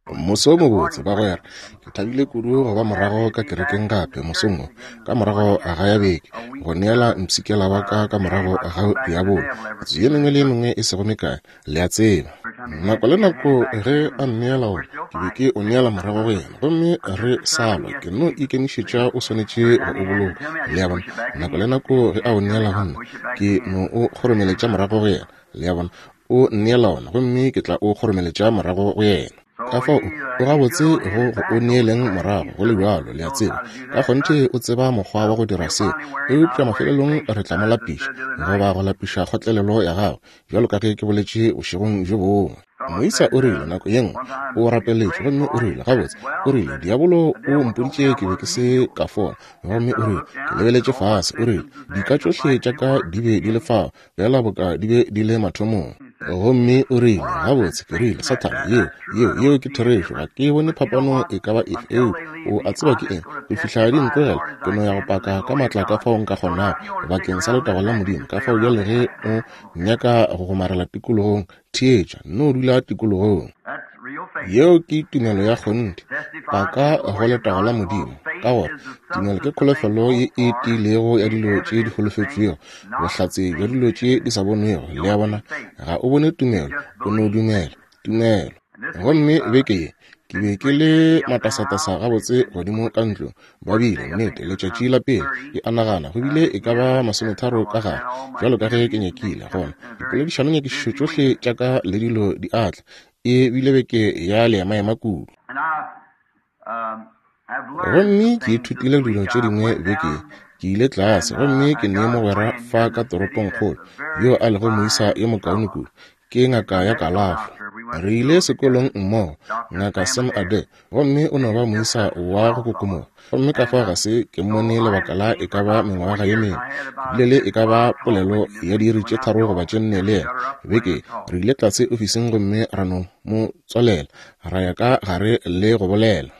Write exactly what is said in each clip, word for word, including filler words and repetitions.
Moso mo botse ba go ya ke thabile kudu go ba morago ka kerekeng gape mosongo ka morago a ga ya beke go neela mtsikela wa ka ka morago a ga ya bo tse nngwe le nngwe e se go meka le a tseba nako le nako ge a neela o ke be ke o neela morago go yena gomme re salwa ke no ikemišetša o swanetše go o bolo le ya bona nako le nako ge a o neela go nna ke no o kgoromeletša morago go yena le ya bona o neela ona gomme ke tla o kgoromeletša morago go yena ka fao o ga botse go o neeleng morago go le bjalo le a tseba ka kgonthe o tseba mokgwa wa go dira se e upša mafelelong re tla mo lapiša go ba go lapiša kgotlelelo ya gago bjalo ka ge ke boletše bošegong jo bongwe Moisa o rile nako ye nngwe o rapeletše gomme o rile gabotse o rile diabolo o mpoditše ke be ke se ka fona gomme o rile ke lebeletše fase o rile dika tšohle tša ka di be di le fao bjala boka di be di le mathomong gomme o rile gabotse ke rile satana yeo yeo yeo ke therešo ga ke bone phapano e ka ba efe eo o a tseba ke eng go fitlha dintlogela ke no ya go paka ka matla ka fao nka kgonago bakeng sa letago la modimo ka fao bjale ge o nyaka go gomarela tikologong theetša no dula tikologong yeo ke tumelo ya kgonte paka go letago la modimo ka gore tumelo ke kgolofelo ye e tiilego ya dilo tše di holofetšwego bohlatse bja dilo tše di sa bonwego le ya bona ga o bone tumelo o no dumela tumelo gomme beke ye ke be ke le matasatasa gabotse godimo ka ntlo ba bile nnete letšatši la pele ke anagana go bile e ka ba masometharo ka gare jalo ka ge ke nyakile gona dipoledišano nyakišišo tšohle tša ka le dilo di atla e bile beke ya leemaema kudu gomme ke ithutile dilo tše dingwe beke ke ile tlase gomme ke nee mogwera fa ka toropong kgolo yo a lego moisa ye mokaone kudu ke ngaka ya kalafa re ile sekolong mmogo ngaka Sam Ade gomme o no ba moisa wa go kokomoga gomme ka fa ga se ke mmone lebaka la e ka ba mengwaga ye mengwe ebile e ka ba polelo ya diri tše tharo goba tše nne le yena beke re ile tlase ofising gomme ra no mo tswalela ra ya ka gare le go bolela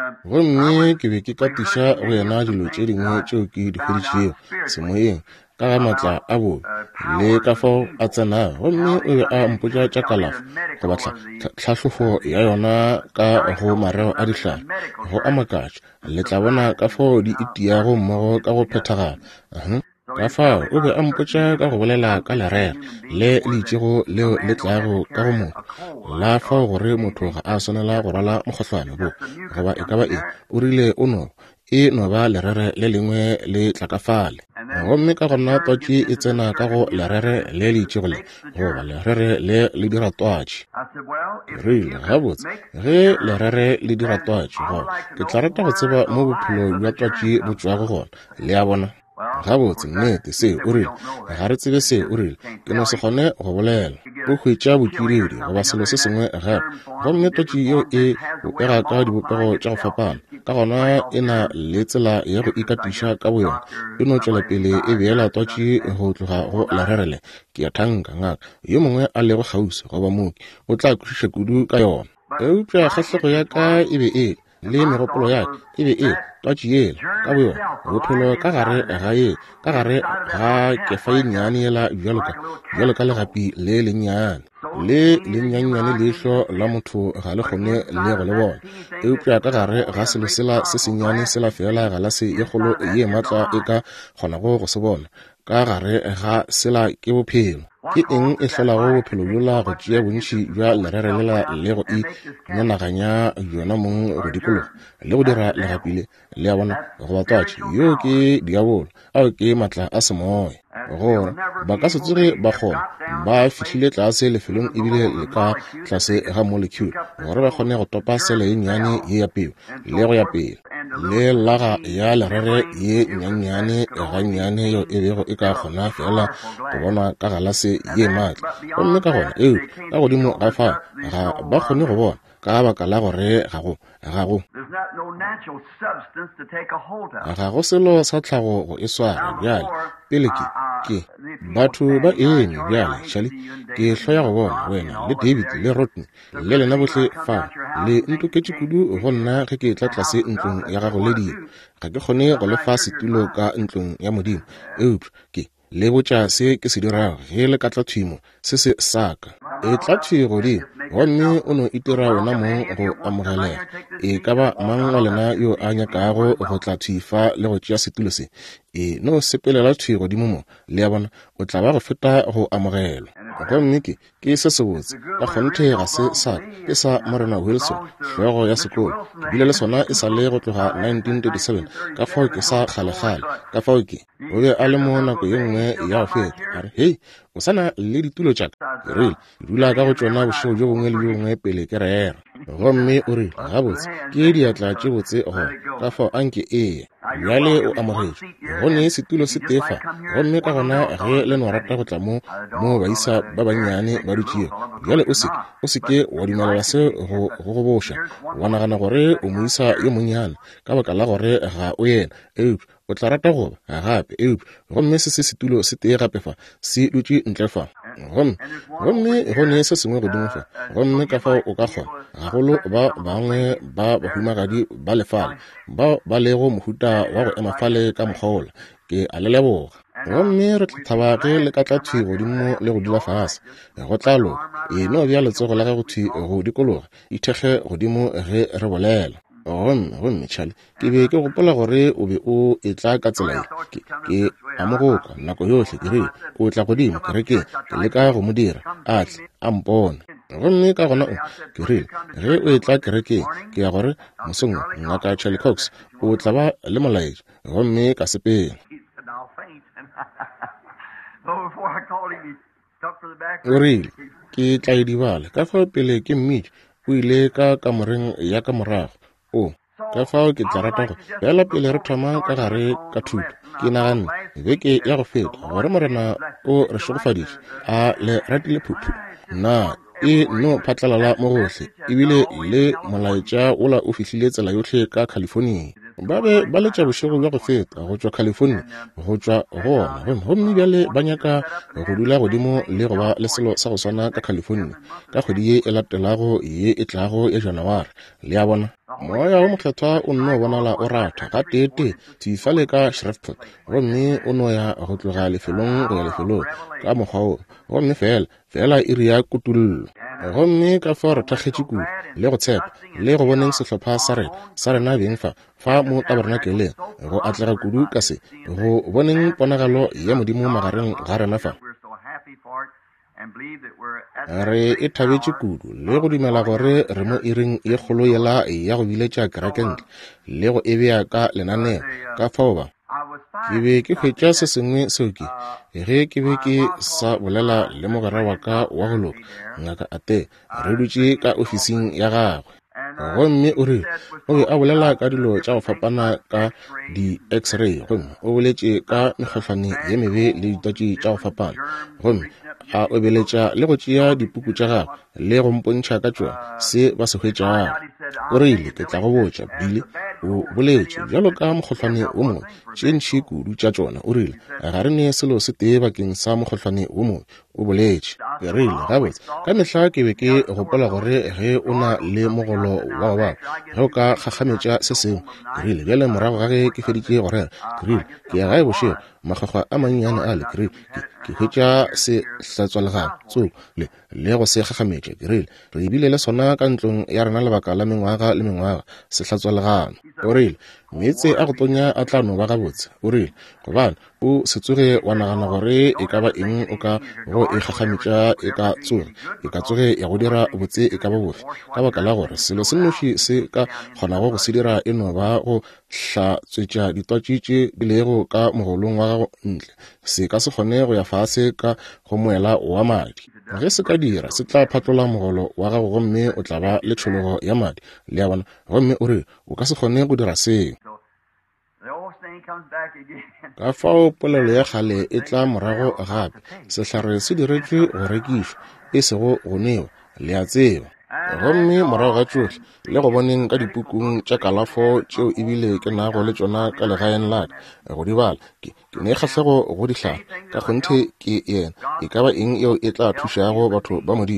gomme ke be ke katiša go yena dilo tše dingwe tšeo ke di hweditšego semoyeng ka ga matla a bo le ka fao a tsenago gomme o be a mpotša tša kalafa go batla tlhahlofo ya yona ka go mareo a dihlare go a makatša le tla bona ka fao di itiago mmogo ka go phethagala ka fao o be a mpotša ka go bolela ka lerere le le itšego leo le tlago ka go motho la fao gore motho ga a swanela go rwala mokgohlwane bo goba e ka ba eng o rile o no e no ba lerere le lengwe le tlakafale gomme ka gona twatši e tsena ka go lerere le le itšego le goba lerere le le dira twatši rile gabotse ge lerere le dira twatši goba ke tla rata go tseba mo bophelo bja twatši bo tšwago gona le ya bona gabotse nnete se o rile ga re tsebe se o rile ke no se kgone go bolela o hwetša botswiredi goba selo se sengwe gape gomme twatši yeo e bopega ka dibopego tša go fapana ka gona e na le tsela ya go ikatiša ka boyona e no tšwela pele e beela twatši go tloga go lererele ke ya thanka ngaka yo mongwe a lego kgausi goba mooki o tla kwešiša kudu ka yona eupša kgahlego ya ka e be e le megopolo ya e be e twatši yela ka boyona bophelo ka gare ga ye ka gare ga kefa ye nnyane yela bjalo ka legapi le lennyane le lennyanyane lehlo la motho ga le kgone le go le bona eupša ka gare ga selo sela se senyane sela fela ga la se ye kgolo ye matla e ka kgonago go se bona ka gare ga sela ke bophelo ke eng e hlolago bophelo bjola go tšea bontši bja lerere lela le go imenaganya yona mong go dikologo le go dira legapile le ya bona go ba twatši yo ke diabolo ao ke matla a semoya gore ba ka se tsoge ba kgona ba fihlile tlase lefelong ebile le ka tlase ga molecule gore ba kgone go topa sele ye nnyane ye ya peo le go ya pele le laga ya lerere ye nnyane ga nnyane yo e bego e ka kgona fela go bona ka galase ye matla gomme ka gona eo ka godimo ga fa ga ba kgone go bona ka baka la gore gago gago gago selo sa tlhago go e swara bjale pele ke ke batho ba eme bjale šali ke hloya go bona wena le David le Rodney le lena bohle fa le ntoketše kudu go nna ge ke tla tlase ntlong ya gago le dimo ga ke kgone go lefa setulo ka ntlong ya modimo eupša ke le botša se ke se dirago ge le ka tla thimo se se saka e tla thwi godimo gomme o no itira wena mong go amogelega e ka ba mang wa lena yo a nyakago go tla thwifa le go tšea setulo se e no sepelela thwi godimo mo le ya bona o tla ba go feta go amogelwa gomme ke ke se se botse ka kgonthe ga se sa ke sa Morena Wilson hlogo ya sekolo ke bile le sona e sa le go tloga nineteen thirty-seven ka fao ke sa kgale-kgale ka fao ke o be a le mo nako ye nngwe ya go feta a re hei o sana le ditulo tšaka ke rile ke dula ka go tšona bošego jo bongwe le jo bongwe pele ke rera gomme o rile gabotse ke diatla tše botse go ka fao anke ee bjale o amogetše gone setulo se tefa gomme ka gona ge le no rata go tla mo mo baisa ba bannyane ba dutšeo bjale o seke o seke wa dumelela se go go boša wa nagana gore o moisa yo monnyane ka baka la gore ga o yena eupša o tla rata goba gape eupša gomme se se setulo se tee gape fa se dutše ntle fa gomme gomme gone se sengwe godimo fa gomme ka fao o ka kgona gagolo ba bangwe ba bahumagadi ba lefale ba ba lego mohuta wa go ema fale ka mokgaola ke a le leboga gomme re tla thaba ge le ka tla thwi godimo le go dula fase go tla loka e no bja letsogo la ge go thwi go dikologa ithekge godimo ge re bolela gomme gomme tšhale ke be ke gopola gore o be o e tla ka tsela ye ke amogoka nako yohle ke re o tla godimo kerekeng ke leka go mo dira a tle a mpone gomme ka gona o ke rile ge o e tla kerekeng ke ya gore mosong ngaka Charlie Cox o tla ba le molaetša gomme ka sepela o rile ke tla e dibala ka fao pele ke mmitše o ile ka kamoreng ya ka morago o ka fao ke tla rata go bjala pele re thoma ka gare ka thuto ke naganne beke ya go feta gore morena o re šogofaditše a le ratile phuphu na e no phatlalala mo gohle ebile le molaetša ola o fihlile tsela yotlhe ka California ba be ba letša bošego bja go feta go tšwa California go tšwa gona gomme bjale ba nyaka go dula godimo le go ba le selo sa go swana ka California ka kgwedi ye e latelago ye e tlago ya Janaware le ya bona moya o mokgethwa o nno bonala o ratha ga tete thifa le ka Shreveport gomme o no ya go tloga lefelong go ya lefelong ka mokgwa o gomme fela fela e ri ya kutullo gomme ka fao re thakgetše kudu le go tshepa le go boneng sehlopha sa rena sa rena beng fa fa mo tabernakeleng go atlega kudu ka se go boneng ponagalo ya modimo magareng ga rena fa re e thabetše kudu le go dumela gore re mo iring ye kgolo yela ya go biletša kerekentle le go e bea ka lenaneo ka fao ba ke be ke hwetša se sengwe seo ke ge ke be ke sa bolela le mogara wa ka wa go loka ngaka ate re dutše ka ofising ya gagwe gomme o rile o be a bolela ka dilo tša go fapana ka di-x-ray gomme o boletše ka mekgohlwane ye mebe le ditwatši tša go fapana gomme a obeletša le go tšea dipuku tša gagwe le go mpontšha ka tšona se ba se hwetšago o rile ke tla go botša bile o boletše bjalo ka mokgohlwane wo mongwe tše ntšhi kudu tša tšona o rile ga re ne selo se tee bakeng sa mokgohlwane wo mongwe o boletše ke rile gabotse ka mehla ke be ke gopola gore ge o na le mogolo wa go baba ge o ka kgakgametša se sengwe ke rile bjale morago ga ge ke feditše go rera ke rile ke ya gae bošego makgwakgwa a mannyane a le ke rile ke hwetša se hlatswalega tso le le go se kgakgametša ke rile re ebile le sona ka ntlong ya rena lebaka la mengwaga le mengwaga se hlatswalegano o rile meetse a go tonya a tla no ba gabotse o rile gobane o se tsoge wa nagana gore e ka ba eng o ka go e kgakgametša e ka tsoge e ka tsoge ya go dira botse e ka ba bofe ka baka la gore selo se nnoši se ka kgonago go se dira e no ba go hlatswetša ditwatši tše di lego ka mogolong wa gago ntle se ka se kgone go ya fase ka go moela wa madi ge se ka dira se tla phatlola mogolo wa gago gomme o tla ba le tšhologo ya madi le ya bona gomme o re o ka se kgone go dira seo ka fao polelo ya kgale e tla morago gape sehlare se diretšwe go rekišwa e sego go newa le a tseba gomme morago ga tšohle le go boneng ka dipukung tša kalafo tšeo ebile ke nago le tšona ka legaeng laka go di bala ke ne kgahlego go dihlala ka kgonthe ke yena e ka ba eng eo e tla thušago batho ba modimo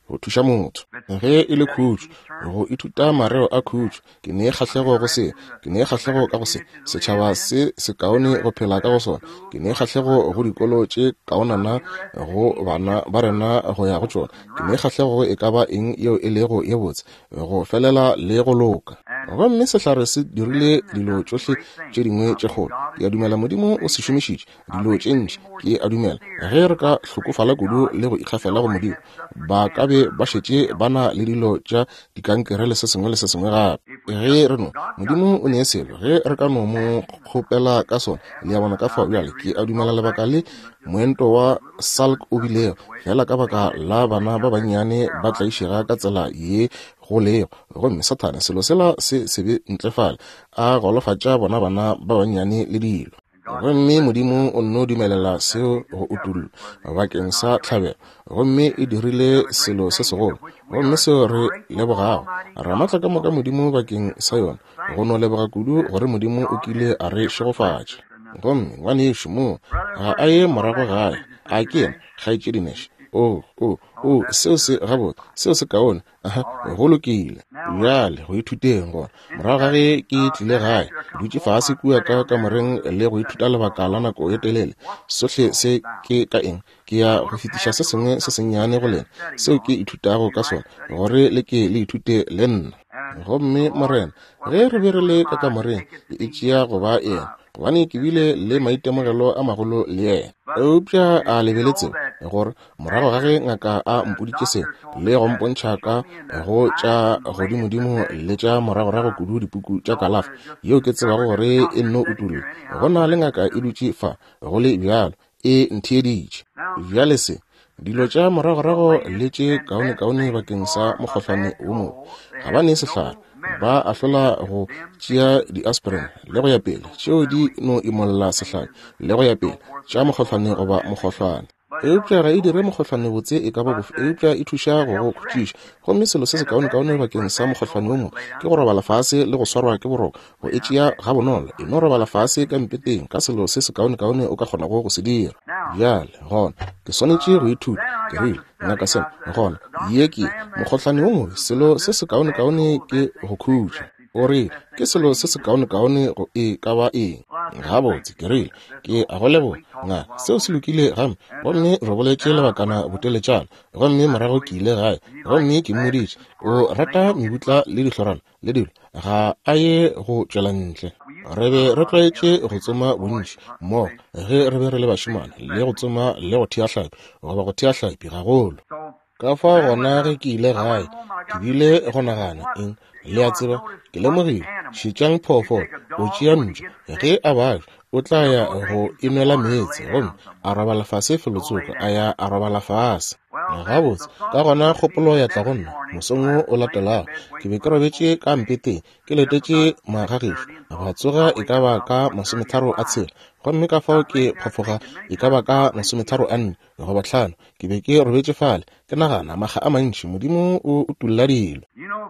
go thuša motho ge e le khutšo go ithuta mareo a khutšo ke ne kgatlhego go se ke ne kgatlhego ka go se setšhaba se se kaone go phela ka go sona ke ne kgatlhego go dikolo tše kaonana go bana ba rena go ya go tšona ke ne kgatlhego e ka ba eng yeo e lego ye botse go felela le go loka gomme sehlare se dirile dilo tšohle tše dingwe tše kgolo ke a dumela modimo o se šomišitše dilo tše ntši ke a dumela ge re ka hlokofala kudu le go ikgafela go modimo ba ka be ba šetše bana le dilo tša dikankere le se sengwe le se sengwe gape ge re no modimo o ne selo ge re ka no mo kgopela ka sona le ya bona ka fao bjale ke a dumela lebaka le moento wa Salk o bilego fela ka baka la bana ba bannyane ba tlaišega ka tsela ye go lego gomme Sathane selo sela se sebe ntlefala a golofatša bona bana ba bannyane le dilo gomme modimo o nno dumelela seo go utullo bakeng sa tlhabelo gomme e dirile selo se segolo gomme seo re lebogago ra matla ka moka modimo bakeng sa yona go no leboga kudu gore modimo o kile a re šegofatša gomme ngwane yešo mo ga a ye morago gae a ke ena kgaetšedineše o o o seo se gabotse seo se kaone aha go lokile bjale go ithuteng gona morago ga ge ke tlile gae dutše fase kua ka kamoreng le go ithuta lebaka la nako e telele sohle se ke ka eng ke ya go fetiša se sengwe se sennyane go lena seo ke ithutago ka sona gore le ke le ithute le nna gomme morena ge re be re le ka kamoreng e tšea go ba ena gobane ke bile le maitemogelo a magolo le ena eupša a lebeletseng gore morago ga ge ngaka a mpoditše se le go mpontšha ka go tša godimodimo le tša moragorago kudu dipuku tša kalafi yeo ke tsebago gore e nno utullo go na le ngaka e dutše fa go le bjalo e ntheeditše bjale se dilo tša moragorago le tše kaone-kaone bakeng sa mokgohlane wo mo ga ba ne sehlare ba ahlola go tšea di-aspirin le go ya pele tšeo di no imolla sehlare le go ya pele tša mokgohlane goba mokgohlwane eupša ga e dire mokgohlane botse e ka ba bofe eupša e thuša go go khutšiša gomme selo se se kaone-kaone bakeng sa mokgohlane wo mongwe ke go robala fase le go swarwa ke boroko go e tšea ga bonolo e no robala fase ka mpeteng ka selo se se kaone-kaone o ka kgonago go se dira bjale gona ke swanetše go ithuta ke rile ngaka sena gona ye ke mokgohlane wo mongwe selo se se kaone-kaone ke go khutša o rile ke selo se se kaone-kaone go e ka ba eng gabotse ke rile ke a go leboga nga seo se lokile game gomme re boletše lebakana boteletšana gomme morago ke ile gae gomme ke mmoditše o rata mebutla le dihlorana le dilo ga a ye go tšwela ntle re be re tlwaetše go tsoma bontši mo ge re be re le bašimane le go tsoma le go thea hlapi goba go thea hlapi gagolo ka fa gona ge ke ile gae ke bile go nagana eng le a tseba ke lemogile šitšang phoofolo o tšea ntšo ge a bajo o tla ya go inwela meetse gomme a robala fase felotsoka a ya a robala fase gabotse ka gona kgopolo ya tla go nna mosong o latelago ke be ke robetše ka mpeteng ke letetše magagešo ba tsoga e ka ba ka masometharo a tshela gomme ka fao ke phafoga e ka ba ka masometharo a nne goba tlhano ke be ke robetše fale ke nagana maga a mantši modimo o utulla dilo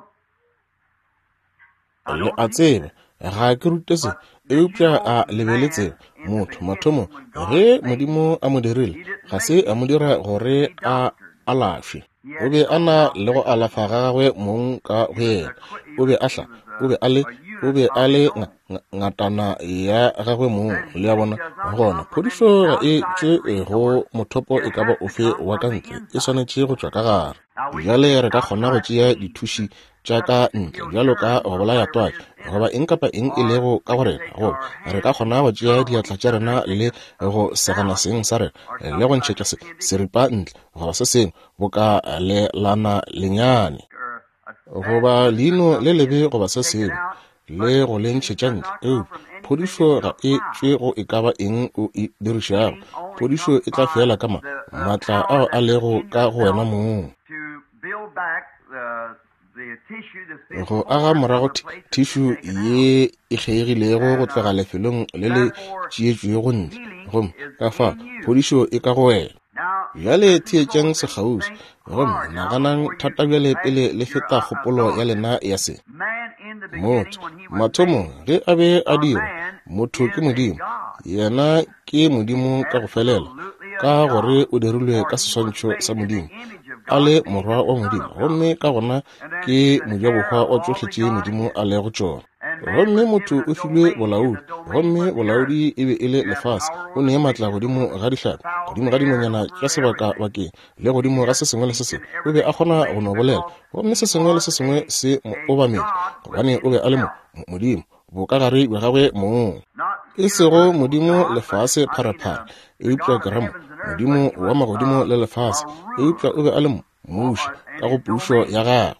le a tseba ga ke rute se eupša a lebeletse motho mathomo ge modimo a mo dirile ga se a mo dira gore a alafe o be a na le go alafa gagwe mong ka go yena o be a hla o be a le o be a le ngatana ya gagwe mong le ya bona gona phodišo ga e tše go mothopo e ka ba ofe wa ka ntle e swanetše go tšwa ka gare bjale re ka kgona go tšea dithuši tša ka ntle bjalo ka go bolaya twatši goba eng kapa eng e lego ka go rena go re ka kgona go tšea diatla tša rena le go segana seng sa rena le go ntšhetša se seripa ntle goba se sengwe bo ka lelana lenyane goba leino le lebe goba se sengwe le go le ntšhetša ntle eo phodišo ga e tšwe go e ka ba eng o e dirišago phodišo e tla fela ka maatla ao a lego ka go wena mong go aga morago thišu ye e kgeegilego go tloga lefelong le le tšeetšwego ntle gomme ka fa phodišo e ka go wena bjale theetšang segausi gomme naganang thata bjale pele le feta kgopolo ya lena ya se motho mathomo ge a be a dira motho ke modimo yena ke modimo ka go felela ka gore o dirilwe ka seswantšho sa modimo a le morwa wa modimo gomme ka gona ke mojabokgwa o tsotlhetše modimo a le go tšona. Gomme motho o filwe bolaodi gomme bolaodi e be e le lefase o nee matla godimo ga dihlapi godimo ga dinonyana tša sebaka bakeng le godimo ga se sengwe le se sengwe o be a kgona go no bolela gomme se sengwe le se sengwe se mo obamedi gobane o be a le modimo bo ka gare ba gagwe moo e sego modimo lefase pharapara eupša ke ramo modimo wa magodimo le lefase eupša o be a le mmuši ka go pušo ya gagwe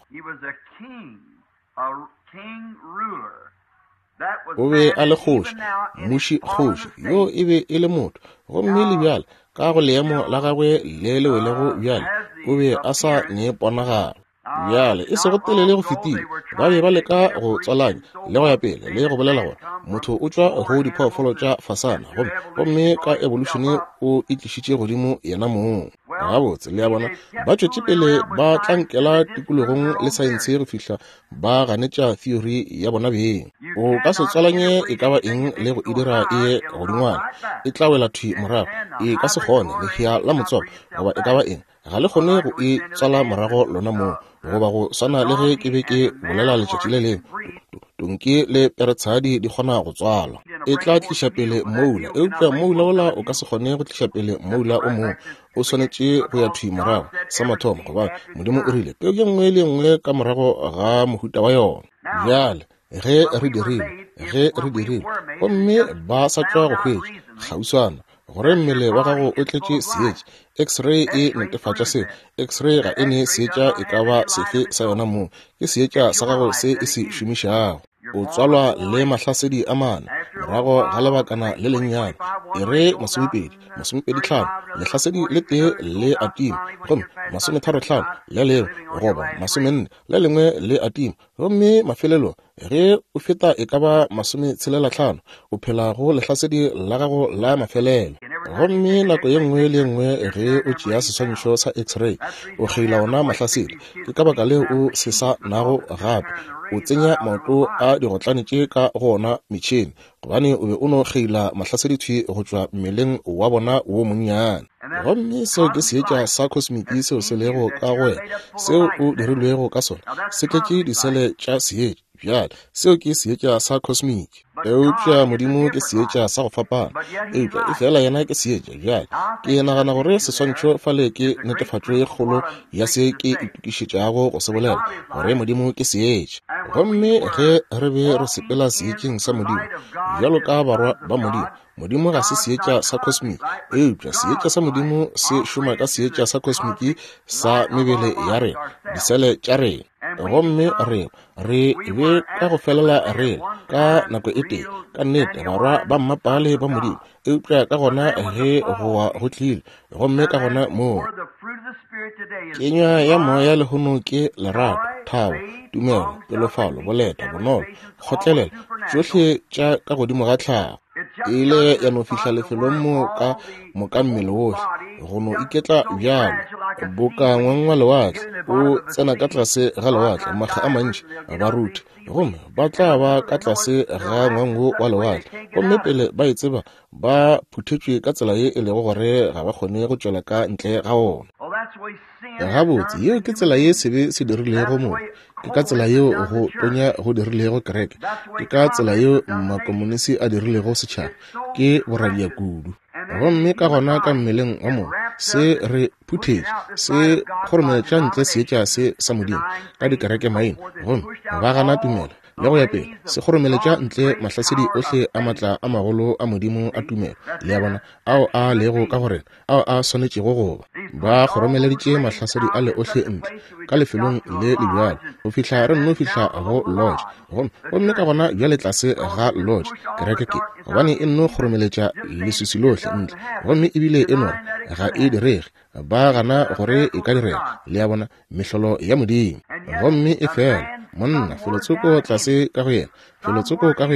o be a le kgoši mmuši kgoši yo e be e le motho gomme le bjale ka go leemo la gagwe le lewelego bjale o be a sa ne ponagalo bjale e sego telele go fetile ba be ba leka go tswalanya le go ya pele le go bolela gore motho o tšwa go diphoofolo tša fasana gomme ka evolution o itlišitše godimo yena moo gabotse le ya bona ba tšwetše pele ba tlankela tikologong le saense go fihla ba ganetša theory ya bona beng o ka se tswalanye e ka ba eng le go e dira e ye godingwana e tla wela thwi morago e ka se kgone lehea la motswako goba e ka ba eng ga le kgone go e tswala morago lona moo goba go swana le ge ke be ke bolela letšatši le leng tonki le peretshadi di kgona go tswala e tla tliša pele moula eupša moula ola o ka se kgone go tliša pele moula o mongwe o swanetše go ya thwi morago sa mathomo goba modimo o rile peo ye nngwe le nngwe ka morago ga mohuta wa yona bjale ge re dirile ge re dirile gomme ba sa tšwa go hwetše kgauswana gore mmele wa gago o tletše seetše x-ray e netefatša se x-ray ga e ne seetša e ka ba sefe sa yona moo ke seetša sa gago se e se šomišago o tswalwa le mahlasedi a mana morago ga lebakana le lennyane e re masomepedi masomepedi tlhano lehlasedi le tee le atimo gomme masometharo tlhano le leo goba masomenne le lengwe le atimo gomme mafelelo ge o feta e ka ba masometshelela tlhano o phela go lehlasedi la gago la mafelelo gomme nako ye nngwe le nngwe ge o tšea seswantšho sa x-ray o kgeila ona mahlasedi ke ka baka leo o se sa nago gape o tsenya maoto a digotlane tše ka gona metšhene gobane o be o no kgeila mahlasedi go tšwa mmeleng wa bona wo monnyane gomme seo ke seetša sa cosmiki seo se lego ka go wena seo o dirilwego ka sona se tletše disele tša seetša bjale seo ke seetša sa cosmic eupša modimo ke seetša sa go fapana eupša e fela yena ke seetša bjale ke nagana gore seswantšho fale ke netefatšo ye kgolo ya se ke itukišetšago go se bolela gore modimo ke seetša gomme ge re be re sepela seetšeng sa modimo bjalo ka barwa ba modimo modimo ga se seetša sa cosmic eupša seetša sa modimo se šoma ka seetša sa cosmic sa mebele ya rena disele tša rena gomme re re be ka go felela re ka nako e tee ka nnete barwa ba mmapale ba modimo eupša ka gona ge goa go tlile gomme ka gona moo kenywa ya moya lehono ke lerato thabo tumelo pelofalo boleta bonolo kgotlelela tšohle tša ka godimo ga tlhago e ile ya no fihla lefelong mo ka moka mmele wohle go no iketla bjalo boka ngwangwa lewatle o tsena ka tlase ga lewatle makga a mantši ba ruti gomme ba tla ba ka tlase ga ngwango wa lewatle gomme pele ba e tseba ba phuthetšwe ka tsela ye e lego gore ga ba kgone go tšwela ka ntle ga ona gabotse yeo ke tsela ye sebe se dirilego moo ke ka tsela yeo go tonya go dirilego kereke ke ka tsela yeo makomonisi a dirilego setšhaba ke boradia kudu gomme ka gona ka mmeleng wa moo se re phuthetše se kgoromeletša ntle seetša se sa modimo ka dikereke maina gomme ba gana tumelo le go ya pele se kgoromeletša ntle mahlasedi ohle a matla a magolo a modimo a tumelo le ya bona ao a lego ka gorena ao a swanetšego goba ba kgoromeleditše mahlasedi a le ohle ntle ka lefelong le lebjalo go fihla re nno fihla go lodge gomme ka gona bjale tlase ga lodge kereke ke gobane e nno kgoromeletša lesusi lohle ntle gomme ebile e nore ga e direge ba gana gore e ka direga le ya bona mehlolo ya modimo gomme e fela monna felotsoko tlase ka go yena felotsoko ka go yena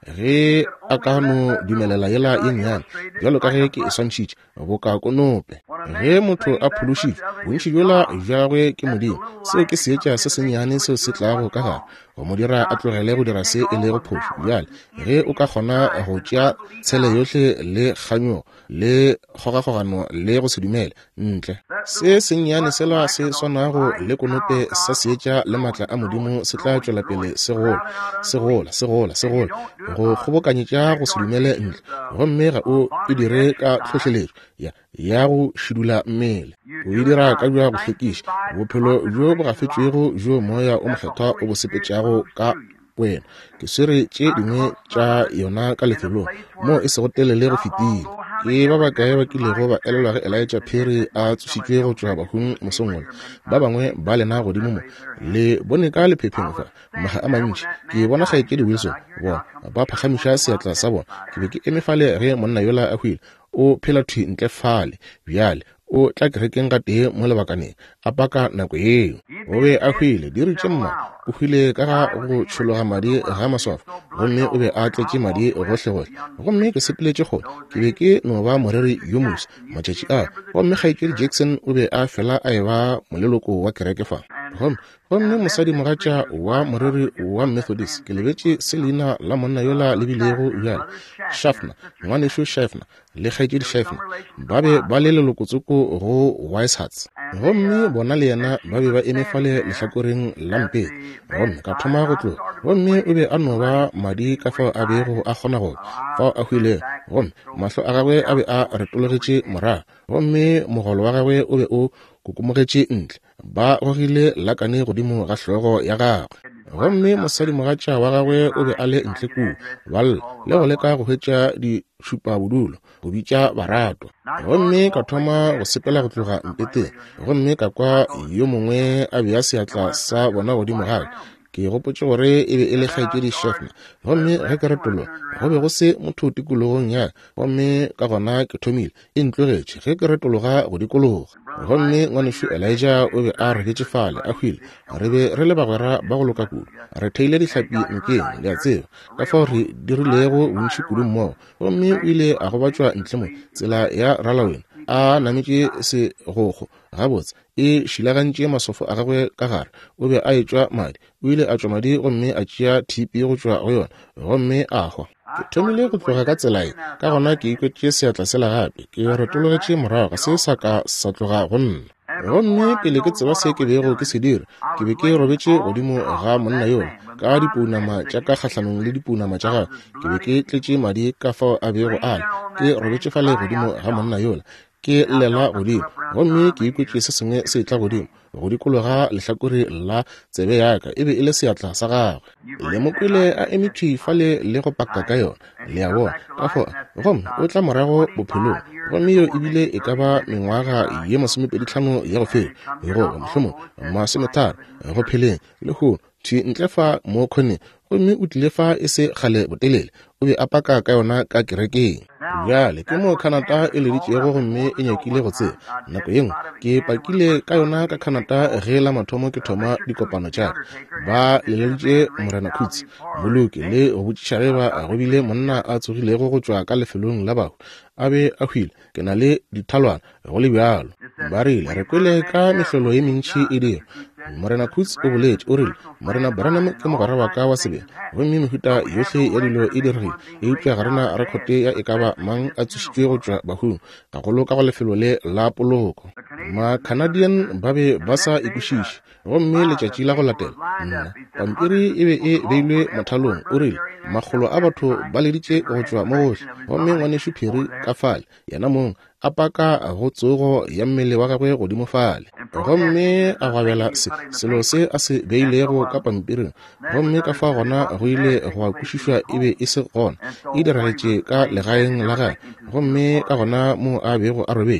ge a ka no dumelela yela ye nnyane jalo ka ge ke e swantšhitše boka konope ge motho a phološitše bontši jola jagwe ke modimo seo ke seetša se sennyane seo se tlago ka gare go mo dira a tlogele go dira se e le go phošo bjale ge o ka kgona go tšea tshele yohle le kganyo le kgogakgogano le go se dumele ntle se sennyane sela se swanago le konope sa seetša le maatla a modimo se tla tšwela pele se gola se gola se gola se gola go kgobokanyetša go se dumele ntle gomme ga o e dire ka tlhohleletšo ya ya go šidula mmele o e dira ka jwa go hlwekiša bophelo jo bo gafetšwego jo moya o mokgethwa o bo sepetšago ka wena ke swere tše dingwe tša yona ka lefelong mo e sego telele go fetile ke ba bakae ba kilego ba elelwa ge Elijah Perry a tsošitšwe go tšwa bahung mosongole ba bangwe ba lena godimo mo le bone ka lephepheng fa maga a mantši ke bona Kgaetšedi Wilson bona ba phagamiša seatla sa bona ke be ke emefale ge monna yola a hwile o phela thwi ntle fale bjale o tla kerekeng ka tee mo lebakaneng a paka nako eo o be a hwile diritše mma o hwile ka ga go tšhologa madi ga maswafo gomme o be a tletše madi gohle-gohle gomme ke sepeletše kgole ke be ke no ba moreri yo mos matšatši a gomme Kgaetšedi Jackson o be a fela a eba moleloko wa kereke fa gomme mosadi mogatša wa moreri wa Methodist ke lebetše se leina la monna yola le bilego bjale Shafna ngwanešo Shafna le Kgaetšedi Shafna ba be ba le lelokotsoko go Weishards gomme bona le yena ba be ba emefale lehlakoreng la mpedi gomme ka thoma go tloga gomme o be a no ba madi ka fao a bego a kgona go fao a hwile gomme mahlo a gagwe a be a retologetše morago gomme mogolo wa gagwe o be o kukumogetše ntle ba gogile lakane godimo ga hlogo ya gagwe gomme mosadi mogatša wa gagwe o be a le ntle kudu balla le go leka go hwetša ditšhupa bodulo go bitša barato gomme ka thoma go sepela go tloga mpeteng gomme ka kwa yo mongwe a be a seatla sa bona godimo gagwe ke gopotše gore e be e le Kgaetšedi Shafna gomme ge ke retologa go be go se motho tikologong ya gomme ka gona ke thomile e ntlogetše ge ke retologa go dikologa gomme ngwanešo Elijah o be a reketše fale a hwile re be re le bagwera ba go loka kudu re theile dihlapi nkeng le a tseba ka fao re dirilego bontši kudu mmogo gomme o ile a gobatšwa ntle mo tsela ya ralawena a nametše segokgo gabotse e šilagantše masofo a gagwe ka gare o be a etšwa madi o ile a tšwa madi gomme a tšea thipi go tšwa go yona gomme a hwa ke thomile go tloga ka tselae ka gona ke ikwetše seatla sela gape ke retologetše morago ga se sa ka sa tloga go nna gomme pele ke tseba se ke bego ke se dira ke be ke robetše godimo ga monna yola ka dipounama tša ka kgahlanong le dipounama tša gagwe ke be ke tletše madi ka fao a bego ala ke robetše fale godimo ga monna yola ke lela godimo gomme ke ikwetše se sengwe se tla godimo go dikologa lehlakore la tsebe yaka e be e le seatla sa gagwe le mokwele a emetšwe fale le go paka ka yona le a bona ka fao gomme o tla morago bophelong gomme yo ebile e ka ba mengwaga ye masomepedihlano ya go fela ego mohlomong masometharo go pheleng le go thwi ntle fa mo kgoneng gomme o tlile fa e se kgale botelele o be a paka ka yona ka kerekeng bjale ke mo Canada e leditšego gomme e nyakile go tseba nako yengwe ke pakile ka yona ka Canada ge la mathomo ke thoma dikopano tša ba leleditše Morena Khutsi Moloki le go botšiša ge ba a gobile monna a tsogilego go tšwa ka lefelong la bago a be a hwile ke na le dithalwana go le bjalo ba rile re kwele ka mehlolo ye mentši e dira Morena Khutsi o boletše o rile Morena Branham ke mogwera wa ka wa sebele gomme mehuta yohle ya dilo e diregile e upša garena rekhote ya e ka ba mang a tsošitšwe go tšwa bahung ka golo ka go lefelo le la poloko ma-Canadian ba be ba sa ikwešiše gomme letšatši la go latela nna pampiri e be e beilwe mothalong o rile makgolo a batho ba leditše go tšwa mo gohle gomme ngwanešo Phiri ka fale yena mong a paka go tsogo ya mmele wa gagwe godimo fale gomme a gwabela se selo se a se beilego ka pampiring gomme ka fa gona go ile go a kwešišwa e be e se gona e diragetše ka legaeng la gae gomme ka gona mo a bego a robetše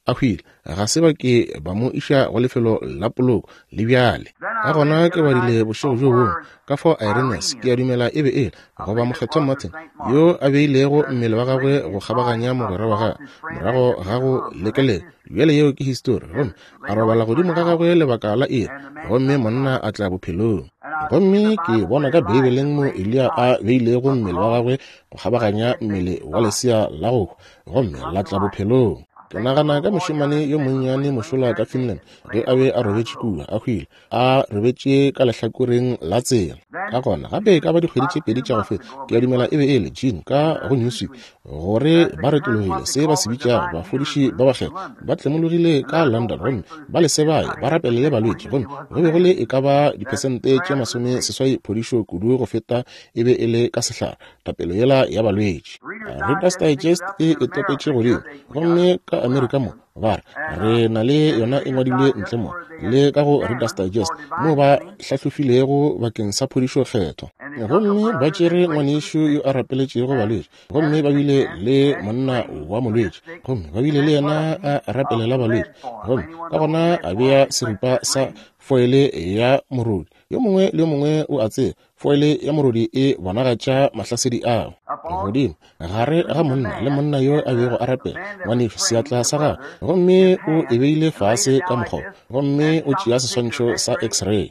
a hwile ga se ba ke ba mo isha go lefelo la poloko le bjale ka gona ke badile bošego jo bo ka fo Irenaeus ke a dumela e be e go ba mokgetho Martin yo a beilego mmele wa gagwe go kgabaganya mogwera wa gagwe morago ga go lekele bjale yeo ke history gomme a robala godimo ga gagwe lebaka la eng gomme monna a tla bophelong gomme ke bona ka Bibeleng mo Elia a beilego mmele wa gagwe go kgabaganya mmele wa lesea la go gomme la tla bophelong ke nagana ka mošimane yo monnyane mošola ka Finland ge a be a robetše kua a hwile a robetše ka lehlakoreng la tsela ka gona gape ka ba dikgwedi tše pedi tša go feta ke a dumela e be e le Jean ka go Newsweek gore ba retologile se ba se bitšago bafodiši ba bakgela ba tlemologile ka London gomme ba le sebae ba rapelele balwetši gomme go be go le e ka ba dipersente tše masome seswai phodišo kudu go feta e be e le ka sehlare tapelo yela ya balwetši Reader's Digest e e topetše godimo gomme ka Amerika mo ba re na le yona e ngwadilwe ntle mo le ka go Reader's Digest mo ba hlahlofilego bakeng sa phodišo kgetho gomme ba tšere ngwanešo yo a rapeletšego balwetši gomme ba bile le monna wa molwetši gomme ba bile le yena a rapelela balwetši gomme ka gona a bea seripa sa foele ya morodi yo mongwe le yo mongwe o a tseba foele ya morodi e bonagatša mahlasedi ao godimo gare ga monna le monna yo a bego a rapela ngwanešo seatla sa gagwe gomme o e beile fase ka mokgobo gomme o tšea seswantšho sa x-ray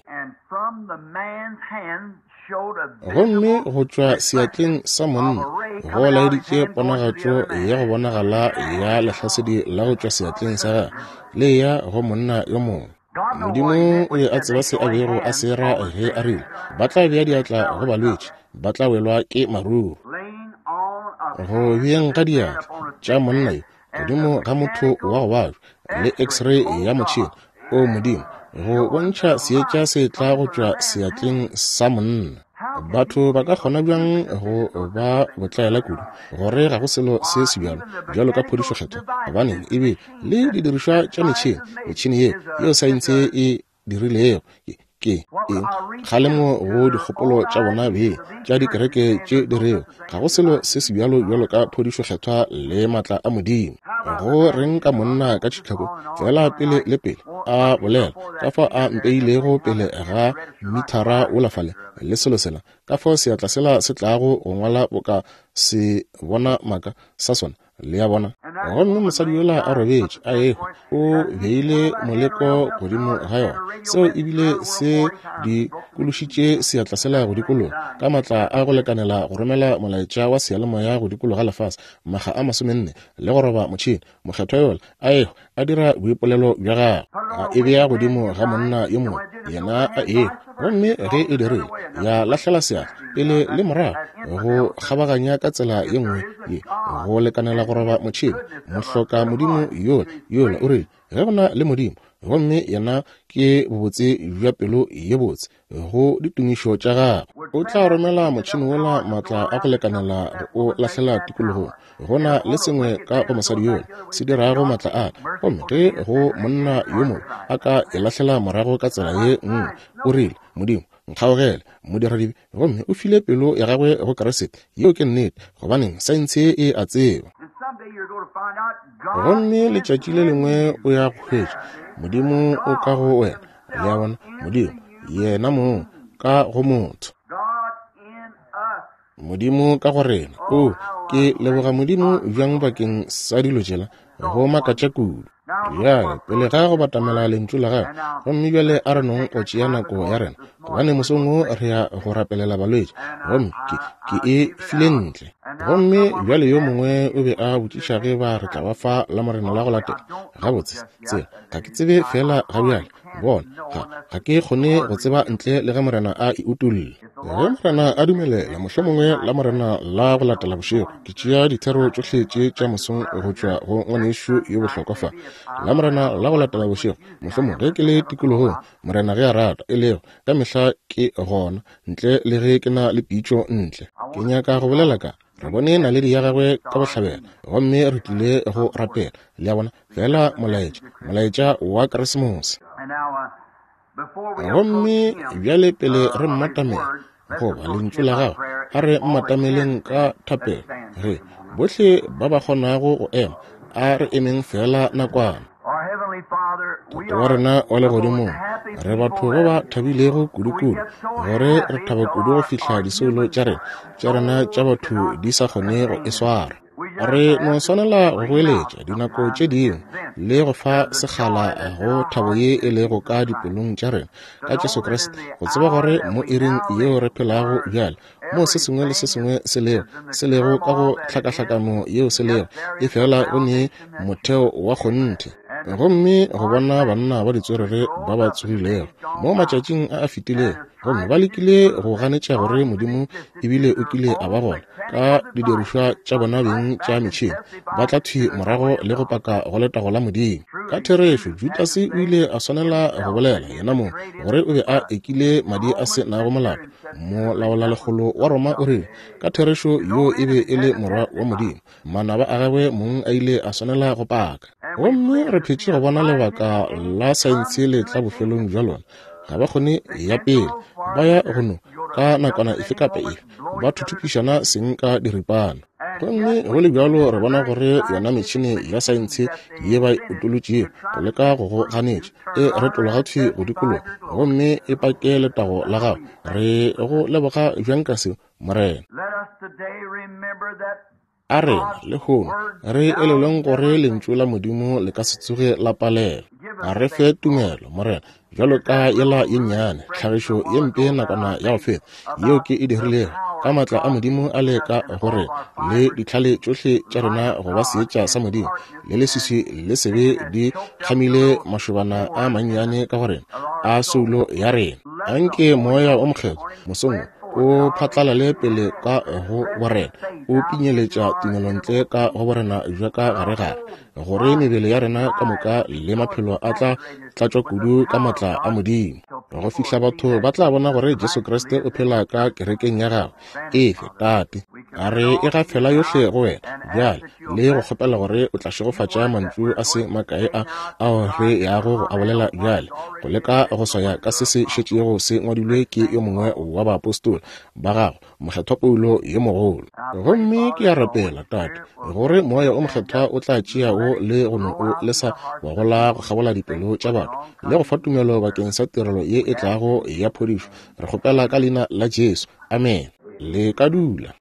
gomme go tšwa seatleng sa monna go laeditše ponagatšo ya go bonagala ya lehlasedi la go tšwa seatleng sa gagwe le ya go monna yo mongwe modimo o ye a tseba se a bego a sera ge a rile ba tla bea diatla go balwetši ba tla welwa ke maruru go beng ka diatla tša monna yo godimo ga motho wa go bajwa le x-ray ya motšhene o modimo go bontšha seetša se tla go tšwa seatleng sa monna batho ba ka kgona bjang go ba botlaela kudu gore ga go selo se se bjalo bjalo ka phodišo kgetho gobane e be le didirišwa tša metšhene metšhene ye yeo saentse e dirilego ke eng kgalemo go dikgopolo tša bona be tša dikereke tše di reo ga go selo se se bjalo bjalo ka phodišo kgethwa le maatla a modimo go reng ka monna ka tšhitlhako fela pele le pele a bolela ka fa a mpeilego pele ga mithara o lafale le selo sela ka fa seatla sela se tlago go ngwala boka se bona maka sa sona le ya bona gomme mosadi yola a robetše a ego o beile moleko godimo ga yona seo ebile se di kološitše seatla sela go dikolo ka maatla a go lekanela go romela molaetša wa sealemoya go dikolo ga lefase maga a masomenne le go roba motšhene mokgethwa yola a ego a dira boipolelo bja gagwe a e bea godimo ga monna yo mongwe yena a ego gomme ge e dirile ya lahlela seatla pele le morago go kgabaganya ka tsela ye nngwe ye go lekanela go roba motšhene mohloka modimo yola yola o rile ge gona le modimo gomme yena ke bobotse bja pelo ye botse go ditumišo tša gagwe o tla romela motšhene wola maatla a go lekanela o lahlela tikologo gona le sengwe ka go mosadi yola se dirago maatla a gomme ge go monna yo mongwe a ka e lahlela morago ka tsela ye nngwe o rile modimo nkgaogele modiradibe gomme o file pelo ya gagwe go keresete yeo ke nnete gobaneng saense e a tseba gomme letšatši le lengwe o ya go hwetša modimo o ka go wena le ya bona modimo yena moo ka go motho modimo ka go rena o ke leboga modimo bjang bakeng sa dilo tšela go makatša kudu ya pele ga go batamela lentšu la gagwe gomme bjale a re nong go tšea nako ya rena gobane mosong o re ya go rapelela balwetši gomme ke e file ntle gomme bjale yo mongwe o be a botšiša ge ba re tla ba fa la morena la go latela gabotse tsela ga ke tsebe fela ga bjale bona ga ke kgone go tseba ntle le ge morena a e utolle ge morena a dumelela mohlho mongwe la morena la go latela bošego ke tšea dithero tšohle tše tša mosong go tšwa go ngwanešo yo bohlokwafa la morena la go latela bošego mohlho mongwe ge ke le tikologong morena ge a rata e lego ka mehla ke gona ntle le ge ke na le pitšo ntle ke nyaka go bolela ka re bone naledi ya gagwe ka bohlabela gomme re tlile go rapela le ya bona fela molaetša molaetša wa keresemose gomme bjale pele re mmatamela goba lentšu la gagwe a re mmatameleng ka thapelo re bohle ba ba kgonago go ema a re emeng fela nakwana. Tate wa rena wa legodimong, re batho ba ba thabilego kudu-kudu gore re thaba kudu go fihla disolo tša rena tša rena tša batho di sa kgone go e swara. Re no swanela go goeletša dinako tše dingwe le go fa sekgala go thabo ye e lego ka dipelong tša rena ka Jesu Kriste, go tseba gore mo iring yeo re phelago bjale mo se sengwe le se sengwe se lego se lego ka go hlakahlakano yeo se lego e fela o ne motheo wa kgonthe. Gomme go bona banna ba ditsorere ba ba tsogilego mo matšatšing a a fetilego, gomme ba lekile go ganetša gore Modimo ebile o kile a ba bona ka didirišwa tša bona beng tša metšhini, ba tla thwi morago le go paka go letago la Modimo. Ka therešo Judase o ile a swanela go bolela yena mo gore o be a ekile madi a se nago molato. Molaolalekgolo wa Roma o rile ka therešo yo e be e le morwa wa Modimo, manaba a gagwe mong a ile a swanela go paka. Gomme re phetše go bona lebaka la saense le tla bofelong jwa lona. Ga ba kgone ya pele ba ya gono ka nakwana efe kapa efe ba thuthupišana seng ka diripana. Gomme go le bjalo re bona gore yona metšhini ya saense ye ba utolotšeo go leka go go ganetša e retologa thwi go dikolo gomme e pake letago la gago. Re go leboga bjankase morena. A rena le hono re eleleng gore lentšu la Modimo le ka se tsoge la palela. A re fe tumelo morena jalo ka yela ye nnyane tlhagišo ye mpe nakwana ya go feta yeo ke e dirilego ka matla a Modimo a leka gore le ditlhale tšohle tša rena go ba seetša sa Modimo le leswiswi le sebe di kgamile mašobana a mannyane ka gorena a soulo ya rena. Anke moya o mokgetho mosong o phatlalale pele ka go borena o pinyeletša tumelontle ka go borena jwa ka gare gare gore mebele ya rena ka moka le maphelo a tla tlatšwa kudu ka matla a Modimo. Go fihla batho ba tla bona gore Jesu Kriste o phela ka kerekeng ya gago efe tate. A re e ga fela yohle go wena bjale le go kgopela gore o tla šegofatša mantšu a se makae a ao re yago go a bolela bjale go leka go swaya ka se se šetšego se ngwadilwe ke yo mongwe wa baapostoli ba gago mokgethwa Paulo ye mogolo. Gomme ke ya rapela tate gore moya o mokgethwa o tla tšeago le gono o lesa wa gola go kgabola dipelo tša batho le go fa tumelo bakeng sa tirelo ye e tlago ya phodišo. Re kgopela ka leina la Jesu, amen. Le ka dula.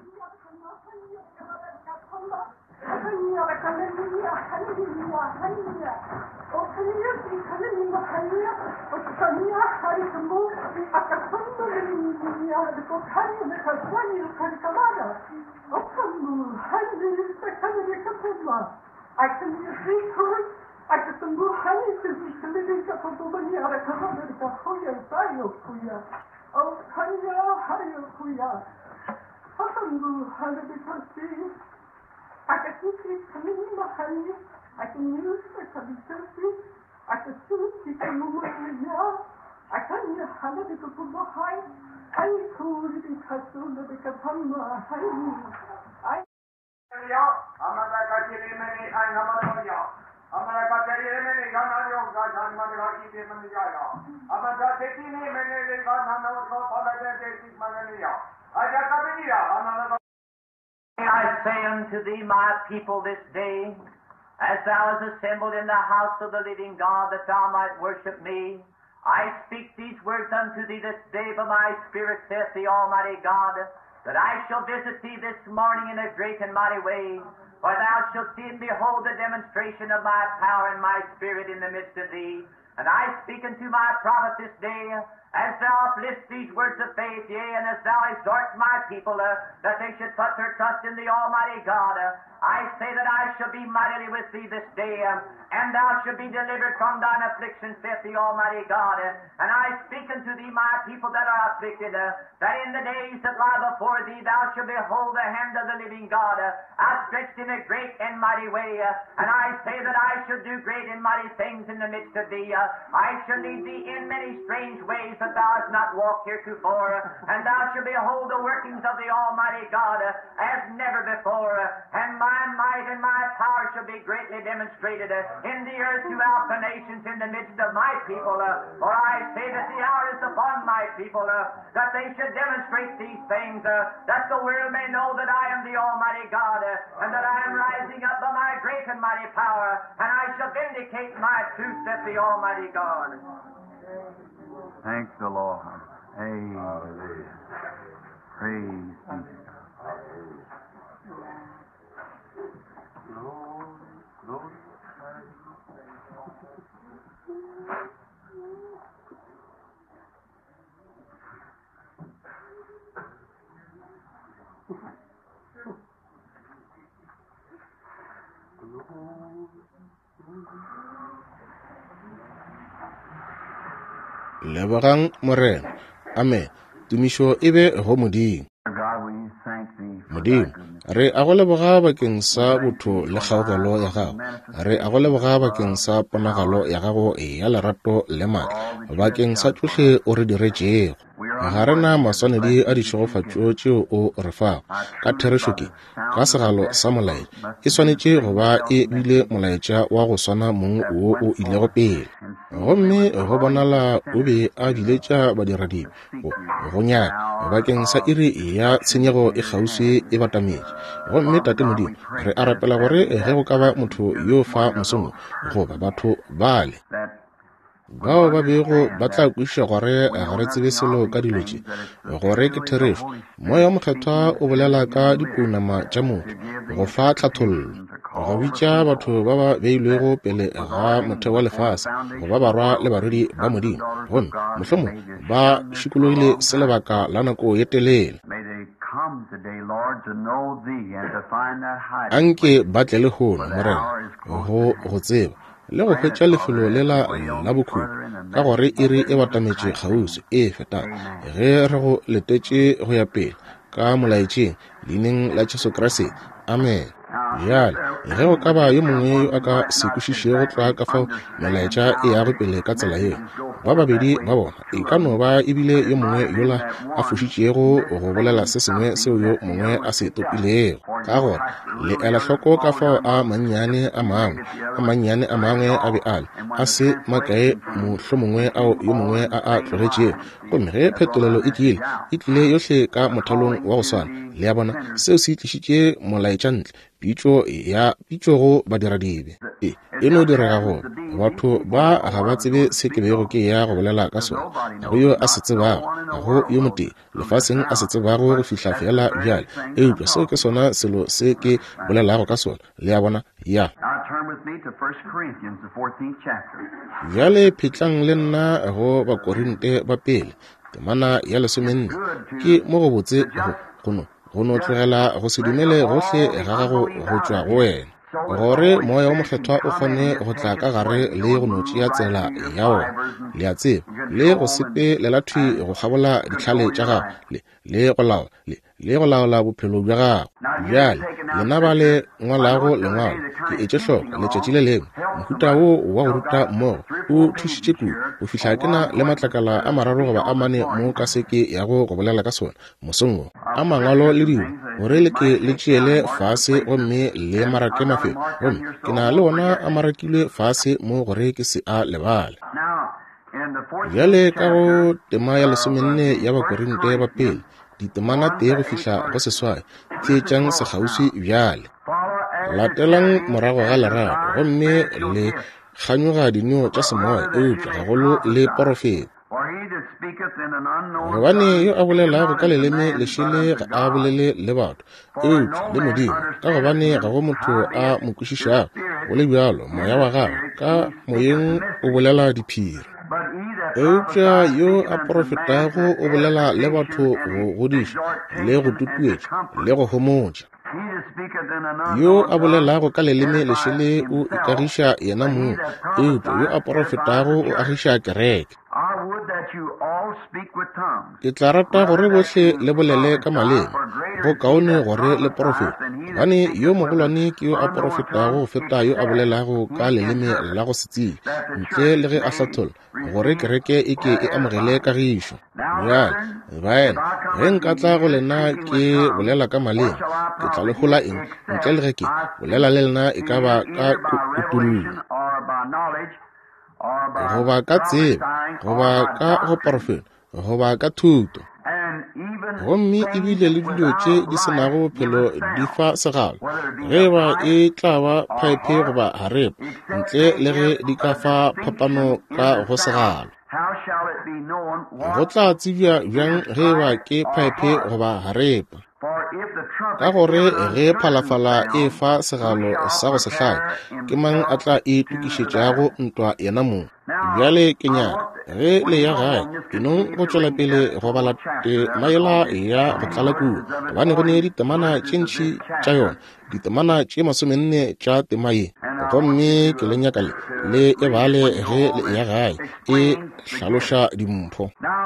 I say unto thee, my people, this day, as thou hast assembled in the house of the living God, that thou might worship me, I speak these words unto thee this day by my Spirit, saith the Almighty God, that I shall visit thee this morning in a great and mighty way, for thou shalt see and behold the demonstration of my power and my Spirit in the midst of thee. And I speak unto my prophet this day, as thou uplift these words of faith, yea, and as thou exhort my people uh, that they should put their trust in the Almighty God, uh, I say that I shall be mightily with thee this day, uh, and thou shalt be delivered from thine affliction, saith the Almighty God. Uh, and I speak unto thee, my people that are afflicted, uh, that in the days that lie before thee thou shalt behold the hand of the living God uh, outstretched in a great and mighty way. Uh, and I say that I shall do great and mighty things in the midst of thee. Uh, I shall lead thee in many strange ways that thou hast not walked heretofore, and thou shalt behold the workings of the Almighty God as never before, and my might and my power shall be greatly demonstrated in the earth throughout the nations in the midst of my people. For I say that the hour is upon my people, that they should demonstrate these things, that the world may know that I am the Almighty God, and that I am rising up by my great and mighty power, and I shall vindicate my truth, saith the Almighty God. Thank the Lord. Amen. Praise be to God. Glory. Lebagang morena. Amen. Tumisho ebe go modimo. Modimo, re a go leboga bakeng sa botho le kgaogelo ya gago. Re a go leboga bakeng sa ponagalo ya gago e ya lerato le maatla. Bakeng sa tsotlhe o re diretšego. Ga rena maswanedi a ditšhogofatšo tšeo o re fago. Ka therešoke, ka segalo sa molaetša, e swanetše go ba e bile molaetša wa go swana mong o o ilego pele. Gomme go bonala o be a diletša badiradi go nyaka bakeng sa iri ya tshenyego e kgauswi e batametše. Gomme tate modimo, re a rapela gore ge go ka ba motho yo fa mosomo goba batho bale bao ba bego ba tla kwiša gore ga re tsebe selo ka dilo tše, gore ke therešo. Moya wa mokgethwa o bolela ka dipounama tša motho go fa tlhathollo, go bitša batho ba ba beilwego pele ga motheo wa lefase, go ba barwa le baredi ba modimo, gomme mohlomong ba šikologile selebaka la nako ye telele. Anke ba tle le gono morena go go tseba le go fetša lefelo le la la bokhudu, ka gore iri e batametše kgauswi e fetang ge re go letetše go ya pele ka molaetšeng leineng la Jesu Kriste. Amen. Bjale ge go ka ba yo mongwe yo a ka se kwešišego tloa ka fao molaetša e ya go pele ka tsela yeo, ba babedi ba bona e ka no ba ebile yo mongwe yola a fošitšego go bolela se sengwe seo yo mongwe a se topilego. Ka gore le ela hloko ka fao a mannyane a mangwe a mannyane a mangwe a be ale a se makae mohlo mongwe ao yo mongwe a a tlogetšego. Gomme ge phetolelo e tlile e tlile yohle ka mothalong wa go swana le ya bona, seo se tlišitše molaetša ntle pitšo ya pitšogo badiradibe e e no direga gore batho ba ga ba tsebe se ke bego ke ya go bolela ka sona. Go yo a se tsebago, go yo motee lefaseng a se tsebago go fihla fela bjale eupša seo ke sona selo se ke bolelago ka sona le ya bona ya. Bjale phetlang le nna go Bakorinte ba pele temana ya lesomenne ke mo go botse gono go no tlogela go se dumele gohle ga gago go tšwa go wena, gore moya wa mokgethwa o kgone go tla ka gare le go no tšea tsela ya ona. Le a tseba le go sepe le lathwi go kgabola ditlhale tša gago le go laola le go laola bophelo bja gago. Bjale lena ba le ngwalago lengwalo ke etše hloko letšatši le lengwe mohuta wo wa go ruta mmogo o thušitše kudu go fihla ke na le matlakala a mararo goba a mane mo ka se ke yago go bolela ka sona mosongo a mangwalo le dingwe gore le ke le tšeele fase gomme le marake mafelo, gomme ke na le ona a marakilwe fase mo gore ke se a lebale. Bjale ka go tema ya lesomenne ya Bakorinte ba pele ditemana tee go fihla go seswai tšeetšang sekgauswi bjale. Latelang morago ga lerato gomme le kganyoga dineo tša semoya eupša gagolo le porofeta. Gobane yo a bolelago ka leleme lešele ga a bolele le batho eupša le modimo, ka gobane ga go motho a mo kwešišago go le bjalo moya wa gago ka moyeng o bolela diphiri. Eupša yo a porofetago o bolela le batho go godiša le go tutuetša le go homotša. Yo a bolelago ka leleme lešele o ikagiša yena mong eupša yo a porofetago o agiša kereke. Ke tla rata gore bohle le bolele ka maleme go kaone gore le porofeta bane yo mogolwane ke yo a profetago go feta yo a bolelago ka leleme la go setsile ntle le ge a hlathola gore kereke e ke e amogele kagišo. Bjale baena ge nka tla go lena ke bolela ka maleng ke tla le gola eng ntle le ge ke bolela le lena e ka ba ka kutullo goba ka tsebe goba ka go profeta goba ka thuto. Gomme ebile le dilo tše di senago bophelo di fa segalo ge ba e tla ba phaephe goba harepa ntle le ge di ka fa phapano ka go segalo. Go tla tsebja bjang ge ba ke phaephe goba harepa ka gore ge phalafala e fa segalo sa go sehlaya ke mang a tla e tukišetšago ntwa yena moo. Bjale ke nyaka ge le ya gae enong go tšwela pele go bala maela ya go tlala kudu gobane go ne ditemana tše ntši tša yona ditemana tše masomenne tša tema ye gomme ke le nyaka le le e bale ge le ya gae e hlaloša dimpho.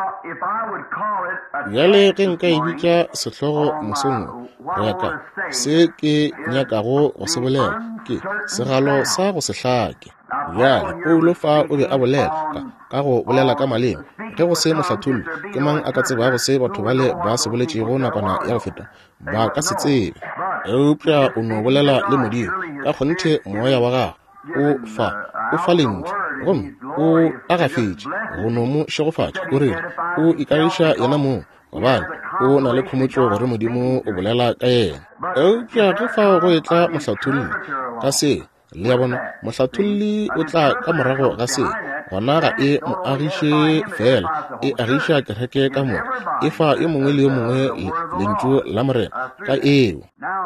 Bjale ge nka e bitša sehlogo mosong go ya ka se ke nyakago go se bolela ke segalo sa go se hlake. Bjale Paulo fa o be a bolela ka go bolela ka maleme ge go se mohlathollo ke mang a ka tseba go se batho bale ba se boletšego nakwana ya go feta ba ka se tsebe. Eupša o no bolela le modimo ka kgonthe moya wa gago o fa o fa lentšu gomme o agafetše go no mo šegofatša o reng o ikagiša yena moo gobane o na le khomotšo gore modimo o bolela ka yena. Eupša ge fa go e tla mohlathollo ka se le ya bona mohlatholli o tla ka morago ga se gona ga e mo agiše fela e agiša kereke ka mo e fa yo mongwe le yo mongwe lentšu la morena ka eo.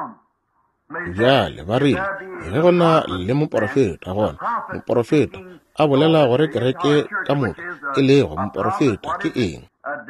Bjale ba rile ge gona le moprofeta gona moprofeta a bolela gore kereke ka moka e lego moprofeta ke eng.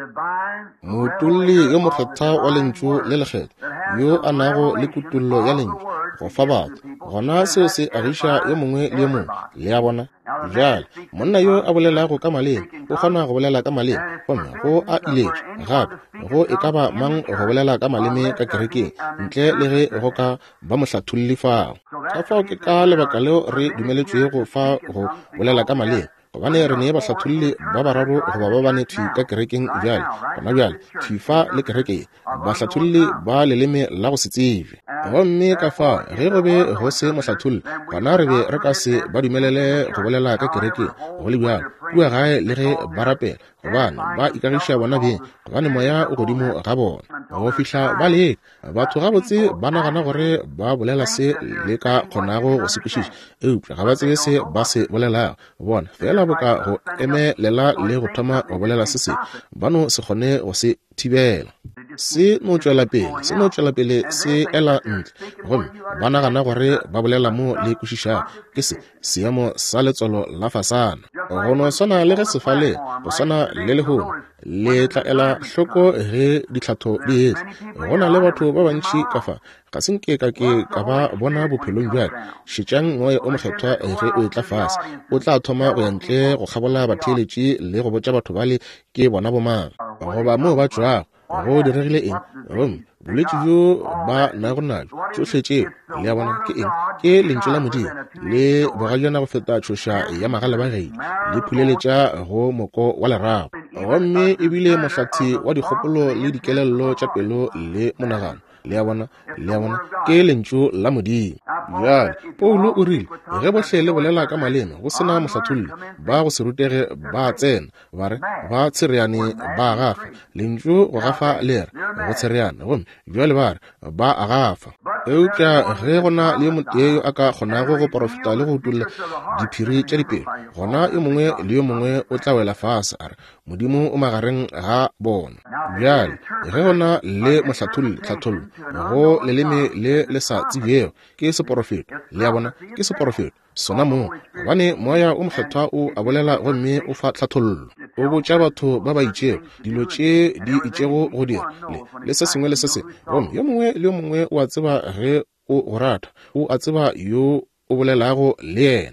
Motulli yo mokgetha wa lentšu le lekgetho yo a nago le kutullo ya lentšu go fa batho gona seo se agiša yo mongwe le yo mongwe le ya bona. Bjale monna yo a bolelago ka maleng o kgona go bolela ka maleng gomme go a iletšwe gape go e ka ba mang go bolela ka maleme ka kerekeng ntle le ge go ka ba mohlatholli fao. Ka fao ke ka lebaka leo re dumeletšwe go fa go bolela ka maleng gobane re ne bahlatholli ba bararo goba ba bane thwi ka kerekeng. Bjale gona bjale thwifa le kereke bahlatholli ba leleme la go se tsebe gomme ka fao ge go be go se mohlatholli gona re be re ka se ba dumelele go bolela ka kereke go le bjalo kua gae le ge ba rapela gobane ba ikagiša bona beng gobane moya o godimo ga bona go fihla ba le batho gabotse ba nagana gore ba bolela se le ka kgonago go se kwešiša eupša ga ba tsebe se ba se bolelago bona fela boka go emelela le go thoma go bolela se se bano se kgone go se thibela se no tšwela pele se no tšwela pele se ela ntle gomme ba nagana gore ba bolela mo le kwešiša ke se seemo sa letswalo la fasana go no swana le ge sefale go swana le lehono le tla ela hloko ge ditlhatho di etle gona le batho ba bantši ka fa ga se nke ka ke ka ba bona bophelong bjale šetšang moya o mokgethwa ge o e tla fase o tla thoma go ya ntle go kgabola batheeletši le go botša batho bale ke bona bomang goba moo ba tšwago go diregile eng gomme bolwetši bjo ba nago nalo tšohle tšeo le ya bona ke eng ke lentšu la modimo le bogajana go feta tšhoša ya magale ba geile le phuleletša go moko wa lerago gomme ebile mohlathi wa dikgopolo le dikelello tša pelo le monagano le ya bona le ya bona ke lentšu la modimo. Bjale Paulo o rile ge bohle le bolela ka maleme go sena mohlatholli ba go se rutege ba tsena ba re ba tshereane ba gafa lentšu go gafa le re go tshereane gomme bjale ba re ba a gafa. Eupša ge gona le motee yo a ka kgonago go profeta le go utolla diphiri tša dipelo gona yo mongwe le yo mongwe o tla wela fase a re modimo o magareng ga bona. Bjale ge gona le mohlatholli hlathollo go leleme le le sa tsebjego ke seprofeta le ya bona ke seprofeta sona moo gobane moya o mokgethwa o a bolela gomme o fa hlathollo o botša batho ba ba itšego dilo tše di itšego go dira le se sengwe le se se gomme yo mongwe le yo mongwe o a tseba ge o go rata o a tseba yo o bolelago le yena.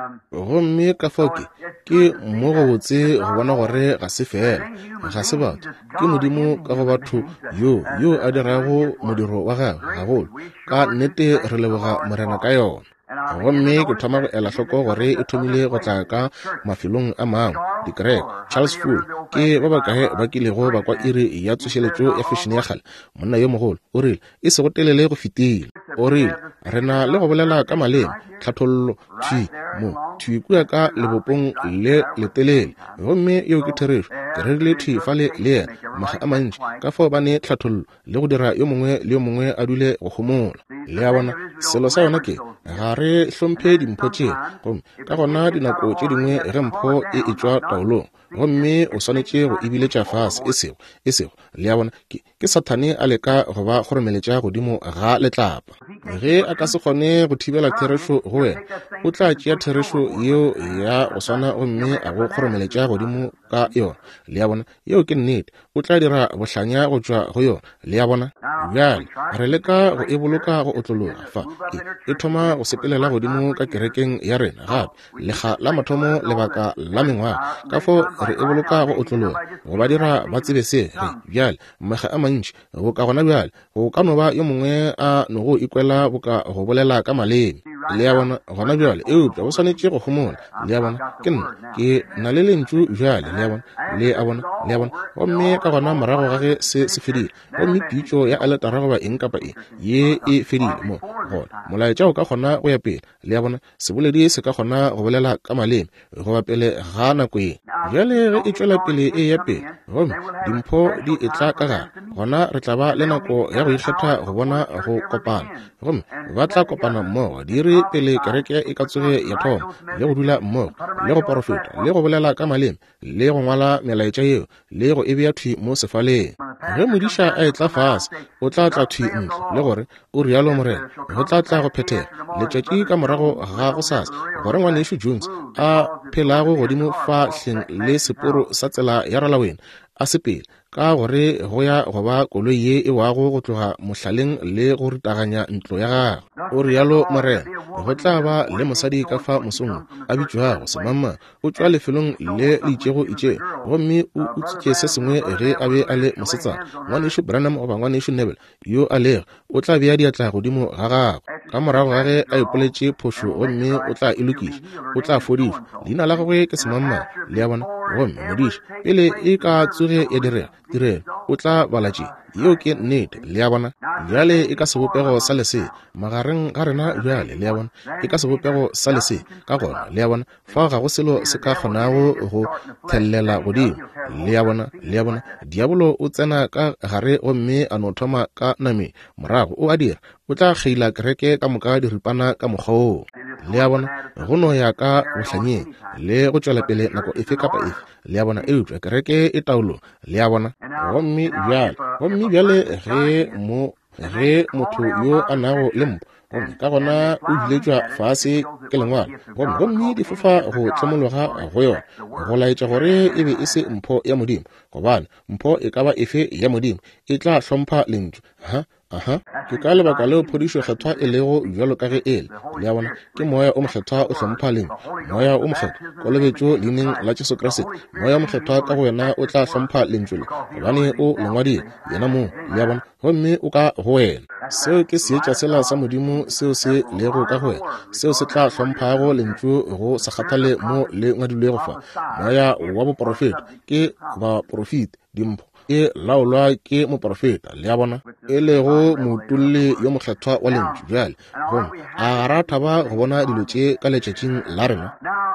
Gomme ka foke ke mo go botse go bona gore ga se fela ga se batho ke modimo ka go batho yo yo a dirago modiro wa gagwe gagolo ka nnete re leboga morena ka yona. Gomme ke thoma go ela hloko gore e thomile go tla ka mafelong a mangwe dikrek Charles Fool ke ba ba kae ba kilego ba kwa iri ya tsošeletšo ya fashion ya gale. Monna yo mogolo o rile e se go telele go fetile o rile rena le go bolela ka maleme tlhathollo tshi mo tshi kua ka lebopong le letelele. Gomme yo ke therešo ke rile thi fa le le yena maga a mantši ka fo ba ne tlhathollo le go dira yo mongwe le yo mongwe a dule go gomola le a bona selo sa yona ke ga re hlomphe dimpho tše gomme ka gona dinako tše dingwe ge mpho e e tšwa taolong gomme o swanetše go ebiletša fase e sego e sego le a bona ke sathane a leka go ba goromeletša godimo ga letlapa. Ge a ka se kgone go thibela therešo go wena o tla tšea therešo yeo ya go swana gomme a go goromeletša godimo ka yona le a bona yeo ke nnete o tla dira bohlanya go tšwa go yona le a bona. Bjale re leka go e boloka go otlologa fa e thoma go sepelela godimo ka kerekeng ya rena gape lega la mathomo lebaka la mengwaga ka fo re e boloka go otlologa go ba dira ba tsebe se re bjale mmaga a mantši go ka gona bjale go ka no ba yo mongwe a no go ikwela boka go bolela ka maleme le a bona gona bjale eupša go swanetše go gomola le a bona ke nna ke na le lentšu bjale le a bona le a bona le a bona gomme ka gona morago ga ge se se fedile gomme pitšo ya aletara goba eng kapa eng ye e fedile mo gona molaetša o ka kgona go ya pele le a bona seboledi se ka kgona go bolela ka maleme goba pele ga nako eng. Bjale ge e tšwela pele e ya pele gomme dimpho di e tla ka gare gona re tla ba le nako ya go ikgetha go bona go kopana gomme ba tla kopana mmogo di re pele kereke e ka tsoge ya thoma le go dula mmogo le go porofeta le go bolela ka maleme le go ngwala melaetša yeo le go e bea thwi mo sefaleng. Ge modiša a e tla fase o tla tla thwi ntle le gore o rialo morena go tla tla go phethega letšatši ka morago ga go sasa gore ngwanešo Jones a phelago godimo fa hleng le seporo sa tsela ya ralawena a sepele ka gore go ya go ba koloi ye e wago go tloga mohlaleng le go rutaganya ntlo ya gagwe. O rialo morena go tla ba le mosadi ka fa mosong a bitšwago semama o tšwa lefelong le le itšego itše gomme o utswitše se sengwe ge a be a le mosetsana ngwanešo Branham goba ngwanešo Neville yo a lego o tla bea diatla godimo ga gagwe ka morago ga ge a ipoletše phošo gomme o tla e lokiša o tla fodiša leina la gagwe ke semama le a bona gomme modiša pele e ka tsoge ya direga direla o tla balatše yeo ke nnete le a bona. Bjale e ka sebopego sa lese magareng ga rena bjale le a bona e ka sebopego sa lese ka gona le a bona fa ga go selo se ka kgonago go thelela godimo le a bona le a bona diabolo o tsena ka gare gomme a no thoma ka name morago o a dira o tla kgeila kereke ka moka diripana ka mokgwao le a bona go no ya ka bohlanyeng le go tšwela pele nako efe kapa efe le a bona eupša kereke e taolo le a bona gomme bjale gomme bjale ge mo ge motho yo a nago le mpo gomme ka gona o biletšwa fase ke lengwala gomme gomme di fofa go tlemologa go yona go laetša gore e be e se mpho ya modimo gobane mpho e ka ba efe ya modimo e tla hlompha lentšu ha aha ke ka lebaka leo phodišo kgethwa e lego bjalo ka ge ele le a bona ke moya o mokgethwa o hlompha leng moya o mokgethwa ko lebetšo leineng la Jesu Kriste moya o mokgethwa ka go wena o tla hlompha lentšu le gobane o lengwadile yena moo le a bona gomme o ka go wena seo ke seetša sela sa modimo seo se lego ka go wena seo se tla hlomphago lentšu go sa kgathale mo le ngwadilwego fa moya wa boporofeta ke baprofete dimpho e laolwa ke moprofeta le a bona e lego motulli yo mokgethwa wa lentšu bjale gomme a ra thaba go bona dilo tše ka letšatšing la rena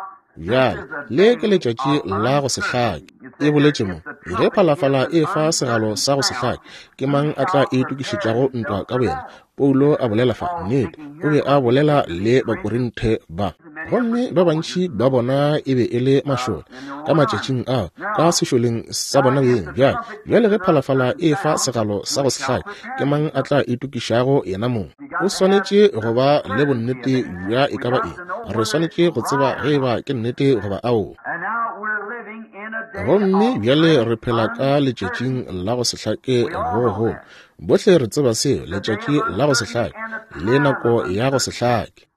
bjale le ke letšatši la go sehlake e boletše mo ge phalafala e fa segalo sa go sehlake ke mang a tla e tukišetšago ntwa ka boyena Paulo a bolela fa nnete o be a bolela le bakorinthe ba gomme ba bantši ba bona e be e le mašole ka matšatšing a ka sešoleng sa bona beng bjale bjale ge phalafala e fa segalo sa go sehlake ke mang a tla itukišago yena mong o swanetše go ba le bonnete bja e ka ba eng re swanetše go tseba ge ba ke nnete goba ao gomme bjale re phela ka letšatšing la go sehlake gogolo bohle re tseba seo letšatši la go sehlake le nako ya go sehlake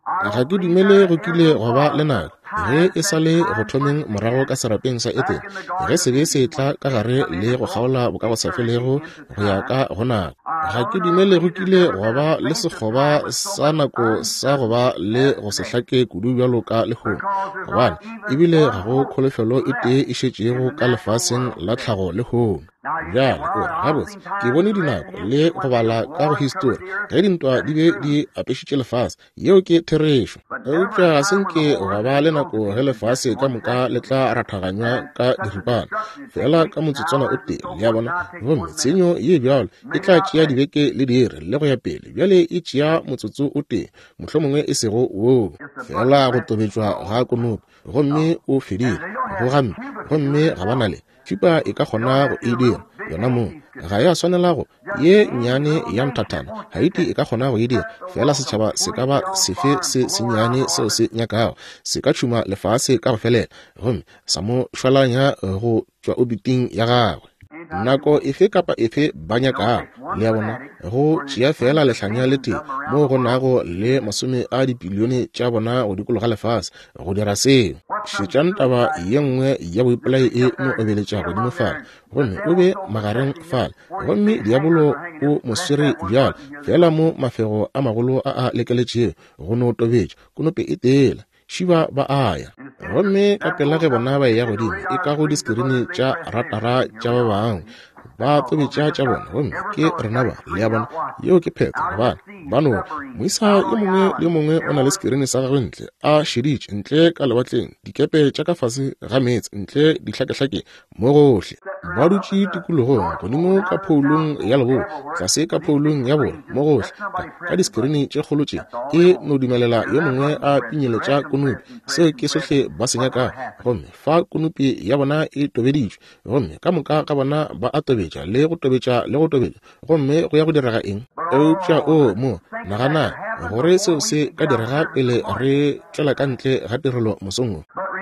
ga ke dumele go kile go ba le nako ge e sale go thomeng morago ka serapeng sa Eden ge se be se tla ka gare le go kgaola boka go sa felego go ya ka go nako. Ga ke dumele go kile go ba le sekgoba sa nako sa go ba le go se hlake kudu bjalo ka lehono gobane ebile ga go kholofelo e tee e šetšego ka lefaseng la tlhago lehono. Bjale o re gabotse ke bone dinako le go bala ka go history ge dintwa di be di apešitše lefase yeo ke therešo. Eupša ga senke go ba le nako ge lefase ka moka le tla rathaganywa ka diripana fela ka motsotswana o tee le ya bona gomme tshenyo ye bjalo e tla tšea dibeke le diere le go ya pele bjale e tšea motsotso o tee mohlomongwe e sego woo fela go tobetšwa ga konopi gomme o fedile go gamme gomme ga bana le fipa e ka kgona go e dira yona moo ga ya swanela go ye nyane ya nthathana Haiti e ka kgona go e dira fela setšhaba se ka ba sefe se senyane seo se nyakago se ka tšhuma lefase ka go felela gomme sa mo šwalanya go tšwa obiting ya gagwe. Nako efe kapa efe ba nyakago le ya bona go tšea fela lehlanya le tee mo go nago le masome a dibilione tša bona go dikologa lefase go dira seo. Šetšang taba ye nngwe ya boipolai e mo obeletša godimo fala gomme o be magareng fala gomme diabolo o moswere bjalo fela mo mafego a magolo a a lekeletšego go no tobetša konope e teela šiba ba aya gomme ka pela ge bona ba ya godimo e ka go diskirini tša ratara tša ba bangwe ba tobetša tša bona gomme ke rena ba le ya bona yeo ke phetho gobane bano moisa yo mongwe le mongwe o na le skirini sa gagwe ntle a šeditše ntle ka lewatleng dikepe tša ka fase ga meetse ntle dihlakehlake mo gohle ba dutše tikologong godimo ka phoulong ya leboa tlase ka phoulong ya bona mo gohle ka diskirini tše kgolo tše e no dumelela yo mongwe a pinyeletša konopi seo ke sohle ba se nyaka gomme fa konopi ya bona e tobeditšwe gomme ka moka ka bona ba a tobetša le go tobetša le go tobetša gomme go ya go direga eng. Eupša o mo nagana gore seo se ka direga pele re tlela ka ntle ga tirelo mosong.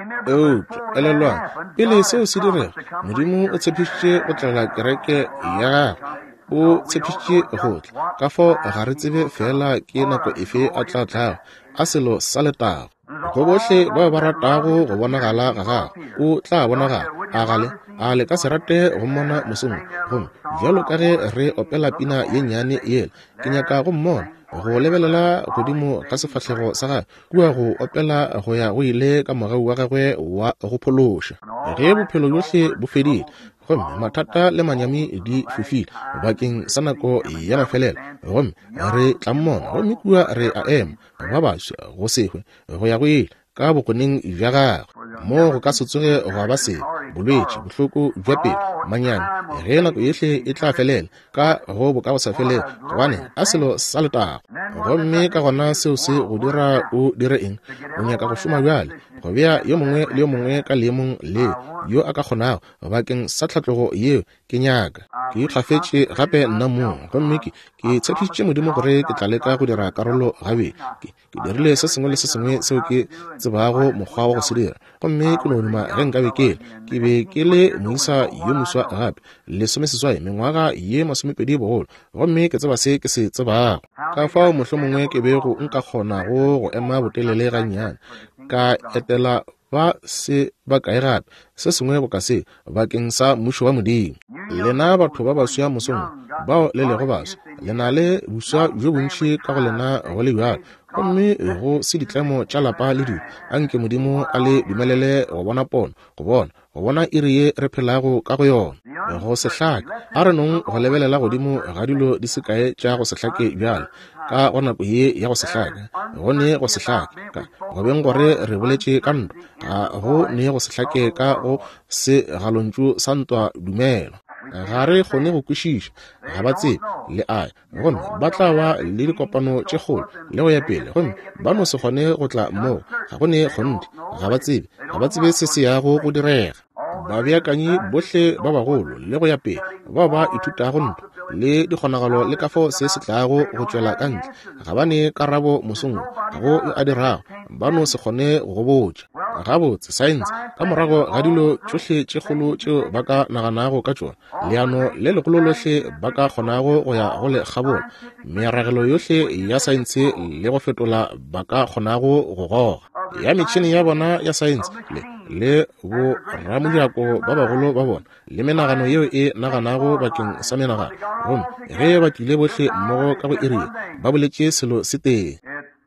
Eupša elelwa pele seo se direga modimo o tshepišitše go tlela kereke ya gagwe o tshepišitše gohle ka fao ga re tsebe fela ke nako efe a tla tlago a selo sa letago go bohle ba ba ratago go bonagala ga gagwe o tla bonagala a gale a le ka se rate go mmona mosong gomme bjalo ka ge re opela pina ye nnyane yela ke nyaka go mmona go lebelela godimo ka sefahlego sa gagwe kua go opela go ya go ile ka morau wa gagwe wa go phološa ge bophelo bjohle bo fedile gomme mathata le manyami di fofile bakeng sa nako ya mafelelo gomme re tla mmona gomme kua re a ema ba baswa go segwe go ya go ile ka bokoneng bja gagwe mo go ka se tsoge go ba se bolwetši bohloko bja pelo manyane ge nako yehle e tla felela ka go bo ka go sa felela gobane a selo sa letago gomme ka gona seo se go dira o dire eng o nyaka go šoma bjale go bea yo mongwe le yo mongwe ka leemong leo yo a ka kgonago bakeng sa tlhatlogo yeo ke nyaka ke ikgafetše gape nna moo gomme ke tshepišitše modimo gore ke tla leka go dira karolo gabe ke dirile se sengwe le se sengwe seo ke tsebago mokgwa wa go se dira gomme ke no duma ge nkabe kele ke be ke le moisa yo moswa gape lesomeseswai mengwaga ye masomepedi bogolo gomme ke tseba se ke se tsebago ka fao mohlomongwe ke bego nka kgonago go ema botelele ga nnyane ka etela ba se ba kae gape se sengwe bo ka se bakeng sa mmušo wa modimo. Lena batho ba baswa mosong bao le lego baswa le na le buswa jo bontši ka go lena go le bjalo gomme go se ditlamo tša lapa le dilo anke modimo a le dumelele go bona pono go bona go bona iri ye re phelago ka go yona go se hlake a re nong go lebelela godimo ga dilo di se kae tša go se hlake bjalo ka go nako ye ya go se hlake gone go se hlake go beng gore re boletše ka ntwa ga go ne go se hlake ka go se galontšu sa ntwa dumelo ga re kgone go kwešiša ga ba tsebe le aya gomme ba tla ba le dikopano tše kgolo le go ya pele gomme ba no se kgone go tla moo ga go ne kgonte ga ba tsebe ga ba tsebe se se yago go direga ba beakanyi bohle ba bagolo le go ya pele ba ba ithutago ntwa le dikgonagalo le ka fo se se tlago go tšwela ka ntle ga ba ne karabo mosongwe ga go yo a dirago ba no se kgone go botša gabotse science ka morago ga dilo tšohle tše kgolo tšeo ba ka naganago ka tšona leano le legolo lohle ba ka kgonago go ya go le gabola meragelo yohle ya science le go fetola ba ka kgonago go goga ya metšhini ya bona ya science le le bo ramodiako ba bagolo ba bona le menagano yeo e naganago bakeng sa menagano gomme ge ba tlile bohle mmogo ka go iria ba boletše selo se teng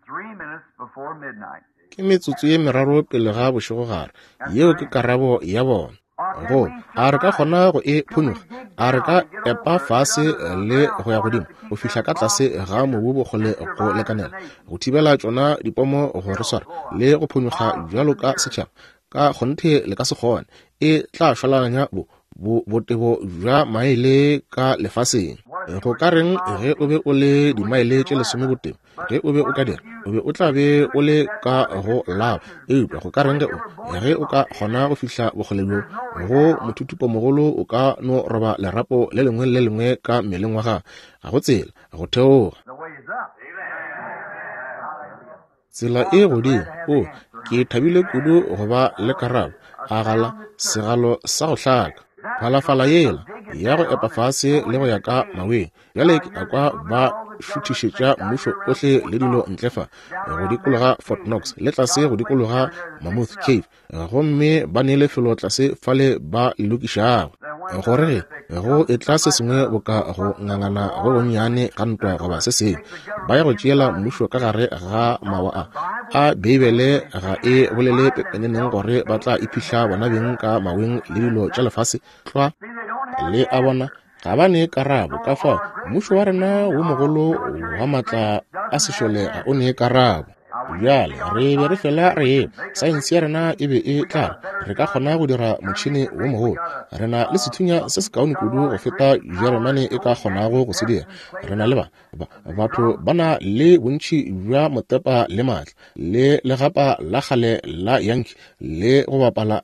ke metsotso ye meraro pele ga bošego gare yeo ke karabo ya bona go a re ka kgona go e phunyoga a re ka epa fase le go ya godimo go fihla ka tlase ga mobu bogole go lekanela go thibela tšona dipomo go re swara le go phunyoga bjalo ka setšhaba ka kgonthe le ka se kgone e tla šwalanya botebo bja maele ka lefaseng go ka reng ge o be o le dimaele tše lesome botebo ge o be o ka dira o be o tla be o le ka go laba eupša go ka reng ge o ge o ka kgona go fihla bogole bjo go mothutupo mogolo o ka no roba lerapo le lengwe le lengwe ka mmeleng wa gago ga go tsela go theoga tsela e godimo o ke thabile kudu go ba le karabo a gala segalo sa go hlaka phalafala yela ya go epa fase le go ya ka maweng bjale a kwa ba šuthišetša mmušo ohle le dilo ntlefa go dikologa Fort Knox le tlase go dikologa Mammoth Cave gomme ba neele felo tlase fale ba lokišago gore go e tla se sengwe bo ka go ngangana go gonnyane ka ntwa goba se sengwe ba ya go tšeela mmušo ka gare ga mawa a a beibele ga e bolele pepeneneng gore ba tla iphitlha bona beng ka maweng le dilo tša lefase tlhwa le a bona ga ba ne karabo ka fao mmušo wa rena wo mogolo wa maatla a sešole ga o ne karabo bjale re be re fela re saense ya rena e be e tla re ka kgona go dira motšhini wo mogolo rena le sethunya se se kaone kudu go feta jeremane e ka kgonago go se dira rena le ba batho ba na le bontšhi bja motepa le maatla le legapa la gale la yankee le go bapala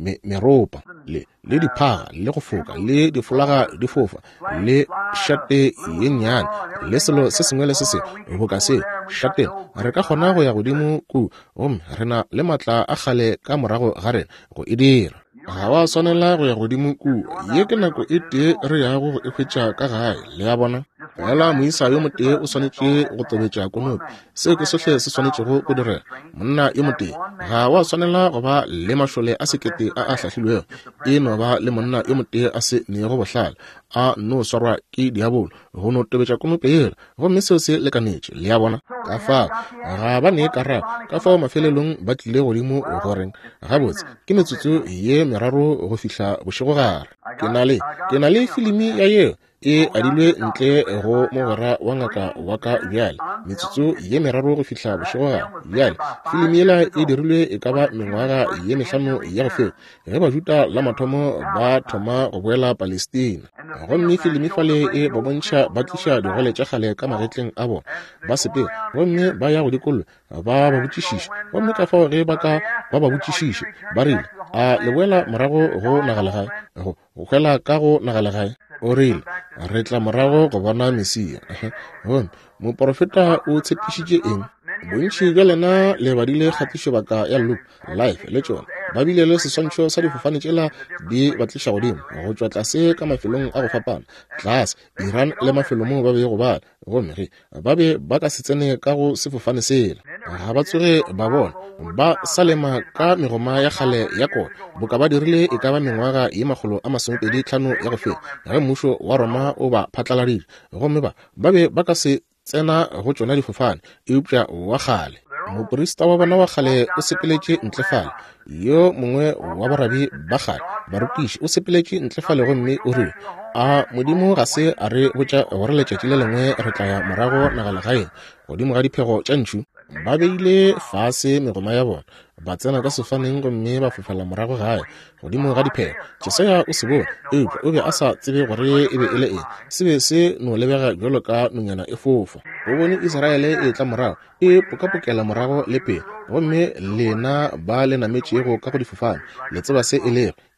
meropa le le diphaga le go foka le difolaga di fofa le shate ye nnyane le selo se sengwe le se se go ka se shate re ka kgona go ya godimo ku gomme rena le maatla a gale ka morago ga rena go e dira ga wa swanela go ya godimo ku ye ke nako e tee re yago go e hwetša ka gae le ya bona fela moisa yo motee o swanetše go tobetša konopi seo ke sohle se swanetšego go direla monna yo motee ga wa swanela go ba le mašole a sekete a a hlahlilwego e no ba le monna yo motee a se neego bohlala a no swarwa ke diabolo go no tobetša konopi ela gomme seo se lekanetše le ya bona ka fao ga ba ne karabo ka fao mafelelong ba tlile godimo goreng gabotse ke metsotso ye meraro go fihla bošego gare ke na le ke na le filimi ya yeo e adilwe ntle go mogora wa ngaka wa ka bjale metsotso ye meraro go fihla bošego gare bjale filimi yela e dirilwe e ka ba mengwaga ye mehlano ya go feta ge bajuta la mathomo ba thoma go boela Palestina gomme filimi fale e ba bontšha ba tliša digole tša kgale ka magetleng a bona ba sepela gomme ba ya go dikolo ba ba botšišiša gomme ka fao ge ba ka ba ba botšišiše ba rile a le boela morago go nagalegae go hwela ka go nagalegae o rile re tla morago go bona Mesia gomme moprofeta o tshepišitše eng bontši bja lena le badile kgatišo baka ya Loop Live le tšona ba bile le seswantšho sa difofane tšela di batliša godimo go tšwa tlase ka mafelong a go fapana tlase Iran le mafelo moo ba be go bala gomme ge ba be ba ka se tsene ka go sefofane sela ga ba tsoge ba bona ba salema ka megoma ya kgale ya kona boka ba dirile e ka ba mengwaga ye magolo a masomepedi tlhano ya go feta ge mmušo wa roma o ba phatlaladile gomme ba ba be ba ka se tsena go tšona difofane eupša wa kgale moporista wa bona wa kgale o sepeletše ntlefale yo mongwe wa borabi ba kgale barukiši o sepeletše ntlefale gomme o rile a modimo ga se a re botša gore letšatši le lengwe re tla ya morago nagalegaeng godimo ga diphego tša ntšu ba beile fase megoma ya bona ba tsena ka sefaneng gomme ba fofela morago gae godimo ga diphego Jesaja o se bone eupša o be a sa tsebe gore e be e le eng se be se no lebega bjalo ka nonyana e fofa o bone Iseraele e tla morago e pokapokela morago le pele gomme lena ba le nametšego ka go difofane le tseba se e lego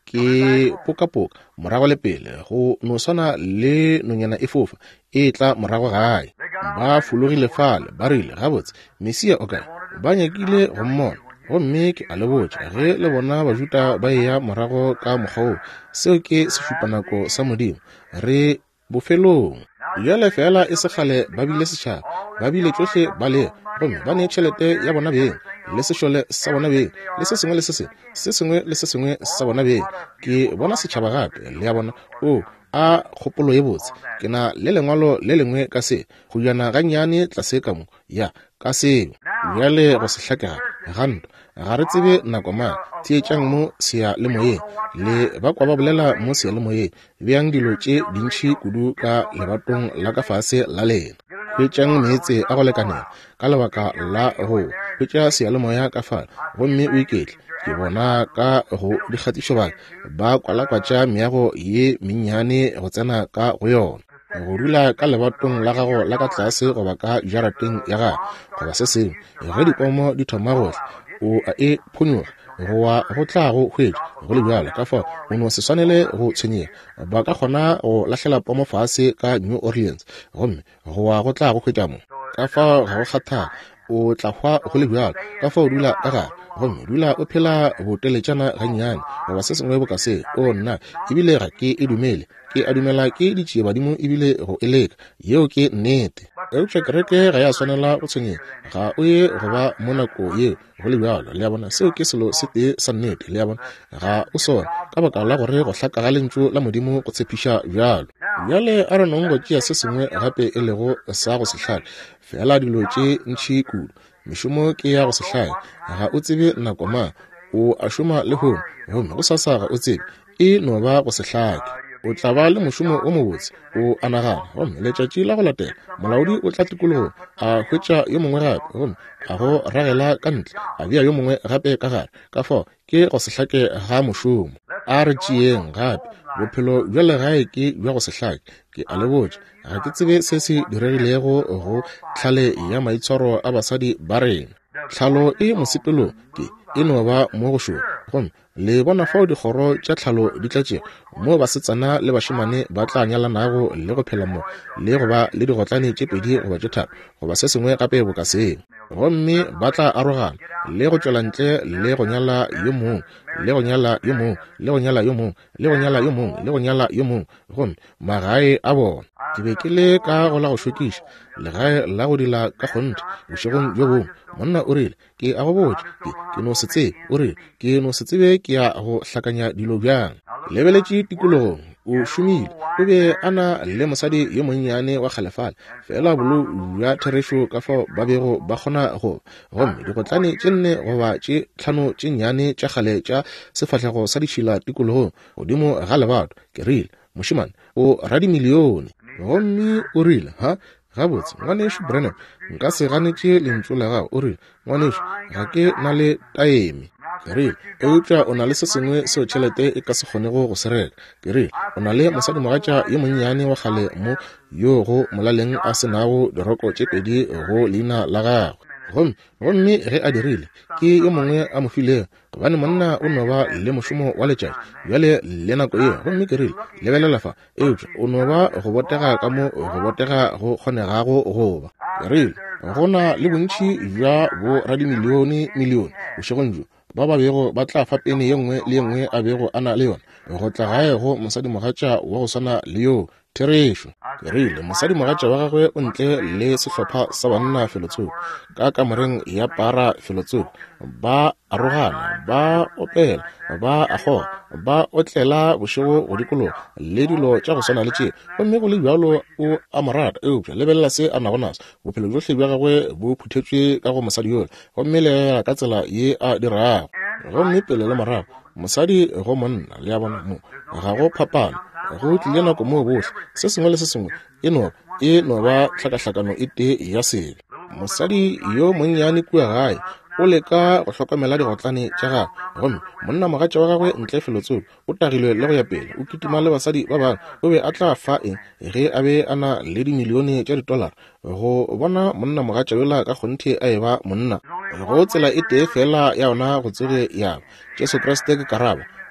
ke pokapoka morago le pele go no swana le nonyana e fofa e tla morago gae. Ba fologile fale ba rile gabotse Mesia o kae, ba nyakile go mmona. Gomme ke a le botša ge le bona Bajuda ba eya morago ka mokgwa seo ke sešupanako sa Modimo re bofelong. Bjale fela e sekgale ba bile setšhaba, ba bile tsohle ba le gomme ba ne tšhelete ya bona beng le sešole sa bona beng le se sengwe le se sengwe se sengwe le se sengwe sa bona beng. Ke bona setšhaba gape le ya bona o a kgopolo ye botse ke na le lengwalo le lengwe ka se go jana gannyane tlase ka mo ya ka seo. Bjale go se hlakega gando ga re tsebe nako mang thietšang mo sea le moyeng le ba kwa ba bolela mo sea le moyeng bjang dilo tše dintšhi kudu ka lebatong la ka fase la lena. Hwetšang meetse a go lekanela ka lebaka la go hwetša sea le moya ka fala gomme o iketle ke bona ka go dikgatišo ba ba kwalakwatša meago ye mennyane go tsena ka go yona. Go dula ka lebatong la gago la ka tlase goba ka jarateng ya gago goba se sengwe ge dipomo di thoma gohle o a e phunyoga go wa go tla go hwetša go le bjalo ka fa o no se swanele go tshwenyega. Ba ka kgona go lahlela pomo fase ka New Orleans gomme go wa go tla go hwetša mo ka fa ga go kgatha o tla hwa go le bjalo ka fa o dula ka gare gomme dula o phela boteletšana gannyane goba se sengwe bo ka se o nna ebile ga ke e dumele ke a dumela ke ditšee badimo ebile go eleka yeo ke nnete. Eupša kereke ga ya swanela go tshwenyega ga o ye go ba mo nako ye go le bjalo le ya bona seo ke selo se tee sa nnete le ya bona ga o sona ka baka la gore go hlaka ga lentšu la Modimo go tshepiša bjalo. Bjale a re nong go tšea se sengwe gape e lego sa go se hlale fela dilo tše ntšhi kudu. Mešomo ke ya go se hlale ga o tsebe nako mang o a šoma le hong gomme go sasa ga o tsebe e no ba go se hlake. O tla ba le mošomo o mobotse o anagana gomme letšatši la go latela molaodi o tla tikologong a hwetša yo mongwe gape gomme a go ragela ka ntle a bea yo mongwe gape ka gare ka fao ke go se hlake ga mošomo. A re tšeeng gape bophelo bjale gae ke bja go se hlake ke a le botša ga ke tsebe se se diregilego go tlhale ya maitshwaro a basadi ba rena. Tlhalo e mosepelong ke e no ba mo go šoma gomme le bona fao dikgoro tša tlhalo di tlatšego mo basetsana le bašemane ba tla nyalanago le go phela mo le go ba le digotlane tše pedi goba tše tharo goba se sengwe gape bo ka seng gomme ba tla arogana le go tšwela ntle le go nyala yo mongwe le go nyala yo mongwe le go nyala yo mongwe le go nyala yo mongwe le go nyala yo mongwe gomme magae a bona. Ke be ke le ka go la go šokiša legae la go dila ka kgonthe bošegong jo bongwe monna o rile ke a go botša ke no se tsebe o rile ke no se tsebe ke ya go hlakanya dilo bjang. Lebeletše tikologong o šomile o be a na le mosadi yo monnyane wa kgalefale fela bolo bja therešo ka fao ba bego ba kgona go gomme digotlane tše nne goba tše tlhano tše nnyane tša kgale tša sefahlego sa ditšhila tikologong godimo ga lebato ke rile mošemane o radimilione gomme o rile ha gabotse ngwanešo Branham nka se ganetše lentšu la gago o rile ngwanešo ga ke na le taeme ke rile eupša o na le se sengwe seo tšhelete e ka se kgonego go se reka ke rile o na le mosadi mogatša yo monnyane wa kgale mo yo go molaleng a senago diroko tše pedi go leina la gagwe gomme gomme ge a dirile ke yo mongwe a mo filego gobane monna o no ba le mošomo wa letšatši bjale le nako eo gomme ke rile lebelela fa eupša o no ba go botega ka mo go botega go kgonegago goba ke rile go na le bontšhi bja bo radimilione milione bošegong jo ba ba bego ba tla fa pene ye nngwe le ye nngwe a bego a na le yona go tla gae go mosadi mogatša wa go swana le yo therešo ke rile mosadi mogatša wa gagwe o ntle le sehlopha sa banna felotsogo ka kamoreng ya para felotsogo ba arogana ba opela ba agoga ba otlela bošego go dikologa le dilo tša go swana le tše gomme go le bjalo o a morata eupša lebelela se a nago naso bophelo johle bja gagwe bo phuthetšwe ka go mosadi yola gomme le ka tsela ye a dirago gomme pele le morago mosadi go monna le ya bona mo ga go phapana go tlile nako mo bohle se sengwe le se sengwe e no e no ba hlakahlakano e tee ya sele. Mosadi yo monnyane kua gae o leka go hlokomela digotlane tša gagwe gomme monna mogatša wa gagwe ntle felotsogo o tagilwe le go ya pele o kitima le basadi ba bangwe o be a tla fa eng ge a be a na le dimilione tša ditolara go bona monna mogatša yola ka kgonthe a eba monna go tsela e tee fela ya yona go tsege ya Jesu Kriste ke karaba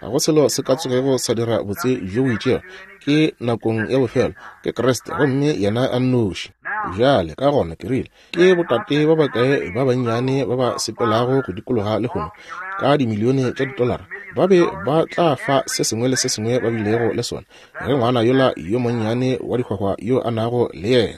ga go selo se ka tsogego sa dira botse jo o itšea ke nakong ya bofelo ke Kriste gomme yena a nnoši. Jale ka gona ke rile ke botate ba bakae ba bannyane ba ba sepelago go dikologa le gono ka dimilione tša didolara ba be ba tla fa se sengwe le se sengwe ba bilego le sona ge ngwana yola yo monnyane wa dikgwagwa yo a nago le yena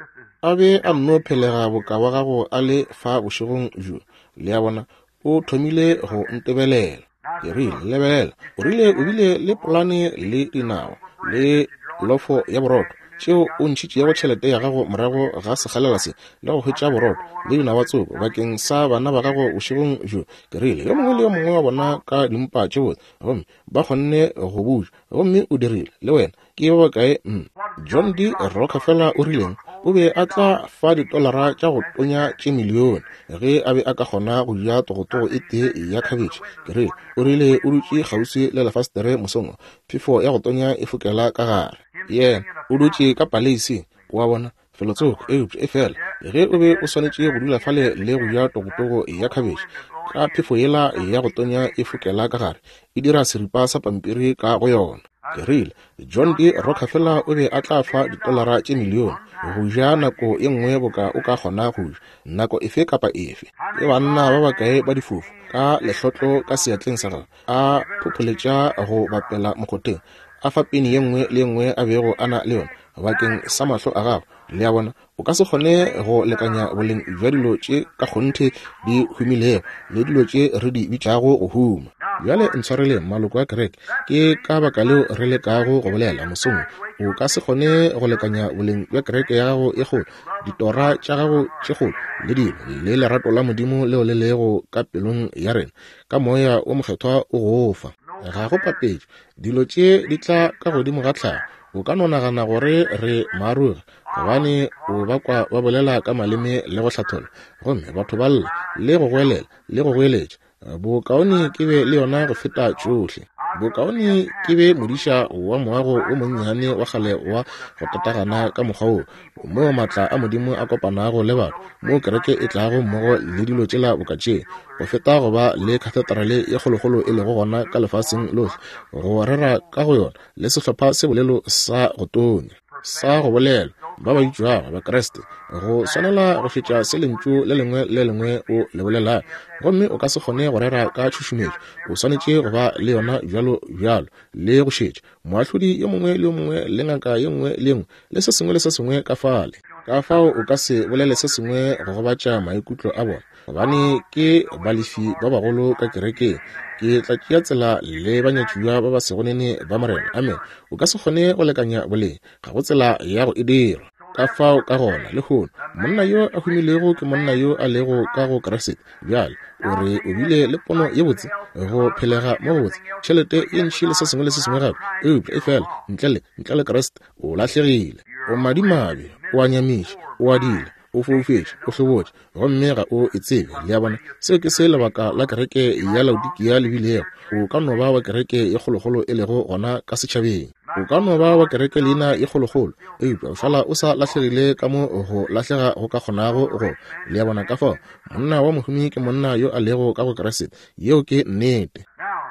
a be a nno phelega boka wa gago a le fa bošegong jo le ya bona o thomile go ntebelela ke rile lebelela o rile o bile le polane le dinao le lofo ya boroko tšeo o ntšhitšego tšhelete ya gago morago ga segalela se le go hwetša boroko le dinawa tsoko bakeng sa bana ba gago bošegong jo ke rile yo mongwe le yo mongwe wa bona ka dimpa tše botse gomme ba kgonne go buja gomme o dirile le wena ke ba bakae mm. John D. Rockefeller o rileng o be a tla fa ditolara tša go tonya tše milione ge a be a ka kgona go ja togotogo e tee ya khabetšhe ke rile o rile o dutše kgauswi le lefastere mosongo phefo ya go tonya e fokela ka gare yena o dutše ka paleisi wa bona felotsoko eupša e fela ge o be o swanetše go dula fale le go ja togotogo ya khabetšhe ka phefo yela ya go tonya e fokela ka gare e dira seripa sa pampiri ka go yona ke rile John D. Rockefeller o be a tla fa ditolara tše milione go ja nako e nngwe boka o ka kgona go ja nako efe kapa efe ke banna ba bakae ba difofu ka lehlotlo ka seatleng sa gagwe a phopholetša go bapela mokgoteng a fa peni ye nngwe le nngwe a bego ana le yona bakeng sa mahlo a gago le ya bona o ka se kgone go lekanya boleng jwa dilo tše ka kgonthe di humilego le dilo tše re di bitšago go huma bjale ntshwarele maloko a kereke ke ka baka leo re lekago go bolela mosong o ka se kgone go lekanya boleng jwa kereke ya gago e kgolo ditora tša gago tše kgolo le dilo le lerato la modimo leo le lego ka pelong ya rena ka moya o mokgethwa o go fa ga go papetše dilo tše di tla ka godimo ga tlhago o ka no nagana gore re maaruga gobane o bakwa ba bolela ka maleme le go hlathola gomme batho ba lla le go goelela le go goeletša bokaone ke be le yona go feta tšohle bokaone ke be modiša wa moago o monnyane wa gale wa go tatagana ka mokgwa o mo maatla a modimo a kopanago le batho mo kereke e tlago mmogo le dilo tšela bokatšeng go feta go ba le khatedrale ye kgolokgolo e lego gona ka lefaseng lohle go rera ka go yona le sehlopha se bolelo sa go tonya sa go bolela ba ba itšwago ba Kriste go swanela go fetša se lentšu le lengwe le lengwe o le bolela gomme o ka se kgone go rera ka tšhošometšo o swanetše go ba le yona bjalo bjalo le go šetša moahlodi yo mongwe le yo mongwe le ngaka ye nngwe le yengwe le se sengwe le se sengwe ka fale ka fao o ka se bolele se sengwe go gobatša maikutlo a bona gobane ke balefi ba bagolo ka kerekeng ke tla tšea tsela le banyatšuwa ba ba segonene ba morena amen o ka se kgone go lekanya boleng ga go tsela ya go e dira ka fao ka gona le gono monna yo a humilego ke monna yo a lego ka go Kriste bjale o re o bile le pono ye botse go phelega mo botse tšhelete e ntšhi le se sengwe le se sengwe gape eupša e fela ntle le ntle le Kriste o latlhegile o madimabe o a nyamiša o a dila o foufetše o hlobotše gomme ga o e tsebe le ya bona seo ke se lebaka la kereke ya Laodikia le bilego o ka no ba wa kereke ye kgolokgolo e lego gona ka setšhabeng o ka no ba wa kereke leina ye kgolokgolo eupša o šala o sa latlhegile ka mo go latlhega go ka kgonago go le ya bona ka fao monna wa mohumi ke monna yo a lego ka go Kriste yeo ke nnete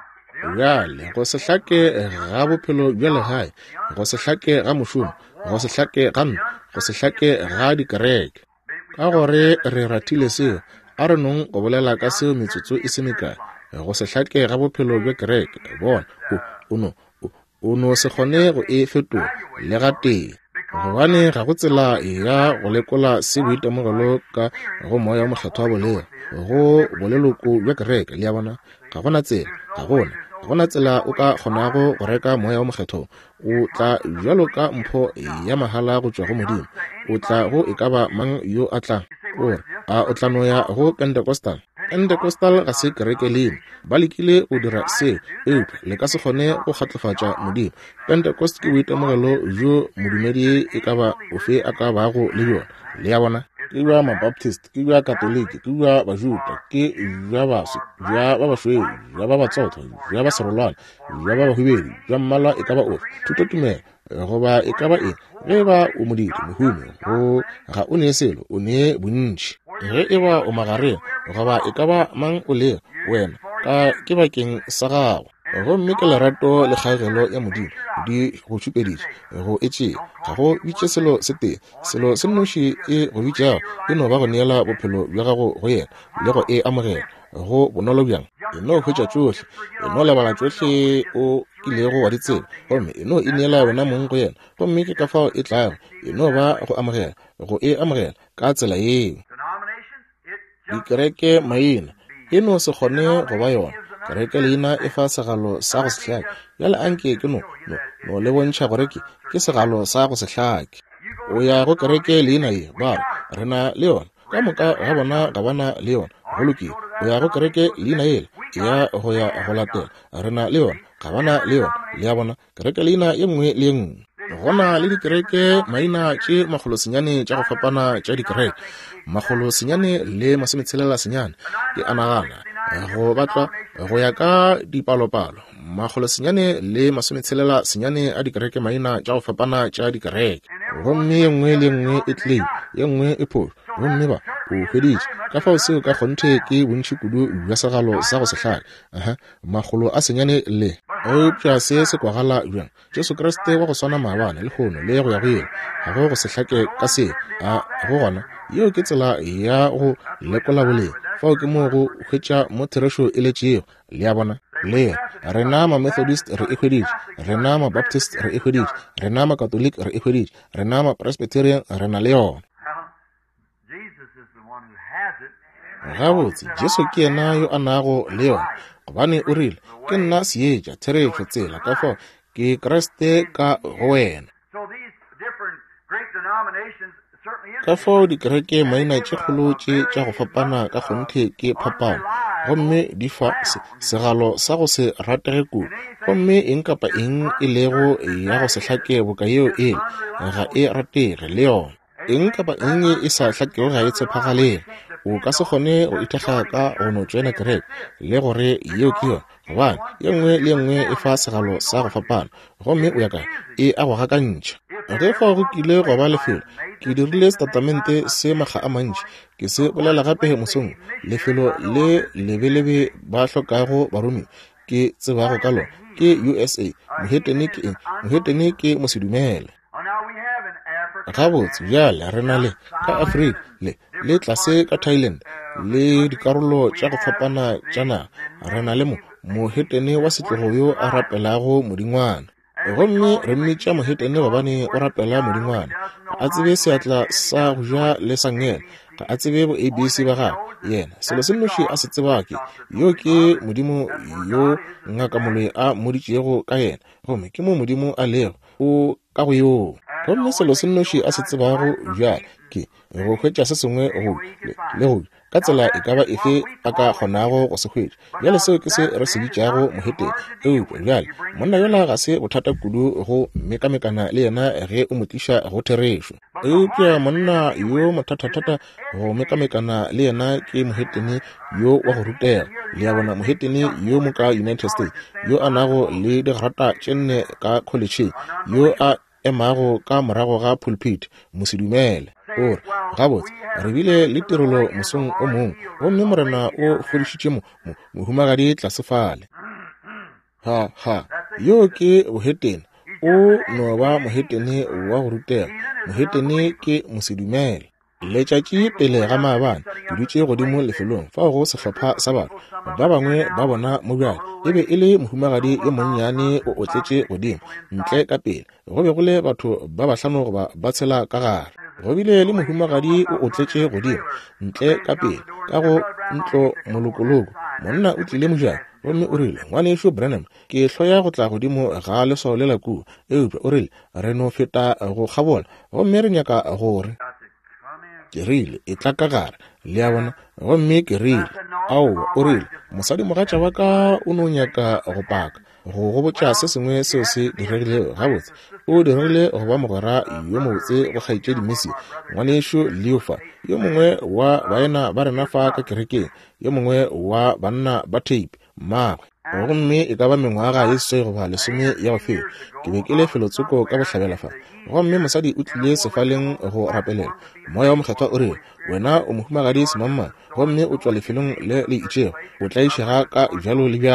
bjale go se hlake ga bophelo bja legae go se hlake ga mošomo go se hlake ga nna go se hlake ga dikereke ka gore re ratile seo a re nong go bolela ka seo metsotso e se mekae go se hlake ga bophelo bja kereke bona o no o no se kgone go e fetola le ga teng gobane ga go tsela ya go lekola se boitemogelo ka go moya mokgethwa bolega go boleloko bja kereke le ya bona ga gona tsela ga gona ga gona tsela o ka kgonago go reka moya wa mokgetho o tla jalo ka mpho ya mahala go tšwa go modimo o tla go e ka ba mang yo a tlang ore a o tla noya go Pentecostal Pentecostal ga se kereke leno ba lekile go dira se eupša le ka se kgone go kgatlofatša modimo Pentecost ke boitemogelo jo modumedi e ka ba ofe a ka bago le yona le ya bona ke jwa mabaptist ke jwa katoliki ke jwa bajuda ke jwa baso jwa ba basweu jwa ba batsotho jwa ba serolwana jwa ba bahubedi jwa mmalwa e ka ba ofe thuto tumelo goba e ka ba eng ge ba o modidi mohumi go ga o ne selo o ne bontši ge e ba o magareng goba e ka ba mang o le wena ka ke bakeng sa gago go mme ke lerato le kgaegelo ya modimo di go tshupeditše go etše ga go bitše selo se tee selo se nnoši e go bitšago e no ba go neela bophelo bja gago go yena le go e amogela go bonolo bjang e no hwetša tšohle e no lebala tšohle o kilego wa ditsela gomme e no e neela wena mong go yena gomme ke ka fao e tlago e no ba go amogela go e amogela ka tsela yeo. Dikereke maina e no se kgone go ba yona kereke leina e fa segalo sa go sehlake bjale anke ke no no no le bontšha gore ke ke segalo sa go sehlake o ya go kereke leina ye ba re na le yona ka moka ga bona ga bana le yona go lokile o ya go kereke leina ye ya go ya go latela re na le yona ga bana le yona le ya bona kereke leina ye nngwe le nngwe gona le dikereke maina tše magolosenyane tša go fapana tša dikereke magolosenyane le masometshelela senyane ke anagana go batla go ya ka dipalopalo magolosenyane le masometshelela senyane a dikereke maina tša go fapana tša dikereke gomme ye nngwe le nngwe e tlile ye nngwe e pholo gomme ba o hweditše ka fao seo ka kgonthe ke bontši kudu bja segalo sa go sehlake aha magolo a senyane le eupša se se kwagala bjang Jesu Kriste wa go swana maabane le kgono le go ya go yena ga go go sehlake ka se a go gona yeo ke tsela ya go lekola boleng fao ke mo go hwetša mo theresho e letšego le ya bona le re na ma Methodist re e hweditše re na ma Baptist re e hweditše re na ma Catholic re e hweditše re na ma Presbyterian re na le yona gabotse Jesu ke yena yo a nago le yona gobane o rile ke nna seetša theretšo tsela ka fao ke Kriste ka go wena ka fao dikereke maina tše kgolo tše tša go fapana ka kgonthe ke phapano gomme di fa segalo sa go se ratege kudu gomme eng kapa eng e lego ya go se hlake boka yeo e ga e ratege le yona eng kapa eng e sa hlakego ga e tshepagaleng o ka se kgone go ithekga ka go no tswena kereke le gore yeo ke yona gobane ye nngwe le nngwe e fa segalo sa go fapana gomme o ya kae e a go gakantšha ge fa go kile go ba lefelo ke dirile setatamente se makga a mantši ke se bolela gape mosong lefelo le lebelebe ba hlokago baromi ke tsebago ka lona ke U S A mohetene ke mohetene ke mosedumele gabotse bjale re na le ka Afrika le le tlase ka Thailand le dikarolo tša go fapana tša naga re na le mo mohetene wa setlogo yo a rapelago modingwana gomme re mmitša mohetene gobane o rapela modingwana a tsebe seatla sa go ja le sangela ga a tsebe bo A B C ba gago yena selo se nnoši a se tsebake yo ke modimo yo ngaka moloi a moditšego ka yena gomme ke mo modimo a lego o ka go yoo gomme selo se nnoši a se tsebago bjale ke go hwetša se sengwe go le go ka tsela e ka ba efe a ka kgonago go se hwetša bjale seo ke se re se bitšago moheteng eupša bjale monna yola ga se bothata kudu go mekamekana le yena ge o mo tliša go therešo eupša monna yo mothathathata go mekamekana le yena ke mohetene yo wa go rutega le ya bona mohetene yo mo ka United States yo a nago le digrata tše nne ka college yo a emago ka morago ga pulpit mosedumele ore gabotse re bile le tirelo mosong o mongwe gomme morena o fodišitše mohumagadi tlasefale ha ha yo ke bohetene o no ba mohetene wa go rutega mohetene ke mosedumele letšatši pele ga maabane ke dutše godimo lefelong fa go sehlopha sa batho ba bangwe ba bona mobjale e be e le mohumagadi ye monnyane o otletše godimo ntle ka pele go be go le batho ba bahlano goba ba tshela ka gare go bile le mohumagadi o otletše godimo ntle ka pele ka go ntlo molokoloko monna o tlile mojane gomme o rile ngwanešo Branham ke hloya go tla godimo ga leswao le la kuwa eupša o rile re no feta go kgabola gomme re nyaka gore ke rile e tla ka gare le ya bona gomme ke rile ao o rile mosadi mogatša wa ka o no nyaka go paka go go botša se sengwe seo se diregile gabotse o diregile go ba mogwera yo motse go kgaitše dimisi ngwanešo Leofa yo mongwe wa baena ba rena fa ka kerekeng yo mongwe wa banna ba tape mmagwe gomme e ka ba mengwaga ye se goba lesome ya go fela ke be ke le felotsoko ka bohlabela fa gomme mosadi o tlile sefaleng go rapelela moya wa mokgethwa o re wena o mohumagadi semamma gomme o tswa lefelong le le itšego o tla išega ka bjalo le bjalo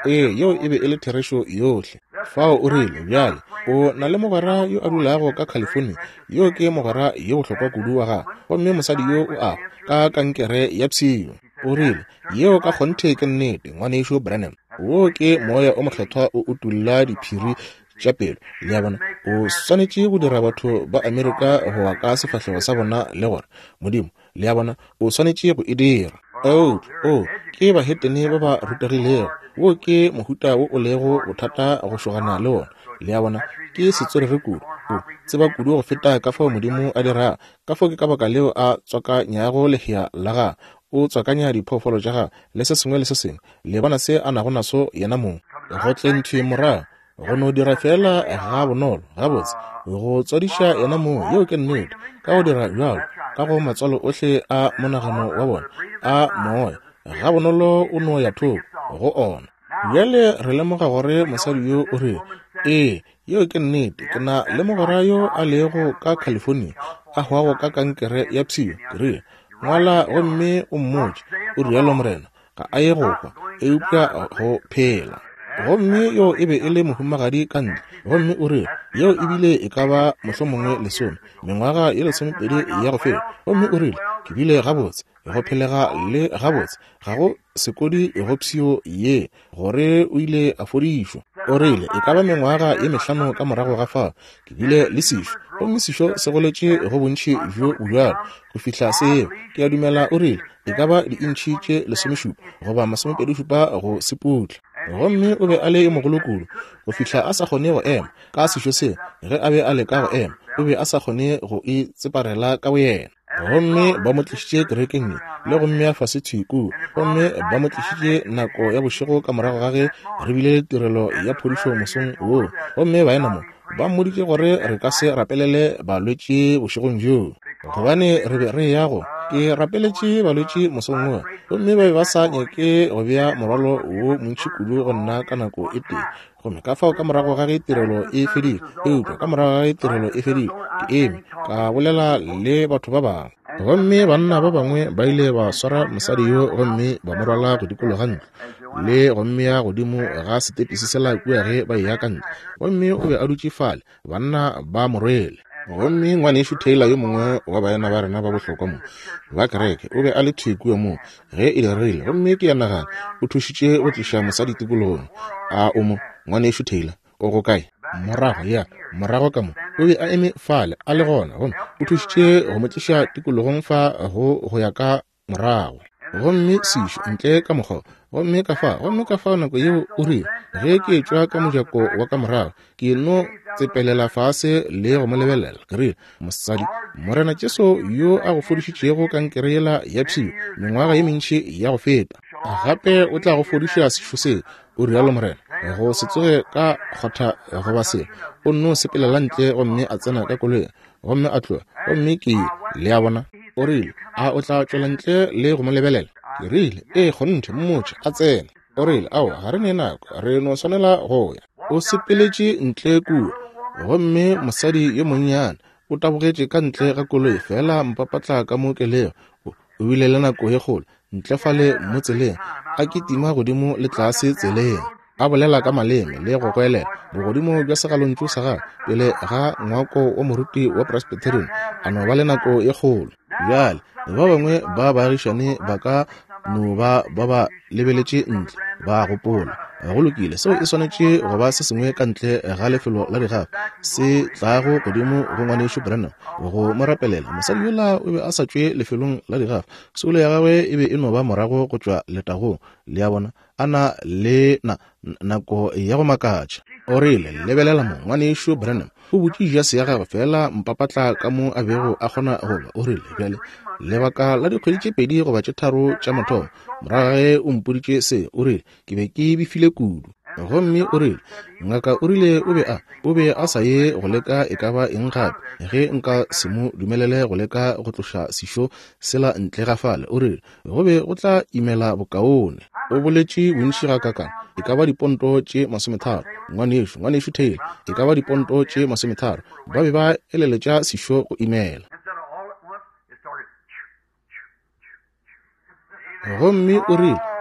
ee yeo e be e le therešo yohle fao o rile bjale o na le mogwera yo a dulago ka California yo ke mogwera yo bohlokwa kudu wa ga gomme mosadi yo o a ka kankere ya pshio o rile yeo ka kgonthe ke nnete ngwanešo Branham wo ke moya o mohlethwa o utulla diphiri tša pelo le ya bona o swanetše go dira batho ba Amerika go wa ka sefahlego sa bona le gore modimo le ya bona o swanetše go e dira o o ke bahetene ba ba rutegilego wo ke mohuta wo o lego go thata go šogana le wona le ya bona ke setsorere kudu o tseba kudu go feta ka fao modimo a dira ka fao ke ka baka leo a tswakanyago lehea la ga o tswakanya diphoofolo tša ga le se sengwe le se sengwe le bona se a nago naso yena mong go tle ntho morago go no dira fela ga bonolo ga botse go tswadiša yena mong yeo ke nnete ka go dira bjalo ka go matswalo ohle a monagano wa bona a moya ga bonolo o no ya thoko go ona bjale re lemoga gore mosadi yo o re ee yeo ke nnete ke na le mogwera yo a lego ka California a hwago ka kankere ya pshio re ngwala gomme o mmotse o rialo morena ga a ye go kwa e upša go phela gomme yo e be e le mohumagadi ka ntle gomme o re yeo ebile e ka ba mohlomongwe lesome mengwaga ye lesomepedi ya go fela gomme o rile ke bile gabotse e go phelega le gabotse ga go sekodi e go pshio ye gore o ile a fodišwa o rile e ka ba mengwaga ye mehlano ka morago ga fao ke bile le sešo gomme sešo se goletše go bontšhi bjo bjalo go fihla seo ke a dumela o rile e ka ba diintšhi tše lesomešupa goba masomepedišupa go seputla gomme o be a le mogolo kudu go fihla a sa kgone go ema ka sešo se ge a be a leka go ema o be a sa kgone go e tseparela ka boyena gomme ba mo tlišitše kerekeng le gomme a fase thwiko gomme ba mo tlišitše nako ya bošego ka morago ga ge re bile le tirelo ya phodišo mosong woo gomme baena mo ba mmoditše gore re ka se rapelele balwetše bošegong joo gobane re be re yago ke rapeletše balwetše mosong wo gomme ba be ba sa nyake go bea morwalo wo montši kudu go nna ka nako e tee gomme ka fao ka morago ga ge tirelo e fedile eupša ka morago ga ge tirelo e fedile ke eme ka bolela le batho ba bangwe gomme banna ba bangwe ba ile ba swara mosadi yo gomme ba mo rwala go dikologa ntlo le gomme ya godimo ga setepisi sela kua ge ba eya ka ntle gomme o be a dutše fale banna ba mo rwele gomme ngwanešo Taylor yo mongwe wa baena ba rena ba bohlokwa mo ba kereke o be a le thweko mo ge e dirile gomme ke ya nagana o thušitše go tliša mosadi tikologong a o mo ngwanešo Taylor o go kae morago ya morago ka mo o be a eme fale a le gona gomme o thušitše go mo tliša tikologong fa go go ya ka morago gomme sešo ntle ka mokgwa gomme ka fa gomme ka fa nako yeo o re ge ke tšwa ka mojako wa ka morago ke no tsepelela fase le go mo lebelela ke re mosadi morena Jesu yo a go fodišitšego kankere yela ya pshio mengwaga ye mentši ya go feta gape o tla go fodiša sešo se o rialo morena go se tsoge ka kgotha goba se o nno sepelela ntle gomme a tsena ka koloi gomme a tloa gomme ke le a bona o rile a o tla tšwela ntle le go mo lebelela ke rile ee kgonthe mmotse a tsena o rile ao ga re ne nako re no swanela go ya o sepeletše ntle kua gomme mosadi yo monnyane o tabogetše ka ntle ga koloi fela mpapatla ka mokelego o bile le nako ye kgolo ntle fale mo tseleng a kitima godimo le tlase tseleng a bolela ka maleme le go goelela bogodimo bja segalontšu sa ga pele ga ngwako wa moruti wa Presbyterian a no ba le nako ye kgolo bjale ba bangwe ba baagišane ba ka no ba ba ba lebeletše ntle ba gopola go lokile seo e swanetše go ba se sengwe ka ntle ga lefelo la digafa se tlago godimo go ngwanešo Branham go mo rapelela mosadi yola o be a sa tšwe lefelong la digafa solo ya gagwe e be e no ba morago go tšwa letagong le ya bona a na le na nako ya go makatša o rile lebelela mo ngwanešo Branham o botše jase ya gagwe fela mpapatla ka mo a bego a kgona goba o rile bjale lebaka la dikgwedi tše pedi goba tše tharo tša mothomo morago ge o mpoditše se o rile ke be ke bifile kudu gomme o rile ngaka o rile o be a o be a sa ye go leka e ka ba eng gape ge nka se mo dumelele go leka go tloša sešo sela ntle ga fale o rile go be go tla imela bokaone o boletše bontši ga kakang e ka ba diponto tše masometharo ngwanešo ngwanešo Taylor e ka ba diponto tše masometharo ba be ba eleletša sešo go imela gomme o rile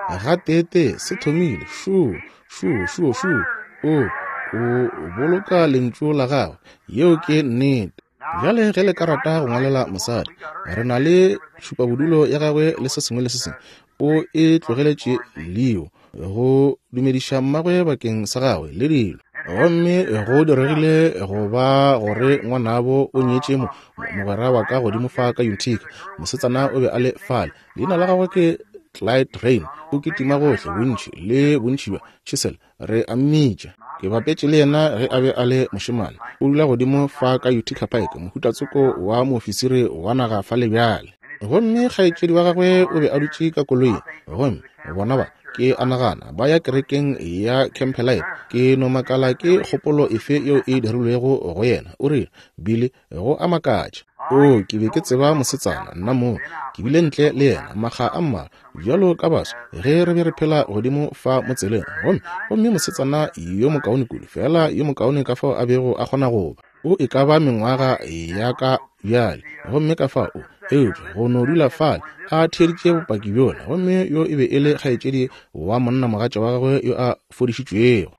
ga tete se thomile shu shu shu shu o o boloka lentso la gago yeo ke nnete. Jale ge le karata go ngwalela mosadi re na le šupabodulo ya gagwe le se sengwe le se sengwe o e tlogeletše leo go dumediša mmagwe bakeng sa gagwe le dilo. Gomme go diregile go ba gore ngwanabo o nyetše mogwera wa ka godimo fa ka Utica. Mosetsana o be a le fale. Leina la gagwe ke Clyde Rain. O kitima gohle bontši le bontši ba Chisel re a mmitša. Ke bapetše le yena ge a be a le mošemane. O dula godimo fa ka Utica Pike, mohutatsoko wa moofisiri wa naga fa le bjale. Gomme kgaetšedi wa gagwe o be a dutše ka koloi. Gomme bona ba ke anagana ba ya kerekeng ya Campbell. Ke no makala ke kgopolo efe yeo e dirilwego go yena. O re bile go a makatša. O ke be ke tseba mosetsana nna mo ke bile ntle le yena maga a mmalwa bjalo ka baso ge re be re phela godimo fa motseleng. Gomme gomme mosetsana yo mokaone kudu fela yo mokaone ka fao a bego a kgona go ba o e ka ba mengwaga ya ka bjale. Gomme ka fao eupša go no dula fale a theditše bopaki bjola. Gomme yo e be e le kgaetšedi wa monna mogatša wa gagwe yo a fodišitšwego.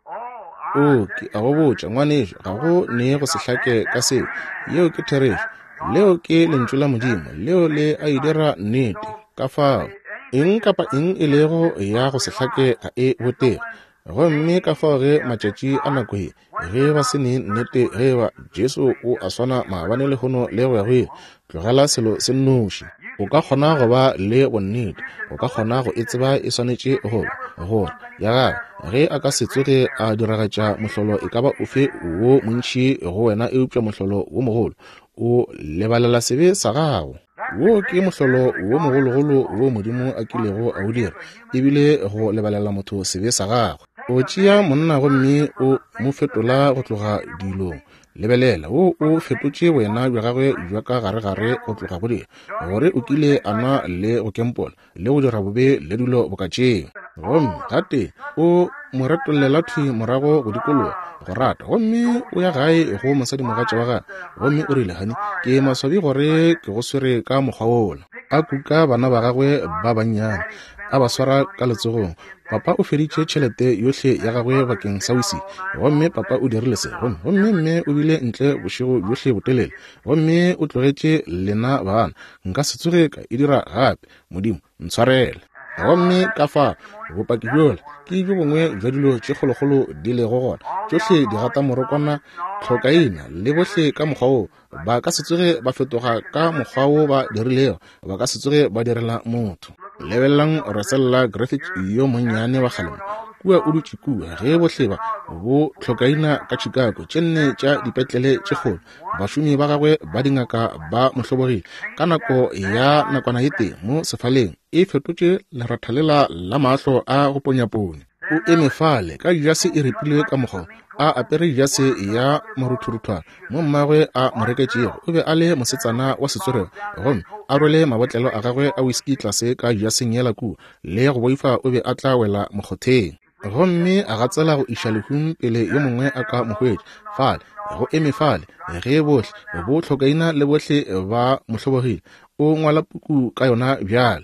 O ke a go botša ngwanešo ga go ne go se hlake ka seo yeo ke therešo leo ke lentšu la Modimo leo le a idira nnete ka fao. Eng kapa eng e lego ya go se hlake ga e botege. Gomme ka fao ge matšatši a nako e ge ba se ne nnete ge ba Jesu o a swana maabane le gono le go ya go e tlogela selo se nnoši. O ka kgona go ba le bonnete, o ka kgona go e tseba e swanetše go gore ya gago ge a ka se tsoge a diragatša mohlolo e ka ba ofe wo montši go wena eupša mohlolo wo mogolo o lebalela sebe sa gago. Wo ke mohlolo wo mogologolo wo Modimo a kilego a o dira ebile go lebalela motho sebe sa gagwe. O tšea monna gomme o mo fetola go tloga dilong. Lebelela wo o fetotše wena bja gagwe bja ka gare-gare go tloga go dira gore o kile a nwa le go kempola le go dira bobe le dilo bokatšeng. Gomme tate o mo retolela thwi morago go dikologa go rata. Gomme o ya gae go mosadi mogatša wa gagwe. Gomme o rile gane ke maswabi gore ke go swere ka mokgwa ola. A kuka bana ba gagwe ba bannyane a ba swara ka letsogong. Papa o feditše tšhelete yohle ya gagwe bakeng sa wisi. Gomme papa o dirile se. Gomme mme o bile ntle bošego yohle botelele. Gomme o tlogetše lena bana nka se tsoge ka e dira gape. Modimo ntshwarele. Gomme ka fa bopaki bjola ke jo bongwe jwa dilo tše kgolokgolo di lego gona tšohle di gata morokwana tlhokaina le bohle ka mokgwa o ba ka se tsoge ba fetoga ka mokgwa o ba dirilego ba ka se tsoge ba direla motho. Lebellang Rosella Griffith yo monnyane wa kgalemo kua o dutše kua ge bohle ba bo tlhokaina ka Chicago tše nne tša dipetlele tše kgolo. Bašomi ba gagwe ba dingaka ba mohlobogile ka nako ya nakwana ye teng mo sefaleng e fetotše lerathalela la mahlo a go ponyaponya. O eme fale ka jase e repilwe ka mokgwa a apere jase ya maruthuruthwana mo mmagwe a moreketšego. O be a le mosetsana wa setswerego gomme a rwele mabotlelo a gagwe a whisky tlase ka jaseng ya lakua le go boifa o be a tla wela mokgotheng. Gomme a gatsela go iša lehung pele yo mongwe a ka mohwetša fale go eme fale ge bohle bo tlhokaina le bohle ba mohlobogile. O ngwala puku ka yona bjale.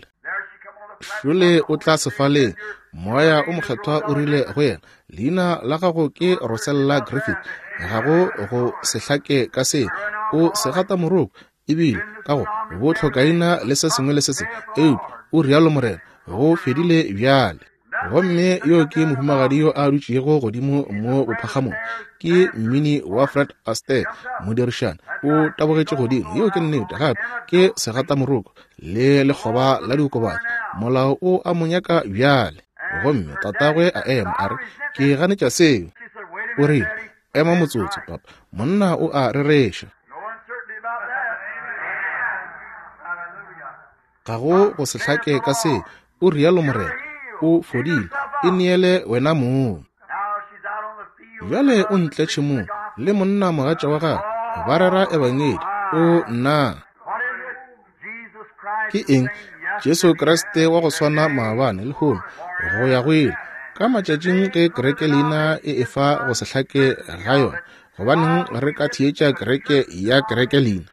Šole o tla sefaleng moya o mokgethwa o rile go yena leina la gago ke Rosella Griffith. Ga go go se hlake ka se o se gata moroko ebile ka go bo tlhokaina le se sengwe le se sengwe eu o rialo morena go fedile bjale. Gomme yo ke mohumagadi yo a dutšego godimo mo bophagamong ke mmini wa Fred Astaire modirišana o tabogetše godimo yo ke nnete gape ke segata moroko le lekgoba la diokobatši. Molao o a monyaka bjale. Gomme tatagwe a ema a re ke ganetša seo. O rile ema motsotso papa monna o a rereša. Ga go go se hlake ka se o rialo morena o fodile e neele wena moo. Bjale o ntletše moo le monna mogatša wa gagwe ba rera ebangedi o nna ke eng Jesu Kriste wa go swana maabane le hono go ya go ile ka matšatšing ge kereke leina e efa go se hlake ga yona gobaneng re ka thietša kereke ya kereke leina.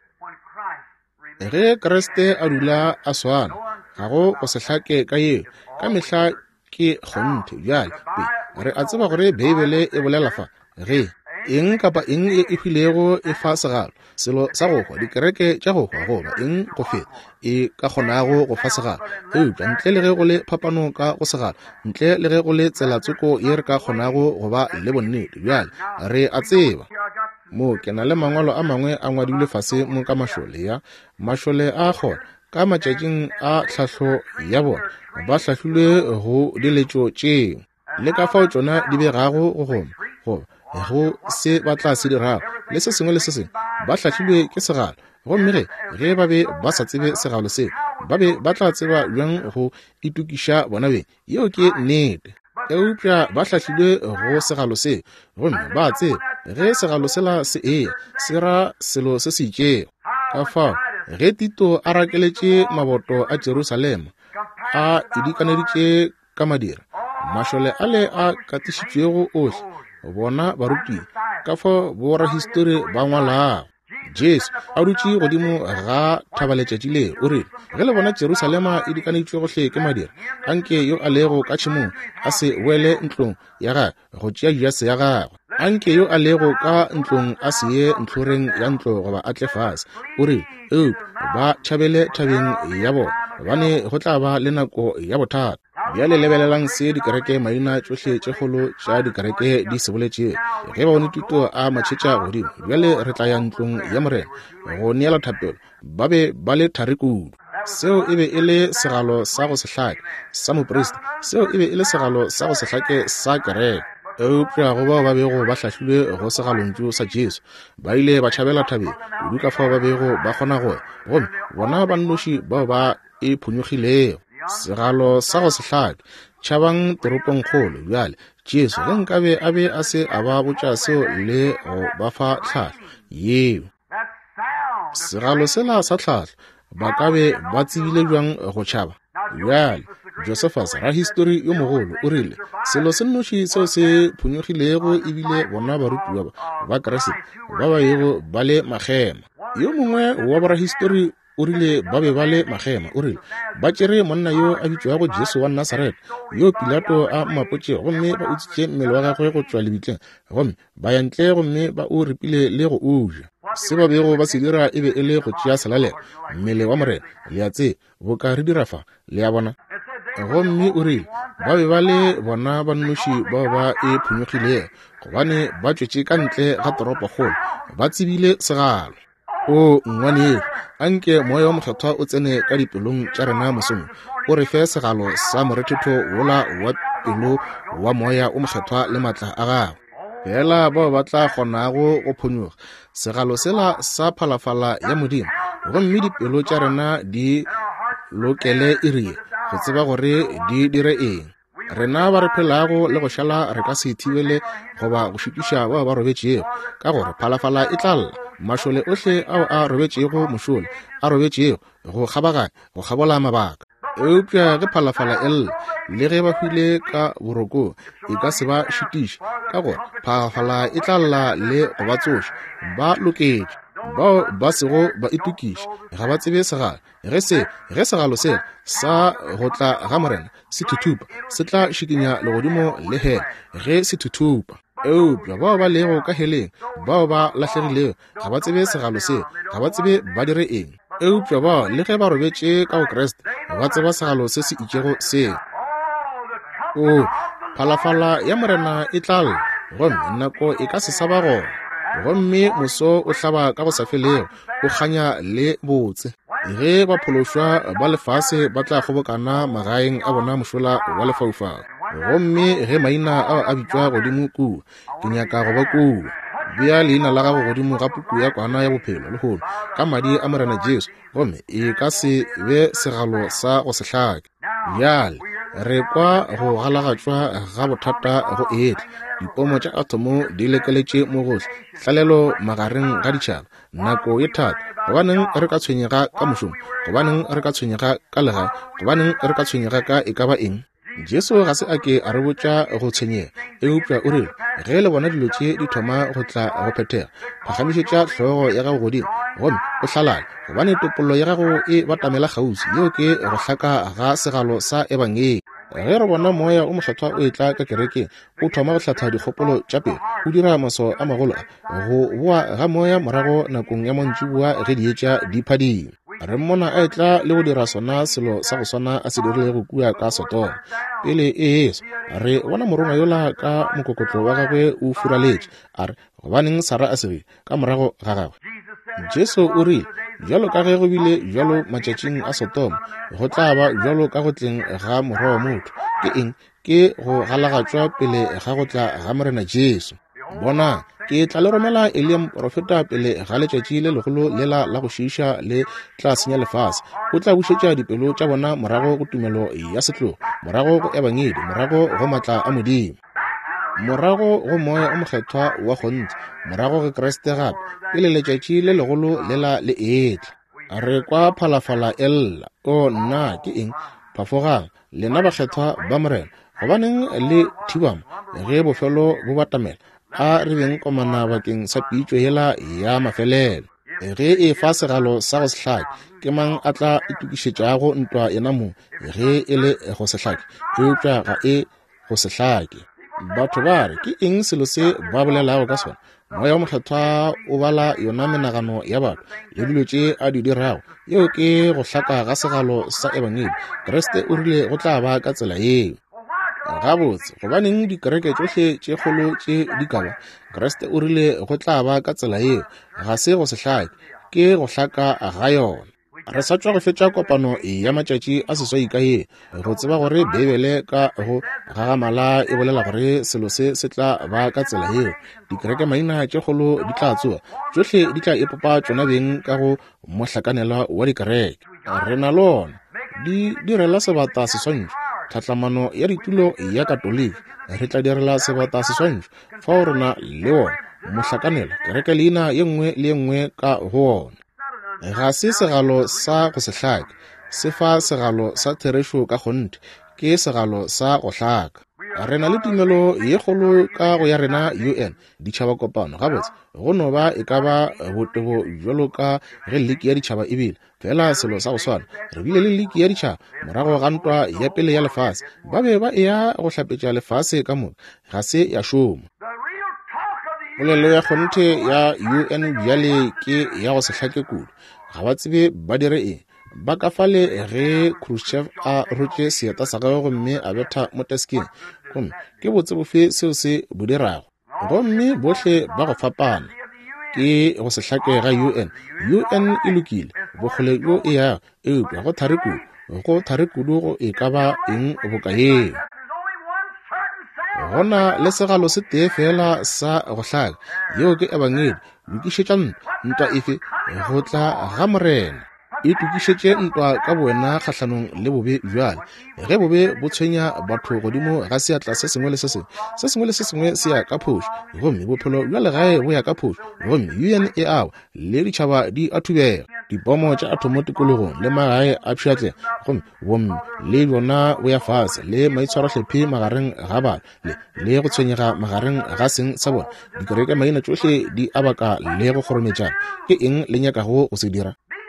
Ge Kriste a dula a swana ga go go se hlake ka yeo ka mehla ke kgonthe bjale pe re a tseba gore Bibele e bolela fa ge eng kapa eng e e filego e fa segalo selo sa go go dikereke tša go go goba eng go feta e ka kgonago go fa segalo eupša ntle le ge go le phapano ka go segalo ntle le ge go le tselatsoko ye re ka kgonago go ba le bonnete bjale re a tseba mo ke na le mangwalo a mangwe a ngwadilwe fase mo ka mašole ya mašole a gona ka matšatšing a tlhahlo ya bona ba hlahlilwe go diletšo tšeo le ka fao tšona di begago go goma goba go se batla se dirago le se sengwe le se sengwe ba hlahlilwe ke segalo gomme ge ge ba be ba sa tsebe segalo seo ba be ba tla tseba bjang go itukiša bona beng yeo ke nnete eupša ba hlahlilwe go segalo seo gomme ba tseba ge segalo sela se eya se ra selo se se itšego ka fao ge Tito a rakeletše maboto a Jerusalema a idikaneditše ka madira mašole ale a katišitšwego ohle bona baruti ka fao borahistori ba ngwalago Jesu a dutše godimo ga thabaletšatši leo o rile ge le bona Jerusalema e dikaneditšwe gohle ke madira anke yo a lego ka tšhemong a se wele ntlong ya gagwe go tšea jase ya gagwe anke yo a lego ka ntlong a se ye ntlhoreng ya ntlo goba a tle fase o rile eup ba tšhabele thabeng ya bona bane go tla ba le nako ya bothata bjale lebelelang se dikereke maina tšohle tše kgolo tša dikereke di se boletše ge ba bone Tito a matšhetša godimo bjale re tla ya ntlong ya morena go neela thapelo ba be ba le thari kudu seo e be e le segalo sa go sehlake sa mopreste seo e be e le segalo sa go sehlake sa kereke eupša go bao ba bego ba hlahlilwe go segalontšu sa Jesu ba ile ba tšhabela thabeng kudu ka fao ba bego ba kgona goya gomme bona bannoši bao ba e phonyogilego segalo sa go sehlake tšhabang toropong kgolo bjale Jesu ge nkabe a be a se a ba botša seo le go ba fa tlhahlo yeo segalo sela sa tlhahlo ba ka be ba tsebile bjang go tšhaba bjale Josephus rahistori yo mogolo o rile selo se nnoši seo se phonyogilego ebile bona barutiwa ba Keresete ba ba yego ba le magema yo mongwe wa borahistori o rile ba be ba le magema o rile ba tšere monna yo a bitšwago Jesu wa Nazaret yo Pilato a mmapotše gomme ba utswitše mmele wa gagwe go tšwa lebitleng gomme ba ya ntle gomme ba o ripile le go uja se ba bego ba se dira e be e le go tšea selalela mmele wa morena le a tse bo ka re dira fa le a bona gomme o rile ba be ba le bona bannoši bao ba e phonyogilego gobane ba tšwetše ka ntle ga toropo kgolo ba tsebile segalo o ngwane anke moya wa mokgethwa o tsene ka dipelong tša rena mosong o re fe segalo sa morethetho wola wa pelo wa moya o mokgethwa le matla a gagwe fela bao ba tla kgonago go phonyoga segalo sela sa phalafala ya modimo gomme dipelo tša rena di lokele irie go tseba gore di dire eng rena ba re phelago le go šala re ka se thibele goba go šutiša bao ba robetšego ka gore phalafala e tlalla mašole ohle ao a robetšego mošole a robetšego go kgabaganya go kgabola mabaka eupša ge phalafala e lla le ge ba file ka boroko e ka se ba šutiša ka gore phalafala e tlalla le go ba tsoša ba loketše bao ba sego ba itukiša ga ba tsebe segalo ge se ge segalo se sa go tla ga morena se thuthupa se tla šikinya legodimo le hela ge se thuthupa eupša bao ba lego ka heleng bao ba lahlegilego ga ba tsebe segalo se ga ba tsebe ba dire eng eupša bao le ge ba robetše ka go Kreste ba tseba segalo se se itšego seo o phalafala ya morena e tlalla gomme nako e ka se sa ba gona gomme moso o hlaba ka go sa felego o kganya le botse ge ba phološwa ba lefase ba tla kgobokana magaeng a bona mošola wa lefaufau gomme ge maina ao a bitšwa godimo kua ke nyaka go ba kua bea leina la gago godimo ga puku ya kwana ya bophelo le golo ka madi a morena Jesu gomme e ka se be segalo sa go sehlake bjale re kwa go galagatšwa ga bothata go etla dipomo tša atomo di lekeletše mo gohle tlalelo magareng ga ditšhaba nako ye thata gobaneng re ka tshwenyega ka mošomo gobaneng re ka tshwenyega ka legae gobaneng re ka tshwenyega ka e ka ba eng Jesu ga se a ke a re botša go tshwenyega eupša o rile ge le bona dilo tše di thoma go tla go phethega phagamišetša hlogo ya gago godimo gomme o hlalale gobane topollo ya gago e batamela kgauswi yeo ke go hlaka ga segalo sa ebangeng ge re bona moya o mokgethwa o etla ka kereke o thoma go hlatha dikgopolo tša pele o dira maso a magolo go boa ga moya morago nakong ya mantšibua ge di etša diphading. Re mmona a etla le go dira sona selo sa go swana a se dirile go kua ka Sodoma. Pele e eso re bona morongwa yola ka mokokotlo wa gagwe o furaletše a re gobaneng Sara a segile ka morago ga gagwe. Jesu o rile jalo ka ge go bile jalo matšatšing a Sodoma go tla ba jalo ka go tleng ga Morwa wa Motho. Ke eng? Ke go galagatšwa pele ga go tla ga Morena Jesu. Bona ke tla le romela Elia profeta pele ga letšatši le legolo lela la go šiiša le tla senya lefase. O tla bušetša dipelo tša bona morago go tumelo ya setlogo, morago go ebangedi, morago go matla a Modimo, morago go moya o mokgethwa wa kgonthe, morago go Kriste gape pele letšatši le legolo lela le etla. Re kwa phalafala ella o nna ke eng phafogang lena bakgethwa ba Morena gobaneng le thibama ge bofelo bo batamela a re beng komana bakeng sa pitšo yela ya mafelelo. Ge e fa segalo sa go sehlake ke mang a tla itukišetšago ntwa yena mo ge e le go sehlake eupša ga e go sehlake. Batho ba re ke eng selo se ba bolelago ka sona? Moya o mokgethwa o bala yona menagano ya batho le dilo tše a di dirago yeo ke go hlaka ga segalo sa ebangedi. Kriste o rile go tla ba ka tsela yeo. Gabotse gobaneng dikereke tšohle tše kgolo tše di ka ba Kriste o rile go tla ba ka tsela yeo ga se go sehlake ke go hlaka ga yona. Re sa tšwa go fetša kopano ya matšatši a seswai ka ye go tseba gore Bibele ka go gagamala e bolela gore selo se se tla ba ka tsela yeo. Dikereke maina tše kgolo di tla tsoa tšohle di tla epopa tšona beng ka go mohlakanelwa wa dikereke. Re na lona di direla sebata seswantšho tlhatlamano ya ditulo ya katoliki. Re tla direla sebata seswantšho fao rena le wona mohlakanelo kereke leina ye nngwe le ye nngwe ka go ona. Ga se segalo sa go sehlake se fa segalo sa therešo ka kgonthe ke segalo sa go hlaka. Re na le tumelo ye kgolo ka go ya rena U N ditšhaba kopano gabotse go no ba e ka ba botebo jalo ka ge leki ya ditšhaba e bile fela selo sa go swana. Re bile le leki ya ditšhaba morago ga ntwa ya pele ya lefase ba be ba eya go hlapetša lefase ka moka ga se ya šoma. Polelo ya kgonthe ya U N bjale ke ya go sehlake kudu. Ga ba tsebe ba dire eng ba ka fale ge Khrushchev a rotše seeta sa gagwe gomme a betha mo teskeng gomme ke botse bofe seo se bo dirago. Gomme bohle ba go fapana ke go sehlake ga U N. U N e lokile bokgole yo e ya eupša go thari kudu go thari kudu go e ka ba eng bokae. Gona le segalo se tee fela sa go hlaka yeo ke ebangedi lokišetša ntwa efe go tla ga Morena. E tukišetše ntwa ka boena kgahlanong le bobe bjale ge bobe bo tshwenya batho godimo ga seatla se sengwe le se sengwe se sengwe le se sengwe se ya ka phošo gomme bophelo bjale gae bo ya ka phošo gomme U N e awa le ditšhaba di a thubega. Dipomo tša atomo tikologong le magae a pšhatle gomme bomme le bjona bo ya fase le maitshwarohlephi magareng ga bana le le go tshwenyega magareng ga seng sa bona. Dikereke maina tšohle di a baka le go kgorometšana. Ke eng le nyakago go se dira?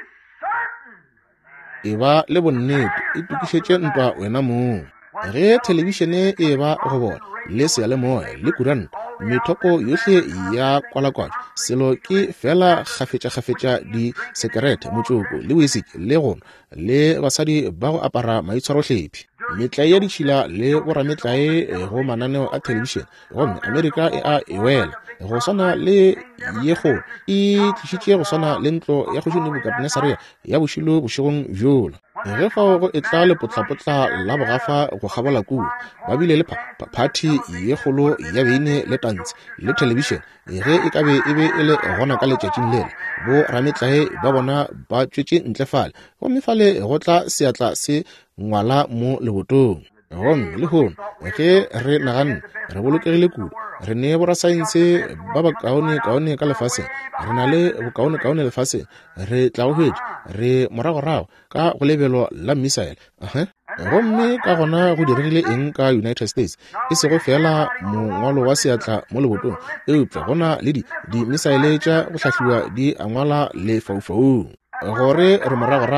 E ba le bonnete e tukišetše ntwa wena moo. Ge telebišene e ba go bona le seyalemoya le kuranta methoko yohle ya kwalakwatšwa selo ke fela kgafetša-kgafetša di sekerete motsoko le wisiki le gona le basadi ba go apara maitshwarohlephi. Metlae ya ditšhila le borametlae go mananeo a telebišene gomme Amerika e a e wela go swana le ye kgolo e tlišitše go swana le ntlo ya kgošini Nebukadnesaria ya bošilo bošegong bjola. Ge fao go e tla lepotlapotla la bogafa go kgabola kudu ba bile le phati ye kgolo ya beine le tantse le telebišene ge e ka be e be e le gona ka letšatšing lele bo rametlae ba bona ba tšwetše ntlefale gomme fale go tla seatla se ngwala mo lebotong. Gomme le hono ge re naganne re bolokegile kudu re ne borasaense ba bakaone-kaone ka lefaseng re na le bokaone-kaone lefaseng re tla go hwetša re moragorago ka go lebelo la misaele. Gomme ka gona go diregile eng ka United States e sego fela mongwalo wa seatla mo lebotong eupša gona le dimisaele tša go hlahliwa di angwala le faufaung gore re moragorago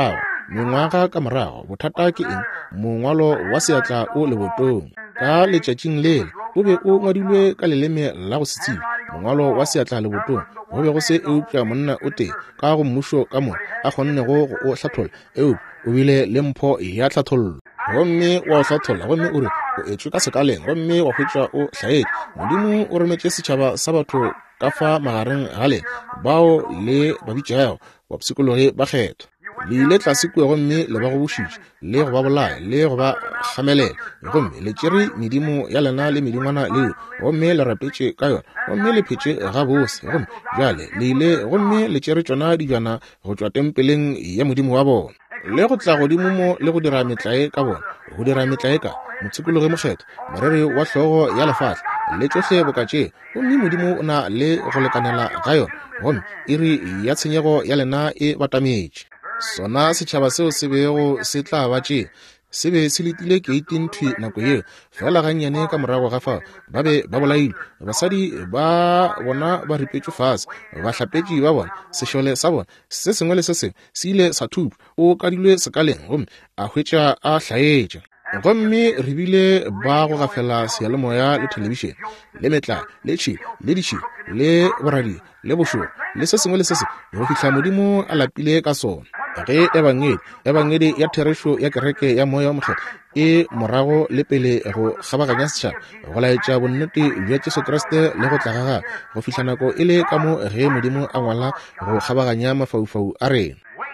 mengwaga ka morago bothata ke eng mongwalo wa seatla o lebotong ka letšatšing lele o be o ngwadilwe ka leleme la go setsiba mongwalo wa seatla lebotong go be go se eupša monna o tee ka go mmušo ka mo a kgonnego go o hlathola eo o bile le mpho ya tlhathollo gomme wa hlathola gomme o re o etšwe ka sekaleng gomme wa hwetša o hlaetše modimo o rometše setšhaba sa batho ka fa magareng gale bao le babitšago ba psikologi ba kgetho le ile tlase kue gomme le ba go bošitše le go ba bolaya le go ba gamelela gomme le tšere medimo ya lena le medingwana leo gomme le rapetše ka yona gomme le phetše ga bose gomme bjale le ile gomme le tšere tšona dijana go tšwa tempeleng ya modimo wa bona le go tla godimo mo le go dira metlae ka bona go dira metlae ka motshikologe mokgetho morere wa hlogo ya lefatla le tsohle bokatše gomme modimo o na le go lekanela ga yona gomme e re ya tshenyego ya lena e batametše sona setšhaba seo se bego se tla batše se be se letile keiteng thwi nako yeo fela gannyane ka morago ga fao ba be ba bolailwe basadi ba bona ba ripetšwe fase bahlapetši ba bona sešole sa bona se sengwe le se sengwe se ile sa thupwa o kadilwe sekaleng gomme a hwetša a hlaetša gomme re bile ba go gafela seyalemoya le telebišene le metla le tšhilo le ditšhilo le boradio le bošoro le se sengwe le se sengwe go fitlha modimo a lapile ka sona ge ebangedi ebangedi ya therešo ya kereke ya moya wa mokgetho e morago le pele go kgabaganya setšhaba go laetša bonnete bja Jesu Kriste le go tla gaga go fitlha nako e le ka mo ge modimo a ngwala go kgabaganya mafaufau a rena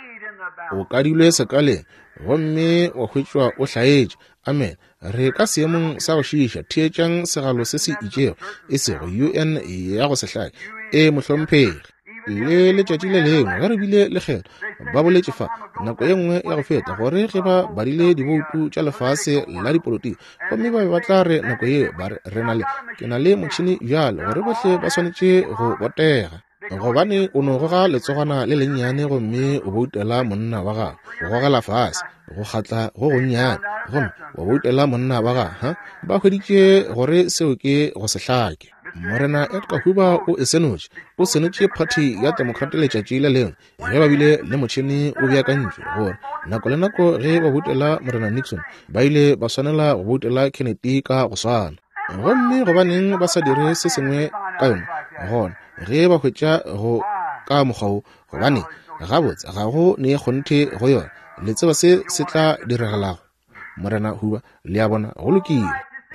o kadilwe sekaleng gomme o hwetšwa o hlaetše amen re ka seemong sa go šiiša theetšang segalo se se itšego e sego U N ya go sehlai e mohlomphegi le letšatši le lengwe ge re bile lekgetho ba boletše fa nako ye nngwe ya go feta gore ge ba badile diboutu tša lefase la dipolotiki gomme ba be ba tla re nako ye ba re na le ke na le motšhini bjalo gore bohle ba swanetše go botega gobane o no goga letsogana le lennyane gomme o boutela monna wa gago go gogela fase go kgatla go gonnyane gomme wa boutela monna wa gago ha ba hweditše gore seo ke go se hlake morena Edgar Hoover o esenotše o senotše party ya Democrat letšatši le lengwe ge ba bile le motšhini o beakantšwe gore nako le nako ge ba boutela morena Nixon ba ile ba swanela go boutela Kennedy ka go swana gomme gobaneng ba sa dire se sengwe ka yona gona ge ba hwetša go ka mokgwao gobane gabotse ga go ne kgonthe go yona le tseba se se tla diregelago morena Hoover le a bona go lokile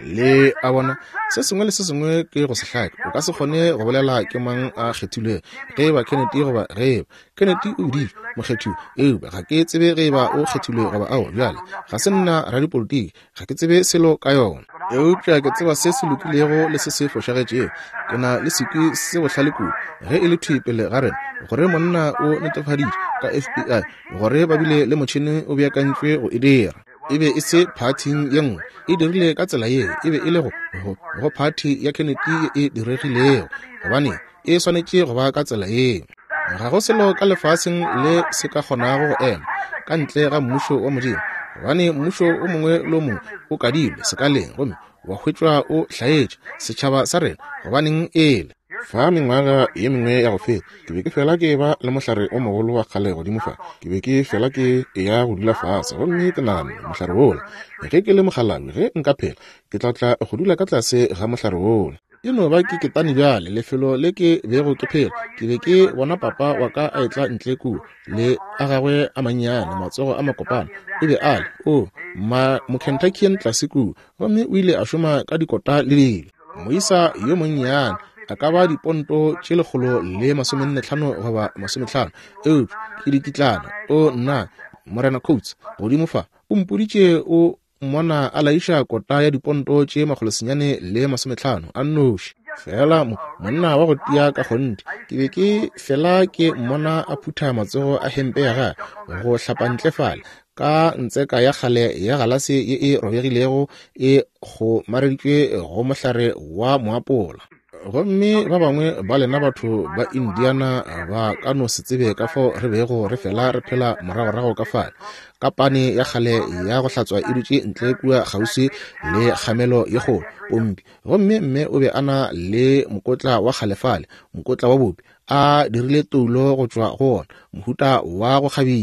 le a bona se sengwe le se sengwe ke go sehlaka o ka se kgone go bolela ke mang a kgethilwe ge ba Kennedy goba ge Kennedy o di mokgetho eo ga ke tsebe ge ba o kgethilwe goba ao bjale ga se nna radipolotiki ga ke tsebe selo ka yona eupša ke tseba se se lokilego le se se fošagetšego ke na le sekwi se bohlale kudu ge e le thipele ga rena gore monna o netefaditše ka F B I gore ba bile le motšhini o beakantšwe go e dira e be e se parting ye nngwe e dirile ka tsela ye e be e le go go party ya Kennedy e diregilego gobane e swanetše go ba ka tsela ye ga go selo ka lefaseng le se ka kgonago go ema ka ntle ga mmušo wa modimo gobane mmušo o mongwe le o mongwe o kadilwe sekaleng gomme wa hwetšwa o hlaetše setšhaba sa rena gobaneng ele fa mengwaga ye mengwe ya go feta ke be ke fela ke ba le mohlare o mogolo wa kgale godimo fa ke be ke fela ke ya go dula fase gomme ke nagane mohlare wola ge ke le mogalawi ge nka phela ke tla tla go dula ka tlase ga mohlare wola e no ba ke ketane bjale lefelo le ke bego ke phela ke be ke bona papa wa ka a etla ntle ku le a gagwe a mannyane matsogo a makopana e be ale o ma mokentuckian tlasiku gomme o ile a šoma ka dikota le dile moisa yo monnyane a ka ba diponto tše lekgolo le masomenne-hlano goba masomehlano eo ke dikitlana o nna morena Coates godimo fa o mpoditše o mmona a laiša kota ya diponto tše magolosenyane le masomehlano a nnoši fela monna wa go tia ka kgonte ke be ke fela ke mmona a phutha matsogo a hempe ya ga go hlapantlefala ka ntseka ya kgale ya galase ye e robegilego e go mareditšwe go mohlare wa moapola gomme ba bangwe ba lena batho ba Indiana ba ka no se tsebe ka fao re bego re fela re phela moragorago ka fale ka pane ya kgale ya go hlatswa e dutše ntle kua gausi le kgamelo ye go pompi gomme mme o be ana le mokotla wa kgalefale mokotla wa bopi a dirile toulo go tšwa go ona mohuta wa go kgabišwa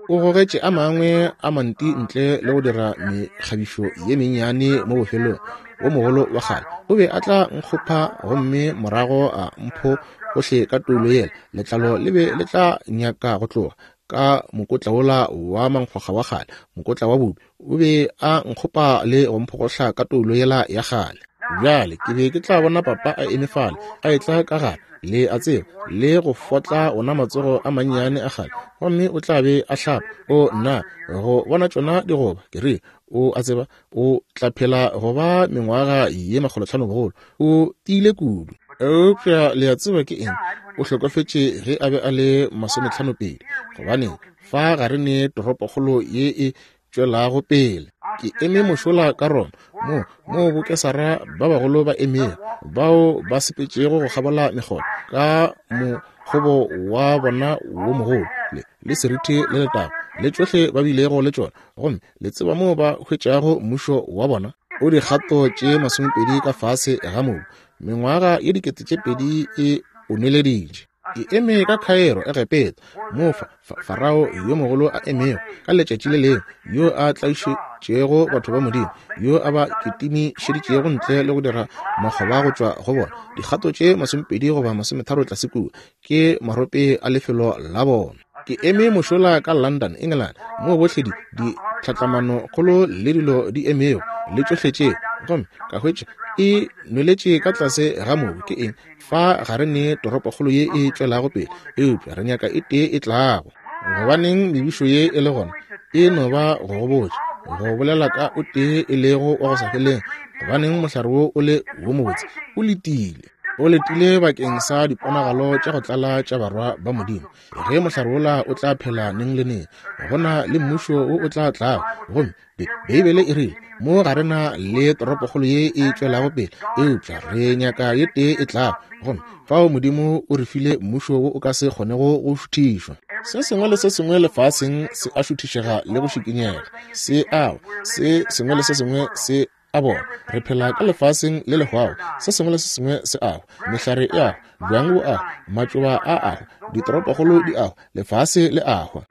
o gogetše a mangwe a manti ntle le go dira mekgabišo ye mennyane mo bofelong wo mogolo wa kgale. O be a tla nkgopha gomme morago a mpho gohle ka tulo yela letlalo le be le tla nyaka go tloga ka mokotla wola wa mankgwakga wa kgale. Mokotla wa bobi o be a nkgopa le go mphogohla ka tulo yela ya kgale. Bjale ke be ke tla bona papa a emefala a etla ka gare le a tseba le go fotla ona matsogo a mannyane a kgale, gomme o tla be a hlapa. O nna go bona tšona digoba ke re o a tseba o tla phela go ba mengwaga ye makgolohlano bogolo, o tiile kudu. Eupša le a tseba ke eng, o hlokofetše ge a be a le masomehlano pedi, gobane fa gare ne toropokgolo ye e tšwelago pele. Ke eme mošola ka rona mo mo bokesara ba bagolo ba emego bao ba sepetšego go kgabola megolo ka mokgobo wa bona wo mogolo le, le seriti le letaba le tšohle ba bilego le tšona, gomme le tseba mo ba hwetšago mmušo wa bona o dikgato tše masomepedi ka fase ga mobu. Mengwaga ye dikete tše pedi e oneleditše. Ke eme ka Khairo e Gepeta mo Farao yo mogolo a emego ka letšatši le leo yo a tlaišitšego batho ba modimo, yo a ba ketimišeditšego ntle le go dira makgoba go tšwa go bona. Dikgato tše masomepedi goba masometharo tlase kudu ke marope a lefelo la bona. Ke eme mošola ka London, England, mo bohle di tlhatlamano kgolo le dilo di emego le tšohle tše, gomme ka hwetša e nweletše ka tlase ga mobu. Ke eng fa gare ne toropokgolo ye e tšwelago pele, eupša re nyaka e tee e tlago. Gobaneng mebišo ye e le gona e no ba go go botša go bolela ka o tee e lego wa go sa feleng. Gobaneng mohlare wo o le wo mobotse o letile o letile bakeng sa diponagalo tša go tlala tša barwa ba modimo. Ge mohlare wola o tla phela neng le neng, gona le mmušo wo o tla tlago, gomme Beibele e rile mo garena le toropokgolo ye e tšwelago pele, eupša re nyaka ye tee e tlago, gomme fao modimo o re file mmušo wo o ka se kgonego go šuthišwa. Se sengwe le se sengwe lefaseng se a šuthišega le go šikinyega, se ao se sengwe le se sengwe se a bona. Re phela ka lefaseng le lehwao, se sengwe le se sengwe se ago, mehlare e ago, bjang bo ago, matšoba a ago, ditoropokgolo di ago, lefase le agwa.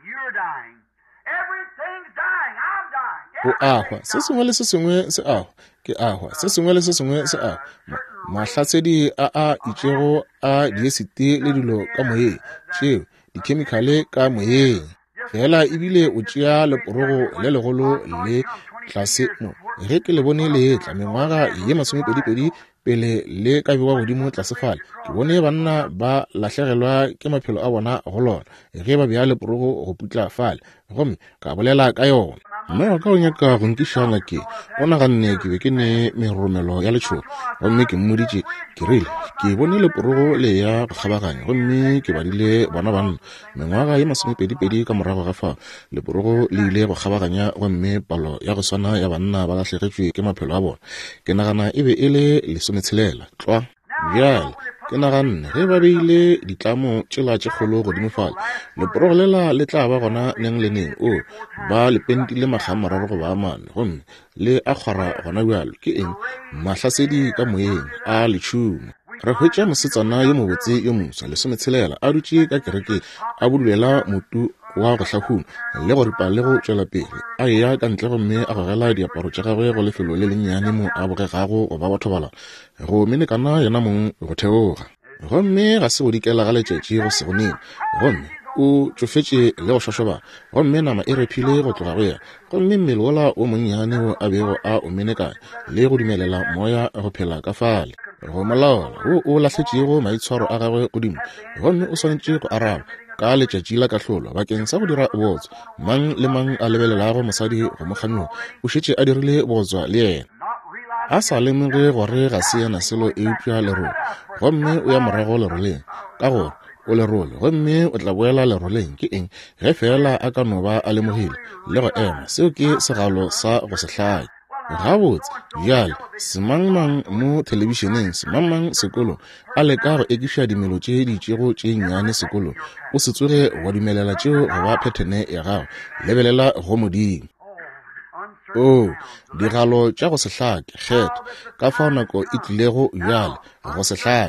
O agwa, se sengwe le se sengwe se agwa, ke agwa, se sengwe le se sengwe se agwa. Mahlatshedi a a itšego a diesite le dilo ka moyeng, tšeo dikhemikhale ka moyeng. Fela ebile o tšea leporogo le legolo le tlase mo. Ge ke le bone le etla mengwaga ye masomepedipedi pele le ka bewa godimo tlasefale, ke bone banna ba lahlegelwa ke maphelo a bona go lona ge ba bea leporogo go putla fale, gomme ka bolela ka yona. Mme wa ka o nyaka go nkiša ngake o naganne ke be ke ne meromelo ya letšhogo, gomme ke mmoditše ke rile ke bone leporogo le ya go kgabaganya, gomme ke badile bona banna mengwaga ye masomepedipedi ka morago ga fao leporogo le ile go kgabaganya, gomme palo ya go swana ya banna ba lahlegetšwe ke maphelo a bona ke nagana e be e le lesometshelela tlwa. Bjale ke naganne ge ba beile ditlamo tšela tše kgolo godimo fale, leporogo lela le tla ba gona neng le neng o ba lepentile makga mararo go ba amane, gomme le a kgwara gona bjalo. Ke eng mahlasedi ka moyeng a letšhomo. Re hwetša mosetsana yo mobotse yo moswa lesometshelela a dutše ka kereke a bulela motu wa go hlahuma le go ripa le go tšwela pele a eya ka ntle, gomme a gogela diaparo tša gagwe go lefelo le lennyane mo a bogegago go ba batho bala go menekana yona mong go theoga, gomme ga se go dikela ga letšatši go se go neng, gomme o tšofetše le go šošoba, gomme nama e rephile go tloga go ya, gomme mmele wola o monnyane o a bego a o menekanya le go dumelela moya go phela ka fale go molaola wo o lahletšego maitshwaro a gagwe godimo, gomme o swanetše go araba ka letšatši la kahlolo bakeng sa go dira botso. Mang le mang a lebelelago mosadi go mokganyo o šetše a dirile botswa le yena, a sa lemoge gore ga se yena selo eupša lerole, gomme o ya morago leroleng ka gore o lerole, gomme o tla boela leroleng. Ke eng ge fela a ka no ba a lemogile le go ema, seo ke segalo sa go se hlaya gabotse. Bjale semangmang mo telebišeneng, semangmang sekolo a leka go ekiša dimelo tše ditšego tše nnyane sekolo, o se tsoge wa dumelela tšeo go ba phethene ya gago, lebelela go modimo. O digalo tša go se hlake kgetho ka fao nako e tlilego bjale go se hlake.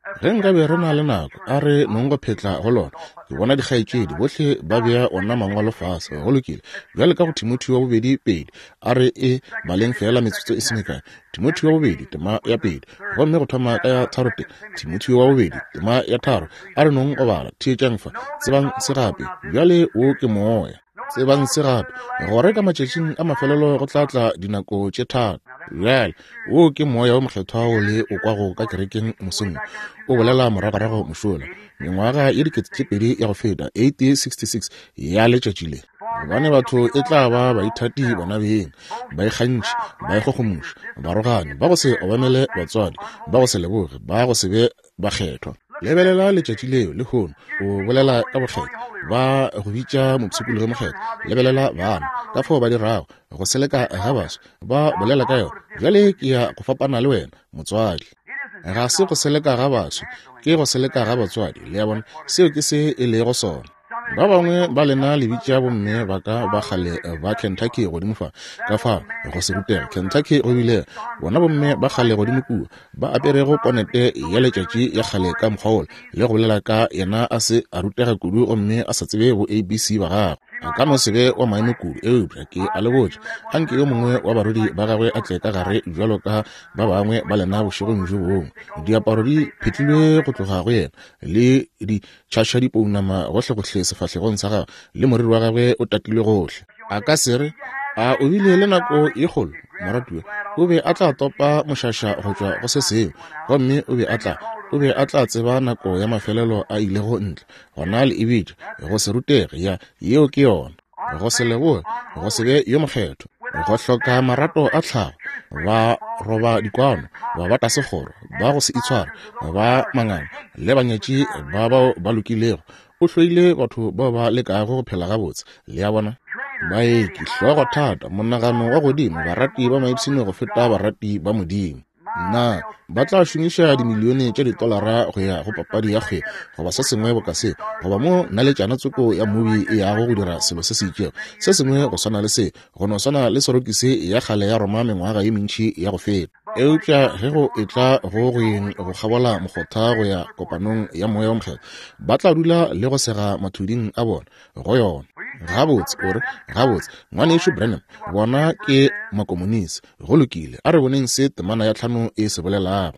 ge nka be re na le nako a re nongo phetla go lona ke bona dikgaetšedi botlhe ba bea ona mangwalo fase go lokile bjale ka go Timotheo wa bobedi pedi a re e baleng fela metsotso e semekae Timotheo wa bobedi tema ya pedi gomme go thoma ka ya tharo te Timotheo wa bobedi tema ya tharo a re nong o bala thietšang fa tsebang se gape bjale o ke moya tsebang se gape gore ka matšatšing a mafelelo go tlatla dinako tše thata bjale o ke moya o mokgethwago le o kwago ka kerekeng mosong o bolela moragarago mošola mengwaga ye dikete tše pedi ya go feta eighteen sixty-six ya letšatši le bane batho e tla ba baithati bona beng ba ikgantši ba ikgogomoša barogane ba go se obamele batswadi ba go se leboge ba go se be ba kgethwa lebelela letšatši leo le hono o bolela ka bokgetho ba go bitša motshepolo ge mokgetho lebelela bana ka fao ba dirago go seleka ga baso ba bolela ka yona bjale ke ya go fapana le wena motswadi ga se go seleka ga baso ke go seleka ga batswadi le ya bona seo ke se e lego sona ba bangwe ba lena le bitša bomme ba ka ba gale ba Kentucky godimo fa ka fa go se rutega Kentucky go bile bona bomme ba gale godimo kua ba aperego ponete ya letšatši ya gale ka mokgaolo le go bolela ka yena a se a rutega kudu gomme a sa tsebe bo A B C ba gagwe a ka no sebe wa maemo kudu eupša ke a le botse ganke yo mongwe wa barodi ba gagwe a tle ka gare jalo ka ba bangwe ba lena bošegong jo bongwe diaparo di phetlilwe go tloga go yena le di tšhaša dipounama gohle-gohle sefahlegong sa gagwe le moriri wa gagwe o tatilwe gohle a ka sere a o bile le nako e kgolo moratiwa o be a tla topa mošaša go tšwa go se sengwe gomme o be a tla o be a tla tseba nako ya mafelelo a ile go ntle gona le ebitša go se rutege ya yeo ke yona go se leboge go se be yo mokgetho go hloka marato a tlhago ba roba dikwano ba bata segoro ba go se itshwara ba manganga le banyetši ba bao ba lokilego o hloile batho ba ba lekago go phela gabotse le ya bona baeki hlogo thata monagano wa godimo barati ba maipsene go feta barati ba modimo na ba tla šomiša dimilione tša ditolara go ya go papadi ya kgwe goba se sengwe bo ka se goba mo naletšana tsoko ya movie e yago go dira selo se se itšego se sengwe go swana le se go no swana le sorokise ya kgale ya roma mengwaga ye mentši ya go feta eupša ge go e tla go goeng go gabola mokgotha go ya kopanong ya moya wa mokgetho ba tla dula le go sega mathuding a bona go yona gabotse ore gabotse ngwanešo Branham bona ke makomonisi go lokile a re boneng se temana ya tlhano e se bolelago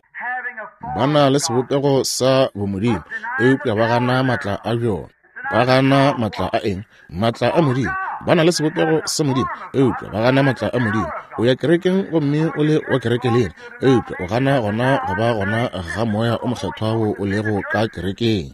bana le sebopego sa bomodimo eupša ba gana matla a bjona ba gana matla a eng matla a modimo bana le sebopego sa modimo eupša ba gana matla a modimo o ya kerekeng gomme o le wa kereke lena eupša o gana gona go ba gona ga moya o mokgethwago o lego ka kerekeng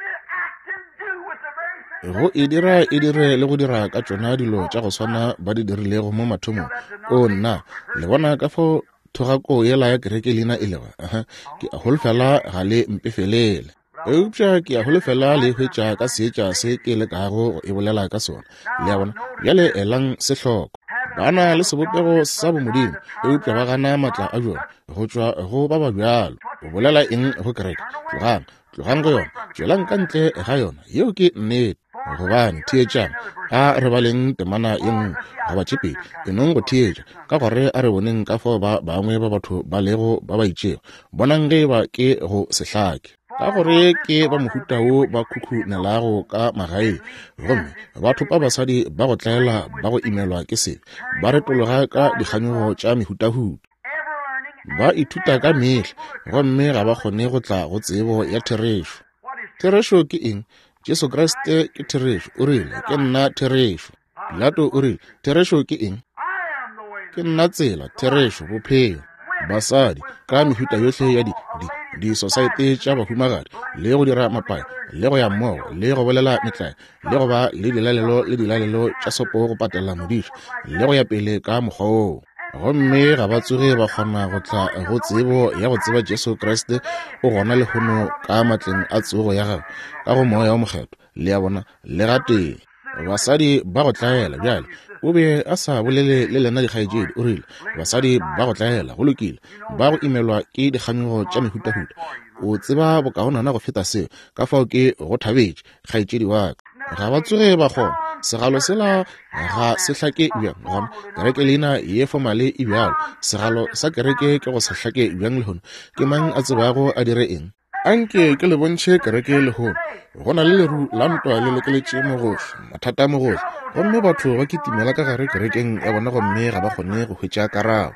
go e dira e dire le go dira ka tšona dilo tša go swana ba di dirilego mo mathomong o nna le bona ka fo thogako yela ya kereke lena e lega ke a holofela ga le mpefelele eupša ke a holofela le hwetša ka seetša se ke le kago e bolela ka sona le ya bona bjale elang sehloko bana le sebopego sa bomodimo eupša ba gana matla a bjona go tšwa go ba ba bjalo o bolela eng go kereke tlogang tlogang go yona tšwelang ka ntle ga yona yeo ke nnete gobane thietšang a re baleng temana ye nngwe goba tšepedi e nong go thietša ka gore a re boneng ka fao ba bangwe ba batho ba lego ba ba itšego bonang ge ba ke go sehlake ka gore ke ba mohuta wo ba khukhunelago ka magaeng gomme batho ba basadi ba go tlaela ba go imelwa ke sebe ba retologa ka dikganyogo tša mehutahuta ba ithuta ka metlha gomme ga ba kgone go tla go tsebo ya therešo therešo ke eng Jesu Kriste ke therešo o rile ke nna therešo Pilato o rile therešo ke eng ke nna tsela therešo bophelo basadi ka mehuta yohle ya di di, di society tša bahumagadi le go dira mapaya le go ya mmogo le go bolela metlae le go ba le dilalelo le dilalelo tša sopo go patela modišo le go ya pele ka mokgwa gomme ga ba tsoge ba kgona go tla go tsebo ya go tseba Jesu Kriste o gona le hono ka matleng a tsogo ya gago ka go moya wa mokgetho le ya bona le gateng basadi ba go tlaela bjale o be a sa bolele le lena dikgaetšedi o rile basadi ba go tlaela go lokile ba go imelwa ke dikganyogo tša mehutahuta o tseba bokaonana go feta seo ka fao ke go thabetše kgaetšedi wa ka ga ba tsoge ba kgona segalo sela ga se hlake bjang gona kereke lena ye formale e bjalo segalo sa kereke ke go se hlake bjang le hono ke mang a tsebago a dire eng anke ke le bontšhe kereke le ho go na le leru la ntwa le lekeletše mogohle mathata a mogohle gomme batho ba kitimela ka gare kerekeng ya bona gomme ga ba kgone go hwetša karabo.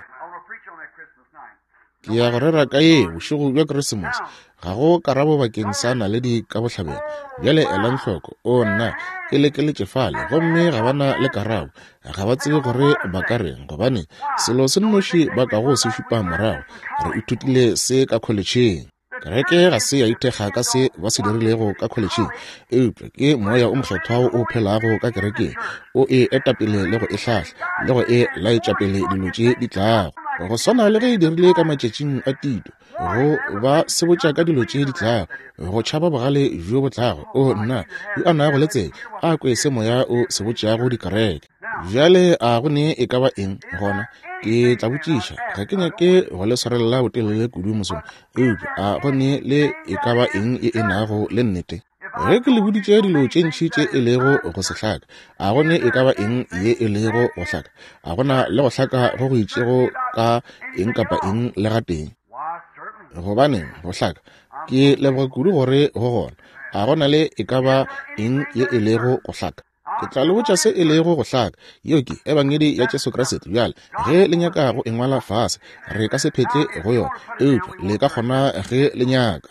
Ke ya go rera ka ye bošego bja Keresemose ga go karabo bakeng sa naledi ka bohlabela bjale elang hloko o nna e lekeletše fale gomme ga bana le karabo ga ba tsebe gore ba ka reng gobane selo se nnoši ba ka go se šupa morago re ithutile se ka kholetšheng. Kereke ga se ya ithekga ka se ba se dirilego ka kholetšheng eupša ke moya o mokgethwao o phelago ka kerekeng o e etapele le go e hlahla le go e laetšapele dilo tše di tlago go swana le ge e dirile ka matšatšing a Tito go ba se botša ka dilo tše di tlago go tšhaba bogale jo bo tlago o nna yo a nago letsele a kwe se moya o se botšago dikereke. Bjale a go ne e ka ba eng gona ke tla botšiša ga ke nyake go le swarelela botelele kudu mosong eupša a go ne le e ka ba eng e e nago le nnete ge ke le boditše dilo tše ntšhi tše e lego go se hlaka a go ne e ka ba eng ye e lego go hlaka a gona le go hlaka go go itšego ka eng kapa eng le ga teng gobane go hlaka ke leboga kudu gore go gona a gona le e ka ba eng ye e lego go hlaka. Ke tla le botša se e lego go hlaka yeo ke ebangedi ya Jesu Kriste bjale ge le nyaka go engwala fase re ka se phetle go yona eupša le ka kgona ge le nyaka.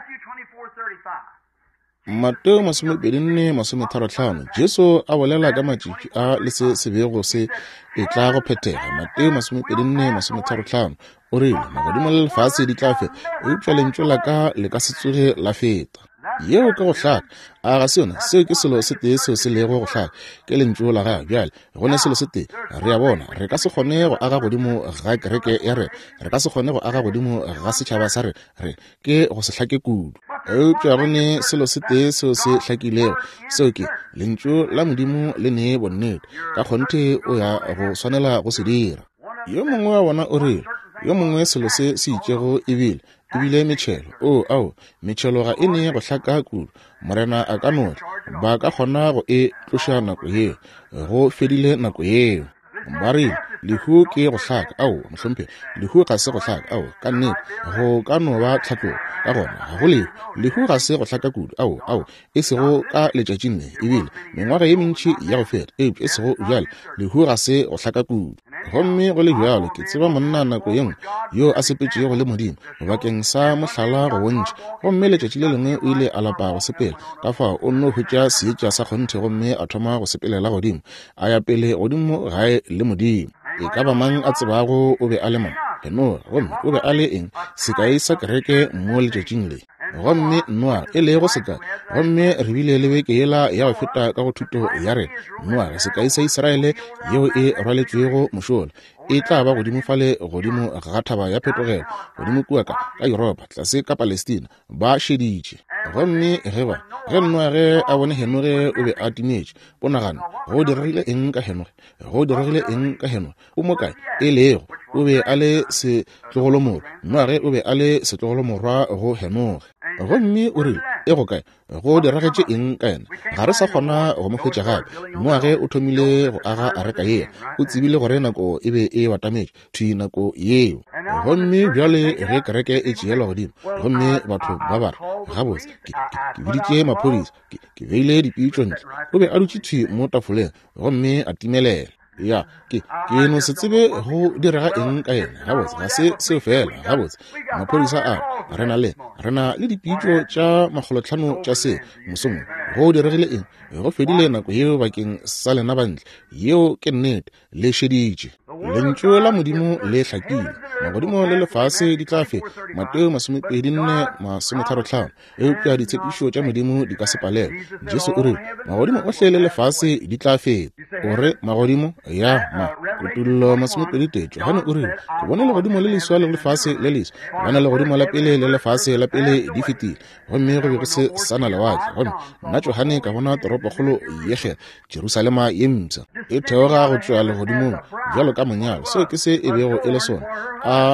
Mateo masomepedi nne masometharo hlano Jesu a bolela ka matšatši a le se se bego se e tla go phethega. Mateo masomepedi nne masometharo hlano o rile magodimo le lefase di tla feta eupša lentšu la ka le ka se tsoge la feta. Yeo ka go hlaka a ga se yona seo ke selo se tee seo se lego go hlaka ke lentšu la gae bjale gone selo se tee re a bona re ka se kgone go aga godimo ga kereke ya re re ka se kgone go aga godimo ga setšhaba sa re re ke go se hlake kudu eupša gone selo se tee seo se hlakilego seo ke lentšu la modimo le nee bonnete ka kgonthe o ya go swanela go se dira. Yo mongwe wa bona o rile yo mongwe selo se se itšego ebile ebile metšhelo o ao metšhelo ga e ne go hlaka kudu morena a ka notla ba ka kgona go e tloša nako yeo go fedile nako yeo ba rile lehu ke go hlaka ao mohlompe lehu ga se go hlaka ao ka nnete go ka no ba tlhatlogo ka gona ga go lehu lehu ga se go hlaka kudu ao ao e sego ka letšatšing le ebile mengwaga ye mentši ya go feta eupša e sego bjale lehu ga se go hlaka kudu gomme go le bjalo ke tseba monna nako yengwe yo a sepetšego le modimo bakeng sa mohlala go bontši gomme letšatši le lengwe o ile a lapa go sepela ka fao o nno hwetša seetša sa kgonthe gomme a thoma go sepelela godimo a ya pele godimo gae le modimo. E ka ba mang a tsebago o be a le mang Henora gomme o be a le eng sekai sa kereke mo letšatšing le gomme Noa e lego seka gomme re bile le beke yela ya go feta ka go thuto ya re Noa sekai sa Iseraele yeo e rwaletšwego mošola e tla ba godimo fale godimo ga thaba ya phetogelo godimo kuaka ka Europa tlase ka Palestina ba šeditše gomme ge ba ge Noa ge a bone Henore o be a timetše ponagano go diregile eng ka Henore go diregile eng ka Henore o mo kae e lego o be a le setlogolomorwa Noa ge o be a le setlogolomorwa go Henore gomme o rile e go kae go diragetše eng ka ena ga re sa kgona go mo hwetša gape Noa ge o thomile go aga a reka yeo o tsebile gore nako e be e batametše thwi nako yeo gomme bjale ge kereke e tšeelwa godimo gomme batho ba bare gabotse ke biditše maphodisa ke beile dipitšo ntle o be a dutše thwi mo tafoleng gomme a timelela ya ke ke no se tsebe go direga eng ka ena gabotse ga se seo fela gabotse maphodisa a re na le re na le dipitšo tša magolotlhano tša se mosong go diregile eng go fedile nako yeo bakeng sa lena bantle yeo ke nnete le šeditše lentšu la modimo le hlakile magodimo le lefase di tla feta Mateo masomepedi nne masometharo hlano eupša ditshepišo tša modimo di ka se palelwe Jesu o rile magodimo ohle le lefase di tla feta o re magodimo ya ma kutullo masomepedi tee Johane o rile ke bone legodimo le leswa le lefase le leswa bona legodimo la pele le lefase la pele di fetile gomme go be go se sana lewatle gomme nna Johane ka bona toropokgolo yege Jerusalema ye mpša e theoga go tšwa legodimong bjalo ka monyalo seo ke se e bego e le sona a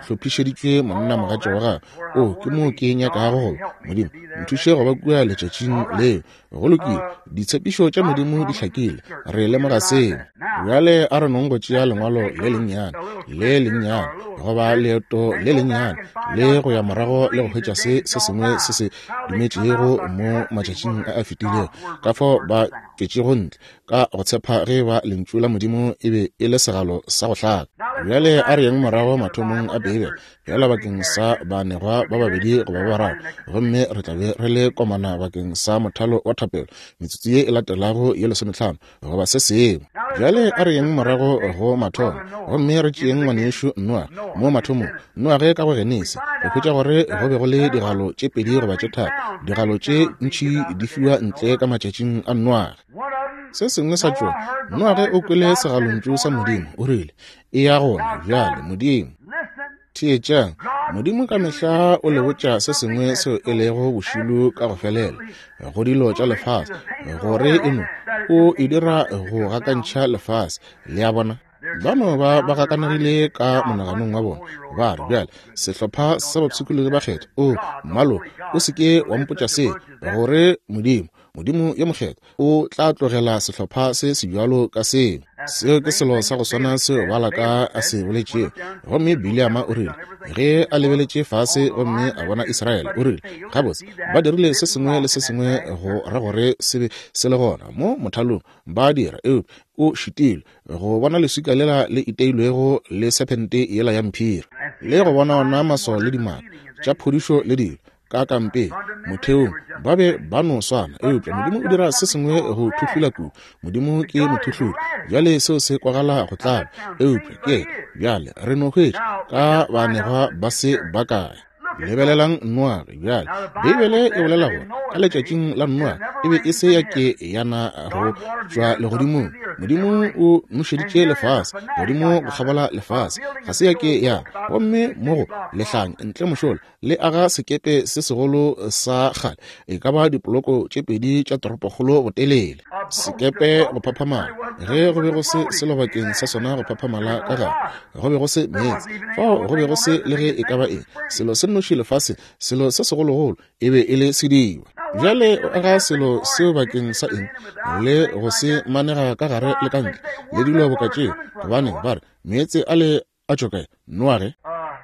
hlophišeditšwe monna mogatša wa gago o ke moo ke nyakago Modimo nthuše go ba kua letšatšing leo go lokile ditshepišo tša Modimo di hlakile re lemoga seo bjale a re nong go tšea lengwalo le lennyane le lennyane goba leeto le lennyane le go ya morago le go hwetša se se sengwe se se dumetšego mo matšatšing a a fetilego ka fo ba tšetšego ntle ka go tshepa ge ba lentšu la Modimo e be e le segalo sa go hlaka bjale a re yeng morago mathomong a bebe bjala bakeng sa banegwa ba babedi go ba bararo gomme re tlabe re le komana bakeng sa mothalo wa thapelo metsotso ye e latelago ye lesomehlano goba se sengwe bjale a re yeng morago go mathomo gomme re tšeeng ngwanešo Noa mo mathomong Noa ge ka go genese go hwetša gore go be go le digalo tše pedi goba tše tharo digalo tše ntšhi di fiwa ntle ka matšatšing a Noa se sengwe sa tšona Noa ge o kwele segalontšu sa Modimo o rile e ya gona bjale Modimo theetšang Modimo ka mehla o le botša se sengwe seo e lego bošilo ka go felela go dilo tša lefase gore eno o e dira go gakantšha lefase le ya bona bano ba ba gakanegile ka monaganong wa bona ba re bjale sehlopha sa bapshikologi ba kgetha o mmalo o seke wa mpotša se gore Modimo Modimo yo mokgetho o tla tlogela sehlopha se sebjalo ka seo seo ke selo sa go swana seo balaka a se boletšego gomme Biliama o rile ge a lebeletše fase gomme a bona Israele o rile gabotse ba dirile se sengwe le se sengwe go ra gore se be se le gona mo mothalong ba dira eo o šitile go bona leswika lela le iteilwego le serpente yela ya mphiri le go bona ona maso le dimaka tša phodišo le dilo ka kampe motheong ba be ba no swana eupša Modimo o dira se sengwe go thuhlula ku Modimo ke mothuhluli bjale seo se kwagala go tlala eupša ke bjale re no hwetša ka banegwa ba se ba kae lebelelang Noa bjale Bibele e bolela gore ka letšatšing la Noa e be e se ya ke yana go tšwa legodimong Modimo o nošeditše lefase Modimo go kgabala lefase ga se ya ke ya gomme mogo lehlanya ntle mošola le aga sekepe se segolo sa kgale e ka ba dipoloko tše pedi tša toropokgolo botelele sekepe go phaphamala ge go be go se selo bakeng sa sona go phaphamala ka gare go be go se meetse fao go be go se le ge e ka ba eng selo se noši lefase selo se segologolo e be e le sediba bjale o aga selo seo bakeng sa eng le go se manega ka gare le kantle le dilo bokatšeo gobane ba re meetse a le a tšokae Noa ge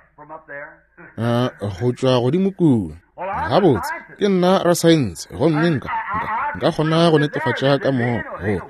go tšwa godimo kua gabotse ke nna ra science gomme nka nka kgona go netefatša ka moo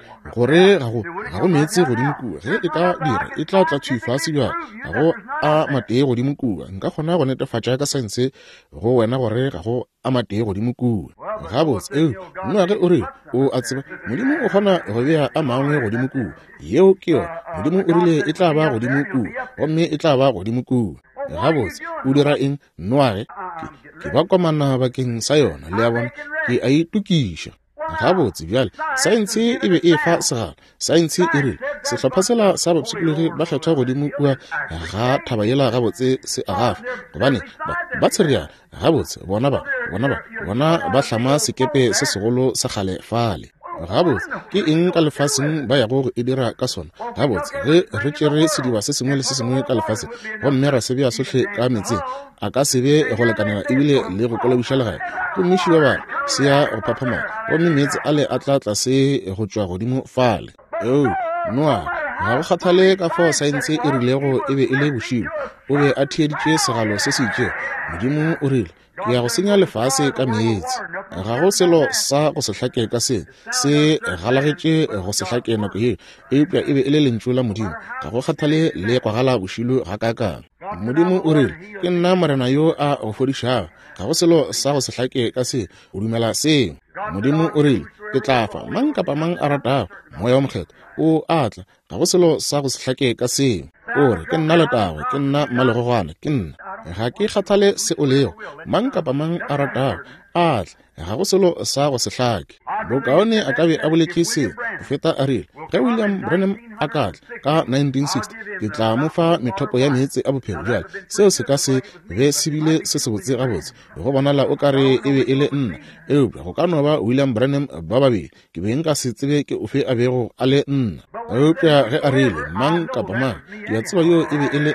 gore ga go meetse godimo kua ge e ka dira e tla tla tšhifase bjale ga go a matee godimo kua nka kgona go netefatša ka science go wena gore ga go a matee godimo kua gabotse eo Noa ge o re o a tseba Modimo o kgona go bea a mangwe godimo kua yeo ke yona Modimo o rile e tla ba godimo kua gomme e tla ba godimo kua gabotse o dira eng Noa ge ke ba komana bakeng sa yona le ya bona ke a itukiša gabotse bjale saense e be e fa segalo saense e rile sehlopha sela sa bapshikologi ba kgetha godimo kua ga thaba yela gabotse se agafa gobane ba tshereana gabotse bona ba bona ba bona ba hlama sekepe se segolo sa kgale fale gabotse ke eng ka lefaseng ba ya go e dira ka sona gabotse ge re tšere sediba se sengwe le se sengwe ka lefase gomme ra se bea sohle ka metseng a ka se be go lekanela ebile le go kolobiša legae gomiši ba ba se ya go phaphamala gomme meetse a le a tla tlase go tšwa godimo fale eo Noa ga go kgathale ka fao saense e rilego e be e le bošilo o be a thieditše segalo se se itšego Modimo o rile ke ya go senya lefase ka meetse ga go selo sa go se hlake ka se se galagetše go se hlake nako yeo eupša e be e le lentšu la Modimo ga go kgathale le kwagala bošilo ga kakang Modimo o rile ke nna morena yo a go fodišago ga go selo sa go se hlake ka se o dumela seo Modimo o rile ke tla fa mang kapa mang a ratago moya wa mokgetho o atla ga go selo sa go se hlake ka seo o re ke nna letagwe ke nna mmalegogwana ke nna ga ke kgathale se o lego mang kapa mang a ratago atla ga go selo sa go se hlake bokaone a ka be a boletše seo go feta a rile ge William Branham a ka tla ka nineteen sixty ke tla mo fa methopo ya meetse a bophelo bjale seo se ka se be se bile se se botse gabotse go bonala o kare e be e le nna eupša go ka no ba William Branham ba babedi ke be nka se tsebe ke ofe a bego a le nna eupša ge a rile mang kapa mang ke a tseba yo e be e le nna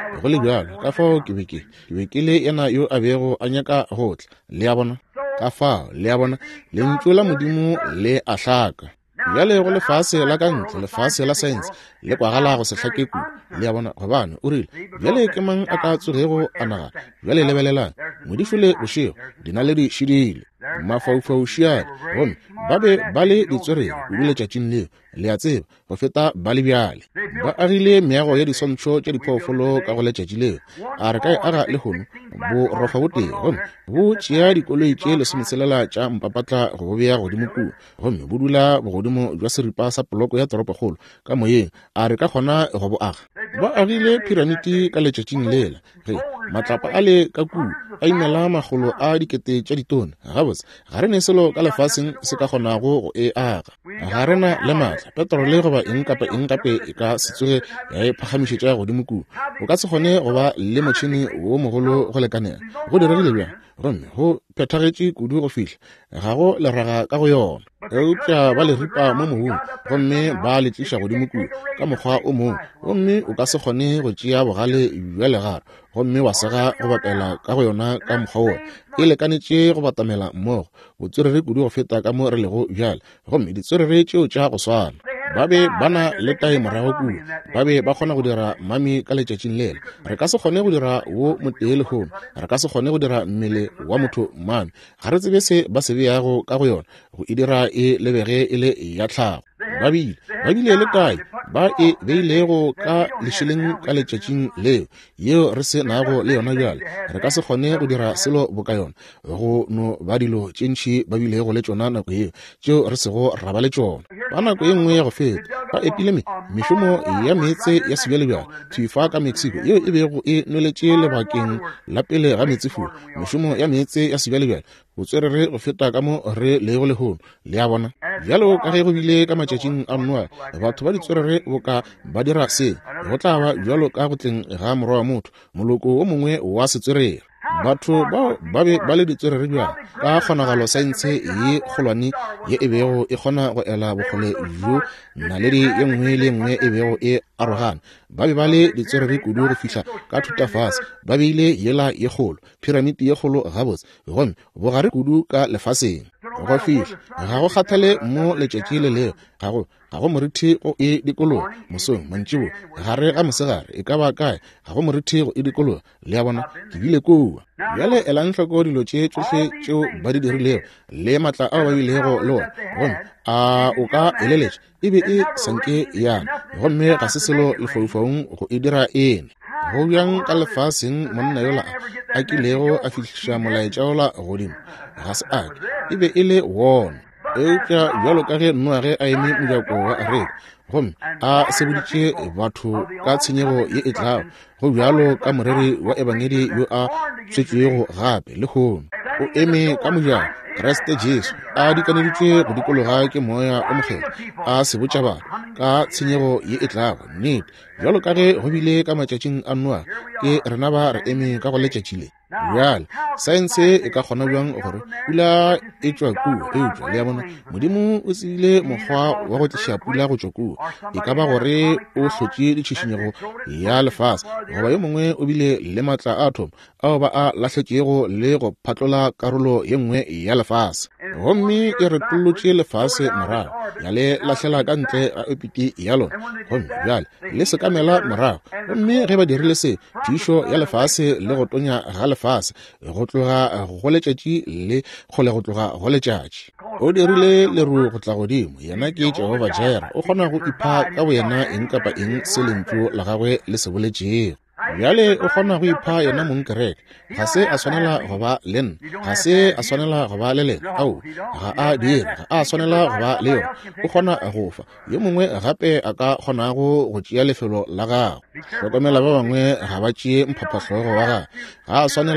go le bjalo ka fao ke be ke ke be ke le ena yo a bego a nyaka gotla le a bona ka fao le a bona lentšu la modimo le a hlaka bjale go lefase la ka ntle lefase la science le kwagala go se hlake ku le a bona gobane o rile bjale ke mang a ka tsogego a naga bjale lebelelang modifole bošego di na le di šidile mafaufau šiane gomme ba be ba le ditswereng kudu letšatšing leo le a tseba go feta ba le bjale ba agile meago ya diswantšho tša diphoofolo ka go letšatši leo a re kae aga lehono bo rofa botee gomme bo tšea dikoloi tše lesomeselela tša mpapatla go bo bea godimo kudu gomme bo dula bogodimo jwa seripa sa poloko ya toropokgolo ka moyeng a re ka kgona go bo aga ba agile piramiti ka letšatšing lela ge matlapa a le ka kudu a imela magolo a dikete tša ditone gabotse ga re ne selo ka lefaseng se ka kgonago go e aga ga rena le maatla petrole goba eng kapa eng gape e ka se tsoge ya e phagamišetša godimo kudu o ka se kgone go ba le motšhini wo mogolo go lekanela go diregile bjang gomme go phethagetše kudu go fihla ga go leraga ka go yona eupša ba le ripa mo mobung gomme ba le tliša godimo kudu ka mokgwa o mongwe gomme o ka se kgone go tšea bogale bjale gare gomme wa sega go bapela ka go yona ka mokgwa wona e lekanetše go batamela mmogo botswerere kudu go feta ka mo re lego bjale gomme ditswerere tšeo tša go swana ba be ba na le tae morago kudu ba be ba kgona go dira mami ka letšatšing lela re ka se kgone go dira wo motee lehono re ka se kgone go dira mmele wa motho mami ga re tsebe se ba se beyago ka go yona go e dira e lebege e le ya tlhago ba bile ba bile le tae ba e beilego ka lešheleng ka letšatšing leo yeo re se nago le yona bjale re ka se kgone go dira selo bo ka yona go no ba dilo tše ntšhi ba bilego le tšona nako yeo tšeo re sego raba le tšona ba nako ye nngwe ya go feta ba epile mešomo ya meetse ya sebjalebjale thifa ka mexico yeo e bego e noletše lebakeng la pele ga metsefula mešomo ya meetse ya sebjalebjale botswerere go feta ka mo re lego lehono le a bona bjalo ka ge go bile ka matšatšing a nnoa batho ba ditswerere bo ka ba dira se go tla ba bjalo ka go tleng ga morwa wa motho moloko o mongwe wa setswerere batho bao ba be ba le ditswerere bjale ka kgonagalo saense ye kgolwane ye e bego e kgona go ela bogole jo naledi ye nngwe le nngwe e bego e arogane ba be ba le ditswerere kudu go fihla ka thutafase ba beile yela ye kgolo piramiti ye kgolo gabotse gomme bogare kudu ka lefaseng go fihla ga go kgathale mo letšatši le leo ga go ga go morithi go e dikologa mosong mantšibo gare ga mosegare e ka ba kae ga go morithi go e dikologa le a bona ke bile koua bjale elang hloko dilo tše tšohle tšeo ba di dirilego le maatla ao ba bilego le ona gomme a o ka eleletša e be e sanke yana gomme ga se selo lefaufaung go e dira ene go bjang ka lefaseng monna yola a kilego a fihliša molaetša ola godimo ga se ake e be e le wona eupša bjalo ka ge nnoage a eme mojako wa areka gomme a seboditše batho ka tshenyego ye e tlago go bjalo ka moreri wa ebangedi yo a tswetšego gape le kgono o eme ka mojako kreste jesu a dikaneditše go dikologa ke moya o mokgetho a sebotša batho ka tshenyego ye e tlago nnete bjalo ka ge go bile ka matšatšing a nnoa ke rena ba re eme ka go letšatšile bjale saense e ka kgona bjang gore pula e tšwa kuo eutšwa le ya bona modimo o tseile mokgwa wa go tliša pula go tšwa kuo e ka ba gore o hlotše ditšhišinyego ya lefase goba yo mongwe o bile le maatla a thomo ao ba a lahletšego le go phatlola karolo ye nngwe ya lefase gomme e re tlolotše lefase morago ya le lahlela ka ntle ga epiti ya lona gomme bjale le sekamela morago gomme ge ba dirile se thišo ya lefase le go tonya ga lefase go tloga go letšatši le kgole go tloga go letšatši o dirile leruo go tla godimo yena ke jehova jire o kgona go ipha ka boyena eng kapa eng se lentšu la gagwe le se boletšego bjale o kgona go ipha yena monkereke ga se a swanela go ba le nna ga se a swanela go ba le lena ao ga a dira ga a swanela go ba le yona o kgona go fa yo mongwe gape a ka kgonago go tšea lefelo la gago hlokomela ba bangwe ga ba tšee mphaphatlhogo wa gage ga a swanela go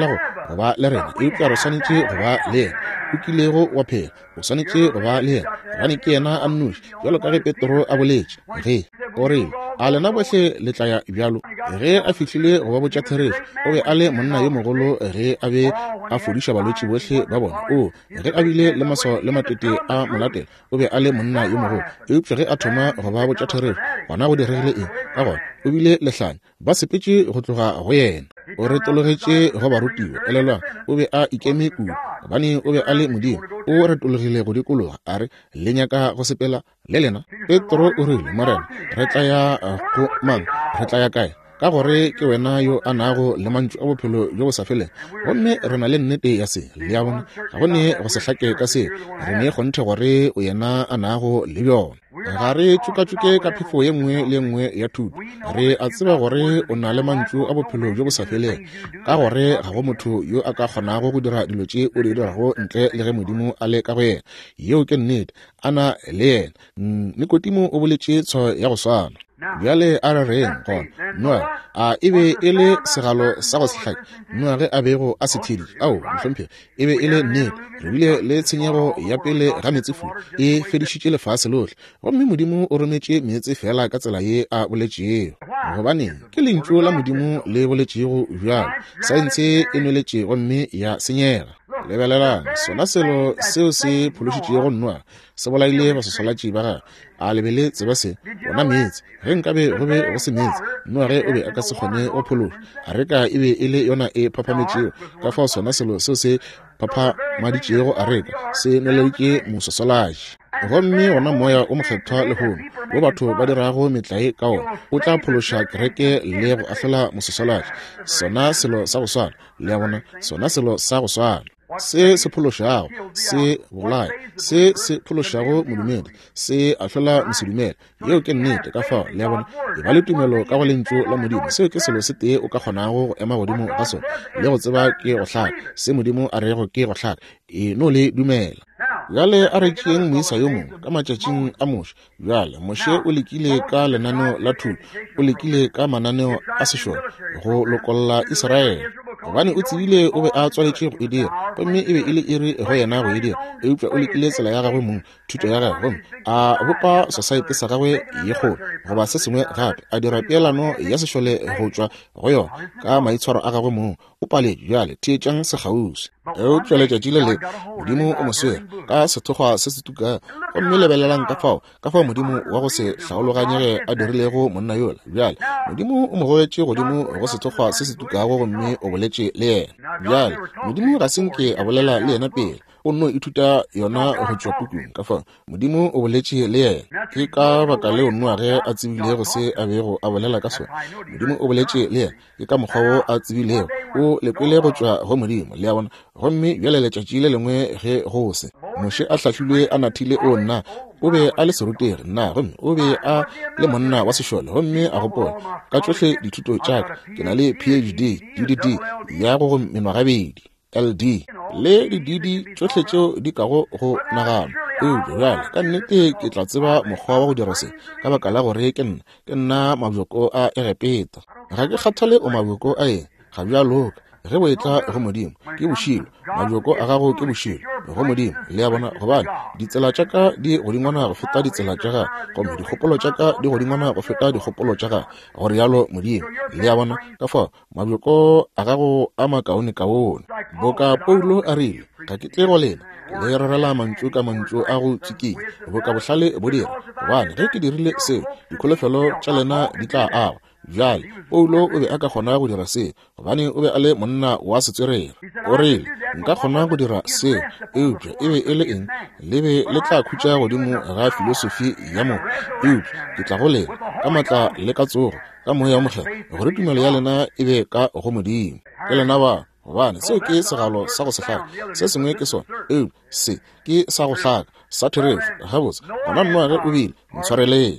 go ba le rena e tla re swanetse go ba le o kilego wa phela o swanetse go ba le gane ke yena a nnoši jalo ka ge Petro a boletše ge o re a lena bohle le tla ya bjalo ge a fihlile go ba botša therešo o be a le monna yo mogolo ge a be a fodiša balwetši bohle ba bona o ge a bile le maso le matete a molatela o be a le monna yo mogolo eupša ge a thoma go ba botša therešo gona go diregile eng ka gona o bile lehlanya ba sepetše go tloga go yena o retologetše go barutiwa elelwang o be a ikeme kudu gobane o be a le modimo o retologile go dikologa a re le nyaka go sepela le lena Petro o rile morena re tla ya go mang re tla ya kae ka gore ke wena yo a nago le mantšu a bophelo jo bo sa feleng gomme re na le nnete ya se le ya bona ga gone go se hlake ka se re ne kgonthe gore o yena a nago le bjona ga re tšukatšuke ka phefo ye nngwe le nngwe ya thuto re a tseba gore o na le mantšu a bophelo jo bo sa feleng ka gore ga go motho yo a ka kgonago go dira dilo tše o di dirago ntle le ge modimo a le ka go yena yeo ke nnete ana le yena Nikodimo o boletše tshwao ya go swana bjale a re reng gona noa a e be e le segalo sa go sehlake noa ge a bego a se theditše ao mohlomphego e be e le nnete re bile le tshenyego ya pele ga metsefu e fedišitše lefase lohle gomme modimo o rometše meetse fela ka tsela ye a boletšego gobane ke lentšu la modimo le boletšego bjalo saense e nweletše gomme ya senyega lebelelang sona selo seo se phološitšego noa se bolaile basosolatši ba gage a lebele tseba se bona meetse ge nkabe go be go se meetse noa ge o be a ka se kgone go phološa a reka e be e le yona e phapametšego ka fao sona selo seo se phaphamaditšego a reka se neleditše mososolatši gomme gona moya o mokgethwa lehono wo batho ba dirago metlae ka ona o tla phološa kereke le go ahlola mososolatši sona selo sa go swana le ya bona sona selo sa go swana se se phološago se bolaya se se phološago modumedi se ahlola mosedumedi yeo ke nnete ka fao le ya bona e ba le tumelo ka go lentšu la modimo seo ke selo se tee o ka kgonago go ema godimo ga sona le go tseba ke go hlaka se modimo a rego ke go hlaka e no le dumela bjale a re tšeeng moisa yo mongwe ka matšatšing a moše bjale moše o lekile ka lenaneo la thuto o lekile ka mananeo a sešole go lokolola Iseraele gobane o tsebile o be a tswaletše go e dira gomme e be e le iri go yena go e dira eupša o lekile tsela ya gagwe mong thuto ya gagwe gomme a bopa society sa gagwe ye kgolo goba se sengwe gape a dira peelano ya sešole go tšwa go yona ka maitshwaro a gagwe mong o paletše bjale theetšang sekgausi eupša letšatši le le modimo o moswere ka sethokgwa se se tuka gomme lebelelang ka fao ka fao modimo wa go se hlaologanyege a dirilego monna yola bjale modimo o mo goetše godimo go sethokgwa se se tukago gomme o boletše le yena bjale modimo ga senke a bolela le yena pele o nno ithuta yona go tšwa pukung ka fao modimo o boletše le yena ke ka baka leo noa ge a tsebilego se a bego a bolela ka sona modimo o boletše le yena ke ka mokgwa wo a tsebilego o lekwele go tšwa go modimo le ya bona gomme bjale letšatši le lengwe ge go se moše a hlahlilwe a nathile o nna o be a le serutegi nna gomme o be a le monna wa sešole gomme a gopola ka tšohle dithuto tšaka ke na le P H D D D D ya go menwagabedi L D le dididi tšohle tšeo di kago go nagano eupša bjale ka nnete ke tla tseba mokgwa wa go dira se ka baka la gore ke nna ke nna mabjoko a Egepeta ga ke kgathale o mabjoko a eng ga bjaloka ge bo etla go modimo ke bošilo mabjoko a gago ke bošilo go modimo le ya bona gobane ditsela tša ka di godingwana go feta ditsela tša ga gomme dikgopolo tša ka di godingwana go feta dikgopolo tša ga gore yalo modimo le ya bona ka fao mabjoko a gago a makaone kaone boka Paulo a rile ga ke tle go lena le rarela mantšu ka mantšu a go tsikinya boka bohlale bo dira gobane ge ke dirile seo dikholofelo tša lena di tla agwa bjale Paulo o be a ka kgona go dira seo gobane o be a le monna wa setswerere o rile nka kgona go dira seo eupša e be e le eng le be le tla khutša godimo ga filosofi ya mo eupša ke tla go lena ka matla le ka tsogo ka moya wa mogela gore tumelo ya lena e be ka go modimo ke lena ba gobane seo ke segalo sa go sehlaka se sengwe ke sona eu se ke sa go hlaka sa therešo gabotse gona nnoa ge o bile ntshwareleng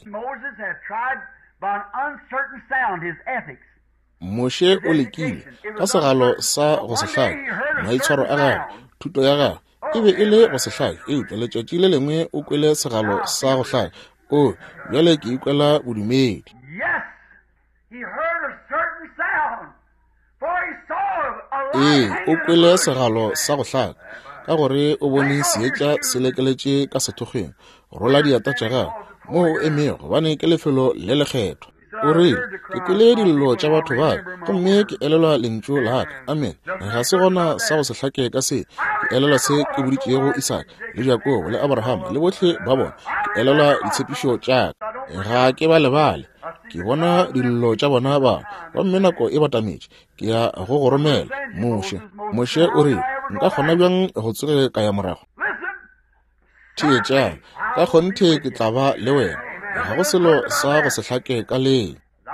moše o lekile ka segalo sa go sehlaka maitshwaro a gagwe thuto ya gagwe e be e le go sehlaka eupša letšatši le lengwe o kwele segalo sa go hlaka o bjale ke ikwela bodumedi ee o kwele segalo sa go hlaka ka gore o bone seetša se lekeletše ka sethokgeng rola diata tša gago mo o emego bane ke lefelo le lekgetho o rile ke kwele dillo tša batho ba gomme ke elelwa lentšu laka amen ga se gona sa go se hlake ka se ke elelwa se ke boditšego Isaka le Jakobo le Abraham le bohle ba bona ke elelwa ditshepišo tšaka ga ke ba lebale ke bona dillo tša bona ba gomme nako e batametše ke ya go go romela Moshe Moshe o rile nka kgona bjang go tsoge ka ya morago theetša ka kgonthe ke tla ba le wena ga go selo sa go se hlake ka leng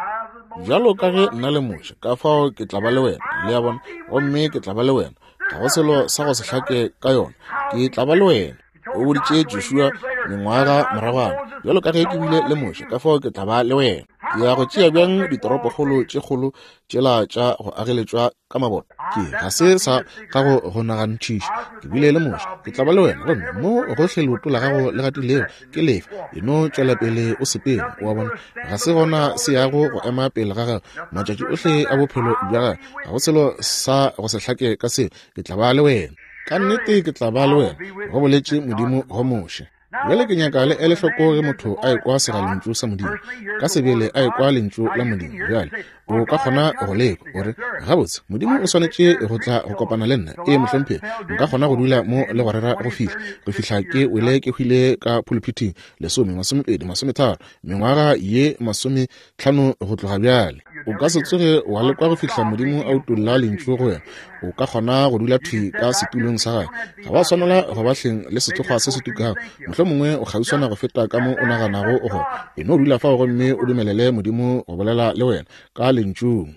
bjalo ka ge nna le Moshe ka fao ke tla ba le wena le ya bona gomme ke tla ba le wena ga go selo sa go se hlake ka yona ke tla ba le wena o boditše Joshua mengwaga moragwana bjalo ka ge ke bile le Moshe ka fao ke tla ba le wena ke ya go tšea bjang ditoropokgolo tše kgolo tšela tša go ageletšwa ka mabota ke ga se sa ga go go nagantšhiša ke bile le Moshe ke tla ba le wena gomme mo gohle leoto la gago le gatilego ke lefa eno tšwela pele o sepele wa bona ga se gona se yago go ema pele ga gago matšatši ohle a bophelo bja gago ga go selo sa go se hlake ka se ke tla ba le wena ka nnete ke tla ba le wena go boletše Modimo go Moshe bjale ke nyaka le ele hloko ge motho a ekwa segalentšu sa Modimo ka sebele a ekwa lentšu la Modimo bjale o ka kgona go leka gore gabotse Modimo o swanetše go tla go kopana le nna e mohlompheng nka kgona go dula mo le go rera go fihla go fihla ke wele ke hwile ka pulpiting lesome masomepedi masometharo mengwaga ye masomehlano go tloga bjale o ka se tsoge wa lekwa go fihla Modimo a utolla lentšu go wena o ka kgona go dula thwi ka setulong sa gae ga ba swanela go bahleng le setogwa se se tukago mohlomongwe o kgauswana go feta ka mo o naganago o gore eno o dula fao gomme o dumelele Modimo go bolela le wena ka lentšung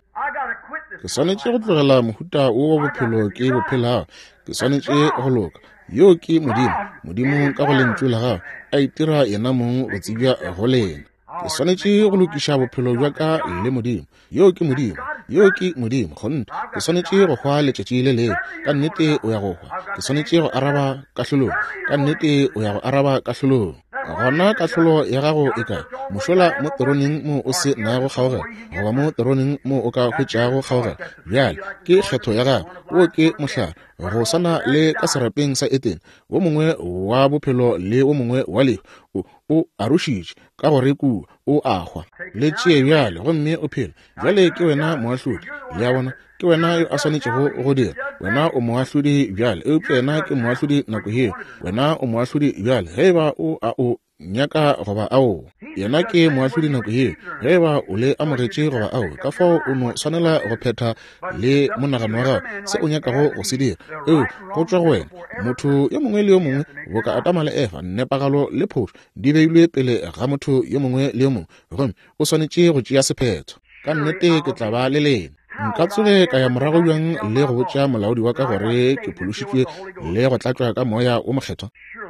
ke swanetše go tlogela mohuta wo wa bophelo ke bophelago ke swanetše go loka yo ke Modimo Modimo ka go lentšu la gago a itira yena mong go tsebja go lena ke swanetše go lokiša bophelo bja ka le Modimo yo ke Modimo yo ke Modimo gonne ke swanetše go hwa letšatši le leng ka nnete o ya go hwa ke swanetše go araba kahlolong ka nnete o ya go araba kahlolong gona kahlolo ya gago e kae mošola mo teroneng mo o se nago kgaogela goba mo teroneng mo o ka hwetšago kgaogela bjale ke kgetho ya gago wo ke mohlala go sana le ka serapeng sa Eden wo mongwe wa bophelo le wo mongwe wa lehu o arošitše ka gore kua o agwa le tšee bjale gomme o phela bjale ke wena moahlodi le ya bona ke wena yo a swanetšego go dira wena o moahlodi bjale eupša wena ke moahlodi nako yeo wena o moahlodi bjale ge ba o a o nyaka goba ao yena ke moahlodi nako yeo ge ba o le amogetše goba ao ka fao o no swanela go phetha le monagano wa gago se o nyakago go se dira eo go tšwa go wena motho yo mongwe le yo mongwe bo ka Adama le Eva nepagalo le phošo di beilwe pele ga motho yo mongwe le yo mongwe gomme o swanetše go tšea sephetho ka nnete ke tla ba le lena nka tsoge ka ya morago bjang le go botša molaodi wa ka gore ke phološitšwe le go tlatšwa ka moya o mokgethwa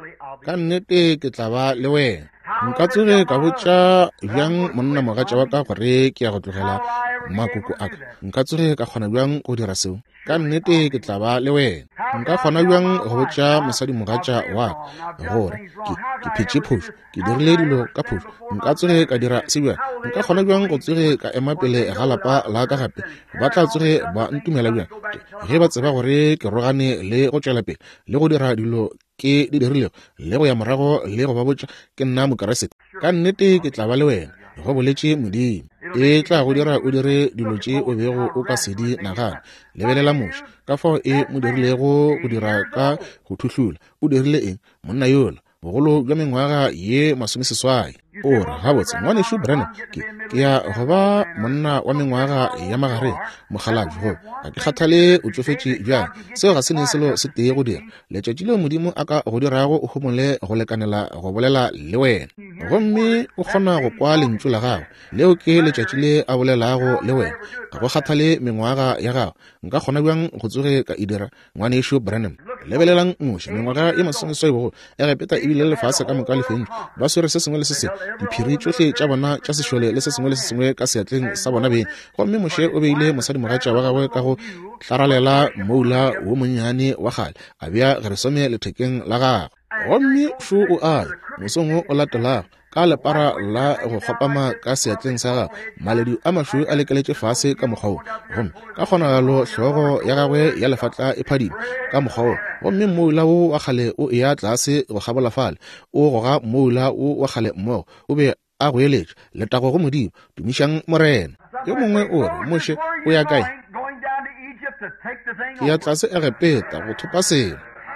ka nnete ke tla ba le wena nka tsoge ka botša bjang monna mogatša wa ka gore ke ya go tlogela makoko aka nka tsoge ka kgona bjang go dira seo ka nnete ke tla ba le wena nka kgona bjang go botša mosadi mogatša wa ka gore ke phetše phošo ke dirile dilo ka phošo nka tsoge ka dira sebjang nka kgona bjang go tsoge ka ema pele ga lapa la ka gape ba tla tsoge ba ntumela bjang ge ba tseba gore ke rogane le go tšwela pele le go dira dilo ke di dirilego le go ya morago le go ba botša ke nna mokeresete ka nnete ke tla ba le wena go boletše Modimo e tla go dira o dire dilo tše o bego o ka se di nagana lebelela Moshe ka fao e mo dirilego go dira ka go thuhlula o dirile eng monna yola bogolo bja mengwaga ye masomeseswai o re gabotse ngwaneso Branham ke ya go ba monna wa mengwaga ya magareng mogalabi go ga ke kgathale o tsofetše bjang seo ga se ne selo se tee go dira letšatši le Modimo a ka go dirago o homole go lekanela go bolela le wena gomme o kgona go kwa lentšu la gago leo ke letšatši le a bolelago le wena ga go kgathale mengwaga ya gago nka kgona bjang go tsoge ka e dira ngwaneso Branham lebelelang Moshe mengwaga ye masomeswai bogo ya gapeta ebile lefase ka moka lefeng ba swere se sengwe le se sengwe diphiri tsohle tša bona tša sešole le se sengwe le se sengwe ka seatleng sa bona beng gomme Moshe o beile mosadi mogatša wa gagwe ka go tlaralela moula wo monnyane wa gale a bea geresome lethekeng la gagwe gomme šo o a mosong o latelago ka lepara la go kgopama ka seatleng sa ga maledi a mashu a lekeletse fase ka mogao gomme ka kgonagalo tlhogo ya gagwe ya lefatla e phadile ka mogao gomme moula o wa kgale o e ya tlase go gabolafale o goga moula o wa kgale mmogo o be a go eletša letago go modimo tumišang morena yo mongwe o re moše o ya kae ke ya tlase a repeta go thopa selo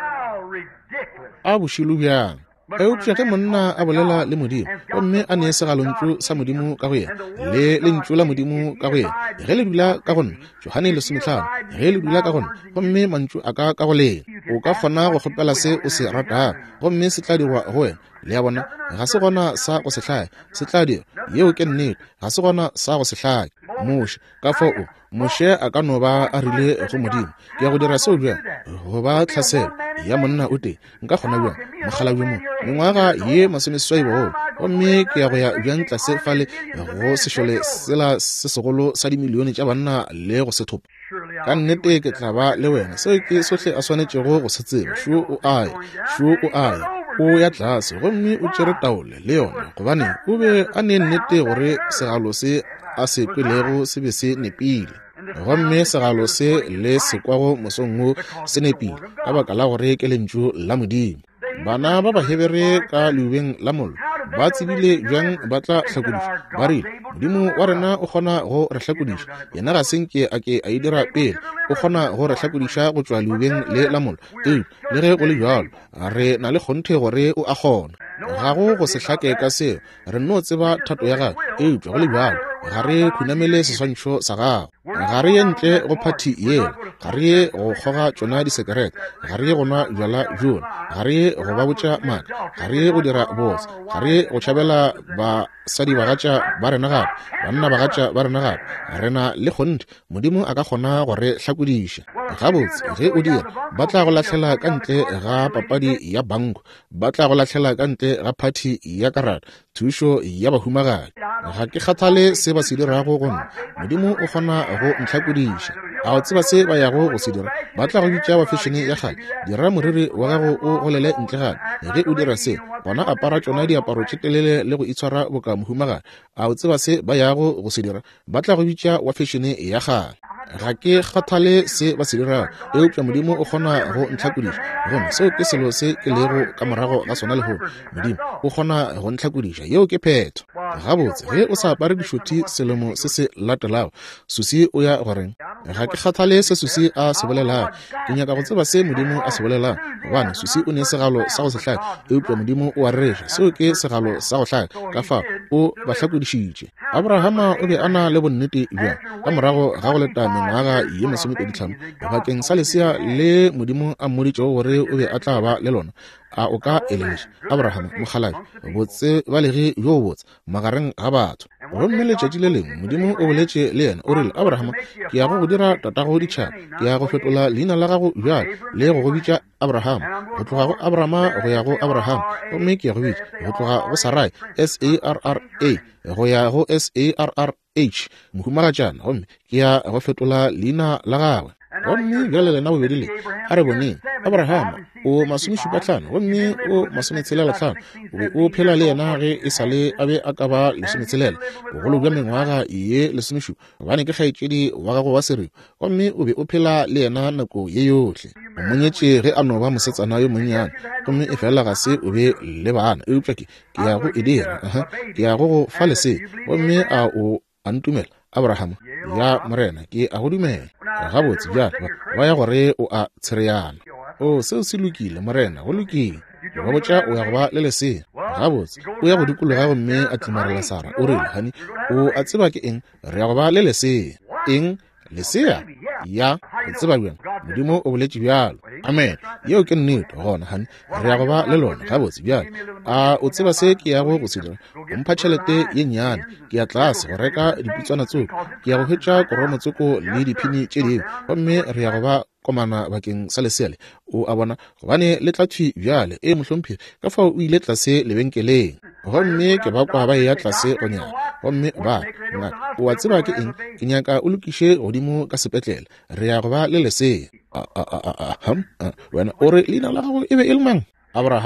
a bošilo bjang eupša ge monna a bolela le modimo gomme a nee segalontšu sa modimo ka go yena le lentšu la modimo ka go yena ge le dula ka gonna johane lesomehlano ge le dula ka gonna gomme mantšu a ka ka go lena o ka kgona go kgopela se o se ratang gomme se tla dirwa go wena le ya bona ga se gona sa go se hlaya se tla dira yeo ke nnete ga se gona sa go se hlaya moše ka fao moše a ka no ba a rile go modimo ke ya go dira seo bjang go ba tlhaselo ya monna o teng nka kgona bjang mogala bjo mo mengwaga ye masomeseswai bogolo gomme ke ya go ya bjang tlase fale go sešole sela se segolo sa dimilione tša banna le go se thopa ka nnete ke tla ba le wena seo ke sohle a swanetšego go se tseba shuo o aye shuo o aye o ya tlase gomme o tšere taole le yona gobane o be a ne nnete gore segalo se a se kwelego se be se nepile gomme segalo se le sekwago mosong o se nepile ka baka la gore ke lentšu la modimo bana ba ba hebere ka leubeng la mollo ba tsebile bjang ba tla hlakodiša ba rile modimo wa rena o kgona go re hlakodiša yena ga senke a ke a e dira pele o kgona go re hlakodiša go tšwa leubeng le la mollo ee le ge go le bjalo re na le kgonthe gore o a kgona ga go go se hlake ka seo re no tseba thato ya gagwe eupša go le bjalo ga re khunamele seswantšho sa gago ga re ye ntle go phathi yela ga re ye go kgoga tšona disekerete ga re ye go nwa jala jona ga re ye go ba botša maaka ga re ye go dira botsa ga re ye go tšhabela basadi bagatša ba rena gape banna bagatša ba rena gape re na le kgonte modimo a ka kgona go re hlakodiša gabotse ge o dira ba tla go lahlela ka ntle ga papadi ya banko ba tla go lahlela ka ntle ga phathi ya karata thušo ya bahumagadi ga ke kgathale se ba se dirago gona modimo o kgona go ntlhakodiša a o tseba se ba yago go se dira ba tla go bitša wa fešene ya gale dira moriri wa gago o golele ntle gale ge o dira se bona apara tšona diaparo tše telele le go itshwara boka mohumagadi a o tseba se ba yago go se dira ba tla go bitša wa fešene ya gale ga ke kgathale se ba se dirago eupša modimo o kgona go ntlhakodiša gomme seo ke selo se ke lego ka morago ga sona le gore modimo o kgona go ntlhakodiša yeo ke phetho gabotse ge o sa apare dišothi selemo se se latelago susi o ya goreng ga ke kgathale se susi a se bolelago ke nyaka go tseba se modimo a se bolelago gobane susi o ne segalo sa go se hlaya eupša modimo o a rereša seo ke segalo sa go hlaya ka fa o ba hlakodišitše abrahama o be a na le bonnete bjang ka morago ga go leta mengwaga ye masomepedihlano bakeng sa lesea le modimo a mmoditšego gore o be a tla ba le lona a o ka eleletša abrahama mogalabi botse ba lege yo botse magareng ga batho gomme letšatši le lengwe modimo o boletše le yena o rile abrahama ke ya go go dira tatago ditšhaba ke ya go fetola leina la gago bjalo le go go bitša abrahama go tloga go abrahama go ya go abrahama gomme ke ya go bitša go tloga go sarai s a r r a go ya go s a r r h mohumagatšana gomme ke ya go fetola leina la gagwe gomme bjale lena bobedi le a re boneng abrahama o masomešupahlano gomme o masometshela hlano o be o phela le yena ge e sa le a be a ka ba lesometshela bogolo bja mengwaga ye lesomešupa gobane ke kgaetšedi wa gago wa sereo gomme o be o phela le yena nako ye yohle o monyetše ge a no ba mosetsana yo monnyane gomme e fela ga se o be le bana eupša ke ke ya go e dira ke ya go go fa lesea gomme a o a ntumela abrahama ya morena ke a go dumela gabotse bjalo ba ya gore o a tshireyana o seo se lokile morena go lokile ba botša o ya go ba le lesea gabotse o ya go dikologa gomme a timarela sara o rile hani o a tseba ke eng re ya go ba le lesea eng lesea ya o tseba bjang modimo o boletše bjalo amen yeo ke nnete gona hani re ya go ba le lona gabotse bjalo a o tseba se ke ya go go se dira o mpha tšhelete ye nnyane ke ya tlase go reka diputswana tsoko ke ya go hwetša koromotsoko le diphini tše dingwe gomme re ya go ba komana bakeng sa leseale o a bona gobane le tlathwi bjale e mohlomphile ka fao o ile tlase lebenkeleng gomme ke ba kwa ba ya tlase go nyaka gomme ba ngaka o a tseba ke eng ke nyaka o lokiše godimo ka sepetlele re ya go ba le lesea wena o re leina la gago e be e le mang abraham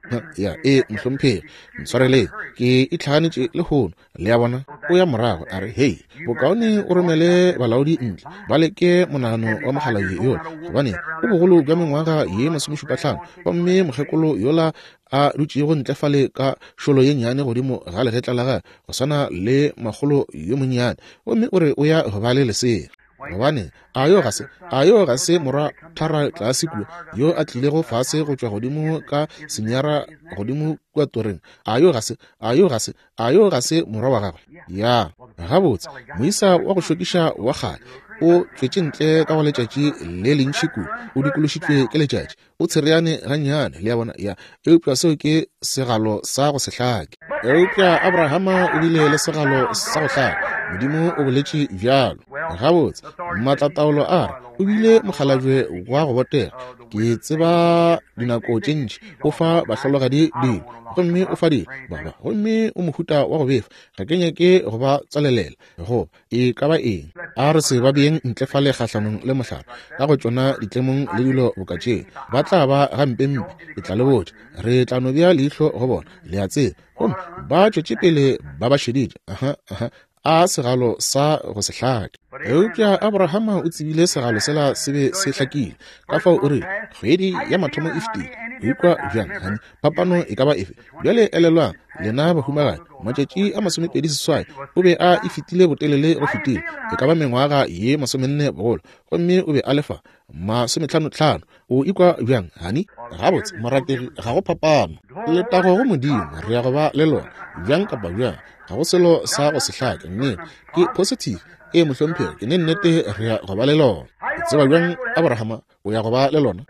ya e mhlomphegi mtshwarele ke itlhaganetse le hono le ya bona o ya morago a re hei bokaone o romele balaodi ntle ba leke monagano wa mogala yo gobane o bogolo bja mengwaga ye masomošupatlhano gomme mokgekolo yola a dutse go ntlefale ka šolo ye nnyane godimo ga legetla la gae go sana le magolo yo monnyane gomme o re o ya go ba le lesea gobane a yo ga se a yo ga se mora thara tlase kuwa yo a tlile go fase go tšwa godimo ka senyara godimo kwa toreng a yo ga se a yo ga se a yo ga se mora wa gagwe ya gabotse moisa wa go šokiša wa gale o tšwetše ntle ka go letšatši le lentši ku o dikološitšwe ke letšatši o tshereane gannyane le ya bona ya eupša seo ke segalo sa go se hlake eupša abrahama o bile le segalo sa go hlaka modimo o boletše bjalo gabotse matlataolo a re o bile mokgalajwe wa go botega ke tseba dinako tše ntši o fa bahlologadi dilo gomme o fa dilo baba gomme o mohuta wa go befa ga ke nyake go ba tswalelela go e ka ba eng a re se ba beng ntlefale kgatlhanong le mohlaro ka go tšona ditlemong le dilo bokatšeng ba tla ba gampempe e tla le botse re tla no bja leihlo go bona le a tseba gomme ba tšwetše pele ba ba šeditše aha aha a segalo sa go se hlake eupša abrahama o tsebile segalo sela se be se hlakile ka fao o re kgwedi ya mathomo e fetile ukwa bjang gane phapano e ka ba efe bjale elelwang lena bahumagadi matšatši a masomepedi seswai o be a e fetile botelele go fetile e ka ba mengwaga ye masomenne bogolo gomme o be a lefa masomehlanohlano o ikwa bjang gane gabotse morategi ga go phapano letago go modimo re ya go ba le lona bjang kapa bjang ga go selo sa go se hlake mme ke positive e mohlomphegi ke ne nnete re ya go ba le lona tseba bjang abrahama o ya go ba le lona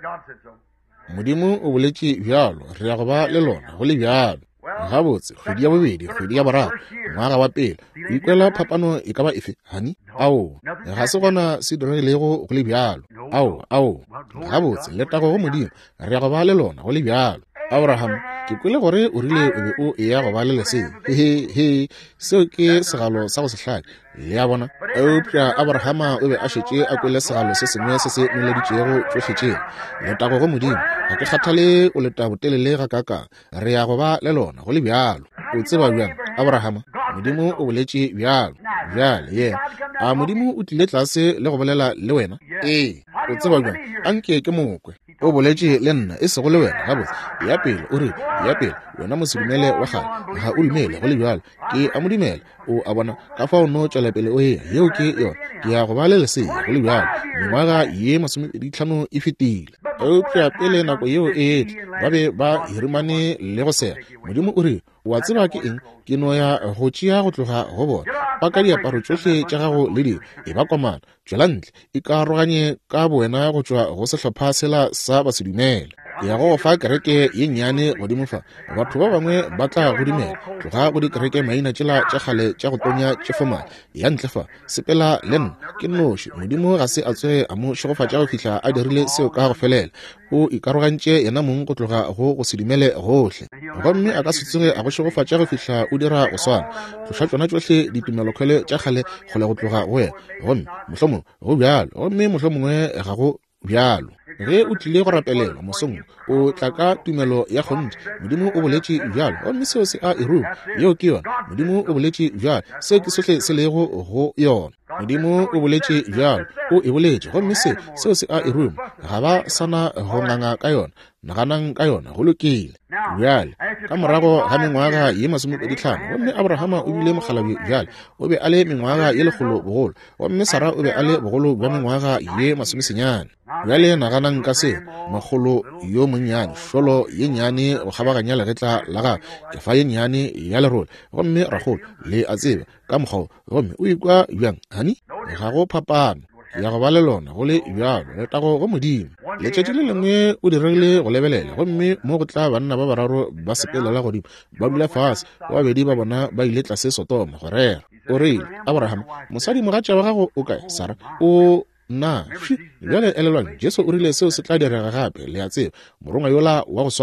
modimo o boletše bjalo re ya go ba le lona go le bjalo gabotse kgwedi ya bobedi kgwedi ya boraro ngwaga wa pele o ikwela phapano e ka ba efe gane ao ga se gona se diregilego go le bjalo ao ao gabotse letago go modimo re ya go ba le lona go le bjalo abraham ke kwele gore o rile o be o e ya go ba le lesea hehe seo ke segalo sa go se hlake le ya bona eupša abrahama o be a šetše a kwele segalo se sengwe se se moleditšego tšohletšeng letago go modimo ga ke kgathale o leta botelele ga kaka re ya go ba le lona go le bjalo o tseba bjang abrahama modimo o boletše bjalo bjale ye a modimo o tlile tlase le go bolela le wena ee o tseba bjang a nke ke mokwe o boletše le nna e sego le wena gabotse ya pele o re ya pele wena mosedumele wa gale ga o dumele go le bjalo ke a modumela o a bona ka fa o no tšwela pele o eya yeo ke yona ke ya go ba le lesea go le bjalo mengwaga ye masomeditlhano e fetile eupša pele nako yeo e etle ba be ba hirimane le go sega modimo o re wa tseba ke eng ke no ya go tšea go tloga go bona ba ka diaparo tšohle tša gago le dio e ba komana tšwela ntle e ka aroganye ka bowena go tšwa go sehlopha sela sa basedumela ke ya go fa kereke ye nnyane godimo fa batho ba bangwe ba tla go dumela tloga go dikereke maina tšela tša kgale tša go tonya tšefomane ya ntle fa sepela le nna ke noši modimo ga se a tsoge a mo šegofatša go fihla a dirile seo ka go felela o ikarogantše yena mong go tloga go go sedumele gohle gomme a ka se tsoge a go šegofatša go fihla o dira go swana tloša tšona tšohle ditumelokgwele tša kgale kgole go tloga go wena gomme mohlomongwe go bjalo gomme mohlomongwe ga go bjalo ge o tlile go rapelela mosong o tla ka tumelo ya kgonthe modimo o boletše bjalo gomme seo se a erum yeo ke yona modimo o boletše bjalo seo ke sohle se lego go yona modimo o boletše bjalo o e boletše gomme se seo se a erum ga ba sana go nganga ka yona naganang ka yona go lokile bjale ka morago ga mengwaga ye masomepeditlhano gomme abrahama o bile mogalabi bjale o be a le mengwaga ye legolo bogolo gomme sara o be a le bogolo bja mengwaga ye masomesenyane bjale naganang ka se magolo yo monnyane šolo ye nnyane go kgabaganya legetla la ga ke fa ye nnyane ya lerole gomme ragolo le a tseba ka mokgao gomme o ikwa bjang gane ga go phapano ya go ba le lona go le bjalo letago go modimo letšatši le lengwe o diregile go lebelela gomme mo go tla banna ba bararo ba sepelela godimo ba dula fase ba babedi ba bona ba ile tlase sotoma go rera o reile abraham mosadi mogatša wa gago o kae sara o na bjale elelwang jesu o rile seo se tla direga gape le a tseba morongwa yola wa go swana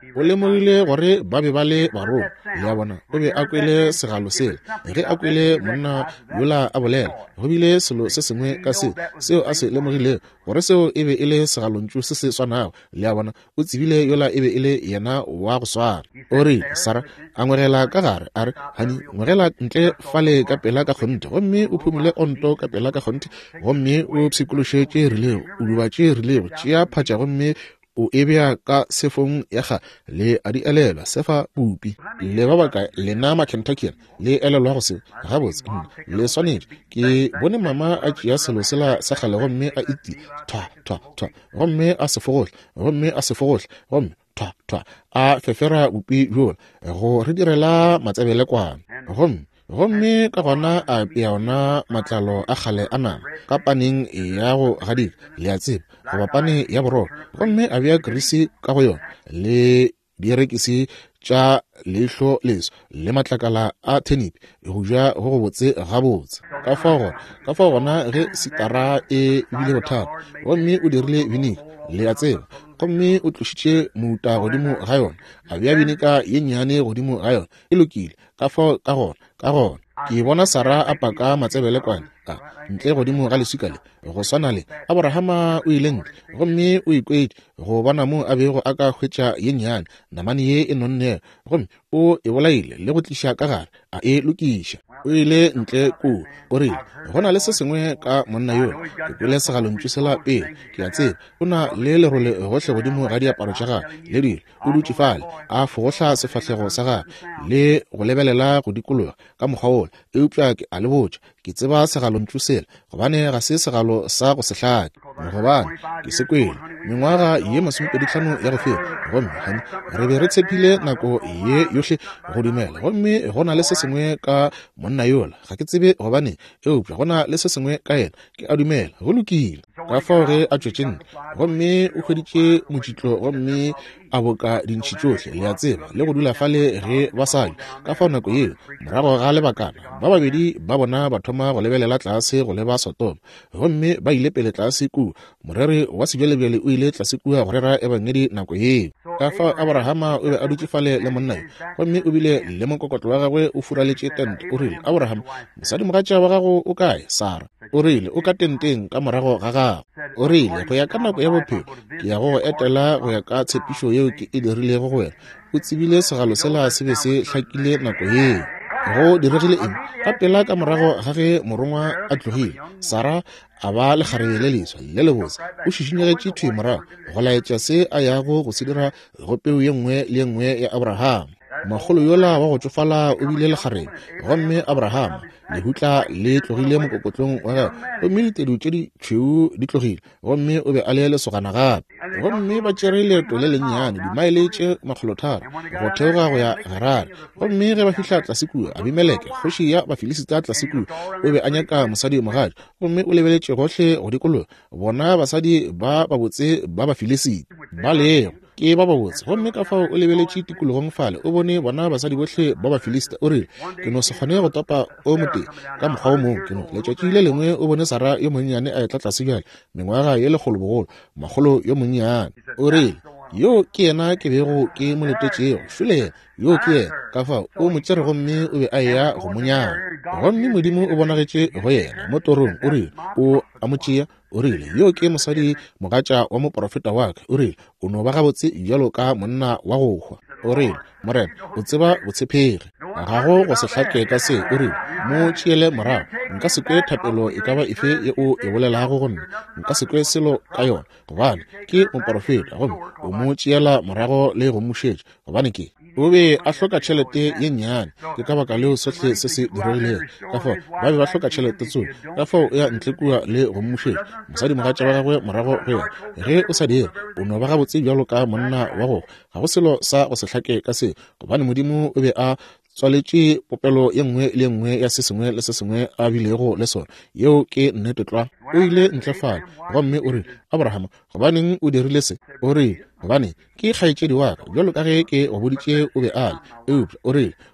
o lemogile gore ba be ba le barong ya bona o be a kwele segalo sele ge a kwele monna yola a bolela go bile selo se sengwe ka se seo a se lemogile gore seo e be e le segalontšu se se swanao le ya bona o tsebile yola e be e le yena wa go swara o re Sara a ngwegela ka gare a re hani ngwegela ntle fale ka pela ka kgonte gomme o phumile onto ka pela ka kgonte gomme o pshikološetše rilego o dubatše rilego tšea phatša gomme o ebea ka sefong ya ga le a di elelwa sefa bupi le ba baka lena ma Kentucky le elelwa go se gabotse le swanetše ke bone mama a tšea selo sela sa gale gomme a iti twa twa twa gomme a se fogohle gomme a se fogohle gomme twa twa a fefera bupi bjola go re direla matsebele kwana gomme gomme ka gona a apea ona matlalo a gale a nama ka paneng ya go gadika le a tseba goba pane ya bororo gomme a bea grisi ka go yona le dierekisi tša leihlo leso le matlakala a tenipi go ja go go botse gabotse ka fa ka fa gona ge sitara e bile bothata gomme o dirile vinika le a tseba gomme o tlošitše muta godimo ga yona a bea vinika ye nnyane godimo ga yona e lokile ka fa ka gona ka gona ke bona Sara a paka matsebele kwane a ntle godimo ga leswika le go swana le Abrahama o ile ntle gomme o ikwetse go bona mo a bego a ka hwetša ye nnyane namane ye e nonne gomme o e bolaile le go tliša ka gare a e lokiša o ile ntle ku o re go na le se sengwe ka monna yo ke kwele segalontšu sela pele ke a tseba o na le lerole gohle godimo ga diaparo tša gage le dilo o dutše fale a fogohla sefahlego sa gage le go lebelela go dikologa ka mokgwa ola eupša ke a le botša ke tseba segalontšu sela gobane ga se segalo sa go sehlake gobane ke se kwele mengwaga ye masomepedihlano ya go fela gomme gane re be re tshepile nako ye yohle go dumela gomme go na le se sengwe ka monna yola ga ke tsebe gobane eupša go na le se sengwe ka yena ke a dumela go lokile ka fao ge a tšwetšenne gomme o hweditše motšitlo gomme a boka dintšhi tšohle le a tseba le go dula fale ge basadi ka fao nako yeo morago ga lebakana ba babedi ba bona ba thoma go lebelela tlase go leba Sodoma gomme ba ile pele tlase ku morere wa sebjalebjale o ile tlase kua go rera ebangedi nako yeo ka fao Abrahama o be a dutše fale le monna yo gomme o bile le mokokotlo wa gagwe o furaletše tente o rile Abrahama mosadi mogatša wa gago o kae Sara o rile o ka tenteng ka morago ga gago o rile go ya ka nako ya bophelo ke ya go go etela go ya ka tshepišo yeo ke e dirilego go wena o tsebile segalo sela se be se hlakile nako yeo go diregile eng ka pela ka morago ga ge morongwa a tlogile Sara a ba le kgarebe le leswa le le botse o šišinyegetše thwe morago go laetša se a yago go se dira go peu ye nngwe le ye nngwe ya Abrahama magolo yola wa go tsofala o bile le kgarebe gomme Abrahama lehutla le tlogile mokokotlong wa gagwe gomme ditedu tše di tšhweu di tlogile gomme o be a le lesogana gape gomme ba tšere leeto le lennyane dimaele tše makgolotharo go theoga go ya Gerari gomme ge ba fihla tlase kua Abimeleke kgoši ya Bafilisita tlase kua o be a nyaka mosadi mogadi gomme o lebeletše gohle go dikologa bona basadi ba babotse ba Bafilisita ba lego ke ba babotse gomme ka fao o lebeletše tikologong fale o bone bona basadi bohle ba Bafilisita o rile ke no se kgone go topa o mote ka mokgwa o mongwe ke no letšatši le lengwe o bone Sara yo monnyane a etla tlase bjale mengwaga ye lekgolo bogolo magolo yo monnyane o rile yo ke yena ke bego ke mo letetšego file yo ke yena ka fao o mo tšere gomme o be a ya go monyana gomme modimo o bonagetše go yena mo torong o rile o a mo tšea o rile yo ke mosadi mogatša wa moprofeta wa ka o rile o no ba gabotse bjalo ka monna wa go hwa o rile morena o tseba botshepegi ga go go se hlake ka se o rile mo tšeele morago nka se kwe thapelo e ka ba efe ye o e bolelago go nna nka se kwe selo ka yona gobane ke moprofeta gomme o mo tšeela morago le go mošetše gobane ke o be a hloka tšhelete ye nnyane ke ka baka leo sohle se se diregilego ka fao ba be ba hloka tšhelete tsone ka fao o ya ntle kua le go mošetše mosadi mogatša wa gagwe morago go yena ge o sa dire o no ba gabotse bjalo ka monna wa gogo ga go selo sa go se hlake ka se gobane modimo o be a tswaletše popelo ye nngwe le nngwe ya se sengwe le se sengwe a bilego le sona yeo ke nnete tla o ile ntlefala gomme o re Abrahama gobaneng o dirile se o re gobane ke kgaetšedi wa ka bjalo ka ge ke go boditše o be ale eupša o rile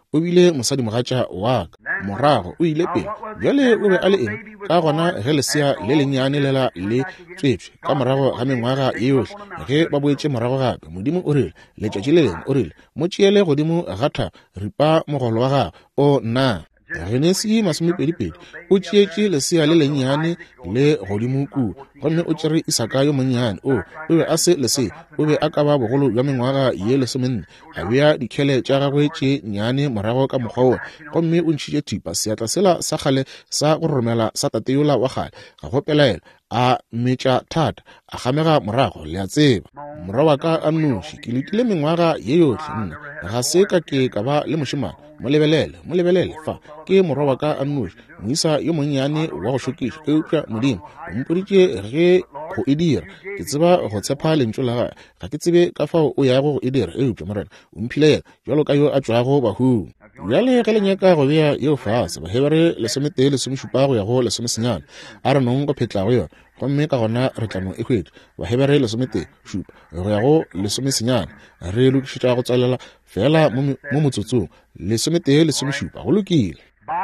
o bile mosadi mogatša wa ka. Morago o ile pele bjale o be a le eng ka gona ge lesea le lennyane lela le tswetswe ka morago ga mengwaga ye yohle ge ba boetše morago gape. Modimo o rile letšatši le leng o rile mo tšeele godimo gata ripa mogolo wa gago o na. Genesi masomepedipedi o tšeetše lesea le lennyane le godimo kudu gomme o tšere Isaka yo monnyane o o be a se lesea o be a ka ba bogolo bja mengwaga ye lesomenne a bea dikhele tša gagwe tše nnyane morago ka mokgwa wo gomme o ntšhitše thipa seatla sela sa kgale sa go romela sa tate yola wa kgale ga go pelaela a metša thata a gamega morago le a tseba. Morwa wa ka a nnoši ke letile mengwaga ye yohle nna ga se ka ke ka ba le mošemane. Molebelele molebelele fa ke morwa wa ka a nnoši moisa yo monnyane wa go šokiša eupša Modimo o mpoditše ge go e dira ke tseba go tshepa lentšu la gae ga ke tsebe ka fao o yago go e dira eupša morena o mphilela jalo ka yo a tšwago bahung. Bjale ge le nyaka go bea yeo fase Bahebere lesometee lesomešupa go ya go lesomesenyane a re nong go phetlago yona gomme ka gona re tla no e hwetše Bahebere lesometee šupa go ya go lesomesenyane re lokišetša go tswalela fela mo motsotsong lesometee lesomešupa go lokile.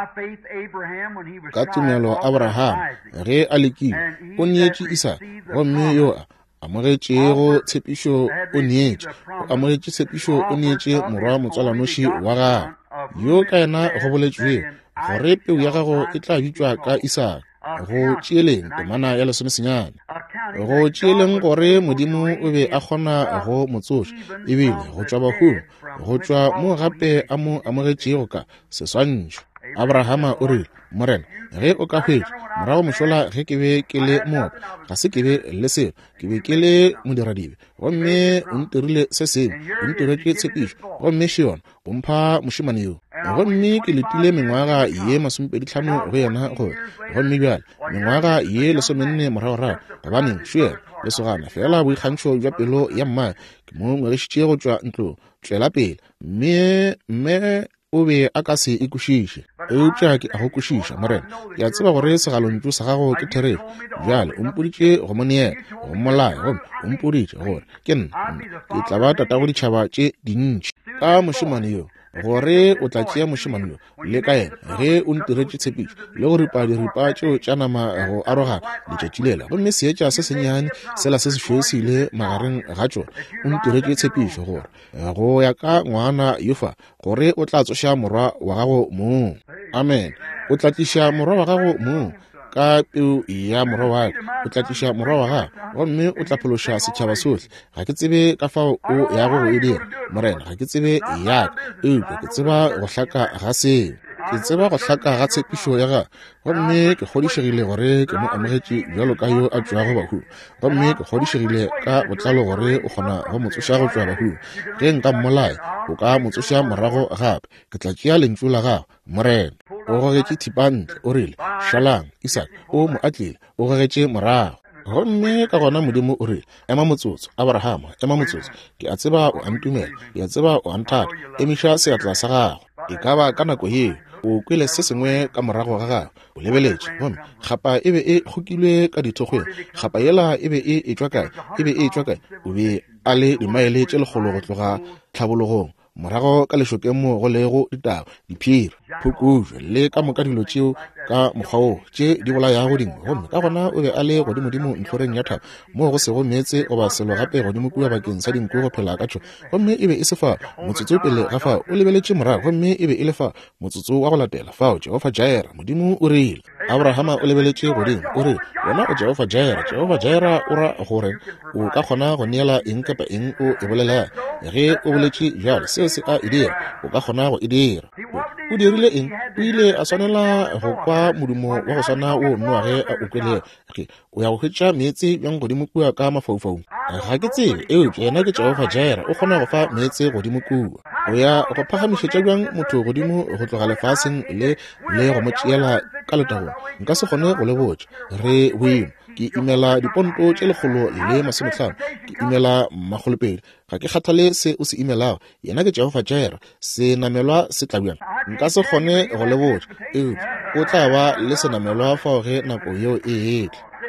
Ka tumelo Abraham ge a lekile o neetše Isaka gomme yo a amogetšego tshepišo o neetše o amogetše tshepišo o neetše morwa motswalanoši wa gagwe yo ka yena go boletšwe gore peu ya gago e tla bitšwa ka Isaka go tšeeleng temana ya lesomesenyane go tšeeleng gore Modimo o be a kgona go motsoša ebile go tšwa bahung go tšwa mo gape a mo amogetšego ka seswantšho. Abrahama o rile morena ge o ka hwetša morago mošola ge ke be ke le moope ga se ke be le selo ke be ke le modiradibe gomme o ntirile se sengwe o ntiretše tshepišo gomme šiona o mpha mošemane yo gomme ke letile mengwaga ye masomepedihlano go yena gore gomme bjale mengwaga ye lesomenne moragorago gobaneng šuela lesogana fela boikgantšho bja pelo ya mmae ke mo ngwegešitše go tšwa ntlo tšwela pele mme mme o be a ka se ikušiše eupša ke a go kwešiša morena ke a tseba gore segalontšu sa gago ke therešo bjale o mpoditše go mo neela go mmolaya gomme o mpoditše gore ke nna ke tla ba tatago ditšhaba tše dintši ka mošemane yo gore o tla tšea mošemane yo le ka yena ge o ntiretše tshepišo le go ripa diripa tšeo tša nama go arogana letšatši lela gomme seetša se sennyane sela se sešwesile magareng ga tšona o ntiretše tshepišo gore go ya ka ngwana yofa gore o tla tsoša morwa wa gago moo. Amen. O tla tliša morwa wa gago moo ka peu ya morwa wa ka o tla tliša morwa wa gago gomme o tla phološa setšhaba sohle ga ke tsebe ka fao o yago go e dira morena ga ke tsebe yaka eupša ke tseba go hlaka ga seo ke tseba go hlaka ga tshepišo ya gago gomme ke kgodišegile gore ke mo amogetše bjalo ka yo a tšwago bahung gomme ke kgodišegile ka botlalo gore o kgona go motsoša go tšwa bahung ge nka mmolaya o ka motsoša morago gape ke tla tšea lentšu la gago morena. O gogetše thipantle o rile šalang Isaka o mo atlile o gogetše morago gomme ka gona Modimo o rile ema motsotso Abrahama ema motsotso ke a tseba o a ntumela ke a tseba o a nthata emiša seatla sa gago e ka ba ka nako yeo o kwele se sengwe ka morago ga gago o lebeletše gomme kgapa e be e kgokilwe ka dithokgweng kgapa yela e be e etšwa kae e be e etšwa kae o be a le dimaele tše lekgolo go tloga tlhabologong morago ka lešokeng mo go lego ditaba diphiri phokojwe le ka moka dilo tšeo ka mokgwa o tše di bolayago dingwe gomme ka gona o be a le godimodimo ntlhoreng ya thaba mo go sego meetse goba selo gape godimo kua bakeng sa dinku go phela ka tšho gomme e be e se fa motsotso pele ga fao o lebeletše morago gomme e be e le fa motsotso wa go latela fao Jehova Jaira Modimo o rile. Abrahama o lebeletše godimo o re wena o Jehova Jaira Jehova Jaira o ra gore o ka kgona go neela eng kapa eng o e bolelang ge o boletše bjale seo se a e dira o ka kgona go e dira. O dirile eng o ile a swanela go kwa modumo wa go swana o nnoa ge a ukwele ge o ya go hwetša meetse bjang godimo kua ka mafaufaung ga ke tsebe eupša yena ke Jehova Jaira o kgona go fa meetse godimo kua o ya go phagamišetša bjang motho godimo go tloga lefaseng le le go mo tšeela ka letagong nka se kgone go le botša re boimo ke imela diponto tše lekgolo le masomehlano ke imela magolopedi ga ke kgathale se o se imelago yena ke Jehova Jaira se namelwa se tlabjana nka se kgone go le botša eupša o tla ba le senamelwa fao ge nako yeo e etla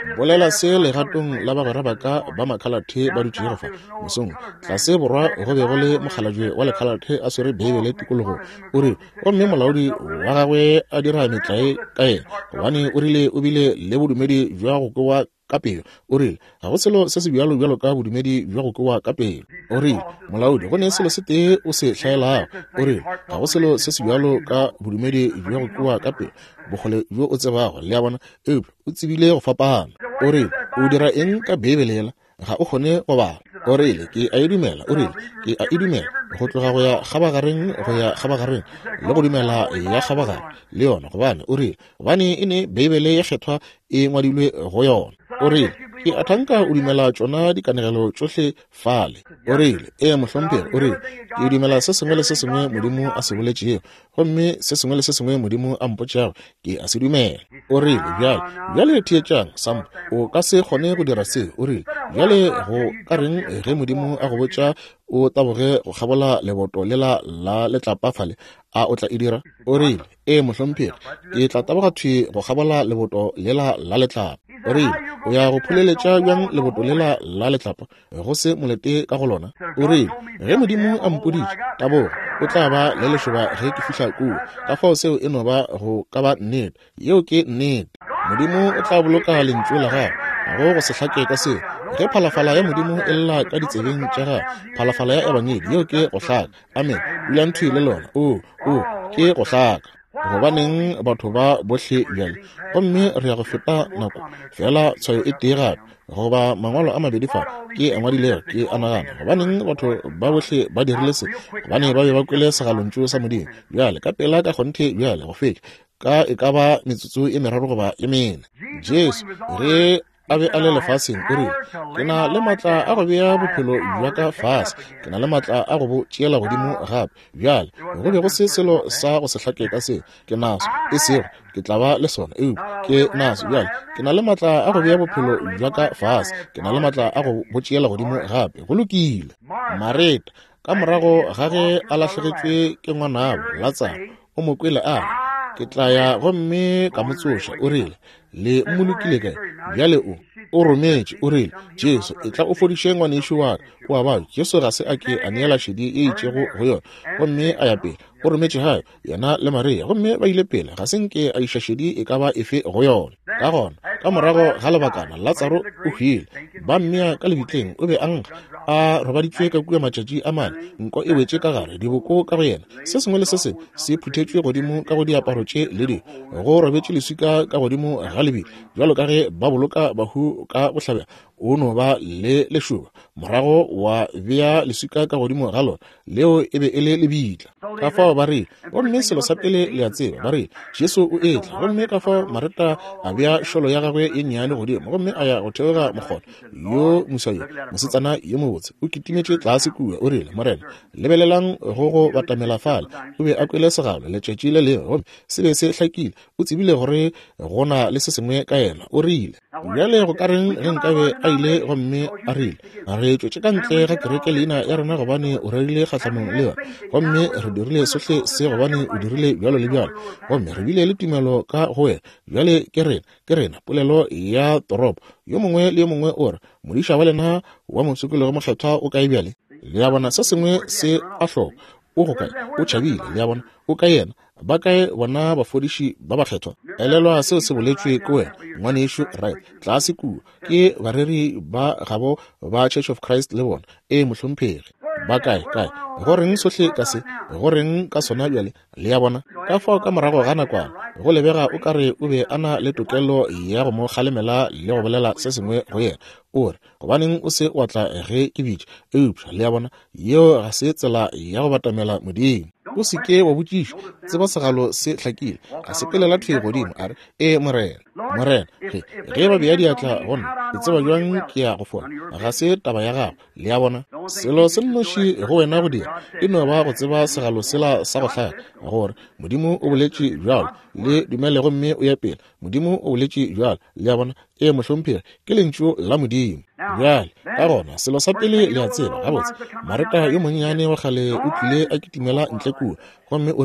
bolela se legatong la bagwera ba ka ba makhalathe ba dutše go fa mosong tlase borwa go be go le mokgalajwe wa lekhalathe a swere Bibele tikologo o re o mme molaodi wa gagwe a dira metlae ka ena gobane o rile o bile le bodumedi jwa go kowa ka pelo o rile ga go selo se se bjalo bjalo ka bodumedi jwa go kowa ka pelo o rile molaodi go ne selo se tee o se tlhaelago o rile ga go selo se se bjalo ka bodumedi jwa go kowa ka pelo bogole jo o tsebago le a bona eupša o tsebile go fapana o rile o dira eng ka Bibele ga o kgone go bala o rile ke a e dumela o rile ke a e dumela go tloga go ya kgabagareng go ya kgabagareng le go dumela ya kgabagare le yona gobane o rile gobane e ne Bibele ya kgethwa e ngwadilwe go yona o rile ke a thanka o dumela tšona dikanegelo tšohle fale o rile e mohlomphegi o rile ke dumela se sengwe le se sengwe Modimo a se boletšego gomme se sengwe le se sengwe Modimo a mpotšago ke a se dumela o rile bjale bjale theetšang sampo o ka se kgone go dira seo o rile bjale go ka reng ge Modimo a go botša o taboge go kgabola leboto le la la letlapafale a o tla e dira o rile e mohlomphegi ke tla taboga thwe go kgabola leboto le la la letlapa o rile o ya go phuleletša bjang leboto le la la letlapa go se molete ka go lona o rile ge Modimo a mpoditše taboga o tla ba le lešoba ge ke fihla kua ka fao seo e no ba go ka ba nnete yeo ke nnete Modimo o tla boloka lentšu la gagwe ga go go se hlake ka seo ge phalafala ya Modimo e lla ka ditsebeng tša gagwe phalafala ya ebanyedi yeo ke go hlaka amen dula ntho le lona o o ke go hlaka gobaneng batho ba bohle bjale gomme re ya go feta nako fela tshwayo e tee gape goba mangwalo a mabedi fa ke a ngwadilego ke a nagana gobaneng batho ba bohle ba dirile se gobane ba be ba kwele segalontšu sa Modimo bjale ka pela ka kgonthe bjale go fetša ka e ka ba metsotso e meraro goba e mene Jesu re a be a le lefaseng o rile ke na le matla a go bea bophelo jwa ka fase ke na le matla a go bo tšeela godimo gape bjale go be go se selo sa go se hlake ka se ke naso e sego ke tla ba le sona eu ke naso bjale ke na le matla a go bea bophelo jwa ka fase ke na le matla a go bo tšeela godimo gape go lokile Mareta ka morago ga ge a latlhegetšwe ke ngwanabo Lazaro o mo kwele a ke tla ya gomme ka motsoša o rile le mmolokile kae bjale o o rometše o rile Jesu e tla o fodiše ngwanešo wa ka o a bao Jesu ga se a ke a neela šedi e itšego go yona gomme a ya pele o rometše gae yena le Maria gomme ba ile pele ga senke a iša šedi e ka ba efe go yona ka gona ka morago ga lebakana Lazaro o hwile ba mmea ka lebitleng o be a nkga a robaditšwe ka kua matšatši a mane nko e wetše ka gare diboko ka go yena se sengwe le se sengwe se phuthetšwe godimo ka go diaparo tše le di go robetše leswika ka godimo ga lebile bjalo ka ge ba boloka bahu ka bohlabela o no ba le lešoba morago wa bea leswika ka godimo ga lona leo e be e le lebitla ka fao ba rile gomme selo sa pele le a tseba ba rile Jesu o etla gomme ka fao Mareta a bea šolo ya gagwe e nnyane godimo gomme a ya go theoga mokgolo yo mosayo mosetsana yo mobotse o kitimetše tlase kua o rile Morena lebelelang go go batamela fale o be a kwele segalo letšatši le lengwe gomme se be se hlakile o tsebile gore go na le se sengwe ka yena o rile bjale go ka reng ge nkabe a ile gomme a rile re tšwetše ka ntle ga kereke leina ya rena gobane o rerile kgatlhanong le yona gomme re dirile sohle se gobane o dirile bjalo le bjalo gomme re bile le tumelo ka go wena bjale ke rena ke rena polelo ya toropo yo mongwe le yo mongwe o re modiša wa lena wa motsekolo go mokgethwa o kae bjale le a bona se sengwe se a hloko o go kae o tšhabile le a bona o ka yena ba kae bona bafodiši ba bakgethwa elelwa seo se boletšwe ke wena ngwanešo right tlase kua ke bareri ba gabo ba Church of Christ le bona e mohlomphegi ba kae kae go reng sohle ka se go reng ka sona bjale le ya bona ka fao ka morago ga nakwana go lebega o kare o be ana le tokelo ya go mo kgalemela le go bolela se sengwe go yena o re gobaneng o se wa tla ge ke bitša eupša le ya bona yeo ga se tsela ya go batamela Modimo o se ke wa botšiša tseba segalo se hlakile a se pelela thwe godimo a re e Morena Morena ge ba bea diatla gona e tseba jwang ke ya go fona ga se taba ya gago le ya bona selo se nnoši go wena go dira e no ba go tseba segalo sela sa go hlaya gore Modimo o boletše bjalo le dumele gomme o ya pele Modimo o boletše bjalo le ya bona e mohlomphegi ke lentšu la Modimo bjale ka gona selo sa pele le a tseba gabotse Mareta yo monnyane wa kgale o tlile a kitimela ntle kua gomme o rile Morena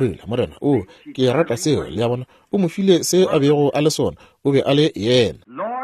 yona o ke rata seo le ya bona o mo file se a bego a le sona o be a le yena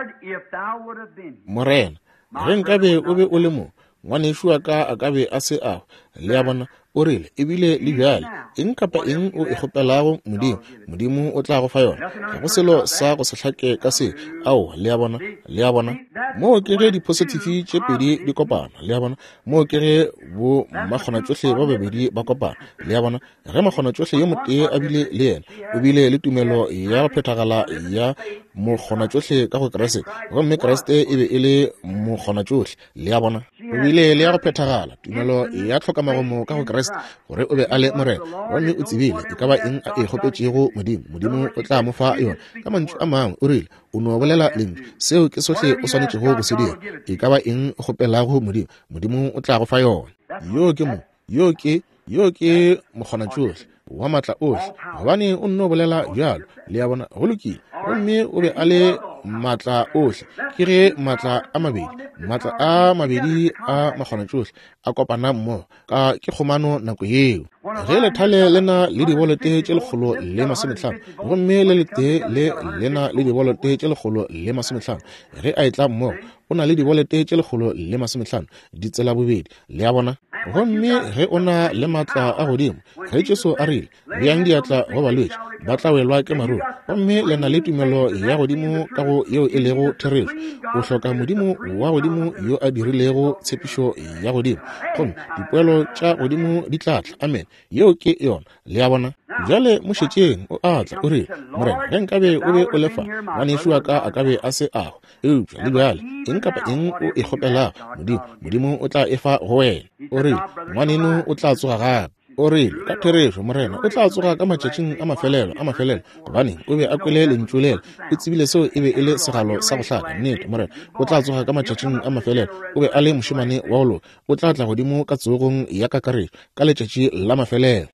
morena ge nkabe o be o le mo ngwanešo wa ka a ka be a se ao le ya bona o rile ebile le bjale eng kapa eng o e kgopelago modimo modimo o tla go fa yona ga go selo sa go se hlake ka se ao le ya bona le ya bona mo ke ge di-positive tše pedi di kopana le ya bona mo ke ge bo makgona tsohle ba babedi ba kopana le ya bona ge makgona tsohle yo motee a bile le yena o bile le tumelo ya go phethagala ya mokgona tsohle ka go kreste gomme kreste e be e le mokgona tsohle le ya bona o bile le ya go phethagala tumelo ya tlhoka magomo ka go kreste gore o be a le morena gomme o tsebile e ka ba eng a e kgopetšego modimo modimo o tla mo fa yona ka mantšu a mangwe o rile o no bolela lentswe seo ke sohle o swanetšego go se dira e ka ba eng o kgopelago modimo modimo o tla go fa yona yo ke mo yo ke yo ke mokgona tsohle wa matla ohle gobane o nno bolela bjalo le ya bona go lokile gomme o be a le matla ohle ke ge matla a mabedi matla a mabedi a makgona tsohle a kopana mmogo ka ke kgomano nako yeo ge lethale lena le dibolote tše lekgolo le masomehlano gomme le lete le lena le dibolote tše lekgolo le masomehlano ge a etla mmogo o na le dibolote tše lekgolo le masomehlano di tsela bobedi le ya bona gomme ge o na le matla a godimo ge Jesu a rile bjang diatla go balwetši ba tla welwa ke maruru gomme le na le tumelo ya godimo ka go yeo e lego therešo o hloka modimo wa godimo yo a dirilego tshepišo ya godimo gomme dipoelo tša godimo di tlatla amen yeo ke yona le ya bona bjale mo šetšeng o atla o rile morena ge nkabe o be o lefa ngwanešo wa ka a ka be a se ago eupša le bjale eng kapa eng o e kgopelago modimo modimo o tla efa go wena o rile ngwaneno o tla tsoga gape o rile ka therešo morena o tla tsoga ka matšatšing a mafelelo a mafelelo gobane o be a kwele lentšu lele o tsebile seo e be e le segalo sa go hlaka nnete morena o tla tsoga ka matšatšing a mafelelo o be a le mošemane wa golo o tla tla godimo ka tsogong ya kakarešo ka letšatši la mafelelo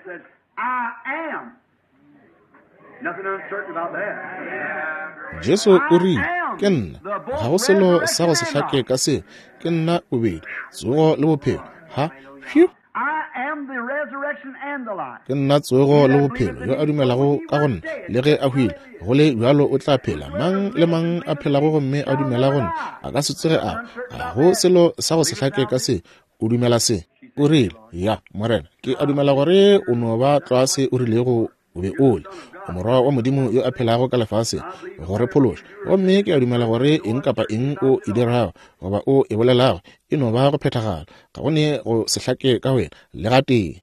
Jesu o rile ke nna ga go selo sa go se hlake ka se ke nna bobedi tsogo le bophelo ha phew ke nna tsogo le bophelo yo a dumelago ka go nna le ge a hwile go le bjalo o tla phela mang le mang a phelago gomme a dumela go nna a ka se tsoge a ga go selo sa go se hlake ka se o dumela se o rile ya morena ke a dumela gore o no ba tlwase o rilego o be ole o morwa wa modimo yo a phelago ka lefase gore phološa gomme ke a dumela gore eng kapa eng o e dirago goba o e bolelago e no ba go phethagala ga gone go se hlake ka wena le ga teng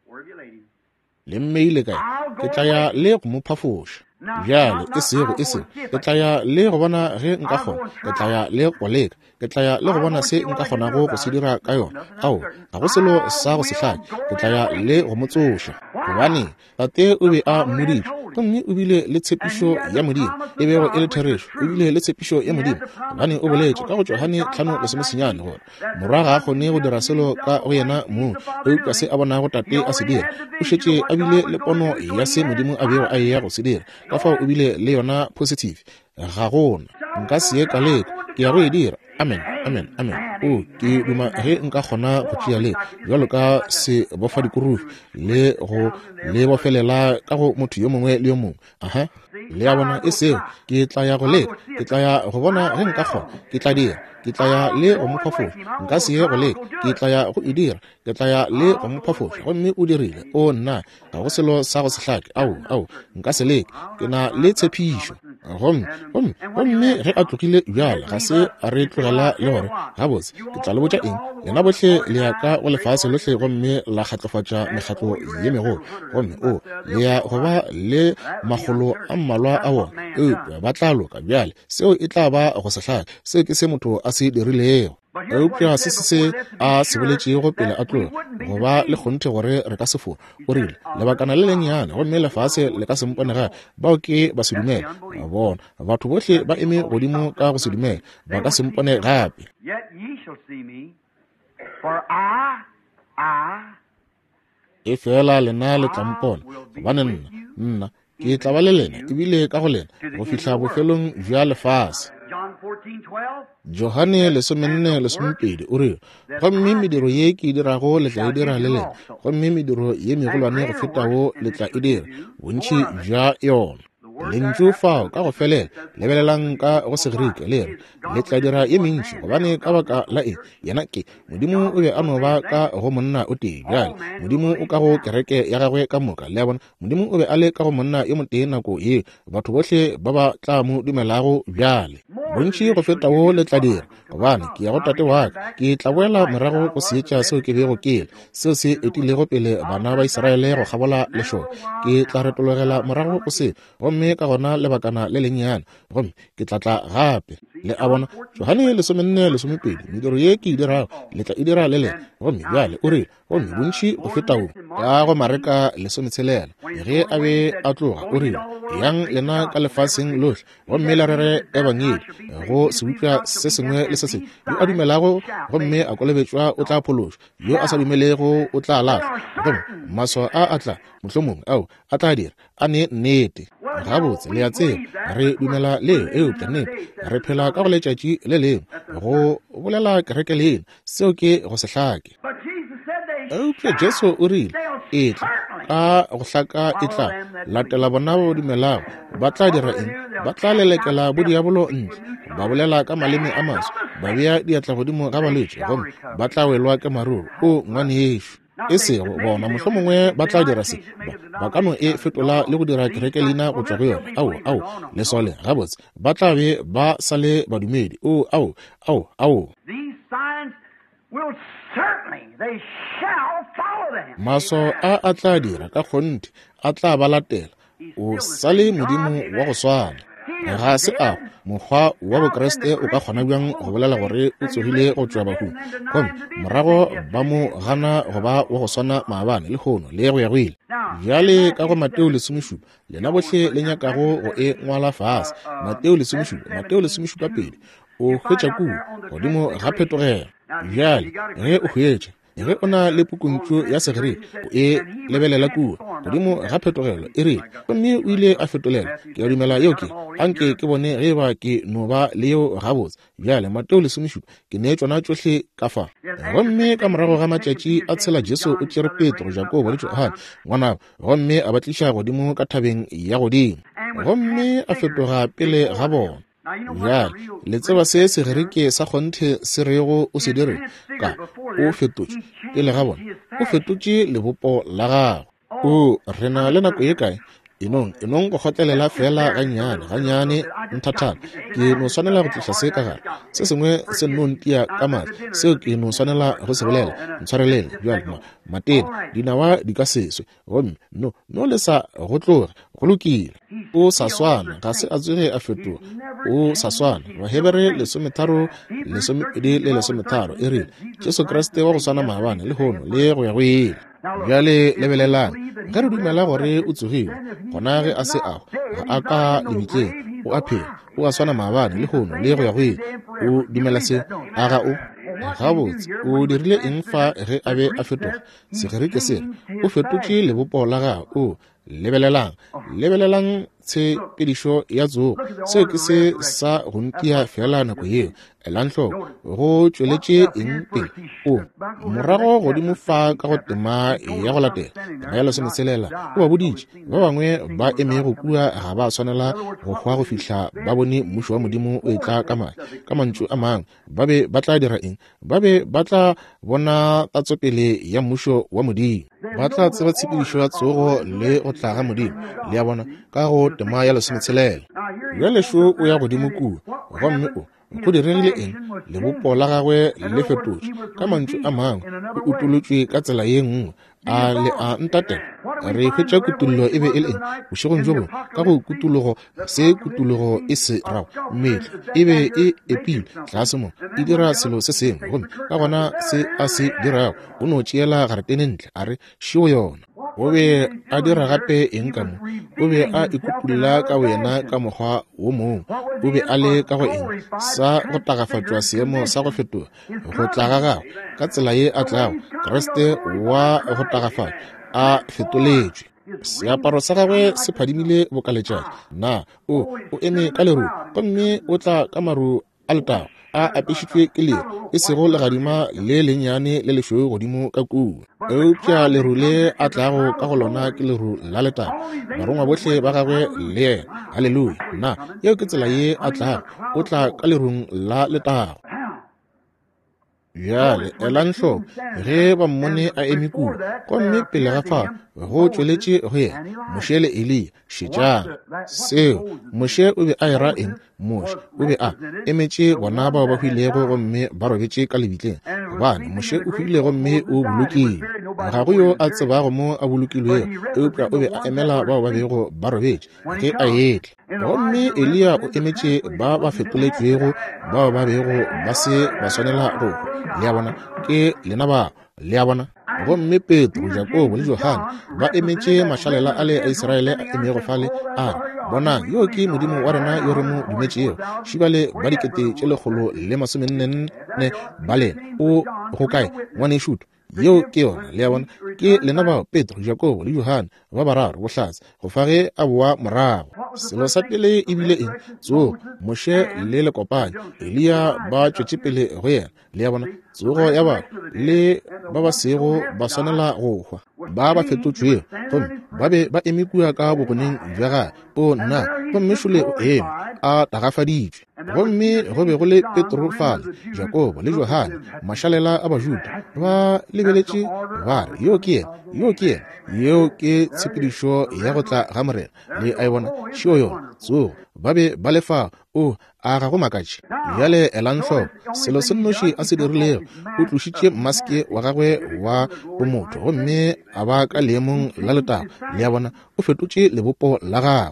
le mmeile kae ke tla ya le go mo phafoša bjale e sego e sego ke tla ya le go bona ge nka kgona ke tla ya le go leka ke tla ya le go bona se nka kgonago go se dira ka yona ao ga go selo sa go se hlake ke tla ya le go mo tsoša gobane tate o be a mmoditše gomme o bile le tshepišo ya modimo e bego e le therešo o bile le tshepišo ya modimo gobane o boletše ka go Johane tlhano lesomesenyane gore morwa ga a kgone go dira selo ka go yena moo eupša se a bonago tate a se dira o šetše a bile le pono ya se modimo a bego a eya go se dira ka fao o bile le yona positive ga gona nka se ye ka leka ke ya go e dira amen amen amen o ke duma ge nka kgona go tšea le jalo ka se bofa dikurufi le go le bofelela ka go motho yo mongwe le yo mongwe aha le ya bona e seo ke tla ya go leka ke tla ya go bona ge nka kgona ke tla dira ke tla ya le go mo phafoša nka se ye go leka ke tla ya go e dira ke tla ya le go mo phafoša gomme o dirile o nna ga go selo sa go se hlake ao ao nka se leke ke na le tshepišo gomme gomme gomme ge a tlogile bjala ga se a re tlogela le gore gabotse ke tla le botša eng lena bohle le ya ka go lefase lohle gomme la kgatlofatša mekgatlo ye megolo gomme o le ya go ba le magolo a mmalwa a bona eupša ba tla loka bjale seo e tla ba go se hlake seo ke se motho a se dirilego eupša se se se a se boletšego pele a tloga go ba le kgonthe gore re ka se fora o rile lebakana le lennyane gomme lefase le ka se mponega bao ke ba se dumela ba bona batho bohle ba eme godimo ka go se dumela ba ka se mpone gape e fela lena le tla mpona gobane nna nna ke tla ba le lena ebile ka go lena go fihla bofelong bja lefase Johane lesomenne lesomepedi o re gomme mediro ye ke e dirago le tla e dira le lena gomme mediro ye megolwane go fetago le tla e dira bontši bja yona lentšu fao ka go felela lebelelang ka go segrike le re le tla dira ye mentši gobane ka baka la e yena ke modimo o be a no ba ka go monna o tee bjale modimo o ka go kereke ya gagwe ka moka le a bona modimo o be a le ka go monna yo motee nako ye batho bohle ba ba tla mo dumelago bjale bontši go fetago le tla dira gobane ke ya go tate wa ka ke tla boela morago go seetša seo ke bego kele seo se etilego pele bana ba Iseraele go gabola lešone ke tla retologela morago go se gomme ka gona lebakana le lennyane gomme ke tla tla gape le a bona Johane lesomenne lesomepedi mediro ye ke e dirago le tla e dira le lena gomme bjale o rile gomme bontši go fetao ka go mareka lesometshelela ge a be a tloga o rile yang lena ka lefaseng lohle gomme le rere ebangedi go se utlwa se sengwe le se sengwe yo a dumelago gomme a kolebetšwa o tla phološwa yo a sa dumelego o tla lahlwa gomme maswa a a tla mohlomong ao a tla dira a ne nnete gabotse le a tseba re dumela le eupša nnete re phela ka go letšatši le lengwe go bolela kereke lena seo ke go se hlake eupša Jesu o rile e tla ka go hlaka e tla latela bona ba dumelago ba tla dira eng ba tla lelekela bodiabolo ntle ba bolela ka maleme a maswa ba bea diatla godimo ga balwetši gomme ba tla welwa ke maruru o ngwane yešo e sego bona mohlomongwe ba tla dira se ba ka no e fetola le go dira kereke leina go tswa go yona ao ao le sole gabotse ba tla be ba sale badumedi o ao ao ao maso a a tla dira ka kgonte a tla ba latela o sale modimo wa go swana ga se a mokgwa wa bokreste o ka kgona bjang go bolela gore o tsogile go tswa bakung gomme morago ba mo gana go ba wa go swana maabane le kgono le go ya go ile bjale ka go Mateo lesomešupa lena bohle le nyakago go e ngwala fase Mateo lesomešupa Mateo lesomešupa pedi o hwetša kuo godimo ga phetogelo bjale ge o hwetša ge o na le pukuntšu ya segreke o e lebelela kuo godimo ga phetogelo e rile gomme o ile a fetolela ke a dumela yeo ke anke ke bone ge ba ke no ba le yeo gabotse bjale Mateo lesomešupa ke nee tšona tšohle ka fa gomme ka morago ga matšatši a tshela Jesu o tšere Petro Jakobo le Johane ngwanabo gomme a batliša godimo ka thabeng ya godimo gomme a fetoga pele ga bona bjale le tseba se segereke sa kgonthe se rego o se dire ka o fetotše pele ga bona o fetotše lebopo la gago o rena le nako ye kae enong enong go kgotlelela fela gannyane gannyane nthathana ke no swanela go tliša se ka gare se sengwe se nnontia ka matla seo ke no swanela go se bolela ntshwarelele bjale matena dinawa di ka seswe gomme no no le sa go tloge go lokile o sa swana ga se a tsoge a fetoga o sa swana Bahebere lesometharo lesomepedi le lesometharo e rile Jesu Kriste wa go swana maabane le hono le go ya go ile bjale lebelelang ge re dumela gore o tsogile gona ge a se ago ga a ka lebitleng o a phela o a swana maabane le hono le go ya go ile o dumela se a ga o gabotse o dirile eng fa ge a be a fetoga segereke sere o fetotše lebopo la gago o lebelelang lebelelang tshepedišo ya tsogo seo ke se sa go ntia fela nako yeo elantlhoko go tšweletše eng pele o morago godimo fa ka go tema ya go latela tema ya lesometshelela o ba boditše ba bangwe ba eme go kua ga ba swanela go hwa go fihla ba bone mmušo wa modimo o e tla ka mae ka mantšu a mangwe ba be ba tla dira eng ba be ba tla bona tatsopele ya mmušo wa modimo ba tla tseba tshepedišo ya tsogo le go tla ga modimo le ya bona ka go tema ya lesometshelela bjale šo o ya godimo kua gomme o go diregile eng lebopo la gagwe le fetotše ka mantšu a mangwe o utolotšwe ka tsela ye nngwe a le a ntatela re hwetša kutullo e be e le eng bošegong jo bongwe ka go kutulogo se kutulogo e se rago mmetla e be e epile tlase mo e dira selo se sengwe gomme ka gona se a se dirago o no tšeela garetenentle a re šio yona o be a dira gape eng ka mo o be a ikutulla ka wena ka mokgwa wo mongwe o be a le ka go eng sa go tagafatšwa seemo sa go fetoga go tla ga gago ka tsela ye a tlago Kriste wa go tagafatša a fetoletšwe seaparo sa gagwe se phadimile bokaletšana na o o eme ka leru gomme o tla ka maru a letago a apešitšwe ke leru e sego legadima le lennyane le lešweu godimo ka kuu eupša leru le a tlago ka go lona ke leru la letago barongwa bohle ba gagwe le yena halleluja na yeo ke tsela ye a tlago o tla ka lerung la letago bjale elang hloko ge ba mmone a eme kua gomme pele ga fa go tšweletše go yena moše le elia šetšang seo moše o be a ira eng moše o be a emetše bona bao ba hwilego gomme ba robetše ka lebitleng gobane moše o hwile gomme o bolokile ga go yo a tsebago mo a bolokilwego eupša o be a emela bao ba bego ba robetše ge a etle gomme elia o emetše ba ba fetoletšwego bao ba bego ba se ba swanela go le a bona ke lena ba le a bona gomme Petro, Jakobo le Johane ba emetše mašalela a le a Iseraele a emego fale a bona yo ke modimo wa rena yo re mo dumetšego šibale ba dikete tše lekgolo le masomennenne bale o go kae ngwanešuto yeo ke yona le a bona ke lena bao Petro, Jakobo le Johane ba bararo bohlatse go fa ge a boa morago selo sa pele e bile eng tsogo moše le lekopane elia ba tšwetše pele go yena le a bona tsogo ya ba le ba ba sego ba swanela go hwa ba ba fetotšwego gomme ba be ba eme kua ka bogoneng bja gae o nna gomme šole o eme a tagafaditšwe gomme go be go le Petro fale Jakobo le Johane mašalela a bajuda ba lebeletše ba re yo ke yena yo ke yena yeo ke tshepedišo ya go tla ga morena le a e bona šio yona tsogo ba be ba lefa o a ga go makatše bjale elang hloko selo se nnoši a se dirilego o tlošitše maske wa gagwe wa bomotho gomme a ba ka leemong la letago le a bona o fetotše lebopo la gagwe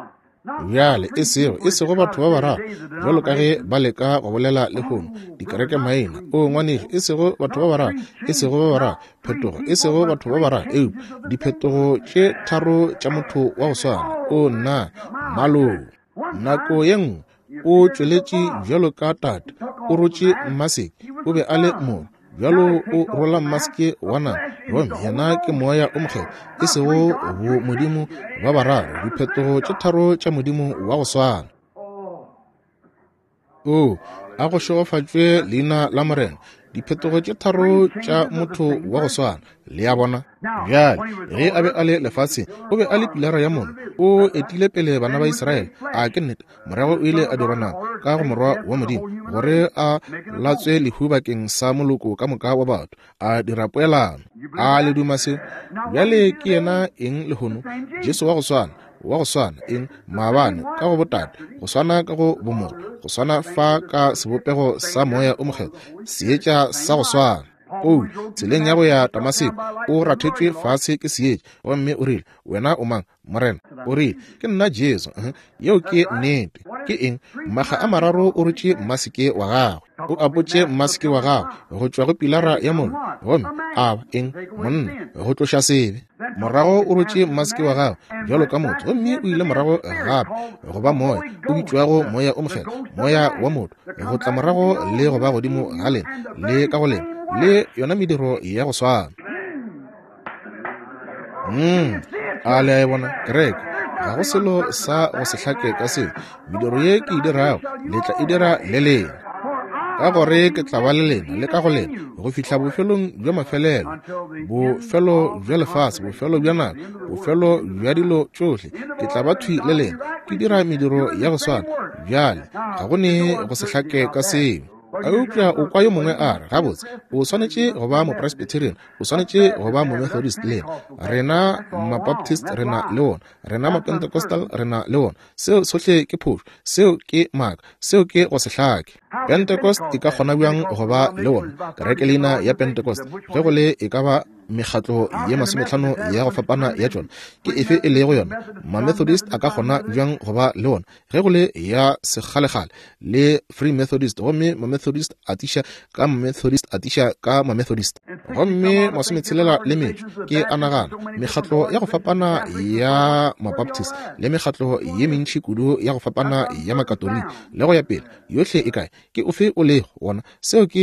bjale e sego e sego batho ba bararo jalo ka ge ba leka go bolela lehono dikereke maina o ngwanešo e sego batho ba bararo e sego ba bararo phetogo e sego batho ba bararo eo diphetogo tše tharo tša motho wa go swana o nna malo nako ye nngwe o tšweletše bjalo ka tate o rotše mmaseke o be a le mono bjalo o rola mmaske wana gomme yena ke moya o mokgele e sego bo modimo ba bararo diphetogo tše tharo tša modimo wa go swana o a go šogofatšwe leina la morena diphetogo tše tharo tša motho wa go swana le a bona bjale ge a be a le lefatsheng o be a le pilara ya mono o etile pele bana ba Iseraele a ke nnete morago o ile a dirwana ka go morwa wa modimo gore a latswe lehu bakeng sa moloko ka moka wa batho a dira poelano a le duma seo bjale ke yena eng lehono Jesu wa go swana wa go swana eng maabane ka go botate go swana ka go bomoro go swana fa ka sebopego sa moya o mokgele seetša sa go swana o tseleng ya go ya Damaseko o rathetšwe fatshe ke seetša gomme o rile wena o mang morena o rile ke nna Jesu yeo ke nnete ke eng maga a mararo o rotše mmaseke wa gagwe o apotše mmaseke wa gagwe go tšwa go pilara ya mono gomme aba eng monna go tloša sebe morago o rotše mmaseke wa gagwe bjalo ka motho gomme o ile morago gape go ba moya o bitšwago moya o mokgele moya wa motho go tla morago le go ba godimo ga lena le ka go lena le yona mediro ya go swana mm a le a e bona kereke ga go selo sa go se hlake ka seo mediro ye ke e dirago le tla e dira le lena ka gore ke tla ba le lena le ka go lena go fihla bofelong bja mafelelo bofelo bja lefase bofelo bja nako bofelo bja dilo tšohle ke tla ba thwi le lena ke dira mediro ya go swana bjale ga go ne go se hlake ka seo a upša o kwa yo mongwe a re gabotse o swanetše go ba mo Presbyterian o swanetše go ba mo Methodist lena rena ma Baptist rena le wona rena ma Pentecostal rena le wona seo sohle ke phošo seo ke maaka seo ke go se hlake Pentecost e ka kgona bjang go ba le wona kereke leina ya Pentecost ge go le e ka ba mekgatlo ye masomehlano ya go fapana ya tšona ke efe e le go yona ma Methodist a ka kgona bjang go ba le wona ge go le ya sekgalegale le Free Methodist gomme ma Methodist a tiša ka ma Methodist a tiša ka ma Methodist gomme masometshelela le metšo ke anagana mekgatlo ya go fapana ya ma Baptist le mekgatlo ye mentši kudu ya go fapana ya makatoliki le go ya pele yohle e kae ke ofe o le gona seo ke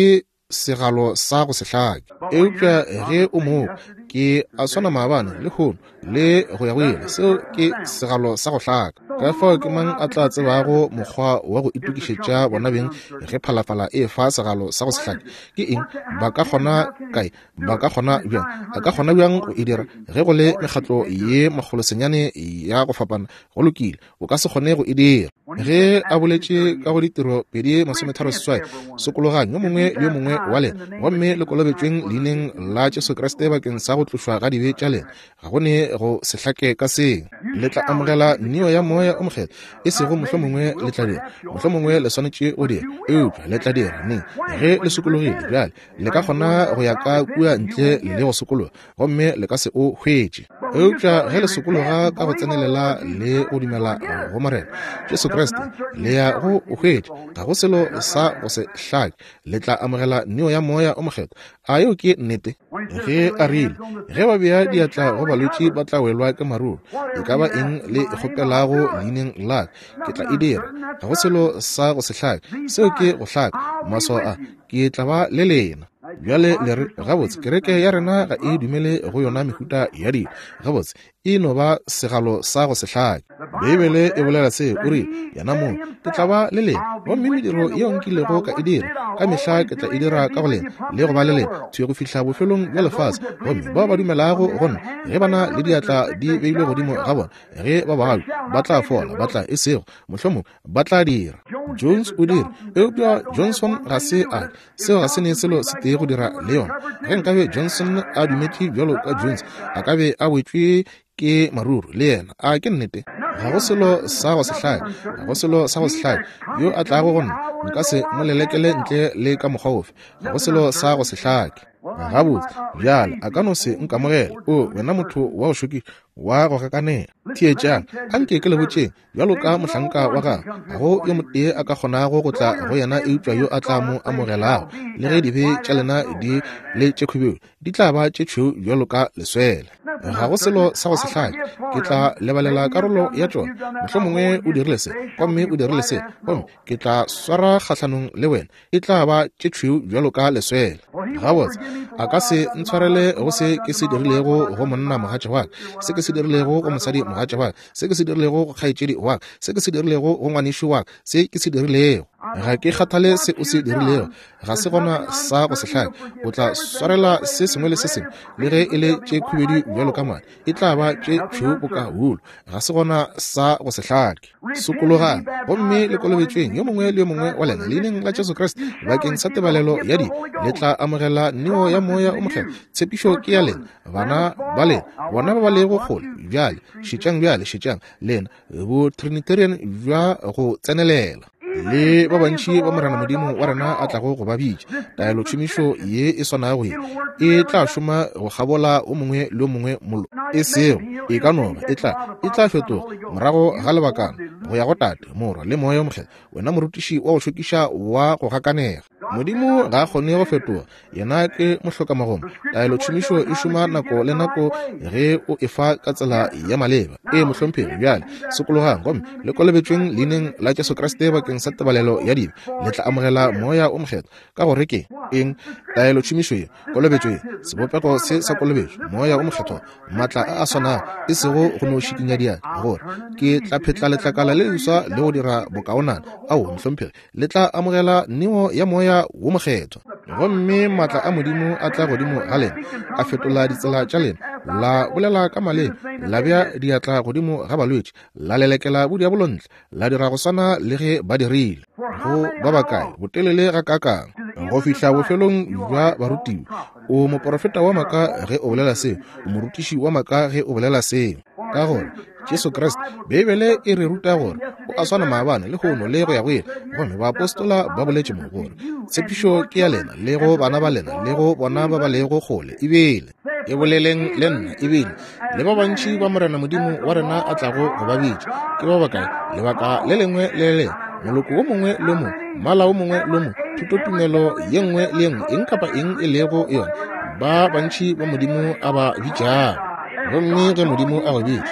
segalo sa go sehlake eupša ge o mo ke a swana maabane le kgono le go ya go ile seo ke segalo sa go hlaka ka fao ke mang a tla tsebago mokgwa wa go itukišetša bona beng ge phalafala e fa segalo sa go sehlake ke eng ba ka kgona kae ba ka kgona bjang a ka kgona bjang go e dira ge go le mekgatlo ye magolosenyane ya go fapana go lokile o ka se kgone go e dira ge a boletše ka go ditiro pedi masometharo seswai sekologang yo mongwe le yo mongwe wa lena gomme le kolobetšweng leineng la Jesu Kriste bakeng sa go tlošwa ga dibe tša lena ga go ne go sehlake ka seng le tla amogela neo ya moya o mogela e sego mohlho mongwe le tla dira mohlho mongwe le swanetše o dira eupša le tla dira ne ge le sokologile bjale le ka kgona go ya ka kua ntle le go sokologa gomme le ka se o hwetše eupša ge le sokologa ka go tsenelela le go dumela go morena Jesu Kriste le ya go o hwetše ga go selo sa go se hlake le tla amogela neo ya moya o mogela a yo ke nnete ge a rile ge ba bea diatla go balwetši ba tla welwa ke maruru e ka ba eng le kgopelago leineng la ke tla e dira ga go selo sa go se hlake seo ke go hlaka maswao a ke tla ba le lena bjale le re gabotse kereke ya rena ga e dumele go yona mehuta ya dilo gabotse e no ba segalo sa go sehlake beibele e bolela se o re yana mo ke tla ba le lena gomme mediro yeo nkilego ka e dira ka mehla ke tla e dira ka go lena le go ba le lena tshwe go fihla bofelong bja lefase gomme ba ba dumelago gona ge bana le diatla di beilwe godimo ga bona ge ba balwe ba tla fola ba tla e sego mohlomong ba tla dira Jones o dira eupša Johnson ga se a seo ga se ne selo se tee go dira le yona ge nkabe Johnson a dumetše bjalo ka Jones a ka be a wetšwe ke maruru le yena a ke nnete ga go selo sa go sehlake ga go selo sa go sehlake yo a tlago gona nka se mo lelekele ntle le ka mokgwa ofe ga go selo sa go sehlake gabotse bjale a ka no se nkamogela o wena motho wa go šoki wa go kakanela thietšang a nke ke le botšeng bjalo ka mohlanka wa gago ga go yo motee a ka kgonago go tla go yena eupša yo a tla mo amogelago le ge di be tša lena di le tše khubeo di tla ba tše tšhweu bjalo ka leswele ga go selo sa go sehlake ke tla lebalela karolo ya tšona mohlho mongwe o dirile se gomme o dirile se gomme ke tla swara kgahlhanong le wena e tla ba tše tšhweu bjalo ka leswele gabotse a ka se ntshwarele go se ke se dirilego go monna mogatša wa se ke se dirilego go mosadi mogatša wa se ke se dirilego go kgaetšedi wa se ke se dirilego go ngwaniši wa se ke se dirilego ga ke kgathale se o se dirilego ga se gona sa go sehlake o tla swarela se sengwe le se sengwe le ge e le tše khubedi bjalo ka mane e tla ba tše tšhweu boka hulo ga se gona sa go sehlake sokologang gomme le kolobetšweng yo mongwe le yo mongwe wa lena leineng la Jesu Kriste bakeng sa tebalelo ya di le tla amogela neo ya moya o mogela tshepišo ke ya lena bana ba lena bona ba ba le go kgole bjale šetšang bjale šetšang lena bo trinitarian bja go tsenelela le ba bantši ba morana modimo wa rena a tlago go ba bitša taelo tšhomišo ye e swanago ye e tla šoma go gabola o mongwe le o mongwe molo e sego e ka noga e tla e tla fetoga morago ga lebakana go ya go tate morwa le moya o mogela wena morutiši wa go šokiša wa go gakanega modimo ga a kgone go fetoga yena ke mohlokamagoma taelo tšhomišo e šoma nako le nako ge o e fa ka tsela ya maleba e mohlomphegi bjale sekologang gomme le kolobetšweng leineng la Jesu Kriste bakeng sa tebalelo ya dibe le tla amogela moya o mokgetho ka gore ke eng taelo tšhomišo ye kolobetšo ye sebopego se sa kolobetšo moya o mokgetho maatla a a swanang e sego go no šikinya diatla gore ke tla phetla letlakala le leswa le go dira bokaonana ao mohlomphegi le tla amogela neo ya moya wo mokgetho gomme maatla a modimo a tla godimo ga lena a fetola ditsela tša lena la bolela ka maleba la bea diatla godimo ga balwetši la lelekela bodia bolontle la dira go swana le ge ba dirile go ba bakae botelele ga kakang go fihla bofelong bja barutiwa o moprofeta wa maka ge o bolela seo o morutiši wa maka ge o bolela seo ka gore Jesu Kriste beibele e re ruta gore o a swana maabane le gono le go ya go ela gomme baapostola ba boletše mo gore tshepišo ke ya lena le go bana ba lena le go bona ba ba le go kgole ebile e boleleng le nna ebile le ba bantši ba morena modimo wa rena a tlago go ba bitša ke ba bakae lebaka le lengwe le le moloko wo mongwe le mongwe mala wo mongwe le mongwe thutotumelo ye nngwe le ye nngwe eng kapa eng e lego yona ba bantši ba modimo a ba bitšang gomme ge modimo a go bitša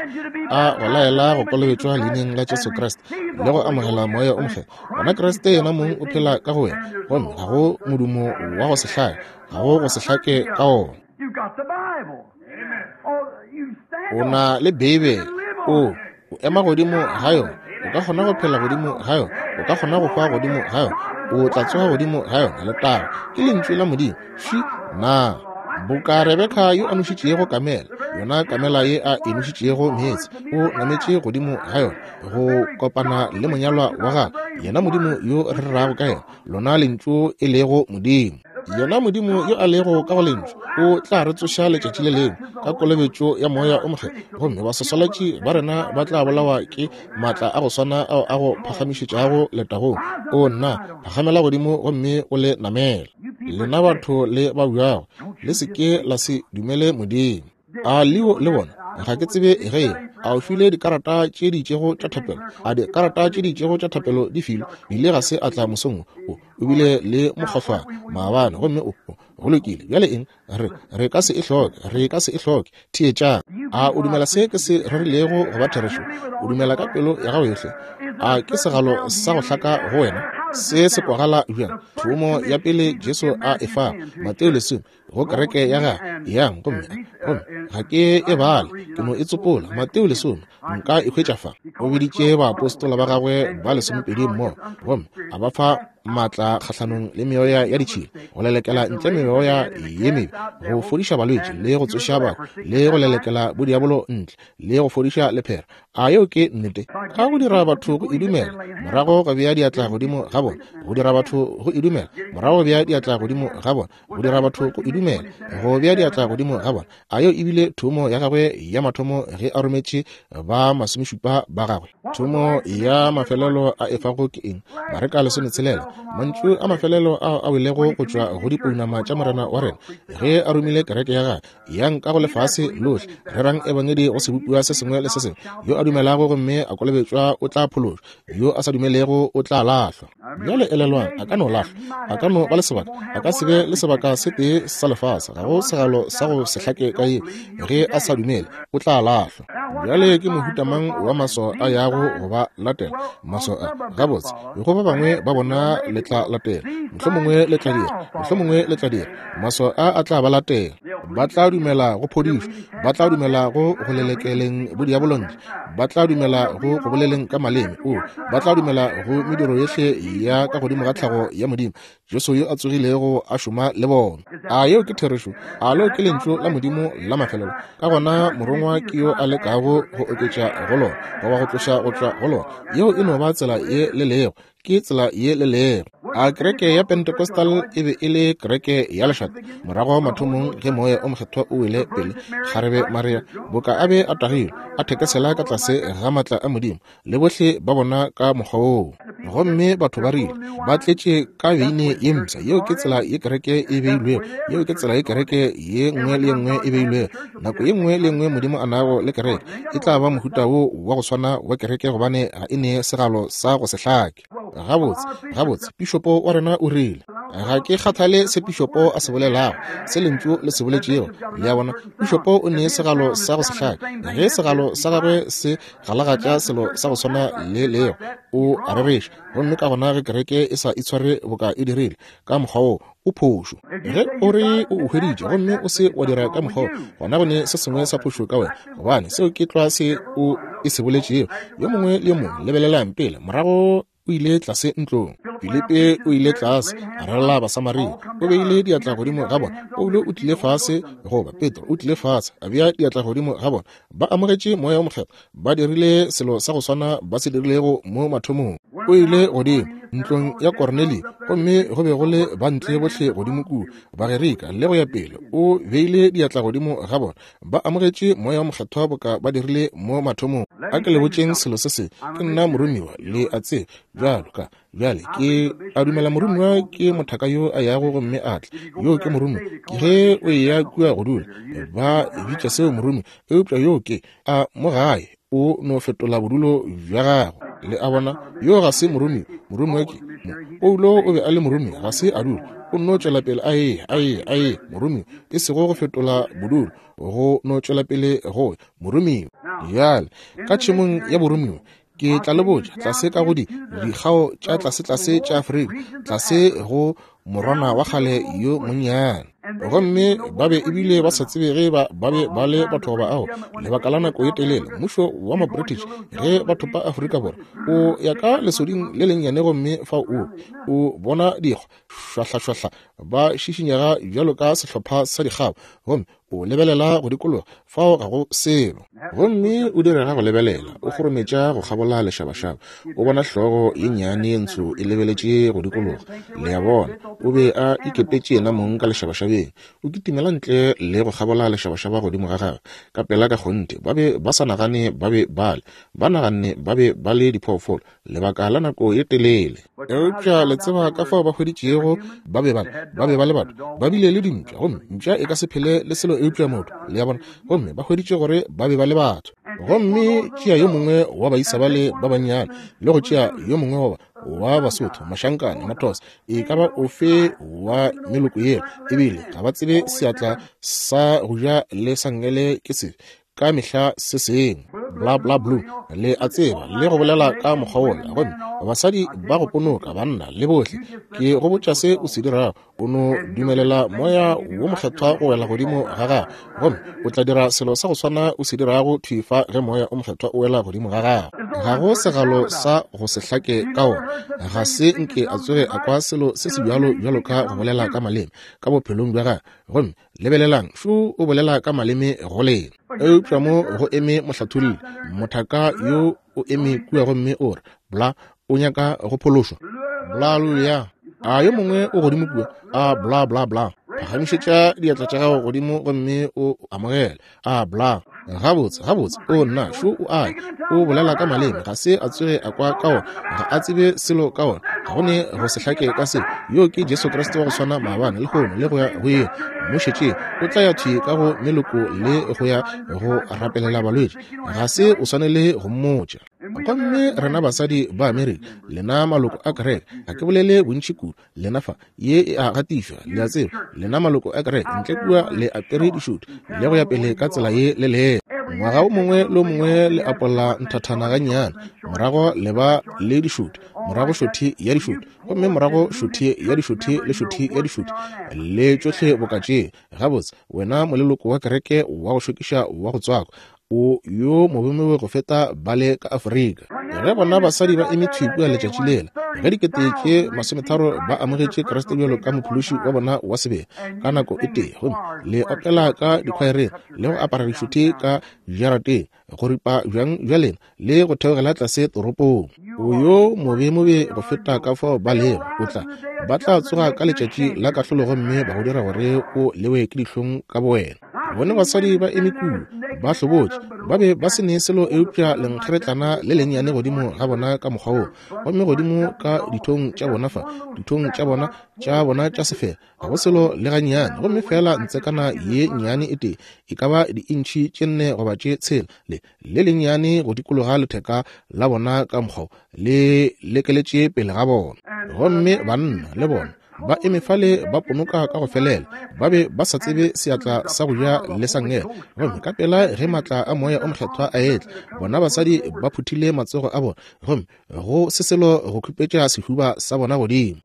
a go laela go kolobetšwa leineng la Jesu Kriste le go amogela moya o moge gona Kriste yena mong o phela ka go wena gomme ga go modumo wa go se hlaya ga go go se hlake ka ona o na le bebe o o ema godimo ga yona o ka kgona go phela godimo ga yona o ka kgona go hwa godimo ga yona o tla tsoga godimo ga yona le tago ke lentswe la modimo shi na buka Rebeka yo a nošitšego kamela yona kamela ye a e nošitšego meetse o nametše godimo ga yona go kopana le monyalwa wa gagwe yena modimo yo re rrago ka yena lona lentšu e lego modimo yena modimo yo a lego ka go lentšu o tla re tsoša letšatši le lengwe ka kolobetšo ya moya o moge gomme basosolatši ba rena ba tla bolawa ke maatla a go swana ao a go phagamišetšago letagong o nna phagamela godimo gomme o le namela lena batho le ba buago le seke la se dumele modimo a leo le bona ga ke tsebe ge a o file dikarata tše di tšego tša thapelo a dikarata tše di tšego tša thapelo di filo di le ga se a tla mosong o o bile le mokgwahlwane maabane gomme o go lokile bjale eng re re ka se e hloke re ka se e hloke thietšang a o dumela se ke se rerilego go ba therešo o dumela ka pelo ya gago yohle a ke segalo sa go hlaka go wena se se kwagala bjang thumo ya pele Jesu a e fa Mateo lesome go kereke ya ga yang gomme gomme ga ke e bale ke no e tsopola Mateo lesome nka e hwetša fa o beditše baapostola ba gagwe ba lesomepedi mmogo gomme a ba fa maatla kgatlhanong le meoya ya ditšhila go lelekela ntle meoya ye mebe go fodiša balwetši le go tsoša bago le go lelekela bodiabolo ntle le go fodiša lephera a yo ke nnete ka go dira batho go idumela morago go bea diatla godimo ga bona go dira batho go idumela morago go bea diatla godimo ga bona go dira batho go idumela go bea diatla godimo ga bona a yo ebile thumo ya gagwe ya mathomo ge a rometše ba masomešupa ba gagwe thumo ya mafelelo a efago ke eng bareka lesometshelela mantšu a mafelelo a a welego go tšwa go dipounama tša morena wa rena ge a romile kereke ya gae yang ka go lefase lohle re rang e bangedi go se bopua se sengwe le se sengwe yo a dumelago gomme a kolobetšwa o tla phološwa yo a sa dumelego o tla lahlwa bjale elelwang a ka no lahlwa a ka no ba le sebaka a ka sebe le sebaka se tee sa lefase ga go segalo sa go se hlake ka ye ge a sa dumele o tla lahlwa bjale ke mohutamang wa maso a yago go ba latela maso a gabotse go ba bangwe ba bona le tla latela mohlho mongwe le tla dira mohlho mongwe le tla dira maso a a tla ba latela ba tla dumela go phodišwa ba tla dumela go go lelekeleng bodiabolontle ba tla dumela go go boleleng ka maleme o ba tla dumela go mediro yohle ya ka godimo ga tlhago ya modimo Jesu yo a tsogilego a šoma le bona a yo ke therešo a lo ke lentšu la modimo la mafelelo ka gona morongwa ke yo a lekago go oketša go lona go ba go tloša go tšwa go lona yeo e no ba tsela ye le lego ke tsela ye le lego a kereke ya Pentecostal e be e le kereke ya lešate morago mathomong ge moya o mokgethwa o wele pele kgarebe Maria boka a be a tagilwe a thekesela ka tlase ga maatla a modimo le bohle ba bona ka mokgwa woo gomme batho ba rile ba tletše ka beine ye msa yeo ke tsela ye kereke e beilwego yeo ke tsela ye kereke ye nngwe le nngwe e beilwego nako ye nngwe le nngwe modimo a nago le kereke e tla ba mohuta wo wa go swana wa kereke gobane ga e ne segalo sa go se hlake gabotse gabotse bishopo wa rena o rile ga ke kgathale se bishopo a se bolelago se lentšu le se boletšego le ya bona bishopo o ne segalo sa go se hlake ge segalo sa gagwe se galagatša selo sa go swana le leo o a rereša gomme ka gona ge kereke e sa itshware boka e dirile ka mokgwa wo o phošo ge o re o o hweditše gomme o se wa dira ka mokgwa gona gone se sengwe sa phošo ka wena gobane seo ke tloa se o e se boletšego yo mongwe le mongwe lebelelang pele morago o ile tlase ntlong Filipe o ile tlase a rala Basamaria o beile diatla godimo ga bona Paulo o tlile fase goba Petro o tlile fase a bea diatla godimo ga bona ba amogetše moya o mokgethwa ba dirile selo sa go swana ba se dirilego mo mathomong o ile godimo ntlong ya Kornelio gomme go be go le ba ntle bohle godimo ku ba gereka le go ya pele o beile diatla godimo ga bona ba amogetše moya o mokgethwa boka ba dirile mo mathomong a ke le botšeng selo se se ke nna moromiwa le a tse bjalo ka bjale ke a dumela moromiwa ke mothaka yo a yago gomme a tla yo ke moromi ke ge o ya kua go dula ba bitša seo moromi eupša yo ke a mo gae o no fetola bodulo bja gago le a bona yo ga se moromi moromi wa ke Paulo o be a le moromi ga se a dula o no tšwela pele ae ae ae moromi e sego go fetola bodulo go no tšwela pele go moromi yale ka tshimong ya boromio ke tla le boja tlase ka go di dikgao tša tlase-tlase tša Afrika tlase go morwana wa kgale yo monnyane gomme ba be ebile ba sa tsebe ge ba be ba le batho ba ao lebaka la nako e telele mmušo wa ma-British ge batho ba Afrika Borwa o ya ka lesoding le lennyane gomme fa o o bona dikgwa šwahlwahlwa ba šišinyega bjalo ka sehlopha sa dikgao gomme o lebelela go dikologa fao ga go selo gomme o direga go lebelela o kgorometša go kgabola lešabašaba o bona hlogo ye nnyane ye ntsho e lebeletše go dikologa le ya bona o be a ikepetše ena mong ka lešabašabeng o kitimela ntle le go kgabola lešabašaba godimo ga gagwe ka pela ka kgonte ba be ba sa nagane ba be bale ba naganne ba be ba le diphoofolo lebaka la nako ye telele eupša le tseba ka fao ba hweditšego ba be ba be ba le batho ba bile le dimpša gomme mpša e ka se phele le selo eupša motho le ya bona gomme ba hweditše gore ba be ba le batho gomme tšea yo mongwe wa baisa ba le ba bannyane le go tšea yo mongwe wa wa Basotho mašankane Mathosa e ka ba ofe wa meloko yeo ebile ga ba tsebe seatla sa go ja le sangele ke se ka mehla se seng bla bla blue le a tseba le go bolela ka mokgaola gomme basadi ba go ponoka banna le bohle ke go botša se o se dira o no dumelela moya wo mokgethwa go wela godimo ga gago gomme o tla dira selo sa go swana o se dirago thifa ge moya o mokgethwa o wela godimo ga gago ga go segalo sa go se hlake ka ona ga se nke a tsoge a kwa selo se se bjalo bjalo ka go bolela ka maleme ka bophelong bja gagwe gomme lebelelang šu o bolela ka maleme go lena eupša mo go eme mohlathulile mothaka yo o eme kua gomme o re bla o nyaka go phološwa bla ya a yo mongwe o godimo kua a bla bla bla phagamišetša diatla tša gago godimo gomme o amogela a bla gabotse gabotse o nna šu o ae o bolela ka maleme ga se a tsoge a kwa ka ona ga a tsebe selo ka ona ga gone go se hlake ka se yo ke Jesu Kriste wa go swana maabane le kgono le go ya go ye mošetše o tla ya thwi ka go meloko le go ya go rapelela balwetši ga se o swanele go mmotša gomme rena basadi ba Amerika lena maloko a kereke ga ke bolele bontši kudu lena fa ye e a gatišwa le a tseba lena maloko a kereke ntle kua le apere dišuti le go ya pele ka tsela ye le le ngwaga o mongwe le mongwe le apola nthathana gannyane morago le ba le dišuti morago šuthi ya dišuti gomme morago šuthi ya dišuthi le šuthi ya dišuti le tšohle bokatše gabotse wena moleloko wa kereke wa go šokiša wa go tswako o yo mobemewe go feta bale ka Afrika ge bona basadi ba eme thwikua letšatši lela ge dikete tše masometharo ba amogetše Kriste bjalo ka mophološi wa bona wa sebe ka nako e tee gomme le opela ka dikhwaereng le go apara dišuthi ka jarateng go ripa bjang bjalena le go theogela tlase toropong o yo mobemobe go feta ka fao ba lego o tla ba tla tsoga ka letšatši la kahlolo gomme ba go dira gore o lewe ke dihlong ka bowena bone basadi ba eme kudu ba hlobotše ba be ba se ne selo eupša lenkgeretlana le lennyane godimo ga bona ka mokgwa woo gomme godimo ka dithong tša bona fa dithong tša bona tša bona tša sefela ga go selo le gannyane gomme fela ntsekana ye nnyane e tee e ka ba diintšhi tše nne goba tše tshela le le lennyane go dikologa letheka la bona ka mokgwa le lekeletše pele ga bona gomme banna le bona ba emefale ba ponoka ka go felela ba be ba sa tsebe seatla sa go ja le sangela gomme ka pela ge matla a moya o mokgethwa a etla bona basadi ba phuthile matsogo a bona gomme go se selo go khupetša sehuba sa bona godimo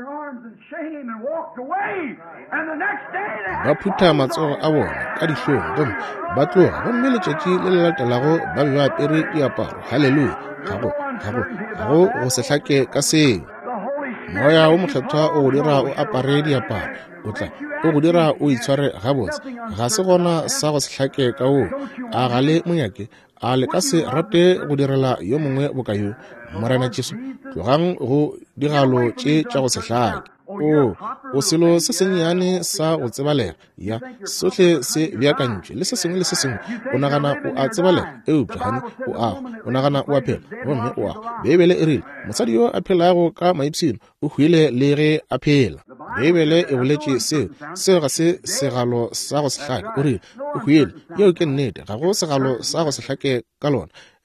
ba phutha matsogo a bona ka dihlong gomme ba tloga gomme letšatši le le latelago ba be ba apere diaparo halleluja gago gago gago go se hlake ka seo moya o mokgethwa o go dira o apare diaparo o tla o go dira o itshware gabotse ga se gona sa go se hlake ka o a gale monyake a le ka se rate go direla yo mongwe bokayo morena Jesu tlogang go digalo tše tša go se hlake o o selo se sennyane sa go tsebalega ya sohle se beakantšwe le se sengwe le se sengwe o nagana o a tsebalega eupša gane o ago o nagana o a phela gomme o ago beebele e rile mosadi yo a phelago ka maipshino o hwile le ge a phela beebele e boletše seo seo ga se segalo sa go se hlake o rile o hwile yeo ke nnete ga go segalo sa go se hlake ka lona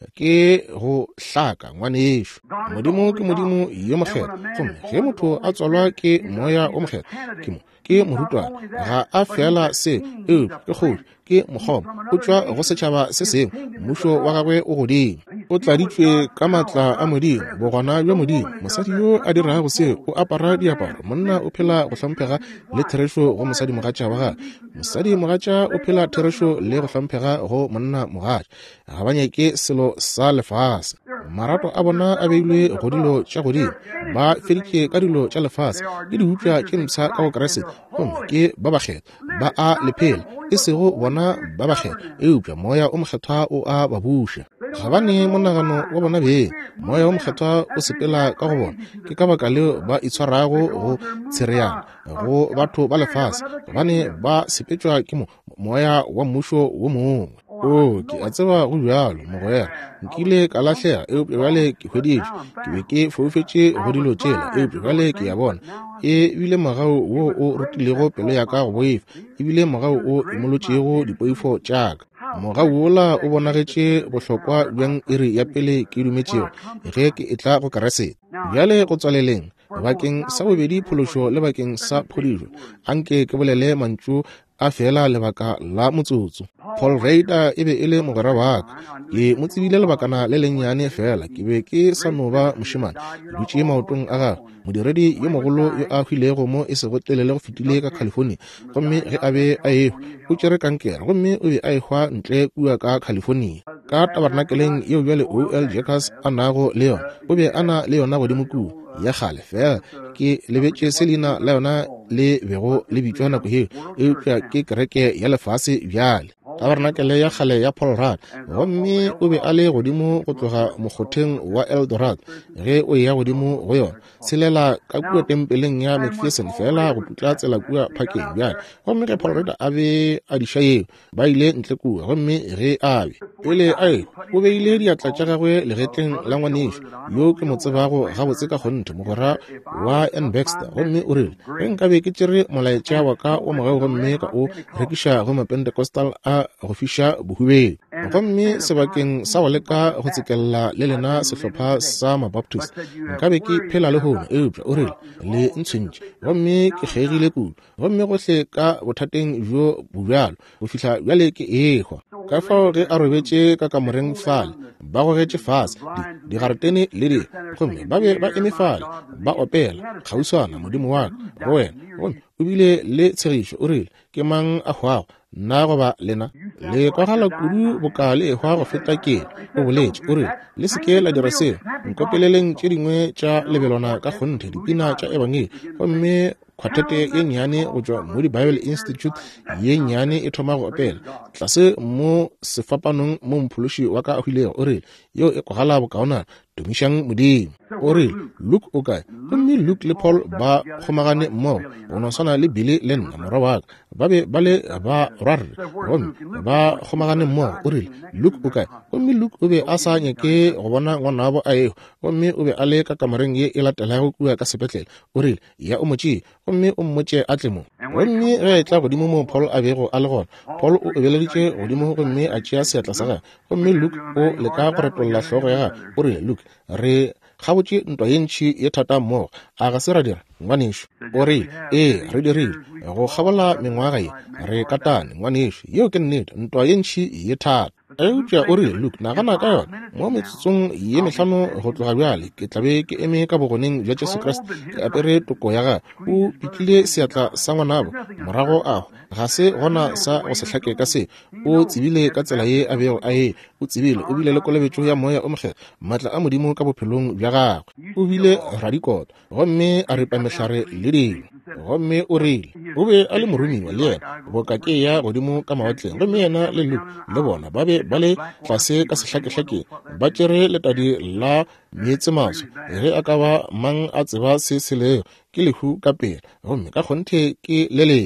ke go hlaka ngwaneso. Modimo ke modimo yo mogela, gomme ge motho a tswalwa ke moya o mogela ke mo ke morutwana ga a fela se e ke go ke mogoma o tswa go setšhaba se sengwe, mmušo wa gagwe o godimo, o tladitswe ka matla a modimo, bogona bja modimo. Mosadi yo a dirago se o apara diaparo, monna o phela go hlomphega le therešo go mosadi mogatša wa gagwe, mosadi mogatša o phela therešo le go hlomphega go monna mogatša. Ga ba nyake selo sa lefase, marato a bona a beilwe go dilo tša godimo, ba feditše ka dilo tša lefase le di utswa tše mpša ka go Keresete, gomme ke ba bakgetha ba a lephela, e sego bona ba bakgetha eupša moya o mokgethwa o a ba buša. Ga bane monagano wa bona beng, moya o mokgethwa o sepela ka go bona, ke ka baka leo ba itshwarago go tshereana go batho ba lefase, gobane ba sepetšwa ke moya wa mmušo wo mongwe. O ke a tseba go bjalo mogwera, nkile ka lahlega eupša bjale ke hweditše, ke be ke foufetše go dilo tšela eupša bjale ke ya bona, e bile mogao wo o rutilego pelo ya ka go boifa, e bile mogao o imolotšego dipoifo tšaka. Mogao wola o bonagetše bohlokwa bjang iri ya pele ke dumetšego ge ke e tla go Keresete. Bjale go tswaleleng bakeng sa bobedi phološo le bakeng sa phodišo, anke ke bolele mantšu a fela lebaka la motsotso. Paul Rader e be e le mogwera wa ka, ke mo tsebile lebakana le lennyane fela, ke be ke sa no ba mošimane ke dutše maotong a gagwe. Modiredi yo mogolo yo a hwilego mo e sego telele go fetile ka California, gomme ge a be a ehwa o tšere kankere, gomme o be a ehwa ntle kua ka California. Ka tabernakeleng yeo bjale O L Jacques a nago le yona, o be a na le yona godimo kua ya gale fela, ke lebetše selina la yona le bego le bitswa nako yeo eupša ke kereke ya lefase bjale. Tabernakele ya gale ya Paul Rader, gomme o be a le godimo go tloga mokgotheng wa Eldorado ge o ya godimo go yona, tshelela ka kua tempeleng ya McPherson fela go tutla tsela kua phakeng bjale. Gomme ge Paul Rader a be a diša yeo ba ile ntle kua, gomme ge a be pele ae o beile diatla tša gagwe legetleng la ngwanešo yo ke mo tsebago gabotse ka kgonthe, mogwera wa Ann Baxter, gomme o rile ge nkabe ke tšere molaetša wa ka o mogao gomme ka o rekiša go mapentekostal a go fiša bohubeng, gomme sebakeng sa go leka go tsekelela le lena sehlopha sa mabaptist nkabe ke phela le hono eupša o rile le ntshwentše, gomme ke kgegile kudu, gomme gohle ka bothateng bjo bobjalo go fihla bjale ke ehwa. Ka fao ge a robetše ka kamoreng fale ba gogetše fase digaretene le di, gomme ba be ba eme fale ba opela kgauswana modimo wa ka go wena, gomme o bile le tshegišo o rile ke mang a hwago nna goba lena le kwagala kudu boka le ehwa go feta kele, o boletše o rile le seke la dira seo nkopeleleng tše dingwe tša lebelwana ka kgonthe dipina tša ebangele, gomme kgwathete ye nnyane go tšwa mo di-Bible Institute ye nnyane e thoma go opela tlase mo sefapanong mo mphološi wa ka a hwilego o rile yeo e kwagala bokaonana tomišang modimo. O rile Luke o kae, gomme Luke le Paul ba kgomagane mmogo go no swana le Billy le nna morwa wa ka ba be ba le ba rwarre, gomme ba kgomagane mmogo. O rile Luke o kae, gomme Luke o be a sa nyake go bona ngwanabo a eo, gomme o be a le ka kamareng ye e latelago kua ka sepetlele. O rile ya o motšee, gomme o mmotše a tle mo, gomme ge e tla godimo mo Paul a bego a le gona, Paul o ebeleditše godimo gomme a tšea seatla sa gagwe, gomme Luke o leka go retolola hlogo ya gagwe. O rile Luke re gabotse ntwa ye ntšhi ye thata mmogo, a ga se ra dira ngwanešo. O rile ee re dirile go gabola mengwaga ye re katane ngwanešo, yeo ke nnete ntwa ye ntšhi ye thata. Eupša o rile Luke nagana ka yona mo metsotsong ye mehlano go tloga bjale ke tlabe ke eme ka bogoneng bja Jesu Kriste ke apere toko ya gagwe, o pitlile seatla sa ngwanabo morago ago ga se gona sa go se hlake ka se, o tsebile ka tsela ye a bego a e o tsebile, o bile le kolebetšo ya moya o mogela maatla a modimo ka bophelong bja gagwe, o bile radikota gomme a ripa mehlare le dingwe, gomme o rile o be a le moromiwa le yena boka ke ya godimo ka mawatleng, gomme yena le Luke le bona ba be ba le tlase ka sehlakehlakeng ba tšere letadi la meetse maso ge a ka ba mang a tseba se se leo ke lehu ka pele, gomme ka kgonthe ke le lebe.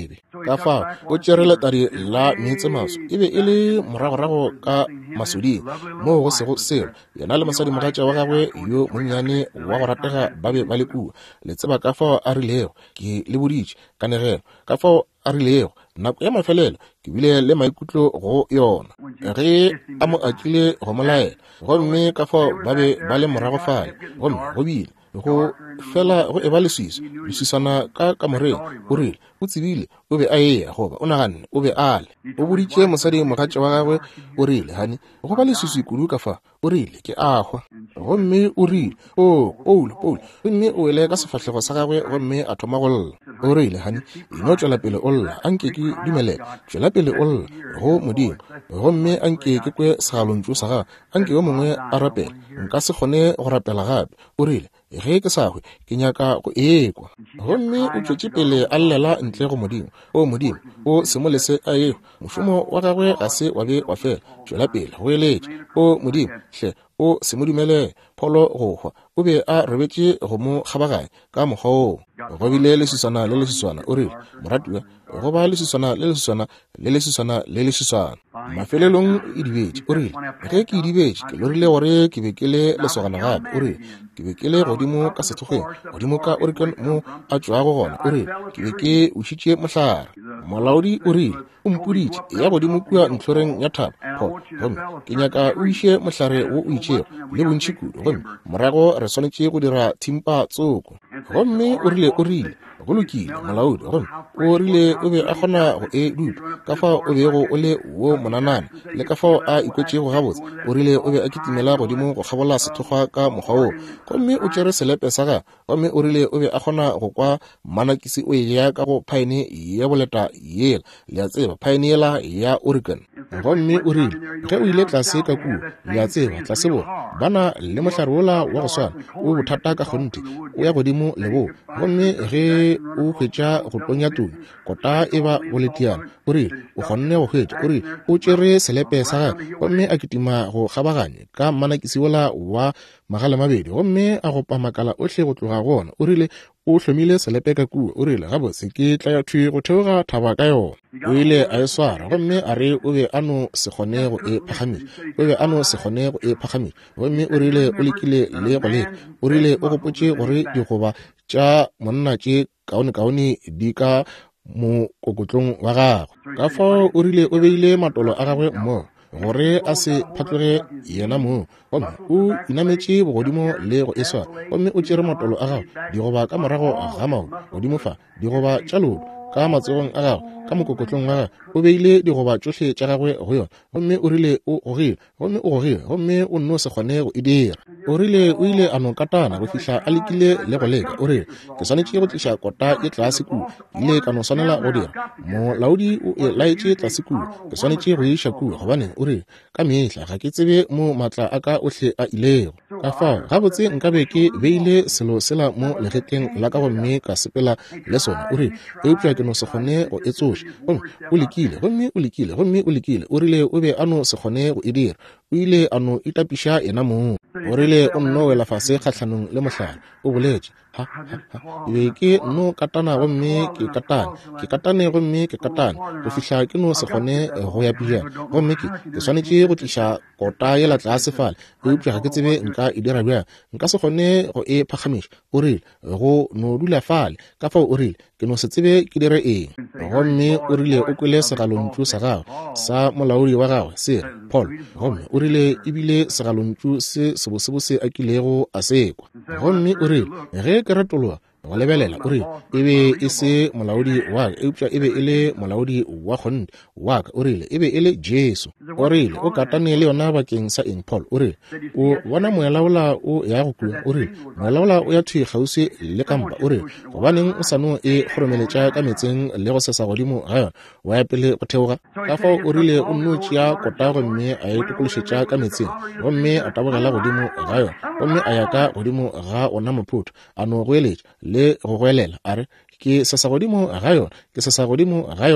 ka fa o tšerele tadi la meetse maso e be e le moragorago ka masoding mo go sego seo yena le mosadi mogatša wa gagwe yo monnyane wa go ratega ba be ba le kua le tseba ka fao a rilego ke le boditše kanegelo ka fao a rilego nako ya mafelelo ke bile le maikutlo go yona ge a mo akile go molaela gomme ka fao ba be ba le morago fale gomme go bile go fela go eba leswiso leswisana ka kamoreng o rile o tsebile o be a eya goba o naganne o be a le o boditše mosadi mogatša wa gagwe o rile gane go ba leswiswi kudu ka fa o rile ke agwa gomme o rile o Paulo Paulo gomme o ele ka sefahlego sa gagwe gomme a thoma go lla o rile gane ino tšwela pele o lla anke ke dumelela tšwela pele o lla go modimo gomme anke ke kwe segalontšu sa ga anke yo mongwe a rapela nka se kgone go rapela gape o rile ge ke sa hwe ke nyaka go ekwa gomme o tšwetše pele a llela ntle go modimo o modimo o semolese a eo mošomo wa gagwe ga se wa be wa fela tšwela pele go eletše o modimo hle o se mo dumele pholo go hwa o be a rebetše go mo kgabagae ka mokgwa oo go bile leswisana le leswisana o rile moratiwa go ba leswisana le leswisana le leswisana le leswisana mafelelong e dibetše o rile ge ke dibetše ke lorile gore ke be ke le lesogana gape o rile ke be ke le godimo ka setlogeng godimo ka Oregon mo a tšwago gona o rile ke be ke ušitše mohlare molaodi o rile o mpoditše ya godimo kua ntlhoreng ya thaba go gomme ke nyaka o iše mohlare wo o itšego le bontši kudu gomme morago re swanetše go dira thimpa tsoko gomme o rile o rile go lokile molaodi gomme o rile o be a kgona go e dupa ka fao o bego o le wo monanane le ka fao a ikwetšego gabotse o rile o be a kitimela godimo go kgabola sethokgwa ka mokgwa oo gomme o tšere selepe sa ga gomme o rile o be a kgona go kwa manakisi o eya ka go phaene ya boleta yela le a tseba phaene yela ya Oregon gomme o rile ge o ile tlase ka kuo le a tseba tlase bo bana le mohlare wola wa go swana o bothata ka kgonte o ya godimo le bo gomme ge o hwetša go tonya toni kota e ba go letiana o rile o kgonne go hwetša o rile o tšere selepe sa gage gomme a kitima go kgabaganye ka manakisi wola wa magale mabedi gomme a gopa makala ohle go tloga gona o rile o hlomile selepe ka kuo o rile gabotse ke tla ya thwi go theoga thaba ka yona o ile a e swara gomme a re o be a no se kgone go e phagamiša o be a no se kgone go e phagamiša gomme o rile o lekile le go leka o rile o gopotše gore digoba tša monna tše kaone-kaone di ka mo kokotlong wa gagwe ka fao o rile o beile matolo a gagwe mmogo gore a se phatloge yena moo gomme o inametše bogodimo le go eswa gomme o tšere matolo a gago digoba ka morago ga mao godimo fa digoba tša lodo ka matsogong a gago ka mokokotlong wa gagwe o beile digoba tšohle tša gagwe go yona gomme o rile o gogile gomme o gogile gomme o nno se kgone go e dira o rile o ile a no katana go fihla a lekile le go leka o rile ke swanetše go tliša kota e tlase kuo ile ka no swanela go dira molaodi o e laetše tlase kuo ke swanetše go iša kuo gobane o rile ka mehla ga ke tsebe mo matla a ka ohle a ilego ka fao gabotse nkabe ke beile selo sela mo legetleng la ka gomme ka sepela le sona o rile eupša ke no se kgone go e tsoša gomme o lekile gomme o lekile gomme o lekile o rile o be a no se kgone go e dira o ile a no itapiša yena moo o rile o nno wela fase kgatlhanong le mohlare o boletše ha ha ha e be ke no katana gomme ke katane ke katane gomme ke katane go fihla ke no se kgone go ya pija gomme ke ke swanetše go tliša kota yela tlase fale eupša ga ke tsebe nka e dira bjang nka se kgone go e phagamiša o rile go no dula fale ka fao o rile ke no se tsebe ke dire eng gomme o rile o kwele segalontšu sa gagwe sa molaodi wa gagwe se Paul gomme o rile ebile segalontšu se sebosebose a kilego a sekwa gomme o rile ge ke retologa go lebelela o rile e be e se molaodi wa ka eupša e be e le molaodi wa kgonne wa ka o rile e be e le Jesu o rile o katane le yona bakeng sa eng Paul o rile o bona moelaola o ya go kua o rile moelaola o ya thwi kgauswi le kampa o rile gobaneng o sa no e kgoromeletša ka metseng le go sesa godimo ga yona wa ya pele go theoga ka fao o rile o nno tšea kota gomme a e tokološetša ka metseng gomme a tabogela godimo ga yona gomme a ya ka godimo ga ona mophuto a no goeletša le go goelela a re ke sesa godimo ga yona ke sesa godimo ga yona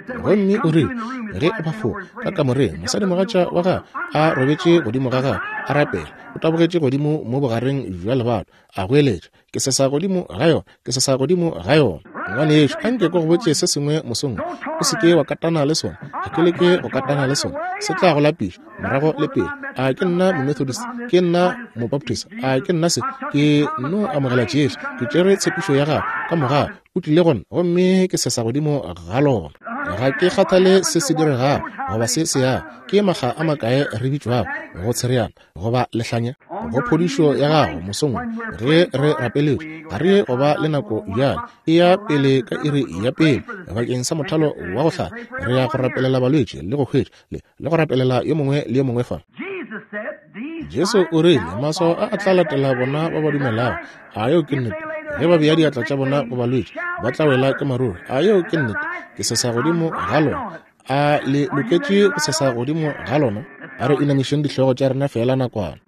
gomme o re ge a bafo ka kamoreng mosadi mogatša wa ga a robetše godimo ga ga a rapela o tabogetše godimo mo bogareng jwa lebato a goeletša ke sesa godimo ga yona ke sesa godimo ga yona ngwane yešo a nke ko go botše se sengwe mosong o seke wa katana le sona ga ke leke go katana le sona se tla go lapiša morago le pele a ke nna mo-methodist ke nna mo-baptist a ke nna se ke no amogela jesu ke tšere tshepišo ya gago ka moga o tlile gona gomme ke sesa godimo ga lona ga ke kgathale se se diregang goba se se yang ke maga a makae re bitšwago go tshereana goba lehlanya go phodišo ya gago mosong ge re rapeletše ga re goba le nako bjale e ya pele ka iri ya pele bakeng sa mothalo wa go hlaya re ya go rapelela balwetše le go hwetša le go rapelela yo mongwe le yo mongwe fa jesu o rile maso a a tla latela bona ba ba dumelago a yo ke nnete ge ba beya diatla tša bona go balwetše ba tla wela ke maruri a yo ke nnete ke sesa godimo ga lona a le loketše go sesa godimo ga lona a re inamišeng dihlogo tša rena fela nakwana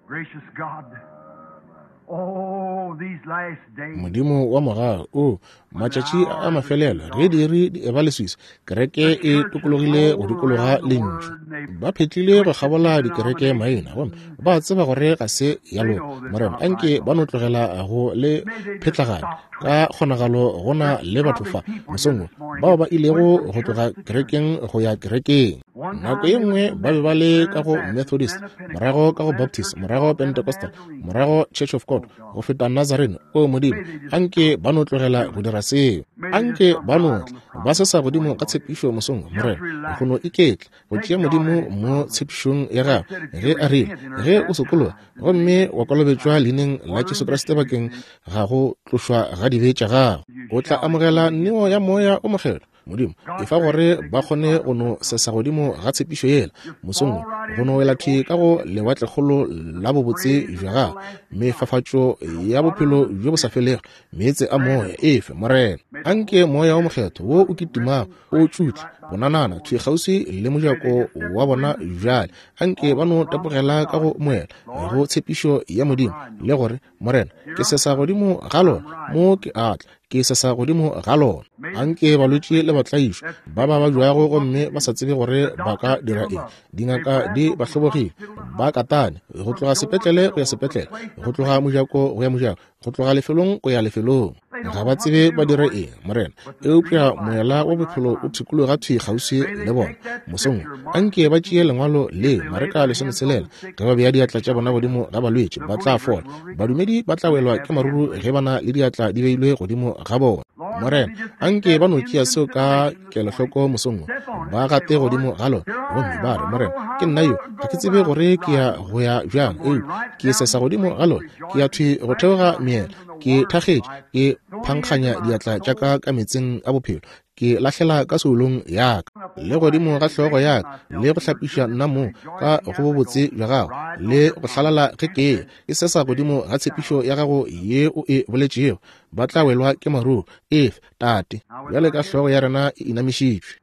modimo wa moga o matšatši a mafelelo ge di re di eba leswisa kereke e tokologile go dikologa le ntšu ba phetlile go kgabola dikereke maina gomme ba tseba gore ga se yalo morena anke ba no tlogela go le phetlaganya ka kgonagalo gona le batho fa mosongwe bao ba ilego go tloga kerekeng go ya kerekeng nako ye nngwe ba be ba le ka go methodist morago ka go baptist morago pentecostal morago church of god go feta nazarene o modimo anke ba no tlogela go dira seo anke ba no ba sesa godimo ka tshepišo mosong morena go no iketla go tšea modimo mo tshepišong ya gago ge a rile ge o sekologa gomme wa kolobetšwa leineng la jesu kriste bakeng ga go tlošwa ga dibetša gago o tla amogela neo ya moya o mogelo modimo e fa gore ba kgone go no sesa godimo ga tshepišo yela mosong go no wela thi ka go lewatlekgolo la bobotse jwa gago mefafatšo ya bophelo jo bo sa felego meetse a moya efe morena anke moya wa mokgetho wo o ketimago o tšutle bonanana thwi kgausi le mojako wa bona jale anke ba no tapogela ka go moela go tshepišo ya modimo le gore morena ke sesa godimo ga lona mo ke atla ke sesa godimo ga lona anke balwetše le batlaišo ba ba ba jwago gomme ba sa tsebe gore ba ka dira eng dingaka di ba hlobogile ba katane go tloga sepetlele go ya sepetlele go tloga mojako go ya mojako go tloga lefelong go ya lefelong ga ba tsebe ba dire eng morena eupša moela wa bophelo o thikologa thwi kgausi le bona mosong anke ba tšee lengwalo le mareka lesomeselela ge ba beya diatla tša bona godimo ga balwetše ba tla fola badumedi ba tla welwa ke maruru ge bana le diatla di beilwe godimo ga bona morena anke ba no tšea seo ka kelohloko mosong ba gate godimo ga lona gomme ba re morena ke nna yo ga ke tsebe gore ke ya go ya bjang eu ke sesa godimo ga lona ke ya thwi go theoga meela ke thakgetše ke phankganya diatla tša ka ka metseng a bophelo ke lahlela ka seolong yaka le godimo ga hlogo yaka le go hlapiša nna mo ka go bobotse bja gago le go hlalala ge ke e sesa godimo ga tshepišo ya gago ye o e boletšego ba tla welwa ke maruru efe tate bjale ka hlogo ya rena e inamišitšwe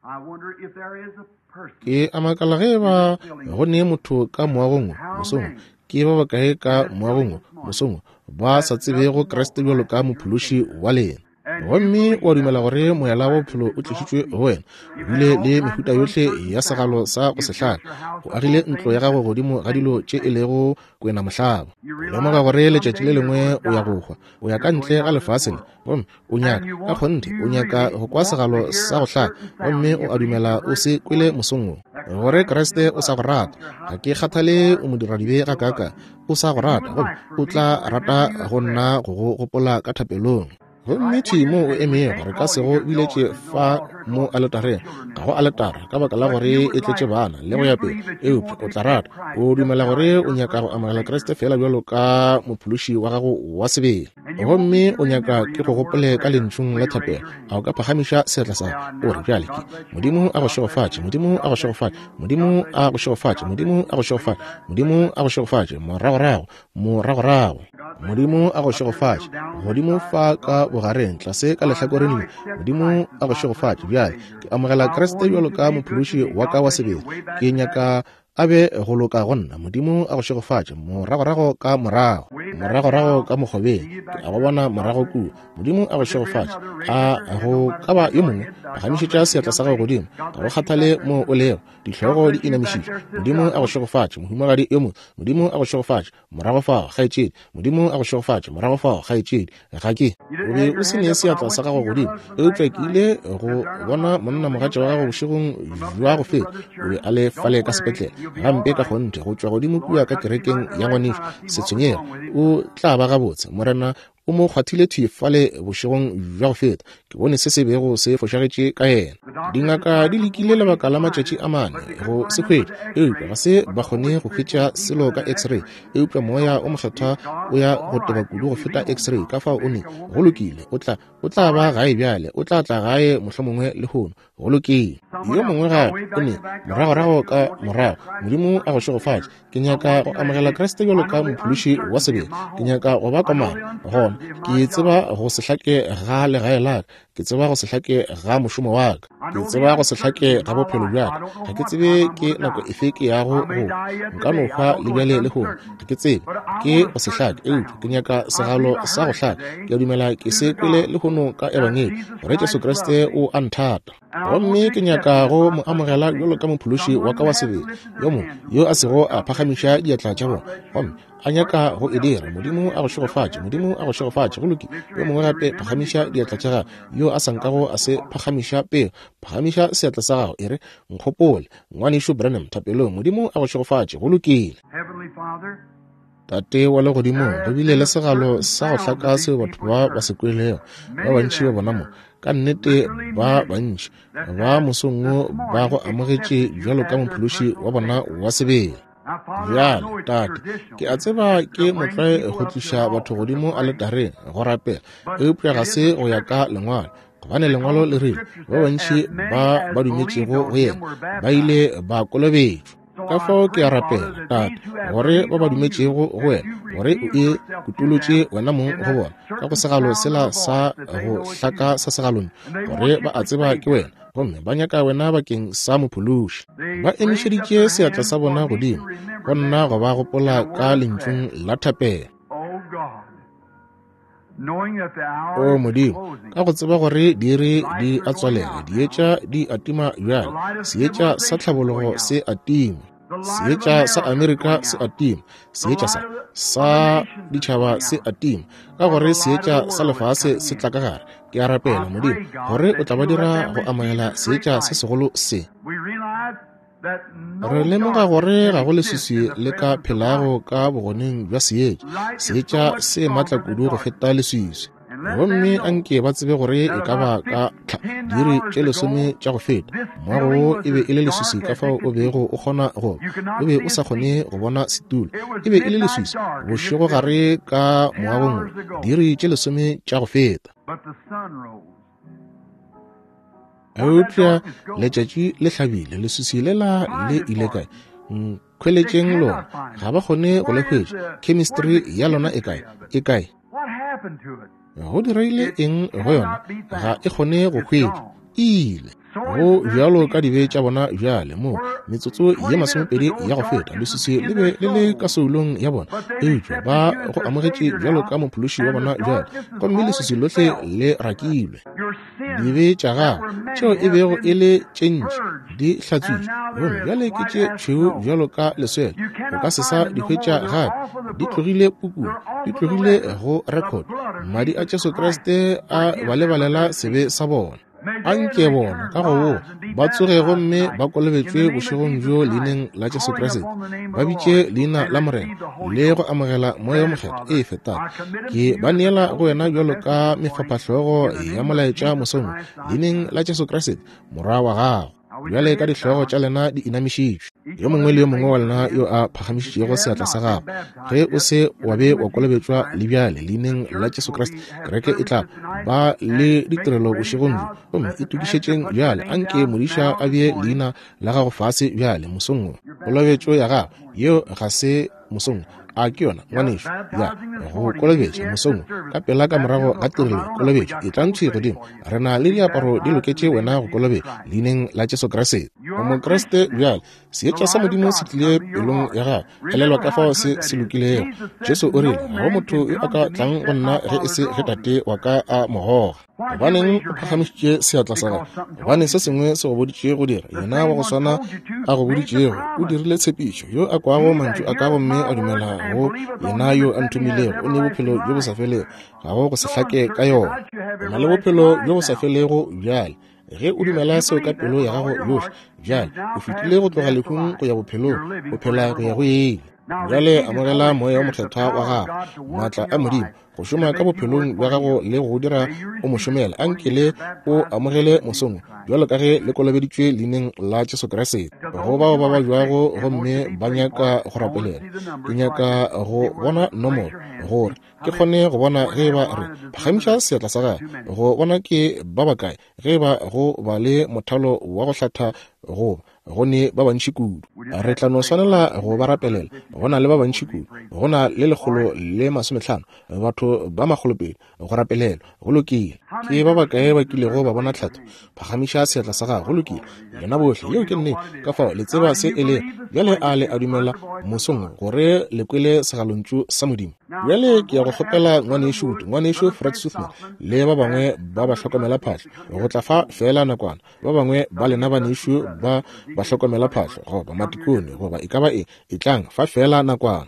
ke a makala ge ba go ne motho ka moagongwe mosong ke ba bakae ka moagongwe mosong ba sa tsebego kreste bjalo ka mophološi wa lena gomme wa dumela gore moela wa bophelo o tlišitšwe go wena ebile le mehuta yotlhe ya segalo sa go sehlaka go agile ntlo ya gago godimo ga dilo tše e lego kwena mohlaba o lemoga gore letšatši le lengwe o ya go hwa o ya ka ntle ga lefase le gomme o nyaka ka kgonte o nyaka go kwa segalo sa go hlaka gomme o a dumela o se kwele mosongong gore kreste o sa go rata ga ke kgathale o modiradibe ga kaka o sa go rata gomme o tla rata go nna go go gopola ka thapelong gomme thimo o emego gore ka sego biletše fa mo aletareng ga go aletara ka baka la gore e tletše bana le go ya pele eupša o tla rata o dumela gore o nyaka go amogela kreste fela bjalo ka mophološi wa gago wa sebele gomme o nyaka ke go gopole ka lentšhong la thapelo a o ka phagamiša seatla sa o re bjale ke modimo a go šegofatše modimo a go šegofatše modimo a go šegofatše modimo a go šegofatše modimo a go šegofatše moragorago moragorago modimo a go šegofatše godimo fa ka bogareng tlase ka lehlakoreng le modimo a go šegofatše bjale ke amogela kreste bjalo ka mophološi wa ka wa sebele ke nyaka a be go loka go nna modimo a go shegofatše moragorago ka morago moragorago ka mokgobeng ke a go bona morago ku modimo a go shegofatše a go ka ba yo mongwe a gamišetša seatla sa gago godimo ga go kgathale mo o leo ditlhogo di inamišitše modimo a go shegofatše mohumagadi yo mongwe modimo a go shegofatše morago fao kgaetšedi modimo a go shegofatše morago fao kgaetšedi ga ke o be o se ne seatla sa gago godimo eupša ke ile go bona monna mogatša wa gago bošegong jwa go feta o be a le fale ka sepetlele gampe ka kgonthe go tšwa godimo kua ka kerekeng ya ngwanešo se tshwenyega o tla ba gabotse morena o mo kgwathile thefale bošegong jwa go feta ke bone se se bego se fošagetše ka yena dingaka di lekile lebaka la matšatši a mane go se hwedi eupša ga se ba kgone go hwetša selo ka x-ray eupša moya o mokgethwa o ya go teba kudu go feta x-ray ka fao o ne go lokile o tla o tla ba gae bjale o tla tla gae mohlomongwe le hono go lokile yo mongwe gape o ne moragorago ka morago modimo a go shegofatše ke nyaka go amogela kreste bjalo ka mophološi wa sebele ke nyaka go ba komana gona ke tseba go se hlake ga legae la ke tseba go se hlake ga mošomo wa ka ke tseba go se hlake ga bophelo bja ka ga ke tsebe ke nako efe ke ya go go nka no hwa le bjale le hono ga ke tsebe ke go se hlake eupša ke nyaka segalo sa go hlaka ke dumela ke se kwele le hono ka ebangeli gore jesu kriste o a nthata gomme ke nyaka go mo amogela bjalo ka mophološi wa ka wa sebele yo mo yo a sego a phagamiša diatla tša bona gomme a nyaka go e dira modimo a go shegofatše modimo a go shegofatše go loki yo mongwe gape phagamiša diatla tša gago yo a sankago a se phagamiša pele phagamiša seatla sa gago e re nkgopole ngwanešo branham thapelong modimo a go shegofatše go lokile tate wa le godimo go bile le segalo sa go hlaka seo batho ba ba se kwelego ba bantši ba bona mo ka nnete ba bantši ba mosongwo ba go amogetše bjalo ka mophološi wa bona wa sebele bjale tate ke a tseba ke motlae go tliša batho godimo a le tareng go rapela eupša ga se go ya ka lengwalo gobane lengwalo le rile ba bantši ba ba dumetšego go yena ba ile ba kolobetšwa ka fao ke a rapela tate gore ba ba dumetšego go wena gore o e kutolotše wena mong go bona ka go segalo sela sa go hlaka sa segalong gore ba a tseba ke wena gomme ba nyaka wena bakeng sa mophološi ba emišeditše seatla sa bona godimo go nna go ba gopola ka lentšung la thapela o modimo ka go tseba gore di re di a tswalega dietša di atima bjale seetša sa tlhabologo se atima seetša sa amerika se atima seetša sa sa ditšhaba se atima ka gore seetša sa lefase se tla ka gare ke a rapela modimo gore o tla ba dira go amogela seetša se segolo se re lemoga gore ga go leswiswi le ka phelago ka bogoneng bja seetša seetša se maatla kudu go feta leswiswi gomme a nke ba tsebe gore e ka ba ka diri tše lesome tša go feta moago e be e le leswiswi ka fao o bego o kgona go o be o sa kgone go bona setulo e be e le leswiswi bošego gare ka moagong diri tše lesome tša go feta eupša letšatši le hlabile leswiswi le la le ile kae kgweletšeng lona ga ba kgone go le hwetša chemistry ya lona e kae e kae go direile eng go yona ga e kgone go hwetša ile go bjalo ka dibe tša bona bjale mo metsotso ye masomepedi ya go feta leswiswi le be le le ka soulong ya bona eupša ba go amogetše bjalo ka mophološi wa bona bjale gomme leswiswi lohle le rakilwe dibe tša gago tšeo e bego e le tše ntši di hlatswitše gomme bjale ke tše tšhweu bjalo ka leswele o ka se sa di hwetša gape di tlogile pukung di tlogile go record madi a jesu kriste a balebalela sebe sa bona a nke bona ka go wo ba tsoge gomme ba kolobetšwe bošegong bjo leineng la jesu kriste ba bitše leina la morena le go amogela moya mokgetho e fetang ke ba neela go wena bjalo ka mefapahlogo ya molaetša mosong leineng la jesu kriste mora wa gago bjale ka dihlogo tša lena di inamišitšwe yo mongwe le yo mongwe wa lena yo a phagamišitšego seatla sa gago ge o se wa be wa kolobetšwa le bjale leineng la jesu kriste kereke e tla ba le ditirelo bošegong bjo gomme e tukišetšeng bjale a nke modiša a bie leina la gago fase bjale mosongwe kolobetšo ya gago yeo ga se mosongwe a ke yona ngwanešo ya go kolobetša mosongwe ka pela ka morago ga tirelo kolobetšo e tlantšhwe godimo re na le diaparo di loketše wena go kolobetša leineng la jesu kriste o mokreste bjale seetša sa modimo se tlile pelong ya ga elelwa ka fao se se lokilego. Jesu o rile ga go motho yo a ka tlang go nna ge e se ge tate wa ka a mogoga. Gobaneng o phagamišitše seatla sa gago? Gobane se sengwe se go boditše go dira yena wa go swana a go boditšego. O dirile tshepišo yo a kwago mantšu a ka gomme a dumelago yena yo a nthomilego o ne bophelo jo bo sa felego, ga go go se hlake ka yona. O na le bophelo jo bo sa felego bjale. Ge o dumela seo ka pelo ya gago yohle bjale o fetile go tloga lehung go ya bophelong, go phela go ya go ele. Bjale amogela moya wa mokgetha wa gago, maatla a Modimo go šoma ka bophelong bja gago le go dira o mošomela a nkele o amogele mosong bjalo ka ge le kolobeditšwe leineng la Jesu Kriste. Go bao ba ba jwago gomme ba nyaka go rapelela, ke nyaka go bona nomoro gore ke kgone go bona ge ba re phagamiša seatla sa gae, go bona ke ba bakae ge ba go ba le mothalo wa go hlatha go gone ba bantši kudu. Re tla no swanela go ba rapelela, go na le ba bantši kudu, go na le lekgolo le masomehlano batho ba magolopedi go rapelelwa go lokile. Ke ba bakae ba kilego ba bona tlhatho? Phagamiša seatla sa gago go lokile. Yena bohle yeo ke nne ka fao le tseba se e le bjale a le a dumela mosong gore le kwele segalontšu sa Modimo. Bjale ke ya go kgopela ngwanešo ngwanešo Fred Soothman le ba bangwe ba ba hlokomela phatlho go tla fa fela nakwana, ba bangwe ba lena banešo ba ba hlokomela phatlho goba matikone goba e ka ba e e tlang fa fela nakwana.